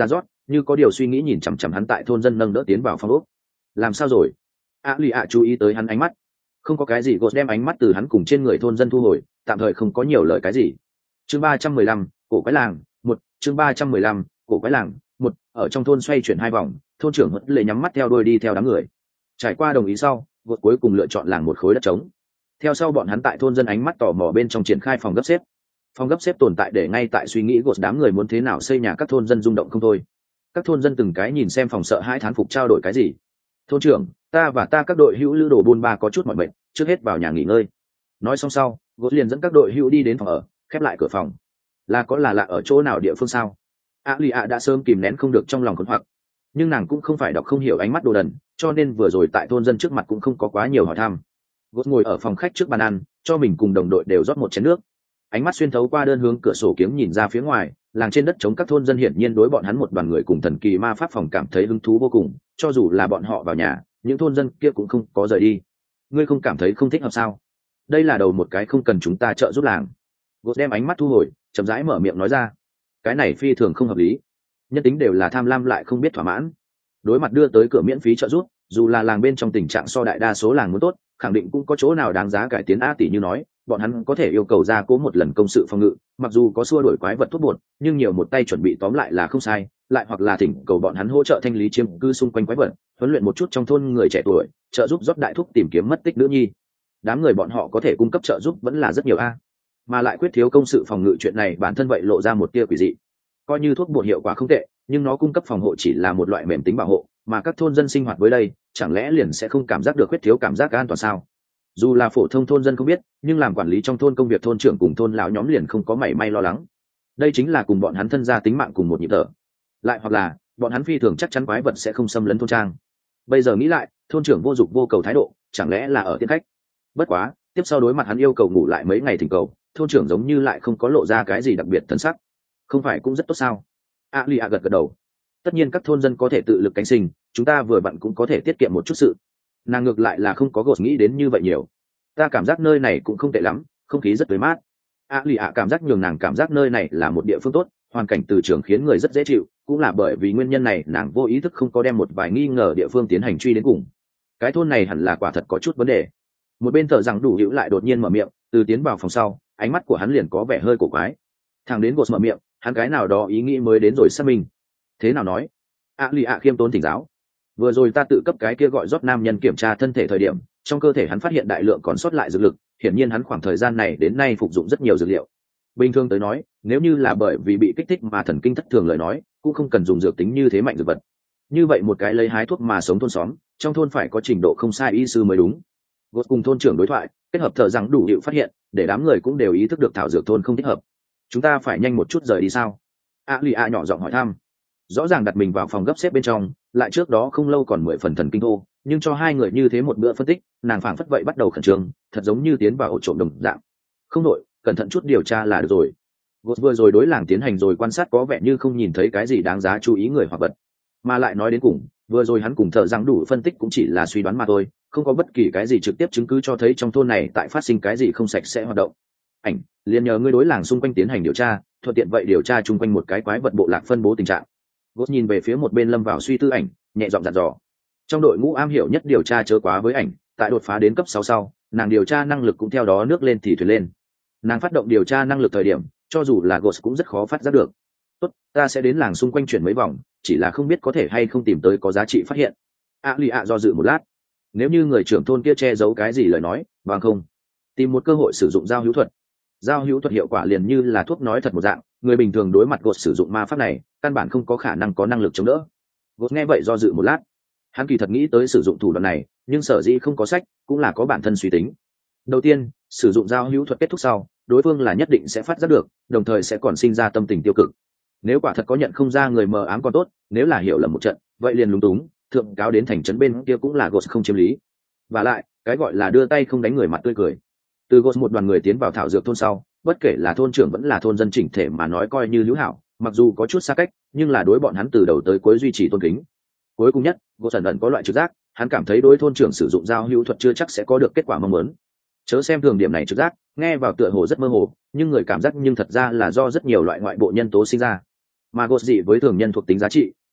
như có điều suy nghĩ nhìn chằm chằm hắn tại thôn dân nâng đỡ tiến vào phòng ốc. Làm sao rồi? Lì ạ chú ý tới hắn ánh mắt. Không có cái gì. Gột đem ánh mắt từ hắn cùng trên người thôn dân thu hồi, tạm thời không có nhiều lời cái gì. Chương 315, cổ quái làng một. Chương 315, cổ quái làng một. Ở trong thôn xoay chuyển 2 vòng, thôn trưởng Huấn Lệ nhắm mắt theo đuôi đi theo đám người. Trải qua đồng ý sau, Gột cuối cùng lựa chọn làng một khối đất trống. Theo sau bọn hắn tại thôn dân ánh mắt tò mò bên trong triển khai phòng gấp xếp. Phòng gấp xếp tồn tại để ngay tại suy nghĩ Gột đám người muốn thế nào xây nhà, các thôn dân rung động không thôi. Các thôn dân từng cái nhìn xem phòng sợ hãi thán phục, trao đổi cái gì. Thôn trưởng, ta và ta các đội hữu lữ đồ buôn ba có chút mỏi mệt, trước hết vào nhà nghỉ ngơi. Nói xong sau, Gột liền dẫn các đội hữu đi đến phòng ở, khép lại cửa phòng. Là lạ ở chỗ nào địa phương sao? Lì ạ đã sớm kìm nén không được trong lòng khốn hoặc, nhưng nàng cũng không phải đọc không hiểu ánh mắt đồ đần, cho nên vừa rồi tại thôn dân trước mặt cũng không có quá nhiều hỏi thăm. Gột ngồi ở phòng khách trước bàn ăn, cho mình cùng đồng đội đều rót một chén nước. Ánh mắt xuyên thấu qua đơn hướng cửa sổ kiếng nhìn ra phía ngoài, làng trên đất chống các thôn dân hiển nhiên đối bọn hắn một đoàn người cùng thần kỳ ma pháp phòng cảm thấy hứng thú vô cùng, cho dù là bọn họ vào nhà, những thôn dân kia cũng không có rời đi. Ngươi không cảm thấy không thích hợp sao? Đây là đầu một cái không cần chúng ta trợ giúp làng. Gột đem ánh mắt thu hồi, chậm rãi mở miệng nói ra. Cái này phi thường không hợp lý. Nhân tính đều là tham lam lại không biết thỏa mãn. Đối mặt đưa tới cửa miễn phí trợ giúp, dù là làng bên trong tình trạng so đại đa số làng muốn tốt, khẳng định cũng có chỗ nào đáng giá cải tiến. Tỷ như nói, bọn hắn có thể yêu cầu gia cố một lần công sự phòng ngự, mặc dù có xua đuổi quái vật thuốc bột, nhưng nhiều một tay chuẩn bị tóm lại là không sai. Lại hoặc là thỉnh cầu bọn hắn hỗ trợ thanh lý chiếm cư xung quanh quái vật, huấn luyện một chút trong thôn người trẻ tuổi, trợ giúp rót đại thúc tìm kiếm mất tích nữ nhi. Đám người bọn họ có thể cung cấp trợ giúp vẫn là rất nhiều mà lại quyết thiếu công sự phòng ngự, chuyện này bản thân vậy lộ ra một tia quỷ dị. Coi như thuốc bột hiệu quả không tệ, nhưng nó cung cấp phòng hộ chỉ là một loại mềm tính bảo hộ, mà các thôn dân sinh hoạt với đây, chẳng lẽ liền sẽ không cảm giác được quyết thiếu cảm giác an toàn sao? Dù là phổ thông thôn dân không biết, nhưng làm quản lý trong thôn công việc, thôn trưởng cùng thôn lão nhóm liền không có mảy may lo lắng. Đây chính là cùng bọn hắn thân gia tính mạng cùng một nhịp thở. Lại hoặc là bọn hắn phi thường chắc chắn quái vật sẽ không xâm lấn thôn trang. Bây giờ nghĩ lại, thôn trưởng vô dụng vô cầu thái độ, chẳng lẽ là ở tiễn khách? Bất quá, tiếp sau đối mặt hắn yêu cầu ngủ lại mấy ngày thỉnh cầu, thôn trưởng giống như lại không có lộ ra cái gì đặc biệt thân sắc. Không phải cũng rất tốt sao? Lì ạ gật gật đầu. Tất nhiên các thôn dân có thể tự lực cánh sinh, chúng ta vừa vặn cũng có thể tiết kiệm một chút sự. Nàng ngược lại là không có Gột nghĩ đến như vậy nhiều. Ta cảm giác nơi này cũng không tệ lắm, không khí rất tươi mát. Lì ạ cảm giác nhường nàng cảm giác nơi này là một địa phương tốt, hoàn cảnh từ trường khiến người rất dễ chịu, cũng là bởi vì nguyên nhân này nàng vô ý thức không có đem một vài nghi ngờ địa phương tiến hành truy đến cùng. Cái thôn này hẳn là quả thật có chút vấn đề. Một bên thợ rằng đủ hữu lại đột nhiên mở miệng, từ tiến vào phòng sau, ánh mắt của hắn liền có vẻ hơi cổ quái. Thằng đến Gột mở miệng, hắn cái nào đó ý nghĩ mới đến rồi xác minh. Thế nào nói? Lì ạ khiêm tốn thỉnh giáo. Vừa rồi ta tự cấp cái kia gọi rót nam nhân kiểm tra thân thể thời điểm, trong cơ thể hắn phát hiện đại lượng còn sót lại dược lực, hiển nhiên hắn khoảng thời gian này đến nay phục dụng rất nhiều dược liệu. Bình thường tới nói, nếu như là bởi vì bị kích thích mà thần kinh thất thường lời nói, cũng không cần dùng dược tính như thế mạnh dược vật. Như vậy một cái lấy hái thuốc mà sống thôn xóm, trong thôn phải có trình độ không sai y sư mới đúng. Gột cùng thôn trưởng đối thoại, kết hợp thợ rằng đủ hiệu phát hiện, để đám người cũng đều ý thức được thảo dược thôn không thích hợp. Chúng ta phải nhanh một chút rời đi sao? Lì ạ nhỏ giọng hỏi thăm. Rõ ràng đặt mình vào phòng gấp xếp bên trong, lại trước đó không lâu còn 10 phần thần kinh thô, nhưng cho hai người như thế một bữa phân tích, nàng phảng phất vậy bắt đầu khẩn trương, thật giống như tiến vào ổ trộm đồng dạng. Không nội, cẩn thận chút điều tra là được rồi. Gột vừa rồi đối làng tiến hành rồi quan sát, có vẻ như không nhìn thấy cái gì đáng giá chú ý người hoặc vật, mà lại nói đến cùng, vừa rồi hắn cùng thợ rằng đủ phân tích cũng chỉ là suy đoán mà thôi, không có bất kỳ cái gì trực tiếp chứng cứ cho thấy trong thôn này tại phát sinh cái gì không sạch sẽ hoạt động. Liền nhờ ngươi đối làng xung quanh tiến hành điều tra, thuận tiện vậy điều tra chung quanh một cái quái vật bộ lạc phân bố tình trạng. Gốt nhìn về phía một bên lâm vào suy tư ảnh, nhẹ giọng dặn dò. Trong đội ngũ am hiểu nhất điều tra chớ quá với ảnh, tại đột phá đến cấp 6 sau, nàng điều tra năng lực cũng theo đó nước lên thì thuyền lên. Nàng phát động điều tra năng lực thời điểm, cho dù là Ghost cũng rất khó phát giác được. Tốt, ta sẽ đến làng xung quanh chuyển mấy vòng, chỉ là không biết có thể hay không tìm tới có giá trị phát hiện. Lì ạ do dự một lát. Nếu như người trưởng thôn kia che giấu cái gì lời nói, bằng không tìm một cơ hội sử dụng giao hữu thuật. Giao hữu thuật hiệu quả liền như là thuốc nói thật một dạng, người bình thường đối mặt Ghost sử dụng ma pháp này, căn bản không có khả năng có năng lực chống đỡ. Ghost nghe vậy do dự một lát. Hắn kỳ thật nghĩ tới sử dụng thủ đoạn này, nhưng sở dĩ không có sách, cũng là có bản thân suy tính. Đầu tiên, sử dụng giao hữu thuật kết thúc sau, đối phương là nhất định sẽ phát giác được, đồng thời sẽ còn sinh ra tâm tình tiêu cực. Nếu quả thật có nhận không ra người mờ ám còn tốt, nếu là hiểu lầm một trận, vậy liền lúng túng, thượng cáo đến thành trấn bên kia cũng là Ghost không chiếm lý. Và lại, cái gọi là đưa tay không đánh người mặt tươi cười. Từ Ghost một đoàn người tiến vào thảo dược thôn sau, bất kể là thôn trưởng vẫn là thôn dân chỉnh thể mà nói coi như hữu hảo, mặc dù có chút xa cách, nhưng là đối bọn hắn từ đầu tới cuối duy trì tôn kính. Cuối cùng nhất, Ghost ẩn có loại trực giác, hắn cảm thấy đối thôn trưởng sử dụng giao hữu thuật chưa chắc sẽ có được kết quả mong muốn. Chớ xem thường điểm này trực giác, nghe vào tựa hồ rất mơ hồ, nhưng người cảm giác nhưng thật ra là do rất nhiều loại ngoại bộ nhân tố sinh ra. Mà Ghost dị với thường nhân thuộc tính giá trị,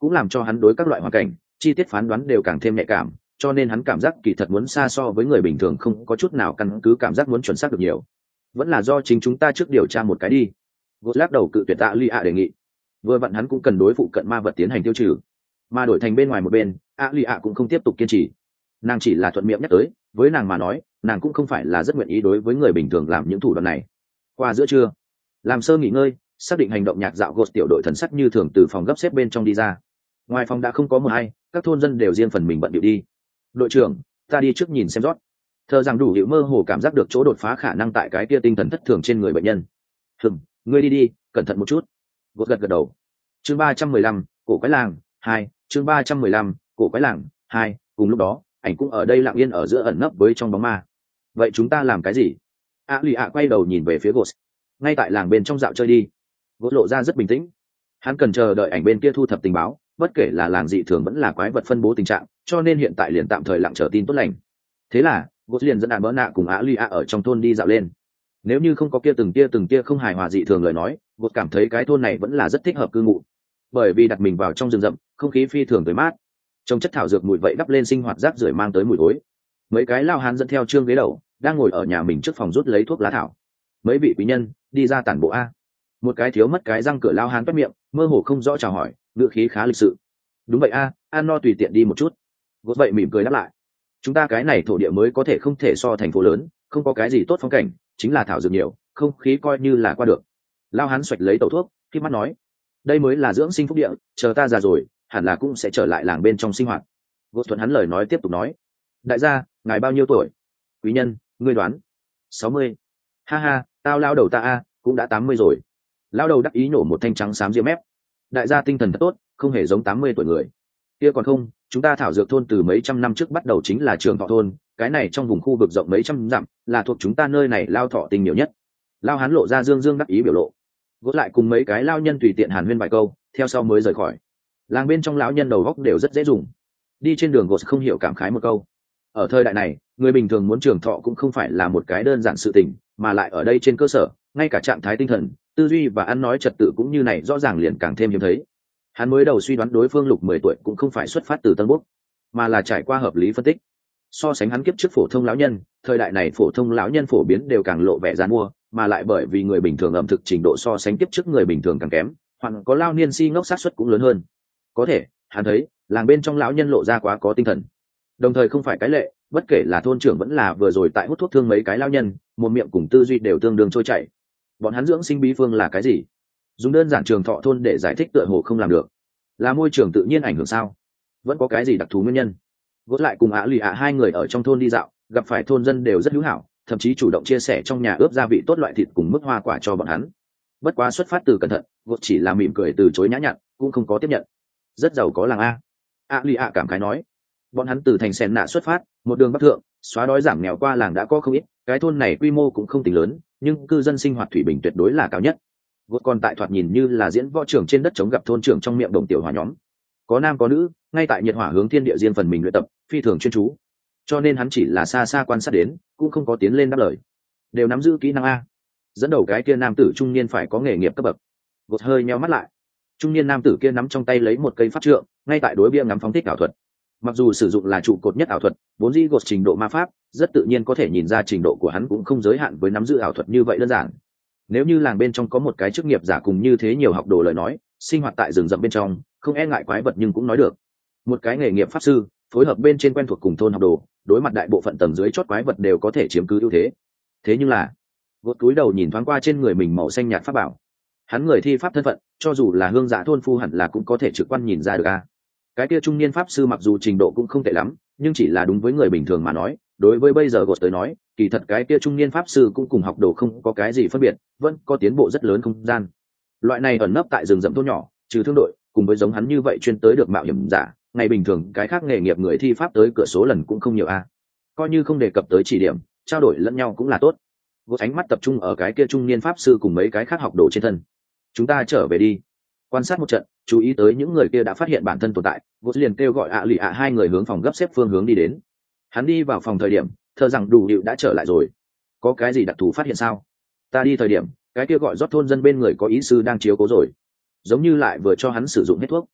cũng làm cho hắn đối các loại hoàn cảnh chi tiết phán đoán đều càng thêm nhạy cảm, cho nên hắn cảm giác kỳ thật muốn xa so với người bình thường không có chút nào căn cứ cảm giác muốn chuẩn xác được nhiều. Vẫn là do chính chúng ta trước điều tra một cái đi. Gốt lắc đầu cự tuyệt tạ lì ạ đề nghị. Vừa vặn hắn cũng cần đối phụ cận ma vật tiến hành tiêu trừ, mà đổi thành bên ngoài một bên ạ lì ạ cũng không tiếp tục kiên trì. Nàng chỉ là thuận miệng nhắc tới, với nàng mà nói nàng cũng không phải là rất nguyện ý đối với người bình thường làm những thủ đoạn này. Qua giữa trưa, làm sơ nghỉ ngơi, xác định hành động nhạc dạo, gột tiểu đội thần sắc như thường từ phòng gấp xếp bên trong đi ra. Ngoài phòng đã không có một ai, các thôn dân đều riêng phần mình bận điệu đi. Đội trưởng, ta đi trước nhìn xem rót. Thờ rằng đủ hiệu mơ hồ cảm giác được chỗ đột phá khả năng tại cái kia tinh thần thất thường trên người bệnh nhân. Ngươi đi đi, cẩn thận một chút. Gột gật gật đầu. Chương 315, cổ quái làng 2, chương 315, cổ quái làng 2. Cùng lúc đó ảnh cũng ở đây lặng yên ở giữa ẩn nấp với trong bóng ma. Vậy chúng ta làm cái gì? Lì ạ quay đầu nhìn về phía Gột. Ngay tại làng bên trong dạo chơi đi. Gột lộ ra rất bình tĩnh. Hắn cần chờ đợi ảnh bên kia thu thập tình báo, bất kể là làng dị thường vẫn là quái vật phân bố tình trạng, cho nên hiện tại liền tạm thời lặng chờ tin tốt lành. Thế là Gột liền dẫn đàn bỡ nạ cùng Lì ạ ở trong thôn đi dạo lên. Nếu như không có kia từng tia không hài hòa dị thường lời nói, Gột cảm thấy cái thôn này vẫn là rất thích hợp cư ngụ, bởi vì đặt mình vào trong rừng rậm, không khí phi thường tới mát, trong chất thảo dược mùi vậy đắp lên sinh hoạt rác rưởi mang tới mùi thối. Mấy cái lao hán dẫn theo trương ghế đầu đang ngồi ở nhà mình trước phòng rút lấy thuốc lá thảo. Mấy vị quý nhân đi ra tản bộ a. Một cái thiếu mất cái răng cửa lao hán toét miệng, mơ hồ không rõ chào hỏi, ngữ khí khá lịch sự. Đúng vậy a, ăn no tùy tiện đi một chút. Gột vậy mỉm cười đáp lại. Chúng ta cái này thổ địa mới có thể không thể so thành phố lớn, không có cái gì tốt phong cảnh, chính là thảo dược nhiều, không khí coi như là qua được. Lao hán xoạch lấy tẩu thuốc, khi mắt nói, đây mới là dưỡng sinh phúc địa, chờ ta già rồi hẳn là cũng sẽ trở lại làng bên trong sinh hoạt. Gột thuận hắn lời nói tiếp tục nói, đại gia ngài bao nhiêu tuổi? Quý nhân, ngươi đoán. 60. Ha ha, tao lao đầu ta a, cũng đã 80 rồi. Lao đầu đắc ý nổ một thanh trắng xám ria mép. Đại gia tinh thần thật tốt, không hề giống 80 tuổi người. Kia còn không, chúng ta thảo dược thôn từ mấy trăm năm trước bắt đầu chính là trường thọ thôn, cái này trong vùng khu vực rộng mấy trăm dặm, là thuộc chúng ta nơi này lao thọ tình nhiều nhất. Lao hán lộ ra dương dương đắc ý biểu lộ. Gốt lại cùng mấy cái lao nhân tùy tiện hàn huyên vài câu, theo sau mới rời khỏi. Làng bên trong lão nhân đầu góc đều rất dễ dùng. Đi trên đường Gốt không hiểu cảm khái một câu. Ở thời đại này, người bình thường muốn trường thọ cũng không phải là một cái đơn giản sự tình, mà lại ở đây trên cơ sở, ngay cả trạng thái tinh thần, tư duy và ăn nói trật tự cũng như này rõ ràng liền càng thêm hiếm thấy. Hắn mới đầu suy đoán đối phương Lục 10 tuổi cũng không phải xuất phát từ Tân Quốc, mà là trải qua hợp lý phân tích. So sánh hắn kiếp trước phổ thông lão nhân, thời đại này phổ thông lão nhân phổ biến đều càng lộ vẻ giàn mua, mà lại bởi vì người bình thường ẩm thực trình độ so sánh kiếp trước người bình thường càng kém, hoặc có lao niên si ngốc sát suất cũng lớn hơn. Có thể, hắn thấy, làng bên trong lão nhân lộ ra quá có tinh thần. Đồng thời không phải cái lệ, bất kể là thôn trưởng vẫn là vừa rồi tại hút thuốc thương mấy cái lão nhân, một miệng cùng tư duy đều tương đương trôi chảy. Bọn hắn dưỡng sinh bí phương là cái gì? Dùng đơn giản trường thọ thôn để giải thích tựa hồ không làm được. Là môi trường tự nhiên ảnh hưởng sao? Vẫn có cái gì đặc thù nguyên nhân? Gốt lại cùng Lì ạ hai người ở trong thôn đi dạo, gặp phải thôn dân đều rất hữu hảo, thậm chí chủ động chia sẻ trong nhà ướp gia vị tốt loại thịt cùng mức hoa quả cho bọn hắn. Bất quá xuất phát từ cẩn thận, Gốt chỉ là mỉm cười từ chối nhã nhặn, cũng không có tiếp nhận. Rất giàu có làng a. Lì ạ cảm khái nói. Bọn hắn từ thành Sen Nạ xuất phát, một đường bắc thượng, xóa đói giảm nghèo qua làng đã có không ít, cái thôn này quy mô cũng không tính lớn, nhưng cư dân sinh hoạt thủy bình tuyệt đối là cao nhất. Gốt còn tại thoạt nhìn như là diễn võ trưởng trên đất chống gặp thôn trưởng trong miệng đồng tiểu hòa nhóm, có nam có nữ, ngay tại nhiệt hỏa hướng thiên địa riêng phần mình luyện tập, phi thường chuyên chú, cho nên hắn chỉ là xa xa quan sát đến, cũng không có tiến lên đáp lời. Đều nắm giữ kỹ năng a. Dẫn đầu cái kia nam tử trung niên phải có nghề nghiệp cấp bậc. Gột hơi nheo mắt lại. Trung niên nam tử kia nắm trong tay lấy một cây pháp trượng, ngay tại đối bia ngắm phóng thích ảo thuật. Mặc dù sử dụng là trụ cột nhất ảo thuật, vốn dĩ Gột trình độ ma pháp rất tự nhiên có thể nhìn ra trình độ của hắn cũng không giới hạn với nắm giữ ảo thuật như vậy đơn giản. Nếu như làng bên trong có một cái chức nghiệp giả cùng như thế nhiều học đồ lời nói, sinh hoạt tại rừng rậm bên trong, không e ngại quái vật nhưng cũng nói được. Một cái nghề nghiệp pháp sư, phối hợp bên trên quen thuộc cùng thôn học đồ, đối mặt đại bộ phận tầng dưới chót quái vật đều có thể chiếm cứ ưu thế. Thế nhưng là, Gột cúi đầu nhìn thoáng qua trên người mình màu xanh nhạt pháp bảo. Hắn người thi pháp thân phận, cho dù là hương giả thôn phu hẳn là cũng có thể trực quan nhìn ra được a. Cái kia trung niên pháp sư mặc dù trình độ cũng không tệ lắm, nhưng chỉ là đúng với người bình thường mà nói, đối với bây giờ Gột tới nói, kỳ thật cái kia trung niên pháp sư cũng cùng học đồ không có cái gì phân biệt, vẫn có tiến bộ rất lớn không gian. Loại này ẩn nấp tại rừng rậm thôn nhỏ, trừ thương đội, cùng với giống hắn như vậy chuyên tới được mạo hiểm giả, ngày bình thường cái khác nghề nghiệp người thi pháp tới cửa số lần cũng không nhiều a. Coi như không đề cập tới chỉ điểm, trao đổi lẫn nhau cũng là tốt. Gột ánh mắt tập trung ở cái kia trung niên pháp sư cùng mấy cái khác học đồ trên thân. Chúng ta trở về đi. Quan sát một trận, chú ý tới những người kia đã phát hiện bản thân tồn tại, Gột liền kêu gọi Lì ạ hai người hướng phòng gấp xếp phương hướng đi đến. Hắn đi vào phòng thời điểm, thờ rằng đủ điệu đã trở lại rồi. Có cái gì đặc thù phát hiện sao? Ta đi thời điểm, cái kia gọi rót thôn dân bên người có ý sư đang chiếu cố rồi, giống như lại vừa cho hắn sử dụng hết thuốc.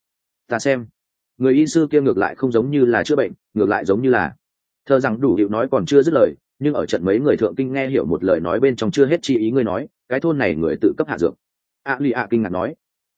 Ta xem, người y sư kia ngược lại không giống như là chữa bệnh, ngược lại giống như là thờ rằng đủ hiệu nói còn chưa dứt lời, nhưng ở trận mấy người thượng kinh nghe hiểu một lời nói bên trong chưa hết chi ý ngươi nói cái thôn này người tự cấp hạ dược. Lì ạ kinh ngạc nói.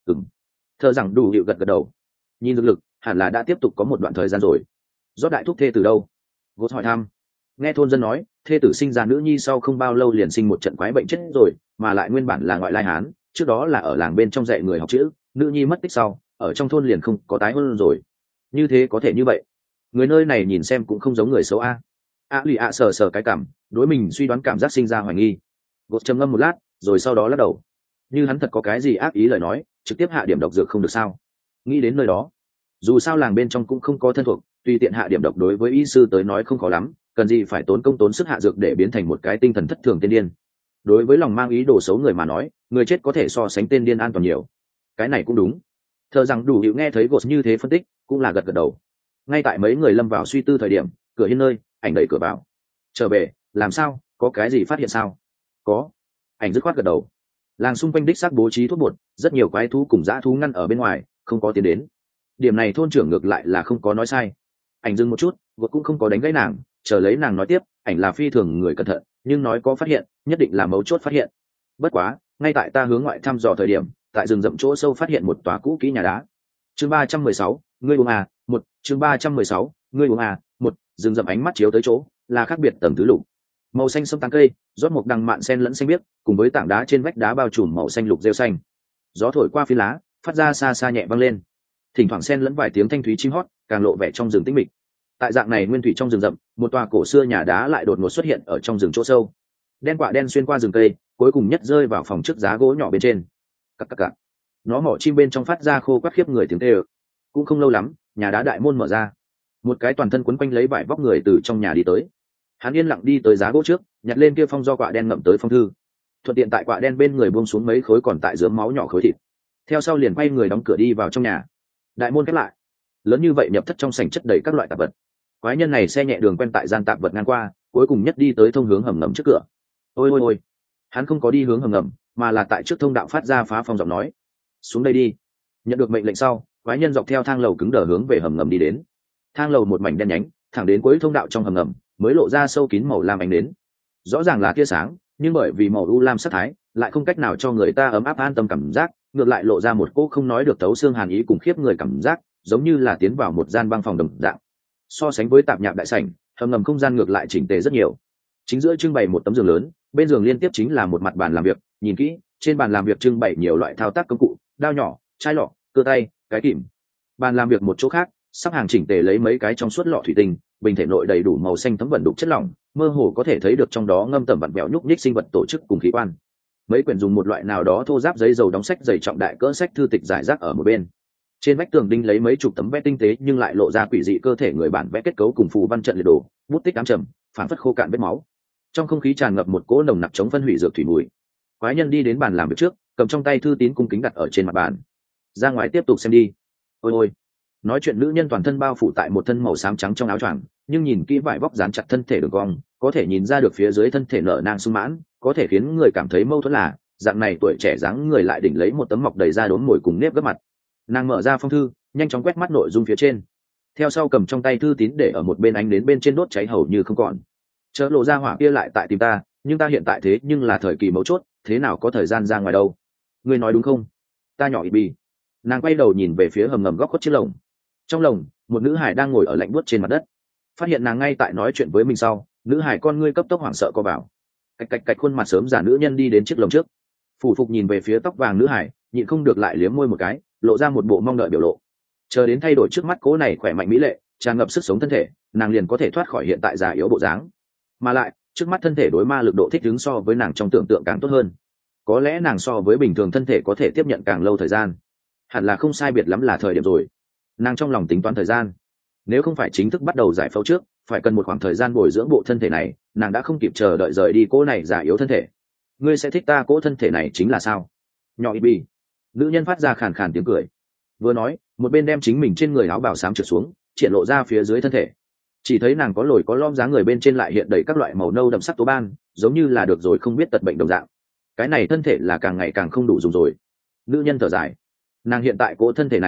Thờ rằng đủ hiệu gật gật đầu, nhìn thực lực hẳn là đã tiếp tục có một đoạn thời gian rồi. Rót đại thúc thê từ đâu? Gốt hỏi thăm. Nghe thôn dân nói thê tử sinh ra nữ nhi sau không bao lâu liền sinh một trận quái bệnh chết rồi, mà lại nguyên bản là ngoại lai hán, trước đó là ở làng bên trong dạy người học chữ, nữ nhi mất tích sau ở trong thôn liền không có tái hôn rồi. Như thế có thể như vậy? Người nơi này nhìn xem cũng không giống người xấu a. Lì ạ sờ sờ cái cảm, đối mình suy đoán cảm giác sinh ra hoài nghi. Gốt trầm ngâm một lát rồi sau đó lắc đầu. Như hắn thật có cái gì ác ý lời nói trực tiếp hạ điểm độc dược không được sao? Nghĩ đến nơi đó, dù sao làng bên trong cũng không có thân thuộc, tùy tiện hạ điểm độc đối với y sư tới nói không khó lắm, cần gì phải tốn công tốn sức hạ dược để biến thành một cái tinh thần thất thường tên điên. Đối với lòng mang ý đồ xấu người mà nói, người chết có thể so sánh tên điên an toàn nhiều. Cái này cũng đúng. Thờ rằng đủ hiệu nghe thấy Gốt như thế phân tích cũng là gật gật đầu. Ngay tại mấy người lâm vào suy tư thời điểm, cửa hiên nơi ảnh đẩy cửa vào. Trở về, làm sao, có cái gì phát hiện sao? Có. Ảnh dứt khoát gật đầu. Làng xung quanh đích xác bố trí thuốc bột, rất nhiều quái thú cùng dã thú ngăn ở bên ngoài, không có tiến đến. Điểm này thôn trưởng ngược lại là không có nói sai. Ảnh dừng một chút, Gốt cũng không có đánh gãy nàng, chờ lấy nàng nói tiếp. Ảnh là phi thường người cẩn thận, nhưng nói có phát hiện nhất định là mấu chốt phát hiện. Bất quá, ngay tại ta hướng ngoại thăm dò thời điểm, tại rừng rậm chỗ sâu phát hiện một tòa cũ kỹ nhà đá. Chương 316, ngươi uống à? Một. Chương 316, ngươi uống à? Một. Rừng rậm ánh mắt chiếu tới chỗ là khác biệt tầng thứ lục, màu xanh sẫm tán cây, rót một đằng mạn sen lẫn xanh biếc, cùng với tảng đá trên vách đá bao trùm màu xanh lục rêu xanh. Gió thổi qua phi lá, phát ra xa xa nhẹ vang lên, thỉnh thoảng xen lẫn vài tiếng thanh thúy chim hót, càng lộ vẻ trong rừng tĩnh mịch. Tại dạng này nguyên thủy trong rừng rậm, một tòa cổ xưa nhà đá lại đột ngột xuất hiện ở trong rừng chỗ sâu. Đen quạ đen xuyên qua rừng cây, cuối cùng nhất rơi vào phòng trước giá gỗ nhỏ bên trên. Cặc cặc cặc. Nó mỏ chim bên trong phát ra khô quắt khiếp người tiếng kêu. Cũng không lâu lắm, nhà đá đại môn mở ra, một cái toàn thân quấn quanh lấy vải vóc người từ trong nhà đi tới. Hắn yên lặng đi tới giá gỗ trước, nhặt lên kia phong do quạ đen ngậm tới phong thư, thuận tiện tại quạ đen bên người buông xuống mấy khối còn tại dưới máu nhỏ khối thịt. Theo sau liền quay người đóng cửa đi vào trong nhà. Đại môn khép lại. Lớn như vậy nhập thất trong sảnh chất đầy các loại tạp vật. Quái nhân này xe nhẹ đường quen tại gian tạp vật ngang qua, cuối cùng nhất đi tới thông hướng hầm ngầm trước cửa. Ôi ôi ôi. Hắn không có đi hướng hầm ngầm, mà là tại trước thông đạo phát ra phá phong giọng nói. Xuống đây đi. Nhận được mệnh lệnh sau, quái nhân dọc theo thang lầu cứng đờ hướng về hầm ngầm đi đến. Thang lầu một mảnh đen nhánh, thẳng đến cuối thông đạo trong hầm ngầm mới lộ ra sâu kín màu lam ánh đến. Rõ ràng là tia sáng, nhưng bởi vì màu u lam sắc thái, lại không cách nào cho người ta ấm áp an tâm cảm giác, ngược lại lộ ra một cỗ không nói được thấu xương hàn ý cùng khiếp người cảm giác, giống như là tiến vào một gian băng phòng đồng dạng. So sánh với tạp nhạp đại sảnh, hầm ngầm không gian ngược lại chỉnh tề rất nhiều. Chính giữa trưng bày một tấm giường lớn, bên giường liên tiếp chính là một mặt bàn làm việc, nhìn kỹ, trên bàn làm việc trưng bày nhiều loại thao tác công cụ, đao nhỏ, chai lọ, cưa tay, cái kìm. Bàn làm việc một chỗ khác, sắp hàng chỉnh tề lấy mấy cái trong suốt lọ thủy tinh, bình thể nội đầy đủ màu xanh thấm vẩn đục chất lỏng, mơ hồ có thể thấy được trong đó ngâm tẩm vặn vẹo nhúc nhích sinh vật tổ chức cùng khí quan. Mấy quyển dùng một loại nào đó thô ráp giấy dầu đóng sách dày trọng đại cỡ sách thư tịch giải rác ở một bên. Trên vách tường đinh lấy mấy chục tấm vẽ tinh tế nhưng lại lộ ra quỷ dị cơ thể người bản vẽ kết cấu cùng phù văn trận liệt đồ, bút tích ám trầm, phản phất khô cạn vết máu. Trong không khí tràn ngập một cỗ nồng nặc chống phân hủy dược thủy mùi. Quái nhân đi đến bàn làm việc trước, cầm trong tay thư tín cung kính đặt ở trên mặt bàn. Ra ngoài tiếp tục xem đi. Ôi ôi. Nói chuyện nữ nhân toàn thân bao phủ tại một thân màu xám trắng trong áo choàng, nhưng nhìn kỹ vải vóc dán chặt thân thể đường cong, có thể nhìn ra được phía dưới thân thể nở nang sung mãn, có thể khiến người cảm thấy mâu thuẫn là dạng này tuổi trẻ dáng người lại đỉnh lấy một tấm mọc đầy da đốm mồi cùng nếp gấp mặt. Nàng mở ra phong thư, nhanh chóng quét mắt nội dung phía trên, theo sau cầm trong tay thư tín để ở một bên ánh đến bên trên đốt cháy hầu như không còn. Chớ lộ ra hỏa kia lại tại tìm ta, nhưng ta hiện tại thế nhưng là thời kỳ mấu chốt, thế nào có thời gian ra ngoài đâu. Ngươi nói đúng không? Ta nhỏ ít bi. Nàng quay đầu nhìn về phía hầm ngầm góc khuất chiếc lồng. Trong lồng, một nữ hải đang ngồi ở lạnh buốt trên mặt đất. Phát hiện nàng ngay tại nói chuyện với mình sau, nữ hải con ngươi cấp tốc hoảng sợ co vào. Cạch cạch cạch, khuôn mặt sớm già nữ nhân đi đến chiếc lồng trước, phủ phục nhìn về phía tóc vàng nữ hải, nhịn không được lại liếm môi một cái, lộ ra một bộ mong đợi biểu lộ. Chờ đến thay đổi trước mắt cố này khỏe mạnh mỹ lệ, tràn ngập sức sống thân thể, nàng liền có thể thoát khỏi hiện tại già yếu bộ dáng. Mà lại, trước mắt thân thể đối ma lực độ thích ứng so với nàng trong tưởng tượng càng tốt hơn. Có lẽ nàng so với bình thường thân thể có thể tiếp nhận càng lâu thời gian. Hẳn là không sai biệt lắm là thời điểm rồi. Nàng trong lòng tính toán thời gian. Nếu không phải chính thức bắt đầu giải phẫu trước, phải cần một khoảng thời gian bồi dưỡng bộ thân thể này, nàng đã không kịp chờ đợi rời đi cố này già yếu thân thể. Ngươi sẽ thích ta cố thân thể này chính là sao? Nhỏ ít bi. Nữ nhân phát ra khàn khàn tiếng cười. Vừa nói, một bên đem chính mình trên người áo bào xám trượt xuống, triển lộ ra phía dưới thân thể. Chỉ thấy nàng có lồi có lõm dáng người bên trên lại hiện đầy các loại màu nâu đậm sắc tố ban, giống như là được rồi không biết tật bệnh đồng dạng. Cái này thân thể là càng ngày càng không đủ dùng rồi. Nữ nhân thở dài. Nàng hiện tại cố thân thể này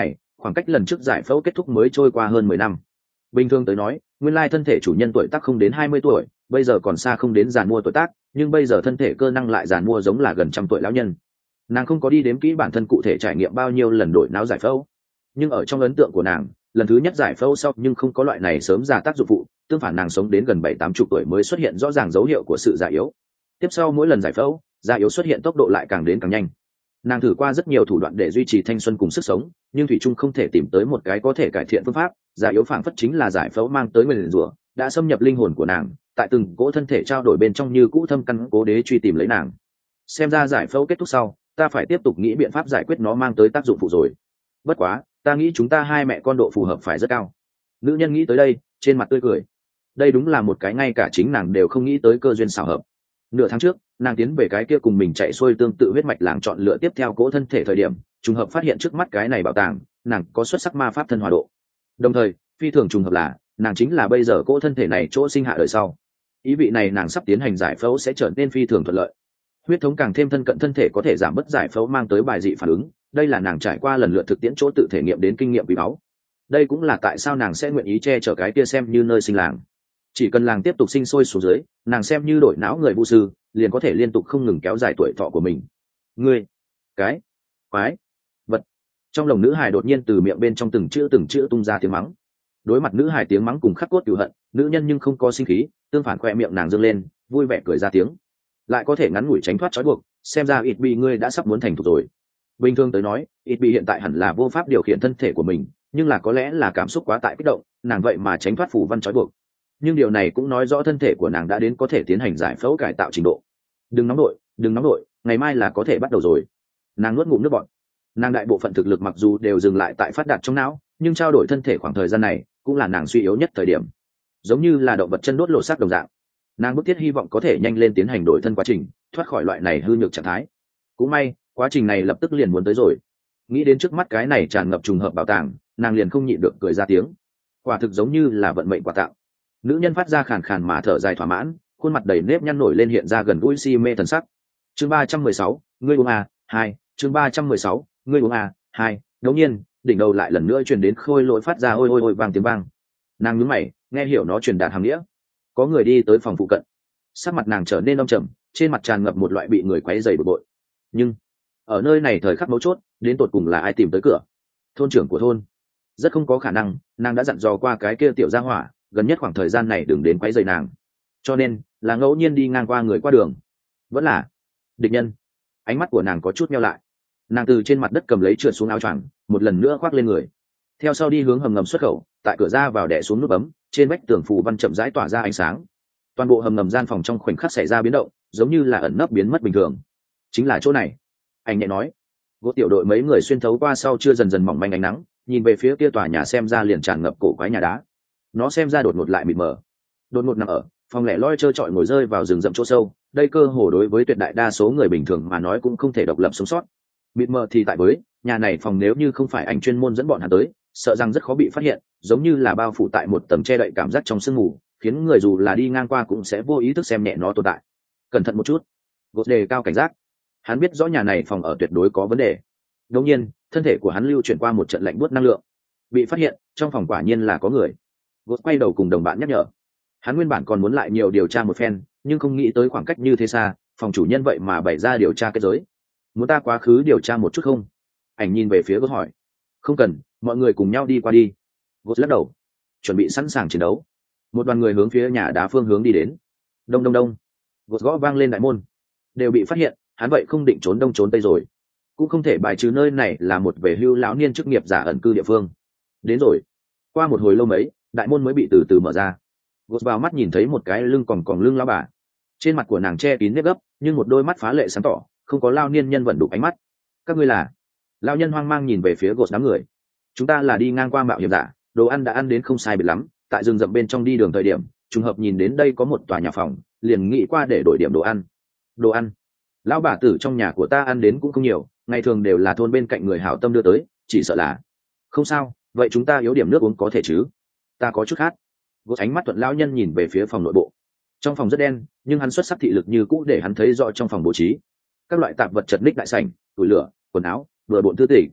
khoảng cách lần trước giải phẫu kết thúc mới trôi qua hơn 10 năm. Bình thường tới nói, nguyên lai thân thể chủ nhân tuổi tác không đến 20 tuổi, bây giờ còn xa không đến giàn mua tuổi tác, nhưng bây giờ thân thể cơ năng lại giàn mua giống là gần trăm tuổi lão nhân. Nàng không có đi đếm kỹ bản thân cụ thể trải nghiệm bao nhiêu lần đổi não giải phẫu, nhưng ở trong ấn tượng của nàng, lần thứ nhất giải phẫu sau nhưng không có loại này sớm già tác dụng phụ, tương phản nàng sống đến gần 7-80 tuổi mới xuất hiện rõ ràng dấu hiệu của sự già yếu. Tiếp sau mỗi lần giải phẫu, già yếu xuất hiện tốc độ lại càng đến càng nhanh. Nàng thử qua rất nhiều thủ đoạn để duy trì thanh xuân cùng sức sống, nhưng thủy chung không thể tìm tới một cái có thể cải thiện phương pháp. Già yếu phảng phất chính là giải phẫu mang tới nguyền rủa, đã xâm nhập linh hồn của nàng, tại từng cỗ thân thể trao đổi bên trong như cũ thâm căn cố đế truy tìm lấy nàng. Xem ra giải phẫu kết thúc sau, ta phải tiếp tục nghĩ biện pháp giải quyết nó mang tới tác dụng phụ rồi. Bất quá, ta nghĩ chúng ta hai mẹ con độ phù hợp phải rất cao. Nữ nhân nghĩ tới đây, trên mặt tươi cười. Đây đúng là một cái ngay cả chính nàng đều không nghĩ tới cơ duyên xảo hợp. Nửa tháng trước, nàng tiến về cái kia cùng mình chạy xuôi tương tự huyết mạch làng chọn lựa tiếp theo cỗ thân thể thời điểm, trùng hợp phát hiện trước mắt cái này bảo tàng, nàng có xuất sắc ma pháp thân hòa độ. Đồng thời, phi thường trùng hợp là, nàng chính là bây giờ cỗ thân thể này chỗ sinh hạ đời sau. Ý vị này nàng sắp tiến hành giải phẫu sẽ trở nên phi thường thuận lợi. Huyết thống càng thêm thân cận thân thể có thể giảm bớt giải phẫu mang tới bài dị phản ứng, đây là nàng trải qua lần lượt thực tiễn chỗ tự thể nghiệm đến kinh nghiệm quý báu. Đây cũng là tại sao nàng sẽ nguyện ý che chở cái kia xem như nơi sinh làng. Chỉ cần làng tiếp tục sinh sôi xuống dưới, nàng xem như đổi não người vu sư, liền có thể liên tục không ngừng kéo dài tuổi thọ của mình. Ngươi, cái, quái, vật. Trong lòng nữ hài đột nhiên từ miệng bên trong từng chữ tung ra tiếng mắng. Đối mặt nữ hài tiếng mắng cùng khắc cốt cừu hận, nữ nhân nhưng không có sinh khí, tương phản khoe miệng nàng dương lên, vui vẻ cười ra tiếng. Lại có thể ngắn ngủi tránh thoát trói buộc, xem ra ít bị ngươi đã sắp muốn thành thục rồi. Bình thường tới nói, ít bị hiện tại hẳn là vô pháp điều khiển thân thể của mình, nhưng là có lẽ là cảm xúc quá tại kích động, nàng vậy mà tránh thoát phủ văn trói buộc. Nhưng điều này cũng nói rõ thân thể của nàng đã đến có thể tiến hành giải phẫu cải tạo trình độ. Đừng nóng đội, ngày mai là có thể bắt đầu rồi. Nàng nuốt ngụm nước bọt. Nàng đại bộ phận thực lực mặc dù đều dừng lại tại phát đạt trong não, nhưng trao đổi thân thể khoảng thời gian này cũng là nàng suy yếu nhất thời điểm, giống như là động vật chân đốt lộ xác đồng dạng. Nàng bức thiết hy vọng có thể nhanh lên tiến hành đổi thân quá trình, thoát khỏi loại này hư nhược trạng thái. Cũng may, quá trình này lập tức liền muốn tới rồi. Nghĩ đến trước mắt cái này tràn ngập trùng hợp bảo tàng, nàng liền không nhịn được cười ra tiếng. Quả thực giống như là vận mệnh quà tặng. Nữ nhân phát ra khàn khàn mà thở dài thỏa mãn, khuôn mặt đầy nếp nhăn nổi lên hiện ra gần gũi si mê thần sắc. Chương 316, ngươi uống à, 2, chương 316, ngươi uống à, 2. Đột nhiên, đỉnh đầu lại lần nữa truyền đến khôi lỗi phát ra ôi ôi ôi vang tiếng vang. Nàng nhướng mày, nghe hiểu nó truyền đạt hàm nghĩa. Có người đi tới phòng phụ cận. Sắc mặt nàng trở nên âm trầm, trên mặt tràn ngập một loại bị người quấy rầy bực bội. Nhưng ở nơi này thời khắc mấu chốt, đến tột cùng là ai tìm tới cửa? Thôn trưởng của thôn. Rất không có khả năng, nàng đã dặn dò qua cái kia tiểu gia hỏa, gần nhất khoảng thời gian này đừng đến quấy rầy nàng. Cho nên, là ngẫu nhiên đi ngang qua người qua đường. Vẫn là địch nhân. Ánh mắt của nàng có chút nheo lại. Nàng từ trên mặt đất cầm lấy trượt xuống áo choàng, một lần nữa khoác lên người. Theo sau đi hướng hầm ngầm xuất khẩu, tại cửa ra vào đè xuống nút bấm, trên vách tường phù văn chậm rãi tỏa ra ánh sáng. Toàn bộ hầm ngầm gian phòng trong khoảnh khắc xảy ra biến động, giống như là ẩn nấp biến mất bình thường. Chính là chỗ này, anh nhẹ nói. Gỗ tiểu đội mấy người xuyên thấu qua sau chưa dần dần mỏng manh ánh nắng, nhìn về phía kia tòa nhà xem ra liền tràn ngập cổ quái nhà đá. Nó xem ra đột ngột lại mịt mờ. Đột ngột nằm ở phòng lẻ loi trơ trọi ngồi rơi vào rừng rậm chỗ sâu, đây cơ hồ đối với tuyệt đại đa số người bình thường mà nói cũng không thể độc lập sống sót. Mịt mờ thì tại với nhà này phòng, nếu như không phải ảnh chuyên môn dẫn bọn hắn tới, sợ rằng rất khó bị phát hiện, giống như là bao phủ tại một tầng che đậy cảm giác trong sương mù, khiến người dù là đi ngang qua cũng sẽ vô ý thức xem nhẹ nó tồn tại. Cẩn thận một chút. Gột đề cao cảnh giác. Hắn biết rõ nhà này phòng ở tuyệt đối có vấn đề. Đột nhiên, thân thể của hắn lưu chuyển qua một trận lạnh buốt năng lượng. Bị phát hiện, trong phòng quả nhiên là có người. Gột quay đầu cùng đồng bạn nhắc nhở. Hắn nguyên bản còn muốn lại nhiều điều tra một phen, nhưng không nghĩ tới khoảng cách như thế xa, phòng chủ nhân vậy mà bày ra điều tra kết giới. Muốn ta quá khứ điều tra một chút không? Ảnh nhìn về phía Gột hỏi. Không cần, mọi người cùng nhau đi qua đi. Gột lắc đầu, chuẩn bị sẵn sàng chiến đấu. Một đoàn người hướng phía nhà đá phương hướng đi đến. Đông đông đông. Gột gõ vang lên đại môn. Đều bị phát hiện, hắn vậy không định trốn đông trốn tây rồi. Cũng không thể bài trừ nơi này là một về hưu lão niên chức nghiệp giả ẩn cư địa phương. Đến rồi. Qua một hồi lâu mấy, đại môn mới bị từ từ mở ra. Gột vào mắt nhìn thấy một cái lưng còn lưng lão bà. Trên mặt của nàng che kín nếp gấp, nhưng một đôi mắt phá lệ sáng tỏ, không có lao niên nhân vận đục ánh mắt. Các ngươi là? Lão nhân hoang mang nhìn về phía Gột đám người. Chúng ta là đi ngang qua mạo hiểm giả, đồ ăn đã ăn đến không sai biệt lắm, tại rừng rậm bên trong đi đường thời điểm, trùng hợp nhìn đến đây có một tòa nhà phòng, liền nghĩ qua để đổi điểm đồ ăn. Đồ ăn? Lão bà tử trong nhà của ta ăn đến cũng không nhiều, ngày thường đều là thôn bên cạnh người hảo tâm đưa tới, chỉ sợ là. Không sao, vậy chúng ta yếu điểm nước uống có thể chứ? Ta có chút khát. Gột ánh mắt thuận lão nhân nhìn về phía phòng nội bộ. Trong phòng rất đen, nhưng hắn xuất sắc thị lực như cũ để hắn thấy rõ trong phòng bố trí các loại tạp vật chật ních đại sảnh, tủi lửa, quần áo, bừa bộn thư tịch.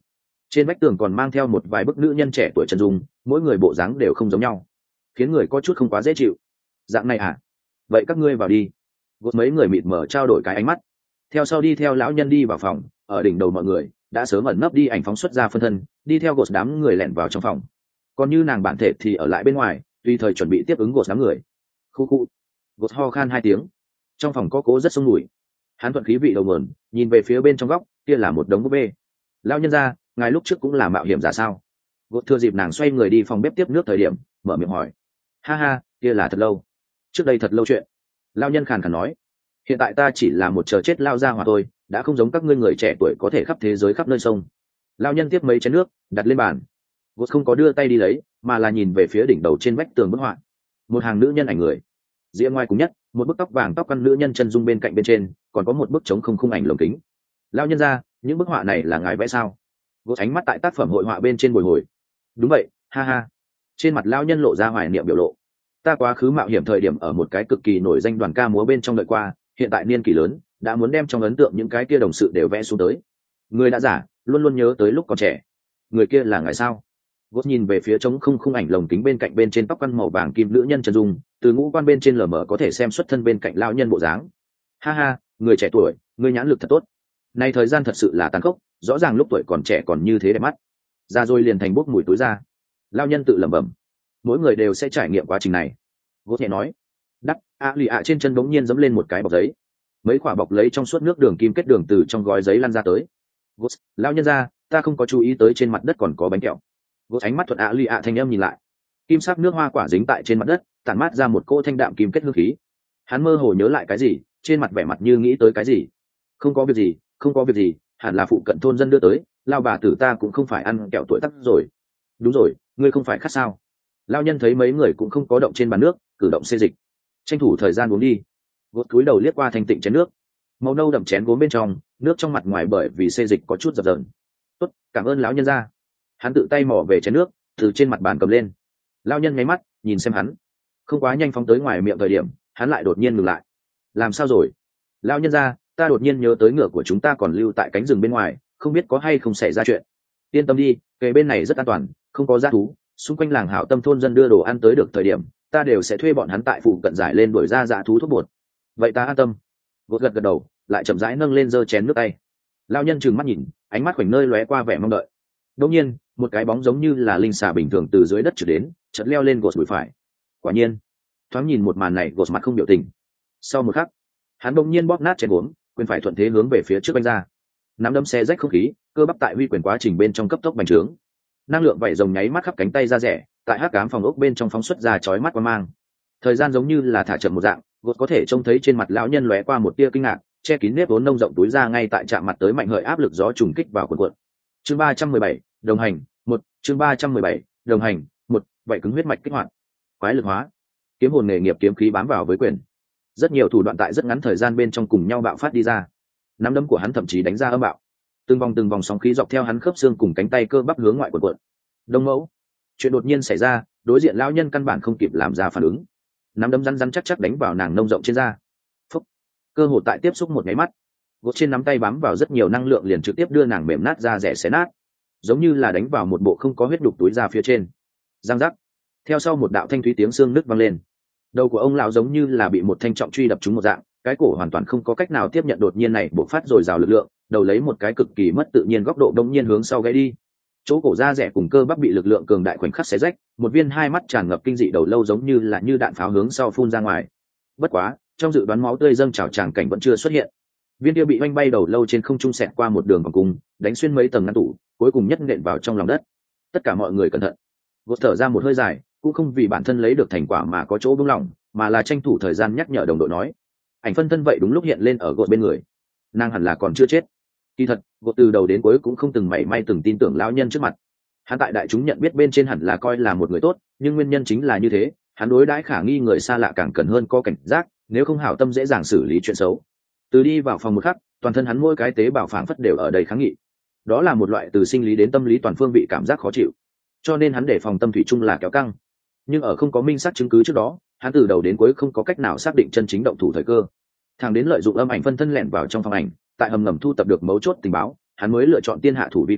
trên vách tường còn mang theo một vài bức nữ nhân trẻ tuổi chân dung, mỗi người bộ dáng đều không giống nhau, khiến người có chút không quá dễ chịu. Dạng này à? Vậy các ngươi vào đi. Gột mấy người mịt mờ trao đổi cái ánh mắt, theo sau đi theo lão nhân đi vào phòng. Ở đỉnh đầu mọi người đã sớm ẩn nấp đi ảnh phóng xuất ra phân thân, đi theo gột đám người lẻn vào trong phòng. Còn như nàng bản thể thì ở lại bên ngoài, tùy thời chuẩn bị tiếp ứng gột đám người. Khu khu. Gột ho khan 2 tiếng. Trong phòng có cố rất sông mùi. Hắn thuận khí vị đầu nguồn, nhìn về phía bên trong góc, kia là một đống búp bê. Lão nhân gia, ngài lúc trước cũng là mạo hiểm giả sao? Gột thừa dịp nàng xoay người đi phòng bếp tiếp nước thời điểm, mở miệng hỏi. Ha ha, kia là thật lâu. Trước đây thật lâu chuyện. Lão nhân khàn khàn nói. Hiện tại ta chỉ là một chờ chết lao ra hỏa thôi, đã không giống các ngươi người trẻ tuổi có thể khắp thế giới khắp nơi sông. Lão nhân tiếp mấy chén nước, đặt lên bàn. Gột không có đưa tay đi lấy, mà là nhìn về phía đỉnh đầu trên vách tường bức họa. Một hàng nữ nhân ảnh người. Rìa ngoài cùng nhất, một bức tóc vàng tóc căn nữ nhân chân dung bên cạnh bên trên, còn có một bức trống không khung ảnh lồng kính. Lão nhân gia, những bức họa này là ngài vẽ sao? Gột ánh mắt tại tác phẩm hội họa bên trên bồi hồi. Đúng vậy, ha ha. Trên mặt lão nhân lộ ra hoài niệm biểu lộ. Ta quá khứ mạo hiểm thời điểm ở một cái cực kỳ nổi danh đoàn ca múa bên trong đợi qua, hiện tại niên kỷ lớn, đã muốn đem trong ấn tượng những cái kia đồng sự đều vẽ xuống tới. Người đã giả, luôn luôn nhớ tới lúc còn trẻ. Người kia là ngài sao? Gốt nhìn về phía trống không khung ảnh lồng kính bên cạnh bên trên tóc căn màu vàng kim nữ nhân chân dung, từ ngũ quan bên trên lờ mờ có thể xem xuất thân bên cạnh lão nhân bộ dáng. Ha ha, người trẻ tuổi, người nhãn lực thật tốt. Nay thời gian thật sự là tàn khốc, rõ ràng lúc tuổi còn trẻ còn như thế đẹp mắt. Ra rồi liền thành bốc mùi túi ra. Lão nhân tự lẩm bẩm. Mỗi người đều sẽ trải nghiệm quá trình này. Gốt nhẹ nói. Đắc, lì ạ trên chân bỗng nhiên giẫm lên một cái bọc giấy. Mấy quả bọc lấy trong suốt nước đường kim kết đường từ trong gói giấy lăn ra tới. Gốt, lão nhân ra, ta không có chú ý tới trên mặt đất còn có bánh kẹo. Gốt ánh mắt thuận lì ạ thanh âm nhìn lại. Kim sắc nước hoa quả dính tại trên mặt đất, tản mát ra một cỗ thanh đạm kim kết hương khí. Hắn mơ hồ nhớ lại cái gì, trên mặt vẻ mặt như nghĩ tới cái gì. Không có việc gì, không có việc gì, hẳn là phụ cận thôn dân đưa tới, lao bà tử ta cũng không phải ăn kẹo tuổi tắc rồi. Đúng rồi, ngươi không phải khát sao? Lao nhân thấy mấy người cũng không có động trên bàn nước, cử động xê dịch. Tranh thủ thời gian uống đi. Gốt cúi đầu liếc qua thanh tịnh chén nước, màu nâu đậm chén gốm bên trong, nước trong mặt ngoài bởi vì xê dịch có chút dập dờn. Tốt, cảm ơn lão nhân gia. Hắn tự tay mò về chén nước, từ trên mặt bàn cầm lên. Lão nhân nháy mắt, nhìn xem hắn, không quá nhanh phóng tới ngoài miệng thời điểm, hắn lại đột nhiên ngừng lại. Làm sao rồi? Lão nhân gia, ta đột nhiên nhớ tới ngựa của chúng ta còn lưu tại cánh rừng bên ngoài, không biết có hay không xảy ra chuyện. Yên tâm đi, kề bên này rất an toàn, không có dã thú, xung quanh làng hảo tâm thôn dân đưa đồ ăn tới được thời điểm, ta đều sẽ thuê bọn hắn tại phụ cận giải lên đuổi ra dã thú thuốc bột. Vậy ta an tâm. Gốt gật gật đầu, lại chậm rãi nâng lên giơ chén nước tay. Lão nhân trừng mắt nhìn, ánh mắt khoảnh nơi lóe qua vẻ mong đợi. Đột nhiên, một cái bóng giống như là linh xà bình thường từ dưới đất trượt đến, chợt leo lên gột đùi phải. Quả nhiên, thoáng nhìn một màn này, gột mặt không biểu tình. Sau một khắc, hắn bỗng nhiên bóp nát chén uống, quyền phải thuận thế hướng về phía trước đánh ra. Nắm đấm xé rách không khí, cơ bắp tại huy quyền quá trình bên trong cấp tốc bành trướng. Năng lượng vảy rồng nháy mắt khắp cánh tay ra rẻ, tại hắc ám phòng ốc bên trong phóng xuất ra chói mắt quang mang. Thời gian giống như là thả chậm một dạng, gột có thể trông thấy trên mặt lão nhân lóe qua một tia kinh ngạc, che kín nếp vốn nông rộng túi ra ngay tại chạm mặt tới mạnh hợi áp lực gió trùng kích vào cuộn. Chương 317, đồng hành, 1, chương 317, đồng hành, 1, vậy cứng huyết mạch kích hoạt. Quái lực hóa. Kiếm hồn nghề nghiệp kiếm khí bám vào với quyền. Rất nhiều thủ đoạn tại rất ngắn thời gian bên trong cùng nhau bạo phát đi ra. Nắm đấm của hắn thậm chí đánh ra âm bạo. Từng vòng sóng khí dọc theo hắn khớp xương cùng cánh tay cơ bắp hướng ngoại cuộn. Đông mẫu. Chuyện đột nhiên xảy ra, đối diện lão nhân căn bản không kịp làm ra phản ứng. Nắm đấm rắn chắc đánh vào nàng nông rộng trên da. Phúc. Cơ hội tại tiếp xúc một cái mắt, gột trên nắm tay bám vào rất nhiều năng lượng liền trực tiếp đưa nàng mềm nát ra rẻ xé nát, giống như là đánh vào một bộ không có huyết đục túi da phía trên. Giang giác. Theo sau một đạo thanh thúy tiếng xương nứt vang lên. Đầu của ông lão giống như là bị một thanh trọng truy đập trúng một dạng, cái cổ hoàn toàn không có cách nào tiếp nhận đột nhiên này bộc phát rồi rào lực lượng, đầu lấy một cái cực kỳ mất tự nhiên góc độ đông nhiên hướng sau gãy đi. Chỗ cổ da rẻ cùng cơ bắp bị lực lượng cường đại khoảnh khắc xé rách, một viên hai mắt tràn ngập kinh dị đầu lâu giống như là như đạn pháo hướng sau phun ra ngoài. Bất quá, trong dự đoán máu tươi dâng trào tràng cảnh vẫn chưa xuất hiện. Viên kia bị oanh bay đầu lâu trên không trung xẹt qua một đường vòng cung, đánh xuyên mấy tầng ngăn tủ, cuối cùng nhất nện vào trong lòng đất. Tất cả mọi người cẩn thận. Gột thở ra một hơi dài, cũng không vì bản thân lấy được thành quả mà có chỗ buông lỏng, mà là tranh thủ thời gian nhắc nhở đồng đội nói. Ảnh phân thân vậy đúng lúc hiện lên ở gột bên người. Nàng hẳn là còn chưa chết. Kỳ thật, gột từ đầu đến cuối cũng không từng mảy may từng tin tưởng lão nhân trước mặt. Hắn tại đại chúng nhận biết bên trên hẳn là coi là một người tốt, nhưng nguyên nhân chính là như thế, hắn đối đãi khả nghi người xa lạ càng cần hơn có cảnh giác, nếu không hảo tâm dễ dàng xử lý chuyện xấu. Từ đi vào phòng một khắc, toàn thân hắn mỗi cái tế bào phảng phất đều ở đây kháng nghị. Đó là một loại từ sinh lý đến tâm lý toàn phương vị cảm giác khó chịu, cho nên hắn để phòng tâm thủy chung là kéo căng. Nhưng ở không có minh xác chứng cứ trước đó, hắn từ đầu đến cuối không có cách nào xác định chân chính động thủ thời cơ. Thằng đến lợi dụng âm ảnh phân thân lẻn vào trong phòng ảnh, tại hầm ngầm thu tập được mấu chốt tình báo, hắn mới lựa chọn tiên hạ thủ vi cường,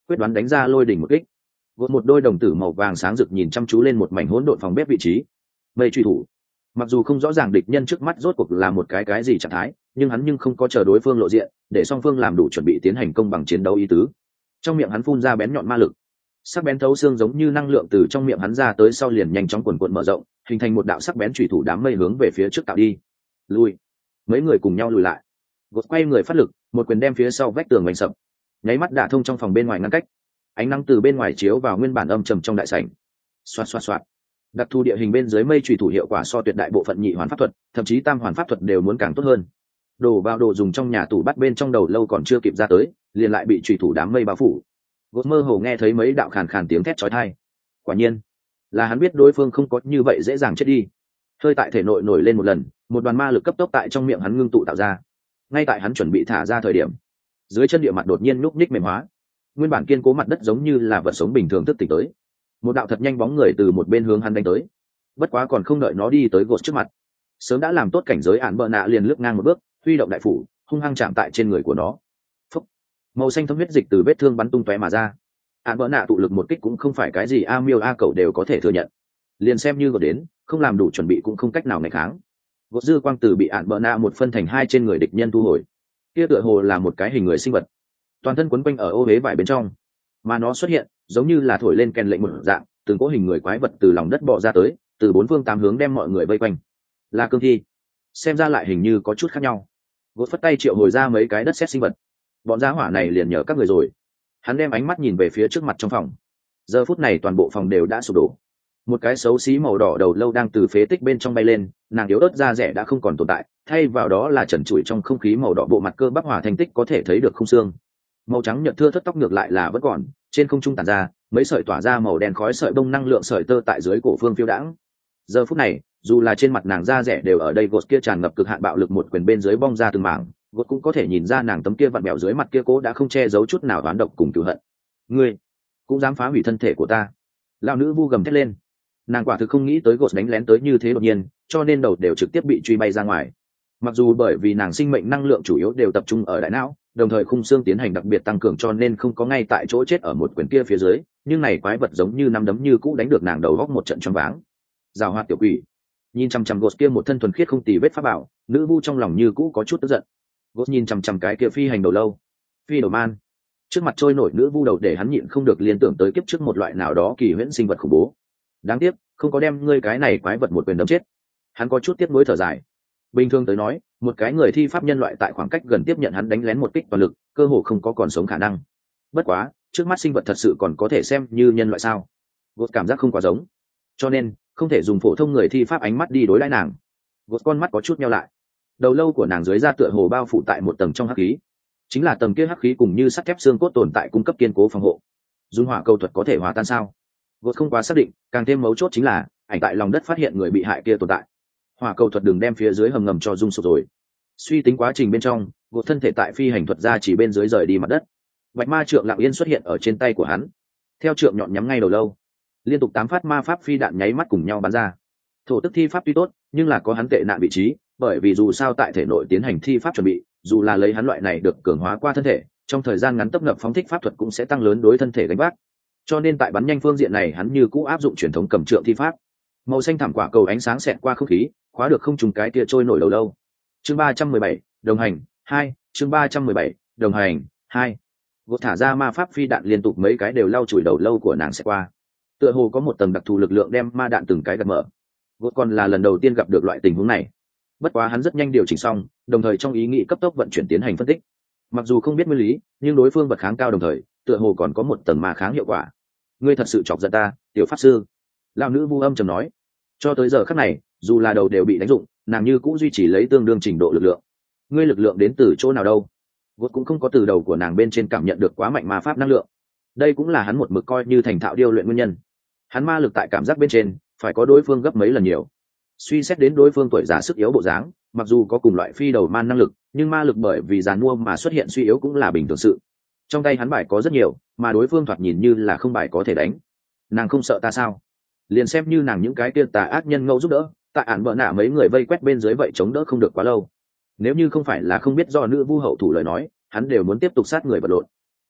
quyết đoán đánh ra lôi đỉnh một kích. Gột một đôi đồng tử màu vàng sáng rực nhìn chăm chú lên một mảnh hỗn độn phòng bếp vị trí. Mây truy thủ. Mặc dù không rõ ràng địch nhân trước mắt rốt cuộc là một cái gì trạng thái, nhưng hắn không có chờ đối phương lộ diện, để song phương làm đủ chuẩn bị tiến hành công bằng chiến đấu ý tứ. Trong miệng hắn phun ra bén nhọn ma lực, sắc bén thấu xương giống như năng lượng từ trong miệng hắn ra tới sau liền nhanh chóng cuồn cuộn mở rộng, hình thành một đạo sắc bén chủy thủ đám mây hướng về phía trước tạo đi. Lùi. Mấy người cùng nhau lùi lại. Gột quay người phát lực, một quyền đem phía sau vách tường vành sập, nháy mắt đả thông trong phòng bên ngoài ngăn cách. Ánh nắng từ bên ngoài chiếu vào nguyên bản âm trầm trong đại sảnh. Xoạt xoạt xoạt. Đặc thù địa hình bên dưới mây chủy thủ hiệu quả so tuyệt đại bộ phận nhị hoàn pháp thuật, thậm chí tam hoàn pháp thuật đều muốn càng tốt hơn. Đổ vào đồ dùng trong nhà tủ bắt bên trong đầu lâu còn chưa kịp ra tới, liền lại bị chủy thủ đám mây bao phủ. Gột mơ hồ nghe thấy mấy đạo khàn khàn tiếng thét chói tai. Quả nhiên, là hắn biết đối phương không có như vậy dễ dàng chết đi. Hơi tại thể nội nổi lên một lần, một đoàn ma lực cấp tốc tại trong miệng hắn ngưng tụ tạo ra. Ngay tại hắn chuẩn bị thả ra thời điểm, dưới chân địa mặt đột nhiên nhúc nhích mềm hóa, nguyên bản kiên cố mặt đất giống như là vật sống bình thường thức tỉnh tới. Một đạo thật nhanh bóng người từ một bên hướng hắn đánh tới. Bất quá còn không đợi nó đi tới gột trước mặt, sớm đã làm tốt cảnh giới ản bợ nạ liền lướt ngang một bước, huy động đại phủ hung hăng chạm tại trên người của nó. Phúc. Màu xanh thấm huyết dịch từ vết thương bắn tung tóe mà ra. Ản bợ nạ tụ lực một kích cũng không phải cái gì a miêu a cẩu đều có thể thừa nhận, liền xem như gột đến không làm đủ chuẩn bị cũng không cách nào ngày kháng. Gột dư quang từ bị ản bợ nạ một phân thành hai trên người địch nhân thu hồi. Kia tựa hồ là một cái hình người sinh vật, toàn thân quấn quanh ở ô huế vải bên trong, mà nó xuất hiện giống như là thổi lên kèn lệnh một dạng, từng cỗ hình người quái vật từ lòng đất bò ra tới, từ bốn phương tám hướng đem mọi người vây quanh. Là cương thi, xem ra lại hình như có chút khác nhau. Gột phất tay triệu hồi ra mấy cái đất sét sinh vật, bọn giá hỏa này liền nhờ các người rồi. Hắn đem ánh mắt nhìn về phía trước mặt trong phòng. Giờ phút này toàn bộ phòng đều đã sụp đổ. Một cái xấu xí màu đỏ đầu lâu đang từ phế tích bên trong bay lên, nàng yếu ớt da rẻ đã không còn tồn tại, thay vào đó là trần trụi trong không khí màu đỏ, bộ mặt cơ bắp hòa thành tích có thể thấy được khung xương. Màu trắng nhợt thưa thớt tóc ngược lại là vẫn còn, trên không trung tản ra mấy sợi tỏa ra màu đen khói sợi bông năng lượng sợi tơ tại dưới cổ phương phiêu đãng. Giờ phút này, dù là trên mặt nàng da rẻ đều ở đây gột kia tràn ngập cực hạn bạo lực một quyền bên dưới bong ra từng mảng, gột cũng có thể nhìn ra nàng tấm kia vặn bẹo dưới mặt kia cố đã không che giấu chút nào oán độc cùng cừu hận. Ngươi cũng dám phá hủy thân thể của ta? Lão nữ vu gầm thét lên. Nàng quả thực không nghĩ tới gột đánh lén tới như thế đột nhiên, cho nên đầu đều trực tiếp bị truy bay ra ngoài. Mặc dù bởi vì nàng sinh mệnh năng lượng chủ yếu đều tập trung ở đại não, đồng thời khung xương tiến hành đặc biệt tăng cường cho nên không có ngay tại chỗ chết ở một quyền kia phía dưới, nhưng này quái vật giống như nắm đấm như cũ đánh được nàng đầu góc một trận choáng váng. Giảo hoạt tiểu quỷ. Nhìn chằm chằm gột kia một thân thuần khiết không tì vết pháp bảo, nữ vu trong lòng như cũ có chút tức giận. Gột nhìn chằm chằm cái kia phi hành đầu lâu, phi đầu man, trước mặt trôi nổi nữ vu đầu để hắn nhịn không được liên tưởng tới kiếp trước một loại nào đó kỳ huyễn sinh vật khủng bố. Đáng tiếc không có đem ngươi cái này quái vật một quyền đấm chết. Hắn có chút tiếc nuối thở dài. Bình thường tới nói, một cái người thi pháp nhân loại tại khoảng cách gần tiếp nhận hắn đánh lén một kích toàn lực, cơ hồ không có còn sống khả năng. Bất quá, trước mắt sinh vật thật sự còn có thể xem như nhân loại sao? Gột cảm giác không quá giống, cho nên không thể dùng phổ thông người thi pháp ánh mắt đi đối đãi nàng. Gột con mắt có chút nheo lại, đầu lâu của nàng dưới da tựa hồ bao phủ tại một tầng trong hắc khí, chính là tầng kia hắc khí cùng như sắt thép xương cốt tồn tại cung cấp kiên cố phòng hộ. Dùng hỏa cầu thuật có thể hòa tan sao? Gột không quá xác định, càng thêm mấu chốt chính là ảnh tại lòng đất phát hiện người bị hại kia tồn tại. Hỏa cầu thuật đừng đem phía dưới hầm ngầm cho rung sụp rồi. Suy tính quá trình bên trong, gột thân thể tại phi hành thuật ra chỉ bên dưới rời đi mặt đất. Bạch ma trượng lặng yên xuất hiện ở trên tay của hắn, theo trượng nhọn nhắm ngay đầu lâu, liên tục 8 phát ma pháp phi đạn nháy mắt cùng nhau bắn ra. Thổ tức thi pháp tuy tốt, nhưng là có hắn tệ nạn vị trí, bởi vì dù sao tại thể nội tiến hành thi pháp chuẩn bị, dù là lấy hắn loại này được cường hóa qua thân thể, trong thời gian ngắn tấp nập phóng thích pháp thuật cũng sẽ tăng lớn đối thân thể gánh vác. Cho nên tại bắn nhanh phương diện này hắn như cũ áp dụng truyền thống cầm trượng thi pháp. Màu xanh thảm quả cầu ánh sáng xẹt qua không khí, khóa được không trùng cái kia trôi nổi đầu lâu. Chương 317, đồng hành 2, chương 317, đồng hành 2. Gột thả ra ma pháp phi đạn liên tục mấy cái đều lau chùi đầu lâu của nàng sẽ qua. Tựa hồ có một tầng đặc thù lực lượng đem ma đạn từng cái gạt mở. Gột còn là lần đầu tiên gặp được loại tình huống này. Bất quá hắn rất nhanh điều chỉnh xong, đồng thời trong ý nghĩ cấp tốc vận chuyển tiến hành phân tích. Mặc dù không biết nguyên lý, nhưng đối phương vật kháng cao đồng thời, tựa hồ còn có một tầng ma kháng hiệu quả. Ngươi thật sự chọc giận ta, tiểu pháp sư. Lão nữ vu âm trầm nói. Cho tới giờ khắc này, dù là đầu đều bị đánh dụng, nàng như cũng duy trì lấy tương đương trình độ lực lượng. Ngươi lực lượng đến từ chỗ nào đâu? Gột cũng không có từ đầu của nàng bên trên cảm nhận được quá mạnh ma pháp năng lượng. Đây cũng là hắn một mực coi như thành thạo điêu luyện nguyên nhân. Hắn ma lực tại cảm giác bên trên phải có đối phương gấp mấy lần nhiều. Suy xét đến đối phương tuổi già sức yếu bộ dáng, mặc dù có cùng loại phi đầu man năng lực, nhưng ma lực bởi vì già nua mà xuất hiện suy yếu cũng là bình thường sự. Trong tay hắn bài có rất nhiều, mà đối phương thoạt nhìn như là không bài có thể đánh. Nàng không sợ ta sao? Liền xem như nàng những cái kia tà ác nhân ngẫu giúp đỡ, tại ản bợ nạ mấy người vây quét bên dưới vậy chống đỡ không được quá lâu. Nếu như không phải là không biết do nữ vu hậu thủ lời nói, hắn đều muốn tiếp tục sát người vật lộn.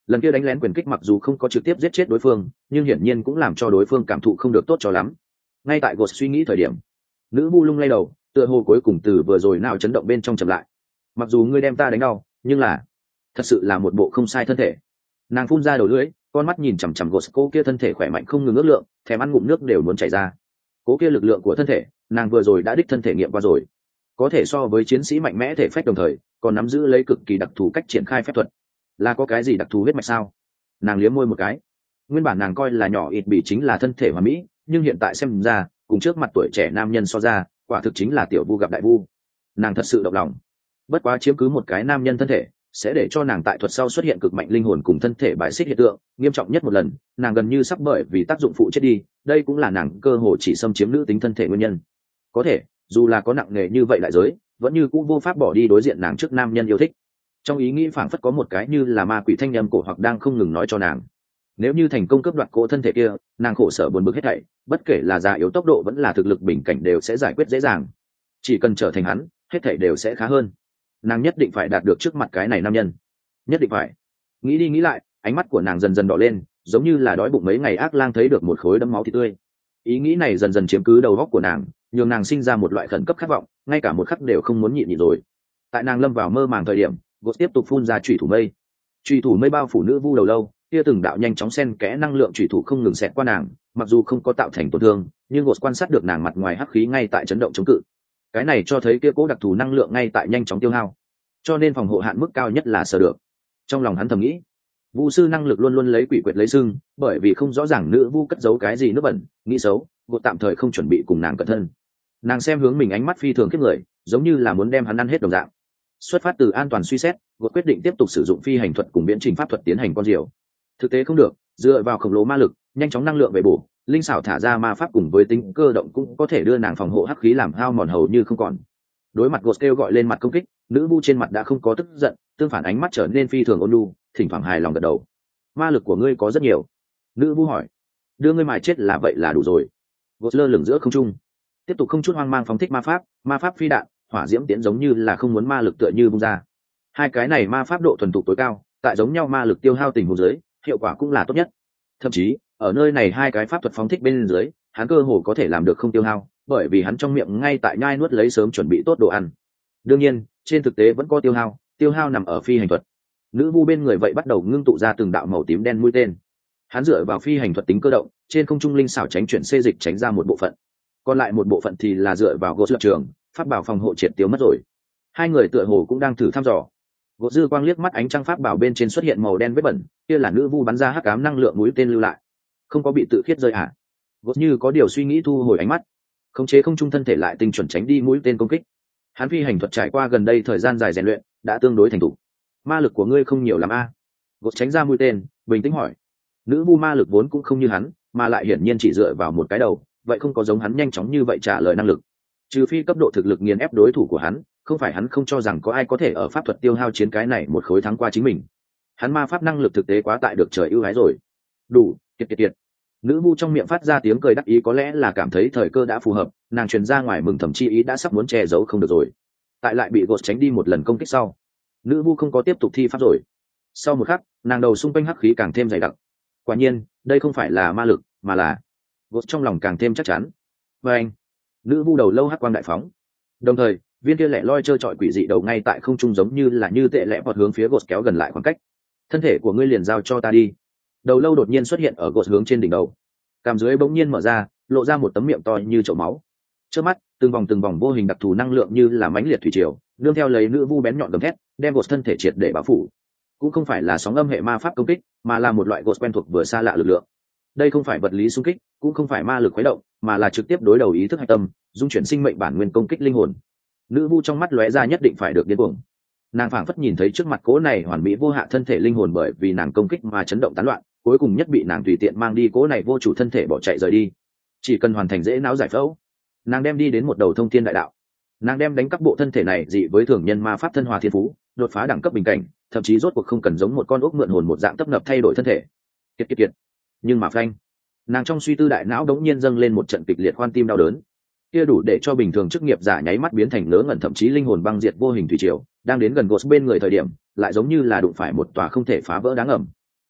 Lần kia đánh lén quyền kích mặc dù không có trực tiếp giết chết đối phương, nhưng hiển nhiên cũng làm cho đối phương cảm thụ không được tốt cho lắm. Ngay tại gột suy nghĩ thời điểm, nữ vu lung lay đầu, tựa hồ cuối cùng từ vừa rồi nào chấn động bên trong chậm lại. Mặc dù ngươi đem ta đánh đau, nhưng là thật sự là một bộ không sai thân thể. Nàng phun ra đầu lưỡi, con mắt nhìn chằm chằm gột cô kia thân thể khỏe mạnh không ngừng ước lượng, thèm ăn ngụm nước đều muốn chảy ra. Cố kia lực lượng của thân thể, nàng vừa rồi đã đích thân thể nghiệm qua rồi, có thể so với chiến sĩ mạnh mẽ thể phách, đồng thời còn nắm giữ lấy cực kỳ đặc thù cách triển khai phép thuật. Là có cái gì đặc thù huyết mạch sao? Nàng liếm môi một cái. Nguyên bản nàng coi là nhỏ ít bị chính là thân thể hoàn mỹ, nhưng hiện tại xem ra cùng trước mặt tuổi trẻ nam nhân so ra, quả thực chính là tiểu vu gặp đại vu. Nàng thật sự động lòng. Bất quá chiếm cứ một cái nam nhân thân thể sẽ để cho nàng tại thuật sau xuất hiện cực mạnh linh hồn cùng thân thể bài xích hiện tượng, nghiêm trọng nhất một lần nàng gần như sắp bởi vì tác dụng phụ chết đi. Đây cũng là nàng cơ hồ chỉ xâm chiếm nữ tính thân thể nguyên nhân. Có thể dù là có nặng nề như vậy đại giới, vẫn như cũng vô pháp bỏ đi đối diện nàng trước nam nhân yêu thích. Trong ý nghĩ phảng phất có một cái như là ma quỷ thanh âm cổ hoặc đang không ngừng nói cho nàng, nếu như thành công cướp đoạt cỗ thân thể kia, nàng khổ sở buồn bực hết thảy, bất kể là già yếu tốc độ vẫn là thực lực bình cảnh đều sẽ giải quyết dễ dàng. Chỉ cần trở thành hắn, hết thảy đều sẽ khá hơn. Nàng nhất định phải đạt được trước mặt cái này nam nhân, nhất định phải. Nghĩ đi nghĩ lại, ánh mắt của nàng dần dần đỏ lên, giống như là đói bụng mấy ngày ác lang thấy được một khối đấm máu thịt tươi. Ý nghĩ này dần dần chiếm cứ đầu óc của nàng, nhường nàng sinh ra một loại khẩn cấp khát vọng, ngay cả một khắc đều không muốn nhịn rồi. Tại nàng lâm vào mơ màng thời điểm, gột tiếp tục phun ra chủy thủ mây. Chủy thủ mây bao phủ nữ vu đầu lâu, kia từng đạo nhanh chóng xen kẽ năng lượng chủy thủ không ngừng xẹt qua nàng, mặc dù không có tạo thành tổn thương, nhưng gột quan sát được nàng mặt ngoài hắc khí ngay tại chấn động chống cự. Cái này cho thấy kia cố đặc thù năng lượng ngay tại nhanh chóng tiêu hao, cho nên phòng hộ hạn mức cao nhất là sở được. Trong lòng hắn thầm nghĩ, vu sư năng lực luôn luôn lấy quỷ quyệt lấy sưng, bởi vì không rõ ràng nữ vu cất giấu cái gì nước bẩn, nghĩ xấu, gột tạm thời không chuẩn bị cùng nàng cẩn thân. Nàng xem hướng mình ánh mắt phi thường khiếp người, giống như là muốn đem hắn ăn hết đồng dạng. Xuất phát từ an toàn suy xét, gột quyết định tiếp tục sử dụng phi hành thuật cùng viễn trình pháp thuật tiến hành con diều. Thực tế không được, dựa vào khổng lồ ma lực, nhanh chóng năng lượng về bổ, linh xảo thả ra ma pháp cùng với tính cơ động cũng có thể đưa nàng phòng hộ hắc khí làm hao mòn hầu như không còn. Đối mặt gột kêu gọi lên mặt công kích, nữ vu trên mặt đã không có tức giận, tương phản ánh mắt trở nên phi thường ôn nhu, thỉnh thoảng hài lòng gật đầu. Ma lực của ngươi có rất nhiều. Nữ vu hỏi. Đưa ngươi mài chết là vậy là đủ rồi. Gột lơ lửng giữa không trung, tiếp tục không chút hoang mang phóng thích ma pháp phi đạn, hỏa diễm tiễn giống như là không muốn ma lực tựa như bung ra. Hai cái này ma pháp độ thuần thục tối cao, tại giống nhau ma lực tiêu hao tình huống dưới, hiệu quả cũng là tốt nhất. Thậm chí ở nơi này hai cái pháp thuật phóng thích bên dưới, hắn cơ hồ có thể làm được không tiêu hao, bởi vì hắn trong miệng ngay tại nhai nuốt lấy sớm chuẩn bị tốt đồ ăn. Đương nhiên trên thực tế vẫn có tiêu hao nằm ở phi hành thuật. Nữ vu bên người vậy bắt đầu ngưng tụ ra từng đạo màu tím đen mũi tên. Hắn dựa vào phi hành thuật tính cơ động, trên không trung linh xảo tránh chuyển xê dịch tránh ra một bộ phận, còn lại một bộ phận thì là dựa vào gột lập trường, pháp bảo phòng hộ triệt tiêu mất rồi. Hai người tựa hồ cũng đang thử thăm dò. Gột dư quang liếc mắt ánh trăng pháp bảo bên trên xuất hiện màu đen vết bẩn, kia là nữ vu bắn ra hắc ám năng lượng mũi tên lưu lại. Không có bị tự khiết rơi à? Gột như có điều suy nghĩ thu hồi ánh mắt, khống chế không trung thân thể lại tinh chuẩn tránh đi mũi tên công kích. Hắn phi hành thuật trải qua gần đây thời gian dài rèn luyện, đã tương đối thành thục. Ma lực của ngươi không nhiều lắm a? Gột tránh ra mũi tên, bình tĩnh hỏi. Nữ vu ma lực vốn cũng không như hắn, mà lại hiển nhiên chỉ dựa vào một cái đầu, vậy không có giống hắn nhanh chóng như vậy trả lời năng lực. Trừ phi cấp độ thực lực nghiền ép đối thủ của hắn, không phải hắn không cho rằng có ai có thể ở pháp thuật tiêu hao chiến cái này một khối thắng qua chính mình. Hắn ma pháp năng lực thực tế quá tại được trời ưu ái rồi. Đủ, kiệt. Nữ vu trong miệng phát ra tiếng cười đắc ý, có lẽ là cảm thấy thời cơ đã phù hợp, nàng truyền ra ngoài mừng thầm chi ý đã sắp muốn che giấu không được rồi. Tại lại bị gột tránh đi một lần công kích sau, nữ vu không có tiếp tục thi pháp rồi. Sau một khắc, nàng đầu xung quanh hắc khí càng thêm dày đặc. Quả nhiên, đây không phải là ma lực, mà là gột trong lòng càng thêm chắc chắn. Và anh, nữ vu đầu lâu hắc quang đại phóng, đồng thời viên kia lẻ loi trơ trọi quỷ dị đầu ngay tại không trung giống như là như tệ lẽ bọt hướng phía gột kéo gần lại khoảng cách. Thân thể của ngươi liền giao cho ta đi. Đầu lâu đột nhiên xuất hiện ở gột hướng trên đỉnh đầu, cằm dưới bỗng nhiên mở ra, lộ ra một tấm miệng to như chậu máu. Trước mắt từng vòng vô hình đặc thù năng lượng như là mãnh liệt thủy triều, nương theo lấy nữ vu bén nhọn gầm thét, đem gột thân thể triệt để bao phủ. Cũng không phải là sóng âm hệ ma pháp công kích, mà là một loại gột quen thuộc vừa xa lạ lực lượng. Đây không phải vật lý xung kích, cũng không phải ma lực khuấy động, mà là trực tiếp đối đầu ý thức hạch tâm, dung chuyển sinh mệnh bản nguyên công kích linh hồn. Nữ vu trong mắt lóe ra nhất định phải được điên cuồng. Nàng phảng phất nhìn thấy trước mặt cố này hoàn mỹ vô hạ thân thể linh hồn bởi vì nàng công kích mà chấn động tán loạn, cuối cùng nhất bị nàng tùy tiện mang đi cố này vô chủ thân thể bỏ chạy rời đi. Chỉ cần hoàn thành dễ não giải phẫu, nàng đem đi đến một đầu thông thiên đại đạo. Nàng đem đánh cắp bộ thân thể này dị với thường nhân ma pháp thân hòa thiên phú, đột phá đẳng cấp bình cảnh, thậm chí rốt cuộc không cần giống một con ốc mượn hồn một dạng tấp nập thay đổi thân thể. Kiệt. Nhưng mà phanh, nàng trong suy tư đại não đống nhiên dâng lên một trận kịch liệt khoan tim đau đớn, kia đủ để cho bình thường chức nghiệp giả nháy mắt biến thành ngớ ngẩn, thậm chí linh hồn băng diệt vô hình thủy triều, đang đến gần gột bên người thời điểm, lại giống như là đụng phải một tòa không thể phá vỡ đáng ẩm.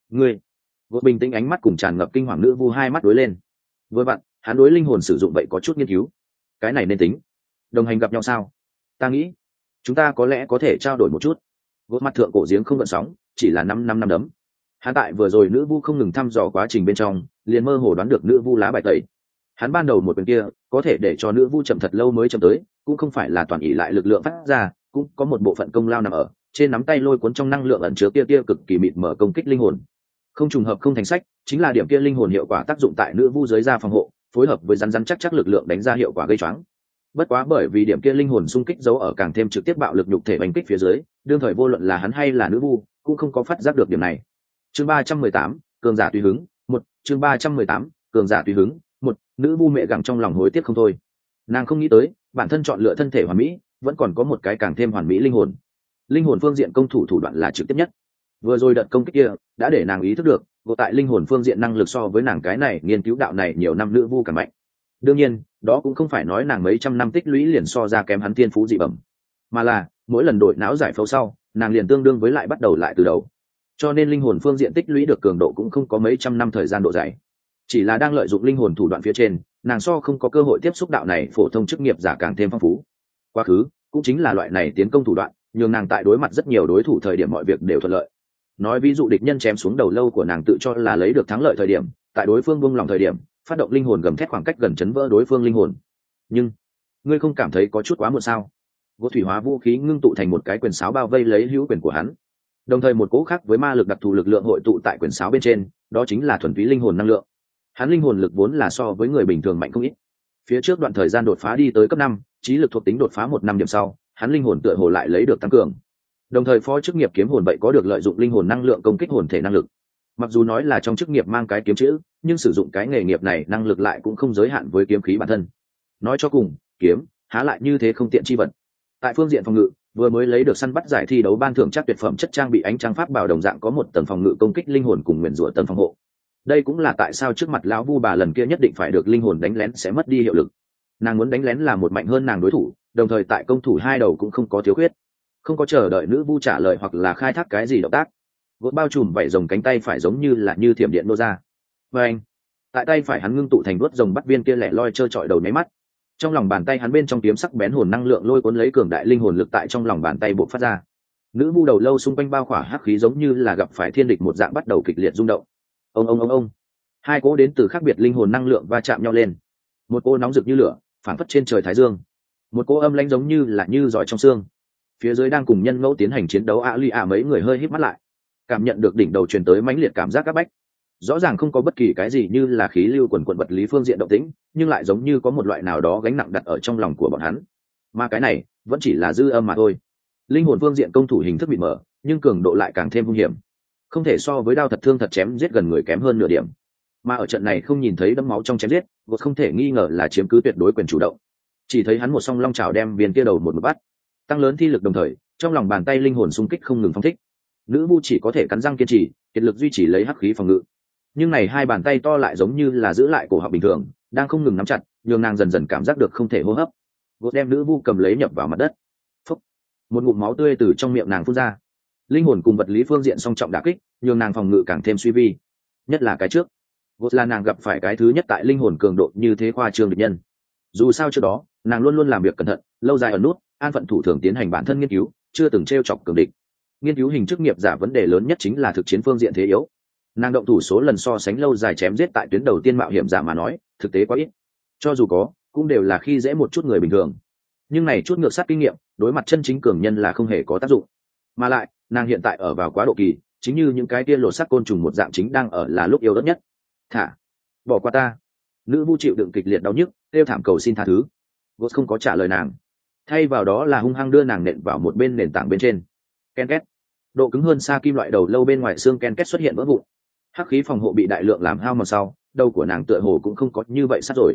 Ngươi. Vô bình tĩnh ánh mắt cùng tràn ngập kinh hoàng nữ vu hai mắt đối lên. Với bạn, hắn đối linh hồn sử dụng vậy có chút nghiên cứu. Cái này nên tính. Đồng hành gặp nhau sao? Ta nghĩ chúng ta có lẽ có thể trao đổi một chút. Vô mặt thượng cổ giếng không gợn sóng, chỉ là 5 năm đấm. Hắn tại vừa rồi nữ vu không ngừng thăm dò quá trình bên trong, liền mơ hồ đoán được nữ vu lá bài tẩy. Hắn ban đầu một quyền kia có thể để cho nữ vu chậm thật lâu mới chậm tới, cũng không phải là toàn ỷ lại lực lượng phát ra, cũng có một bộ phận công lao nằm ở trên nắm tay lôi cuốn trong năng lượng ẩn chứa kia cực kỳ mịt mở công kích linh hồn. Không trùng hợp không thành sách, chính là điểm kia linh hồn hiệu quả tác dụng tại nữ vu dưới da phòng hộ, phối hợp với rắn chắc lực lượng đánh ra hiệu quả gây choáng. Bất quá bởi vì điểm kia linh hồn xung kích giấu ở càng thêm trực tiếp bạo lực nhục thể đánh kích phía dưới, đương thời vô luận là hắn hay là nữ vu cũng không có phát giác được điểm này. Chương 318, cường giả tùy hứng, một. Chương 318, cường giả tùy hứng, một. Nữ vu mẹ gặng trong lòng hối tiếc không thôi. Nàng không nghĩ tới bản thân chọn lựa thân thể hoàn mỹ vẫn còn có một cái càng thêm hoàn mỹ linh hồn. Linh hồn phương diện công thủ đoạn là trực tiếp nhất. Vừa rồi đợt công kích kia đã để nàng ý thức được vô tại linh hồn phương diện năng lực so với nàng cái này nghiên cứu đạo này nhiều năm nữ vu càng mạnh. Đương nhiên đó cũng không phải nói nàng mấy trăm năm tích lũy liền so ra kém hắn thiên phú dị bẩm, mà là mỗi lần đổi não giải phẫu sau nàng liền tương đương với lại bắt đầu lại từ đầu, cho nên linh hồn phương diện tích lũy được cường độ cũng không có mấy trăm năm thời gian độ dài, chỉ là đang lợi dụng linh hồn thủ đoạn phía trên nàng so không có cơ hội tiếp xúc đạo này phổ thông chức nghiệp giả càng thêm phong phú. Quá khứ cũng chính là loại này tiến công thủ đoạn nhường nàng tại đối mặt rất nhiều đối thủ thời điểm mọi việc đều thuận lợi. Nói ví dụ địch nhân chém xuống đầu lâu của nàng tự cho là lấy được thắng lợi thời điểm, tại đối phương buông lòng thời điểm phát động linh hồn gầm thét khoảng cách gần chấn vỡ đối phương linh hồn. Nhưng ngươi không cảm thấy có chút quá muộn sao? Vô thủy hóa vũ khí ngưng tụ thành một cái quyền sáo bao vây lấy hữu quyền của hắn, đồng thời một cỗ khác với ma lực đặc thù lực lượng hội tụ tại quyền sáo bên trên, đó chính là thuần túy linh hồn năng lượng. Hắn linh hồn lực vốn là so với người bình thường mạnh không ít. Phía trước đoạn thời gian đột phá đi tới cấp 5, trí lực thuộc tính đột phá 1 năm điểm sau, hắn linh hồn tựa hồ lại lấy được tăng cường. Đồng thời phó chức nghiệp kiếm hồn vậy có được lợi dụng linh hồn năng lượng công kích hồn thể năng lực. Mặc dù nói là trong chức nghiệp mang cái kiếm chữ, nhưng sử dụng cái nghề nghiệp này năng lực lại cũng không giới hạn với kiếm khí bản thân. Nói cho cùng, kiếm há lại như thế không tiện chi vật. Tại phương diện phòng ngự, vừa mới lấy được săn bắt giải thi đấu ban thưởng chắc tuyệt phẩm chất trang bị ánh trăng pháp bảo đồng dạng có một tầng phòng ngự công kích linh hồn cùng nguyền rủa tầng phòng hộ. Đây cũng là tại sao trước mặt lão vu bà lần kia nhất định phải được linh hồn đánh lén sẽ mất đi hiệu lực. Nàng muốn đánh lén là một mạnh hơn nàng đối thủ, đồng thời tại công thủ hai đầu cũng không có thiếu khuyết. Không có chờ đợi nữ vu trả lời hoặc là khai thác cái gì động tác, gột bao trùm vảy rồng cánh tay phải giống như thiểm điện nô ra. Và anh, tại tay phải hắn ngưng tụ thành đuốt rồng bắt viên kia lẻ loi trơ trọi đầu nháy mắt, trong lòng bàn tay hắn bên trong kiếm sắc bén hồn năng lượng lôi cuốn lấy cường đại linh hồn lực tại trong lòng bàn tay bộc phát ra. Nữ vu đầu lâu xung quanh bao khỏa hắc khí giống như là gặp phải thiên địch một dạng bắt đầu kịch liệt rung động. Ông, hai cỗ đến từ khác biệt linh hồn năng lượng va chạm nhau lên. Một cỗ nóng rực như lửa phảng phất trên trời thái dương, một cỗ âm lãnh giống như giỏi trong xương. Phía dưới đang cùng nhân ngẫu tiến hành chiến đấu Ali mấy người hơi híp mắt lại, cảm nhận được đỉnh đầu truyền tới mãnh liệt cảm giác áp bách. Rõ ràng không có bất kỳ cái gì như là khí lưu quần quần vật lý phương diện động tĩnh, nhưng lại giống như có một loại nào đó gánh nặng đặt ở trong lòng của bọn hắn. Mà cái này vẫn chỉ là dư âm mà thôi. Linh hồn phương diện công thủ hình thức bị mở, nhưng cường độ lại càng thêm hung hiểm, không thể so với đao thật thương thật chém giết gần người kém hơn nửa điểm. Mà ở trận này không nhìn thấy đẫm máu trong chém giết, vượt không thể nghi ngờ là chiếm cứ tuyệt đối quyền chủ động. Chỉ thấy hắn một song long chảo đem viên kia đầu một bắt, tăng lớn thi lực, đồng thời trong lòng bàn tay linh hồn xung kích không ngừng phóng thích. Nữ vu chỉ có thể cắn răng kiên trì, kiệt lực duy trì lấy hắc khí phòng ngự. Nhưng này hai bàn tay to lại giống như là giữ lại cổ họng bình thường, đang không ngừng nắm chặt, nhường nàng dần dần cảm giác được không thể hô hấp. Vượt đem nữ vu cầm lấy nhập vào mặt đất. Phúc. Một ngụm máu tươi từ trong miệng nàng phun ra. Linh hồn cùng vật lý phương diện song trọng đả kích, nhường nàng phòng ngự càng thêm suy vi. Nhất là cái trước, vượt là nàng gặp phải cái thứ nhất tại linh hồn cường độ như thế khoa trương địch nhân. Dù sao trước đó nàng luôn luôn làm việc cẩn thận, lâu dài ở nút an phận thủ thường tiến hành bản thân nghiên cứu, chưa từng trêu chọc cường địch. Nghiên cứu hình chức nghiệp giả vấn đề lớn nhất chính là thực chiến phương diện thế yếu. Nàng động thủ số lần so sánh lâu dài chém giết tại tuyến đầu tiên mạo hiểm giả mà nói thực tế quá ít, cho dù có cũng đều là khi dễ một chút người bình thường. Nhưng này chút ngược sát kinh nghiệm đối mặt chân chính cường nhân là không hề có tác dụng. Mà lại nàng hiện tại ở vào quá độ kỳ, chính như những cái kia lột xác côn trùng một dạng, chính đang ở là lúc yêu đất nhất. Thả bỏ qua ta. Nữ vu chịu đựng kịch liệt đau nhức kêu thảm cầu xin tha thứ. Vốt không có trả lời nàng, thay vào đó là hung hăng đưa nàng nện vào một bên nền tảng bên trên. Ken két, độ cứng hơn xa kim loại đầu lâu bên ngoài xương ken két xuất hiện vỡ vụn. Hắc khí phòng hộ bị đại lượng làm hao mòn sau, đầu của nàng tựa hồ cũng không có như vậy sát rồi.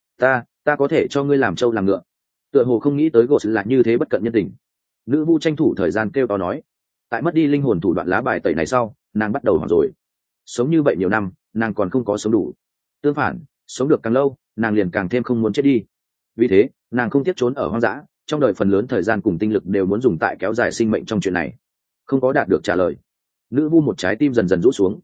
Ta có thể cho ngươi làm trâu làm ngựa. Tựa hồ không nghĩ tới gột là như thế bất cận nhân tình. Nữ vu tranh thủ thời gian kêu to nói. Tại mất đi linh hồn thủ đoạn lá bài tẩy này sau, nàng bắt đầu hoảng rồi. Sống như vậy nhiều năm, nàng còn không có sống đủ. Tương phản, sống được càng lâu, nàng liền càng thêm không muốn chết đi. Vì thế nàng không tiếc trốn ở hoang dã, trong đời phần lớn thời gian cùng tinh lực đều muốn dùng tại kéo dài sinh mệnh trong chuyện này. Không có đạt được trả lời, nữ vu một trái tim dần dần rũ xuống.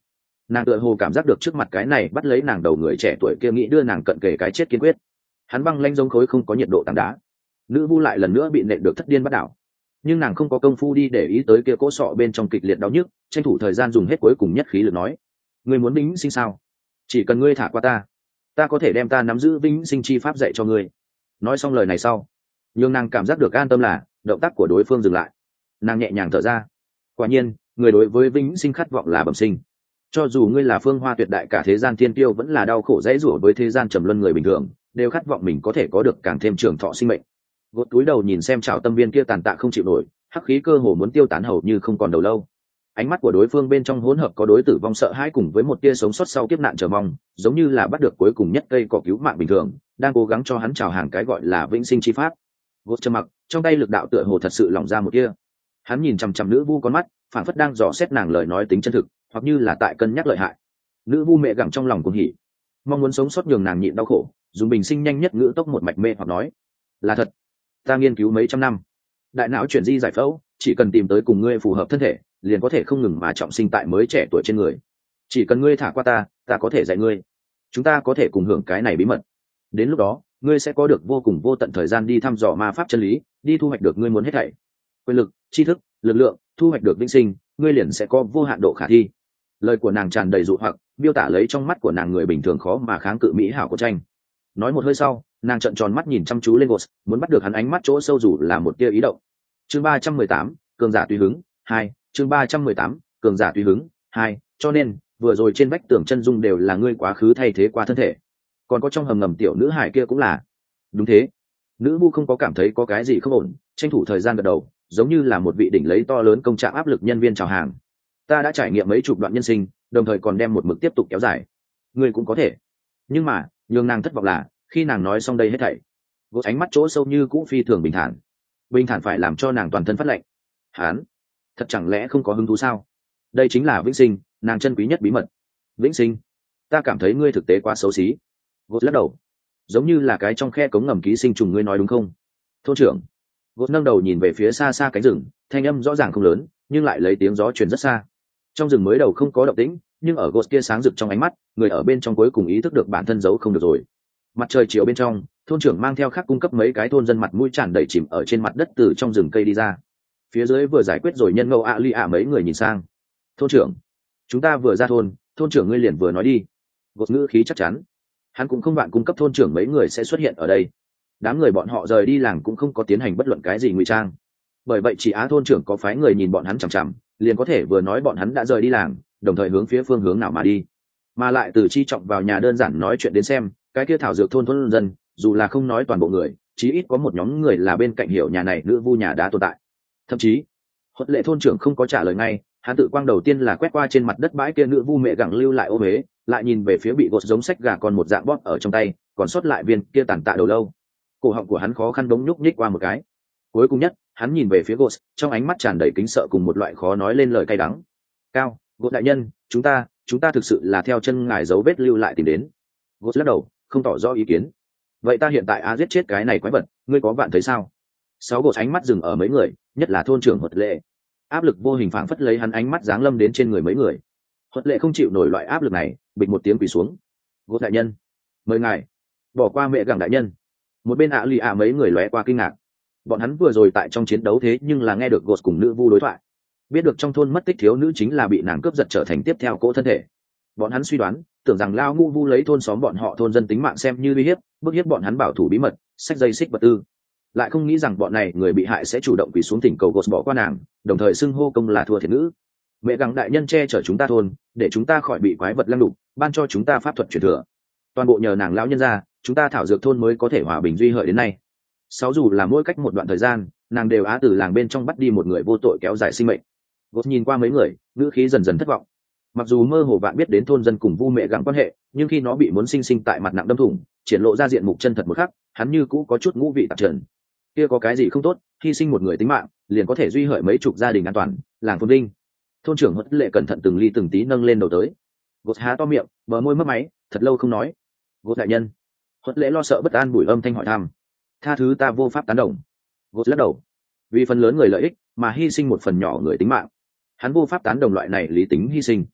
Nàng tựa hồ cảm giác được trước mặt cái này bắt lấy nàng đầu người trẻ tuổi kia nghĩ đưa nàng cận kề cái chết kiên quyết. Hắn băng lanh giống khối không có nhiệt độ tảng đá. Nữ vu lại lần nữa bị nện được thất điên bắt đảo, nhưng nàng không có công phu đi để ý tới kia cỗ sọ bên trong kịch liệt đau nhức, tranh thủ thời gian dùng hết cuối cùng nhất khí lực nói: ngươi muốn vĩnh sinh sao? Chỉ cần ngươi thả qua ta có thể đem ta nắm giữ vĩnh sinh chi pháp dạy cho ngươi. Nói xong lời này sau, nhưng nàng cảm giác được an tâm là động tác của đối phương dừng lại. Nàng nhẹ nhàng thở ra. Quả nhiên, người đối với vĩnh sinh khát vọng là bẩm sinh. Cho dù ngươi là phương hoa tuyệt đại cả thế gian thiên tiêu, vẫn là đau khổ dãy rủa với thế gian trầm luân người bình thường, đều khát vọng mình có thể có được càng thêm trường thọ sinh mệnh. Gột túi đầu nhìn xem Trảo Tâm Viên kia tàn tạ không chịu nổi, hắc khí cơ hồ muốn tiêu tán hầu như không còn đầu lâu. Ánh mắt của đối phương bên trong hỗn hợp có đối tử vong sợ hãi cùng với một tia sống sót sau kiếp nạn chờ mong, giống như là bắt được cuối cùng nhất cây cỏ cứu mạng bình thường, đang cố gắng cho hắn chào hàng cái gọi là vĩnh sinh chi pháp. Gột trầm mặc, trong tay lực đạo tựa hồ thật sự lỏng ra một tia. Hắn nhìn chằm chằm nữ vu con mắt, phản phất đang dò xét nàng lời nói tính chân thực, hoặc như là tại cân nhắc lợi hại. Nữ vu mẹ gặng trong lòng cuồng hỉ, mong muốn sống sót nhường nàng nhịn đau khổ, dùng bình sinh nhanh nhất ngữ tốc một mạch mê hoặc nói: là thật, ta nghiên cứu mấy trăm năm, đại não chuyển di giải phẫu, chỉ cần tìm tới cùng ngươi phù hợp thân thể, liền có thể không ngừng mà trọng sinh tại mới trẻ tuổi trên người. Chỉ cần ngươi thả qua ta có thể dạy ngươi, chúng ta có thể cùng hưởng cái này bí mật. Đến lúc đó, ngươi sẽ có được vô cùng vô tận thời gian đi thăm dò ma pháp chân lý, đi thu hoạch được ngươi muốn hết thảy. Quyền lực, tri thức, lực lượng, thu hoạch được vĩnh sinh, ngươi liền sẽ có vô hạn độ khả thi. Lời của nàng tràn đầy dụ hoặc, miêu tả lấy trong mắt của nàng người bình thường khó mà kháng cự mỹ hảo của tranh. Nói một hơi sau, nàng trợn tròn mắt nhìn chăm chú lên Ghost, muốn bắt được hắn ánh mắt chỗ sâu dù là một tia ý động. Chương 318, cường giả tùy hứng 2, chương 318, cường giả tùy hứng 2, cho nên, vừa rồi trên vách tường chân dung đều là ngươi quá khứ thay thế qua thân thể. Còn có trong hầm ngầm tiểu nữ hải kia cũng là. Đúng thế. Nữ vu không có cảm thấy có cái gì không ổn, tranh thủ thời gian gật đầu, giống như là một vị đỉnh lấy to lớn công trạng áp lực nhân viên chào hàng. Ta đã trải nghiệm mấy chục đoạn nhân sinh, đồng thời còn đem một mực tiếp tục kéo dài. Ngươi cũng có thể. Nhưng mà, nhường nàng thất vọng là, khi nàng nói xong đây hết thảy, vô ánh mắt chỗ sâu như cũ phi thường bình thản phải làm cho nàng toàn thân phát lạnh. Hán, thật chẳng lẽ không có hứng thú sao? Đây chính là vĩnh sinh, nàng chân quý nhất bí mật. Vĩnh sinh, ta cảm thấy ngươi thực tế quá xấu xí. Gột lắc đầu, giống như là cái trong khe cống ngầm ký sinh trùng, ngươi nói đúng không? Thôn trưởng. Gột nâng đầu nhìn về phía xa xa cánh rừng, thanh âm rõ ràng không lớn, nhưng lại lấy tiếng gió truyền rất xa. Trong rừng mới đầu không có động tĩnh, nhưng ở Gột kia sáng rực trong ánh mắt, người ở bên trong cuối cùng ý thức được bản thân giấu không được rồi. Mặt trời chiều bên trong, thôn trưởng mang theo khắc cung cấp mấy cái thôn dân mặt mũi tràn đầy chìm ở trên mặt đất từ trong rừng cây đi ra. Phía dưới vừa giải quyết rồi nhân ngẫu ạ ly ạ mấy người nhìn sang. Thôn trưởng, chúng ta vừa ra thôn trưởng ngươi liền vừa nói đi. Gột ngữ khí chắc chắn, hắn cũng không bạn cung cấp thôn trưởng mấy người sẽ xuất hiện ở đây. Đám người bọn họ rời đi làng cũng không có tiến hành bất luận cái gì ngụy trang, bởi vậy chỉ thôn trưởng có phái người nhìn bọn hắn chằm chằm, liền có thể vừa nói bọn hắn đã rời đi làng, đồng thời hướng phía phương hướng nào mà đi. Mà lại từ chi trọng vào nhà đơn giản nói chuyện đến xem, cái kia thảo dược thôn dân, dù là không nói toàn bộ người, chí ít có một nhóm người là bên cạnh hiểu nhà này nữ vu nhà đã tồn tại. Thậm chí Huấn lệ thôn trưởng không có trả lời ngay, hắn tự quang đầu tiên là quét qua trên mặt đất bãi kia nữ vu mẹ gặng lưu lại ô huế, lại nhìn về phía bị gột giống sách gà còn một dạng bóp ở trong tay, còn sót lại viên kia tàn tạ đầu lâu. Cổ họng của hắn khó khăn đống nhúc nhích qua một cái. Cuối cùng nhất, hắn nhìn về phía gột, trong ánh mắt tràn đầy kính sợ cùng một loại khó nói lên lời cay đắng. Cao, gột đại nhân, chúng ta thực sự là theo chân ngài dấu vết lưu lại tìm đến. Gột lắc đầu, không tỏ rõ ý kiến. Vậy ta hiện tại giết chết cái này quái vật, ngươi có bạn thấy sao? Sáu gột ánh mắt dừng ở mấy người, nhất là thôn trưởng Huật lệ. Áp lực vô hình phảng phất lấy hắn ánh mắt giáng lâm đến trên người mấy người. Huật lệ không chịu nổi loại áp lực này, bịch một tiếng quỳ xuống. Gột đại nhân, mời ngài bỏ qua mẹ gặng đại nhân. Một bên lì mấy người lóe qua kinh ngạc. Bọn hắn vừa rồi tại trong chiến đấu thế nhưng là nghe được gột cùng nữ vu đối thoại, biết được trong thôn mất tích thiếu nữ chính là bị nàng cướp giật trở thành tiếp theo cỗ thân thể. Bọn hắn suy đoán, tưởng rằng lao ngu vu lấy thôn xóm bọn họ thôn dân tính mạng xem như uy hiếp, bức hiếp bọn hắn bảo thủ bí mật, sách dây xích vật tư. Lại không nghĩ rằng bọn này người bị hại sẽ chủ động quỳ xuống thỉnh cầu gột bỏ qua nàng, đồng thời xưng hô công là thua thiệt nữ. Mẹ gặng đại nhân che chở chúng ta thôn, để chúng ta khỏi bị quái vật lăng đục, ban cho chúng ta pháp thuật truyền thừa. Toàn bộ nhờ nàng lão nhân ra, chúng ta thảo dược thôn mới có thể hòa bình duy hợi đến nay. Sáu dù là mỗi cách một đoạn thời gian, nàng đều từ làng bên trong bắt đi một người vô tội kéo dài sinh mệnh. Gột nhìn qua mấy người, ngữ khí dần dần thất vọng. Mặc dù mơ hồ bạn biết đến thôn dân cùng vu mẹ gặng quan hệ, nhưng khi nó bị muốn sinh tại mặt nặng đâm thủng, triển lộ ra diện mục chân thật một khắc, hắn như cũ có chút ngũ vị tạp trần. Kia có cái gì không tốt, hy sinh một người tính mạng liền có thể duy hợi mấy chục gia đình an toàn, làng phồn vinh. Thôn trưởng Huật lệ cẩn thận từng ly từng tí nâng lên đầu tới. Gột há to miệng, bờ môi mấp máy, thật lâu không nói. Gột đại nhân. Huật lệ lo sợ bất an bùi âm thanh hỏi thăm. Tha thứ ta vô pháp tán đồng. Gột lắc đầu. Vì phần lớn người lợi ích mà hy sinh một phần nhỏ người tính mạng, hắn vô pháp tán đồng loại này lý tính hy sinh.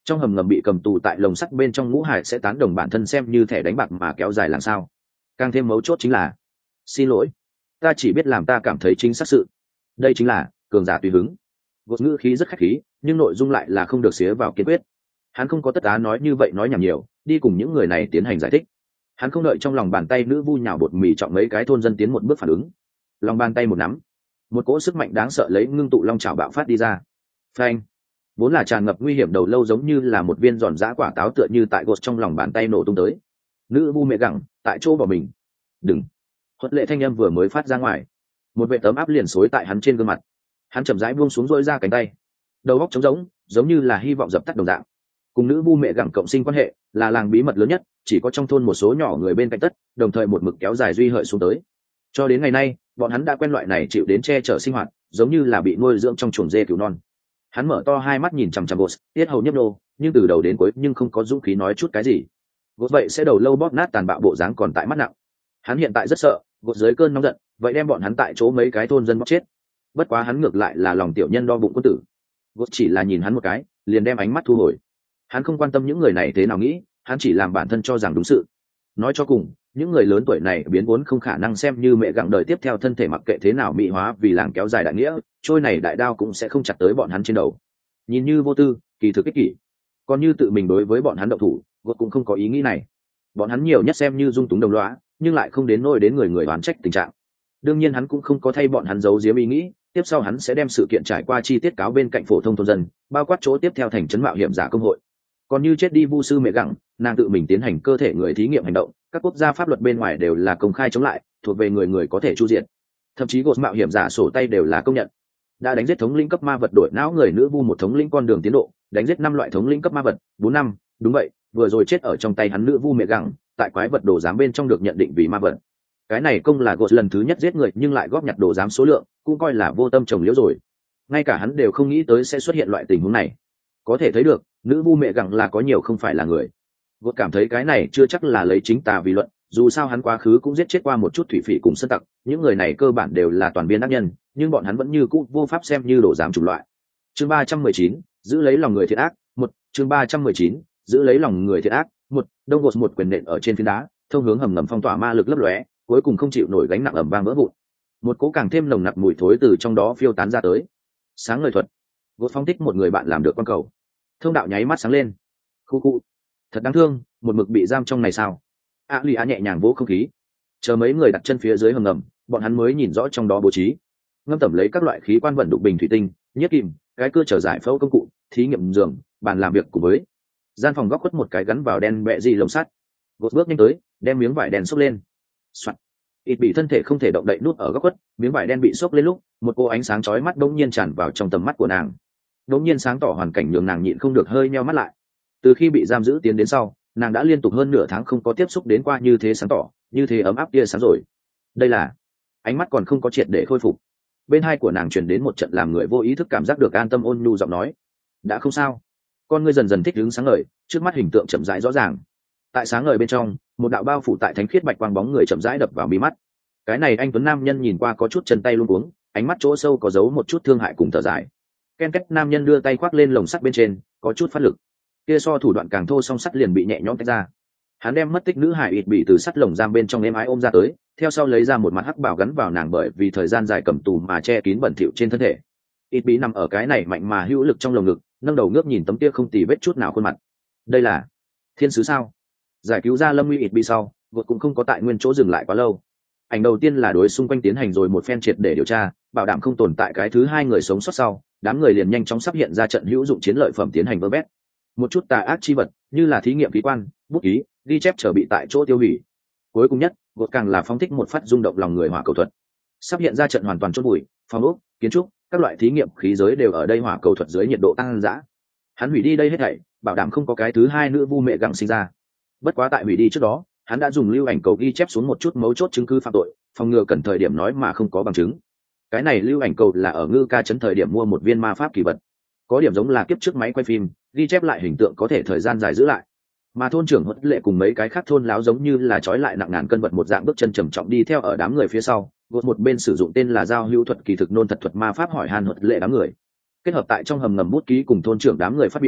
trong hầm ngầm bị cầm tù tại lồng sắt bên trong ngũ hải sẽ tán đồng bản thân xem như thẻ đánh bạc mà kéo dài làm sao. Càng thêm mấu chốt chính là xin lỗi, ta chỉ biết làm ta cảm thấy chính xác sự. Đây chính là cường giả tùy hứng. Gột ngữ khí rất khách khí nhưng nội dung lại là không được xía vào kiên quyết. Hắn không có tất á nói như vậy nói nhảm nhiều, đi cùng những người này tiến hành giải thích. Hắn không đợi trong lòng bàn tay nữ vu nhào bột mì trọng mấy cái thôn dân tiến một bước phản ứng, lòng bàn tay một nắm, một cỗ sức mạnh đáng sợ lấy ngưng tụ long chảo bạo phát đi ra. Phanh! Vốn là tràn ngập nguy hiểm đầu lâu giống như là một viên giòn giã quả táo tựa như tại gột trong lòng bàn tay nổ tung tới. Nữ vu mẹ gặng tại chỗ bỏ mình. Đừng! Huất Lệ thanh âm vừa mới phát ra ngoài, một vệ tấm áp liền xối tại hắn trên gương mặt. Hắn chậm rãi buông xuống dỗi ra cánh tay, đầu óc trống rỗng, giống như là hy vọng dập tắt đồng dạng. Cùng nữ vu mẹ gặng cộng sinh quan hệ là làng bí mật lớn nhất, chỉ có trong thôn một số nhỏ người bên cạnh tất, đồng thời một mực kéo dài duy hợi xuống tới. Cho đến ngày nay, bọn hắn đã quen loại này chịu đến che chở sinh hoạt, giống như là bị nuôi dưỡng trong chuồng dê cứu non. Hắn mở to hai mắt nhìn chằm chằm Ghost, tiết hầu nhấp nô, nhưng từ đầu đến cuối nhưng không có dũng khí nói chút cái gì. Ghost vậy sẽ đầu lâu bóp nát tàn bạo bộ dáng còn tại mắt nặng. Hắn hiện tại rất sợ, Ghost dưới cơn nóng giận, vậy đem bọn hắn tại chỗ mấy cái thôn dân bóp chết. Bất quá hắn ngược lại là lòng tiểu nhân đo bụng quân tử. Ghost chỉ là nhìn hắn một cái, liền đem ánh mắt thu hồi. Hắn không quan tâm những người này thế nào nghĩ, hắn chỉ làm bản thân cho rằng đúng sự. Nói cho cùng, những người lớn tuổi này biến vốn không khả năng xem như mẹ gặng đời tiếp theo thân thể mặc kệ thế nào mỹ hóa vì làng kéo dài đại nghĩa, trôi này đại đao cũng sẽ không chặt tới bọn hắn trên đầu. Nhìn như vô tư, kỳ thực ích kỷ. Còn như tự mình đối với bọn hắn động thủ, Gột cũng không có ý nghĩ này. Bọn hắn nhiều nhất xem như dung túng đồng lõa, nhưng lại không đến nỗi đến người người oán trách tình trạng. Đương nhiên hắn cũng không có thay bọn hắn giấu giếm ý nghĩ, tiếp sau hắn sẽ đem sự kiện trải qua chi tiết cáo bên cạnh phổ thông thôn dân, bao quát chỗ tiếp theo thành trấn mạo hiểm giả công hội. Còn như chết đi vu sư mẹ gặng, nàng tự mình tiến hành cơ thể người thí nghiệm hành động, các quốc gia pháp luật bên ngoài đều là công khai chống lại, thuộc về người người có thể chu diện. Thậm chí gột mạo hiểm giả sổ tay đều là công nhận. Đã đánh giết thống lĩnh cấp ma vật đổi não người nữ vu một thống lĩnh con đường tiến độ, đánh giết 5 loại thống lĩnh cấp ma vật, 4 năm, đúng vậy, vừa rồi chết ở trong tay hắn nữ vu mẹ gặng, tại quái vật đồ giám bên trong được nhận định vì ma vật. Cái này công là gột lần thứ nhất giết người nhưng lại góp nhặt đồ giám số lượng, cũng coi là vô tâm trồng liễu rồi. Ngay cả hắn đều không nghĩ tới sẽ xuất hiện loại tình huống này. Có thể thấy được, nữ vu mẹ gặng là có nhiều không phải là người. Gột cảm thấy cái này chưa chắc là lấy chính tà vì luận, dù sao hắn quá khứ cũng giết chết qua một chút thủy phỉ cùng sơn tặc, những người này cơ bản đều là toàn biên ác nhân, nhưng bọn hắn vẫn như cũ vô pháp xem như đồ giám chủng loại. Chương 319, giữ lấy lòng người thiện ác, một chương 319, giữ lấy lòng người thiện ác, một đông gột một quyền nện ở trên phiến đá, thông hướng hầm ngầm phong tỏa ma lực lấp lóe, cuối cùng không chịu nổi gánh nặng ầm vang vỡ vụn. Một cỗ càng thêm nồng nặc mùi thối từ trong đó phiêu tán ra tới. Sáng ngời thuật, gột phong tích một người bạn làm được quan cầu. Thông đạo nháy mắt sáng lên. Khu thật đáng thương, một mực bị giam trong này sao? Lì nhẹ nhàng vỗ không khí, chờ mấy người đặt chân phía dưới hầm ngầm, bọn hắn mới nhìn rõ trong đó bố trí. Ngâm tẩm lấy các loại khí quan vận đục bình thủy tinh, nhất kim, cái cưa trở giải phẫu công cụ, thí nghiệm giường, bàn làm việc cùng với gian phòng góc khuất một cái gắn vào đen bẹ gì lồng sắt. Gột bước nhanh tới, đem miếng vải đen xốc lên. Soạt. Ít bị thân thể không thể động đậy nút ở góc khuất, miếng vải đen bị xốc lên lúc, một cô ánh sáng chói mắt đống nhiên tràn vào trong tầm mắt của nàng. Đống nhiên sáng tỏ hoàn cảnh nhường nàng nhịn không được hơi nheo mắt lại. Từ khi bị giam giữ tiến đến sau, nàng đã liên tục hơn nửa tháng không có tiếp xúc đến qua như thế sáng tỏ, như thế ấm áp tia sáng rồi. Đây là ánh mắt còn không có triệt để khôi phục. Bên hai của nàng truyền đến một trận làm người vô ý thức cảm giác được an tâm ôn nhu giọng nói. Đã không sao. Con ngươi dần dần thích ứng sáng ngời, trước mắt hình tượng chậm rãi rõ ràng. Tại sáng ngời bên trong, một đạo bao phủ tại thánh khiết bạch quang bóng người chậm rãi đập vào mi mắt. Cái này anh tuấn nam nhân nhìn qua có chút chân tay luống cuống, ánh mắt chỗ sâu có giấu một chút thương hại cùng thở dài. Ken két nam nhân đưa tay khoác lên lồng sắt bên trên, có chút phát lực. Kia so thủ đoạn càng thô song sắt liền bị nhẹ nhõm tách ra. Hắn đem mất tích nữ hải ịt bị từ sắt lồng giam bên trong êm ái ôm ra tới, theo sau lấy ra một mặt hắc bảo gắn vào nàng bởi vì thời gian dài cầm tù mà che kín bẩn thỉu trên thân thể. Ịt bị nằm ở cái này mạnh mà hữu lực trong lồng ngực, nâng đầu ngước nhìn tấm kia không tì vết chút nào khuôn mặt. Đây là thiên sứ sao? Giải cứu ra lâm nguy ịt bị sau, vượt cũng không có tại nguyên chỗ dừng lại quá lâu. Ảnh đầu tiên là đối xung quanh tiến hành rồi một phen triệt để điều tra, bảo đảm không tồn tại cái thứ hai người sống sót sau, đám người liền nhanh chóng sắp hiện ra trận hữu dụng chiến lợi phẩm tiến hành vơ vét. Một chút tà ác chi vật như là thí nghiệm khí quan, bút ký, ghi chép trở bị tại chỗ tiêu hủy. Cuối cùng nhất, vượt càng là phóng thích một phát rung động lòng người hỏa cầu thuật. Sắp hiện ra trận hoàn toàn chôn bụi, phòng ốc, kiến trúc, các loại thí nghiệm khí giới đều ở đây hỏa cầu thuật dưới nhiệt độ tăng dã. Hắn hủy đi đây hết thảy, bảo đảm không có cái thứ hai nữ vu mẹ gặng sinh ra. Bất quá tại hủy đi trước đó, hắn đã dùng lưu ảnh cầu ghi chép xuống một chút mấu chốt chứng cứ phạm tội, phòng ngừa cần thời điểm nói mà không có bằng chứng. Cái này lưu ảnh cầu là ở Ngư Ca trấn thời điểm mua một viên ma pháp kỳ vật, có điểm giống là kiếp trước máy quay phim, ghi chép lại hình tượng có thể thời gian dài giữ lại. Mà thôn trưởng Huất Lệ cùng mấy cái khác thôn láo giống như là trói lại nặng ngàn cân vật một dạng bước chân trầm trọng đi theo ở đám người phía sau, gột một bên sử dụng tên là giao hữu thuật kỳ thực nôn thật thuật ma pháp hỏi han Huất Lệ đám người. Kết hợp tại trong hầm ngầm bút ký cùng thôn trưởng đám người phát biểu,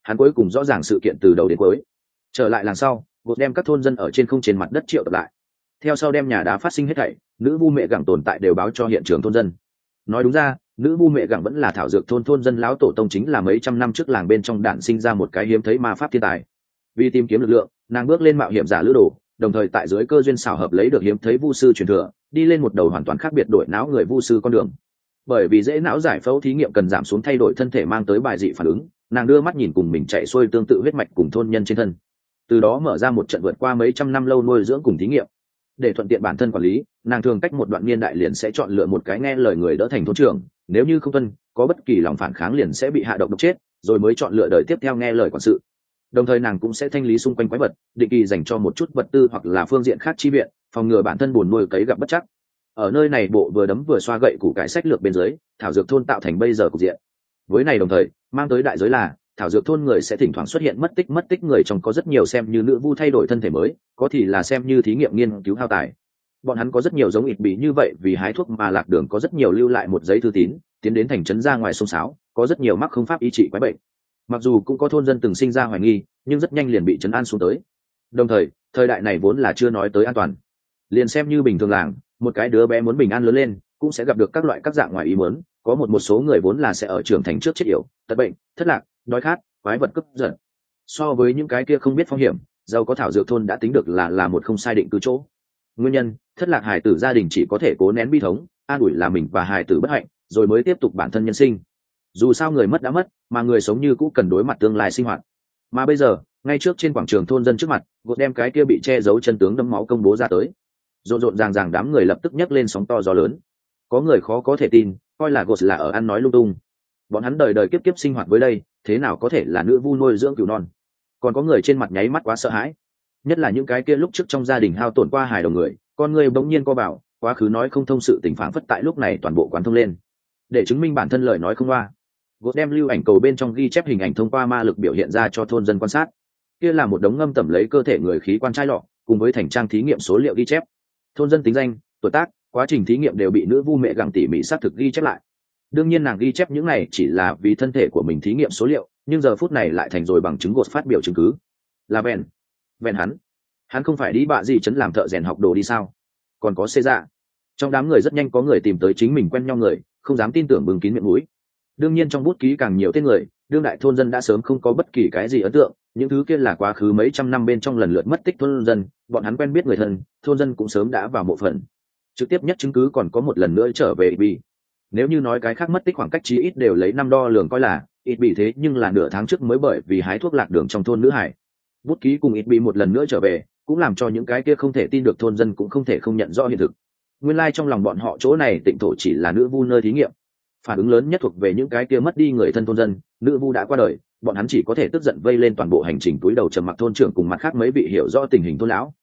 hắn cuối cùng rõ ràng sự kiện từ đầu đến cuối. Trở lại làng sau, gột đem các thôn dân ở trên không trên mặt đất triệu tập lại, theo sau đem nhà đá phát sinh hết thảy nữ vu mẹ gặng tồn tại đều báo cho hiện trường thôn dân. Nói đúng ra, nữ vu mẹ gặng vẫn là thảo dược thôn dân lão tổ tông, chính là mấy trăm năm trước làng bên trong đản sinh ra một cái hiếm thấy ma pháp thiên tài. Vì tìm kiếm lực lượng, nàng bước lên mạo hiểm giả lữ đồ, đồng thời tại dưới cơ duyên xảo hợp lấy được hiếm thấy vu sư truyền thừa, đi lên một đầu hoàn toàn khác biệt đổi não người vu sư con đường. Bởi vì dễ não giải phẫu thí nghiệm cần giảm xuống thay đổi thân thể mang tới bài dị phản ứng, nàng đưa mắt nhìn cùng mình chạy xuôi tương tự huyết mạch cùng thôn nhân trên thân, từ đó mở ra một trận vượt qua mấy trăm năm lâu nuôi dưỡng cùng thí nghiệm. Để thuận tiện bản thân quản lý, nàng thường cách một đoạn niên đại liền sẽ chọn lựa một cái nghe lời người đỡ thành thôn trưởng, nếu như không tuân có bất kỳ lòng phản kháng liền sẽ bị hạ độc chết, rồi mới chọn lựa đời tiếp theo nghe lời quản sự. Đồng thời nàng cũng sẽ thanh lý xung quanh quái vật, định kỳ dành cho một chút vật tư hoặc là phương diện khác chi viện, phòng ngừa bản thân buồn nuôi cấy gặp bất chắc. Ở nơi này bộ vừa đấm vừa xoa gậy củ cải sách lược bên dưới, thảo dược thôn tạo thành bây giờ cục diện. Với này đồng thời mang tới đại giới là thảo dược thôn người sẽ thỉnh thoảng xuất hiện mất tích người, trong có rất nhiều xem như nữ vu thay đổi thân thể mới, có thì là xem như thí nghiệm nghiên cứu hao tài. Bọn hắn có rất nhiều giống ịt bị như vậy vì hái thuốc mà lạc đường, có rất nhiều lưu lại một giấy thư tín tiến đến thành trấn ra ngoài sông sáo, có rất nhiều mắc không pháp y trị quái bệnh. Mặc dù cũng có thôn dân từng sinh ra hoài nghi, nhưng rất nhanh liền bị trấn an xuống tới. Đồng thời thời đại này vốn là chưa nói tới an toàn, liền xem như bình thường làng, một cái đứa bé muốn bình an lớn lên cũng sẽ gặp được các loại các dạng ngoài ý muốn, có một số người vốn là sẽ ở trưởng thành trước chết yểu, tật bệnh, thất lạc, đói khát, quái vật cướp giật. So với những cái kia không biết phong hiểm, giàu có thảo dược thôn đã tính được là một không sai định cư chỗ. Nguyên nhân, thất lạc hài tử gia đình chỉ có thể cố nén bi thống, an ủi là mình và hài tử bất hạnh, rồi mới tiếp tục bản thân nhân sinh. Dù sao người mất đã mất, mà người sống như cũ cần đối mặt tương lai sinh hoạt. Mà bây giờ, ngay trước trên quảng trường thôn dân trước mặt, gột đem cái kia bị che giấu chân tướng đẫm máu công bố ra tới. Rộn rộn ràng ràng đám người lập tức nhấc lên sóng to gió lớn. Có người khó có thể tin, coi là gột là ở ăn nói lung tung. Bọn hắn đời đời kiếp kiếp sinh hoạt với đây, thế nào có thể là nữ vu nuôi dưỡng cừu non? Còn có người trên mặt nháy mắt quá sợ hãi, nhất là những cái kia lúc trước trong gia đình hao tổn qua hài đồng người, con người bỗng nhiên co bảo, quá khứ nói không thông sự tình phản phất tại lúc này toàn bộ quán thông lên. Để chứng minh bản thân lời nói không loa, gột đem lưu ảnh cầu bên trong ghi chép hình ảnh thông qua ma lực biểu hiện ra cho thôn dân quan sát. Kia là một đống ngâm tẩm lấy cơ thể người khí quan chai lọ, cùng với thành trang thí nghiệm số liệu ghi chép. Thôn dân tính danh, tuổi tác, quá trình thí nghiệm đều bị nữ vu mẹ gặng tỉ mỉ xác thực ghi chép lại. Đương nhiên nàng ghi chép những này chỉ là vì thân thể của mình thí nghiệm số liệu, nhưng giờ phút này lại thành rồi bằng chứng gột phát biểu chứng cứ. Là vẹn hắn không phải đi bạ gì chấn làm thợ rèn học đồ đi sao? Còn có xê dạ. Trong đám người rất nhanh có người tìm tới chính mình quen nhau người, không dám tin tưởng bừng kín miệng mũi. Đương nhiên trong bút ký càng nhiều tên người, đương đại thôn dân đã sớm không có bất kỳ cái gì ấn tượng, những thứ kia là quá khứ mấy trăm năm bên trong lần lượt mất tích thôn dân, bọn hắn quen biết người thân, thôn dân cũng sớm đã vào mộ phần. Trực tiếp nhất chứng cứ còn có một lần nữa trở về bị. Nếu như nói cái khác mất tích khoảng cách chí ít đều lấy năm đo lường coi là ít bị, thế nhưng là nửa tháng trước mới bởi vì hái thuốc lạc đường trong thôn nữ hải. Bút ký cùng ít bị một lần nữa trở về, cũng làm cho những cái kia không thể tin được thôn dân cũng không thể không nhận rõ hiện thực. Nguyên lai trong lòng bọn họ chỗ này tịnh thổ chỉ là nữ vu nơi thí nghiệm. Phản ứng lớn nhất thuộc về những cái kia mất đi người thân thôn dân, nữ vu đã qua đời, bọn hắn chỉ có thể tức giận vây lên toàn bộ hành trình túi đầu trầm mặc thôn trưởng cùng mặt khác mấy vị hiểu rõ tình hình thôn lão,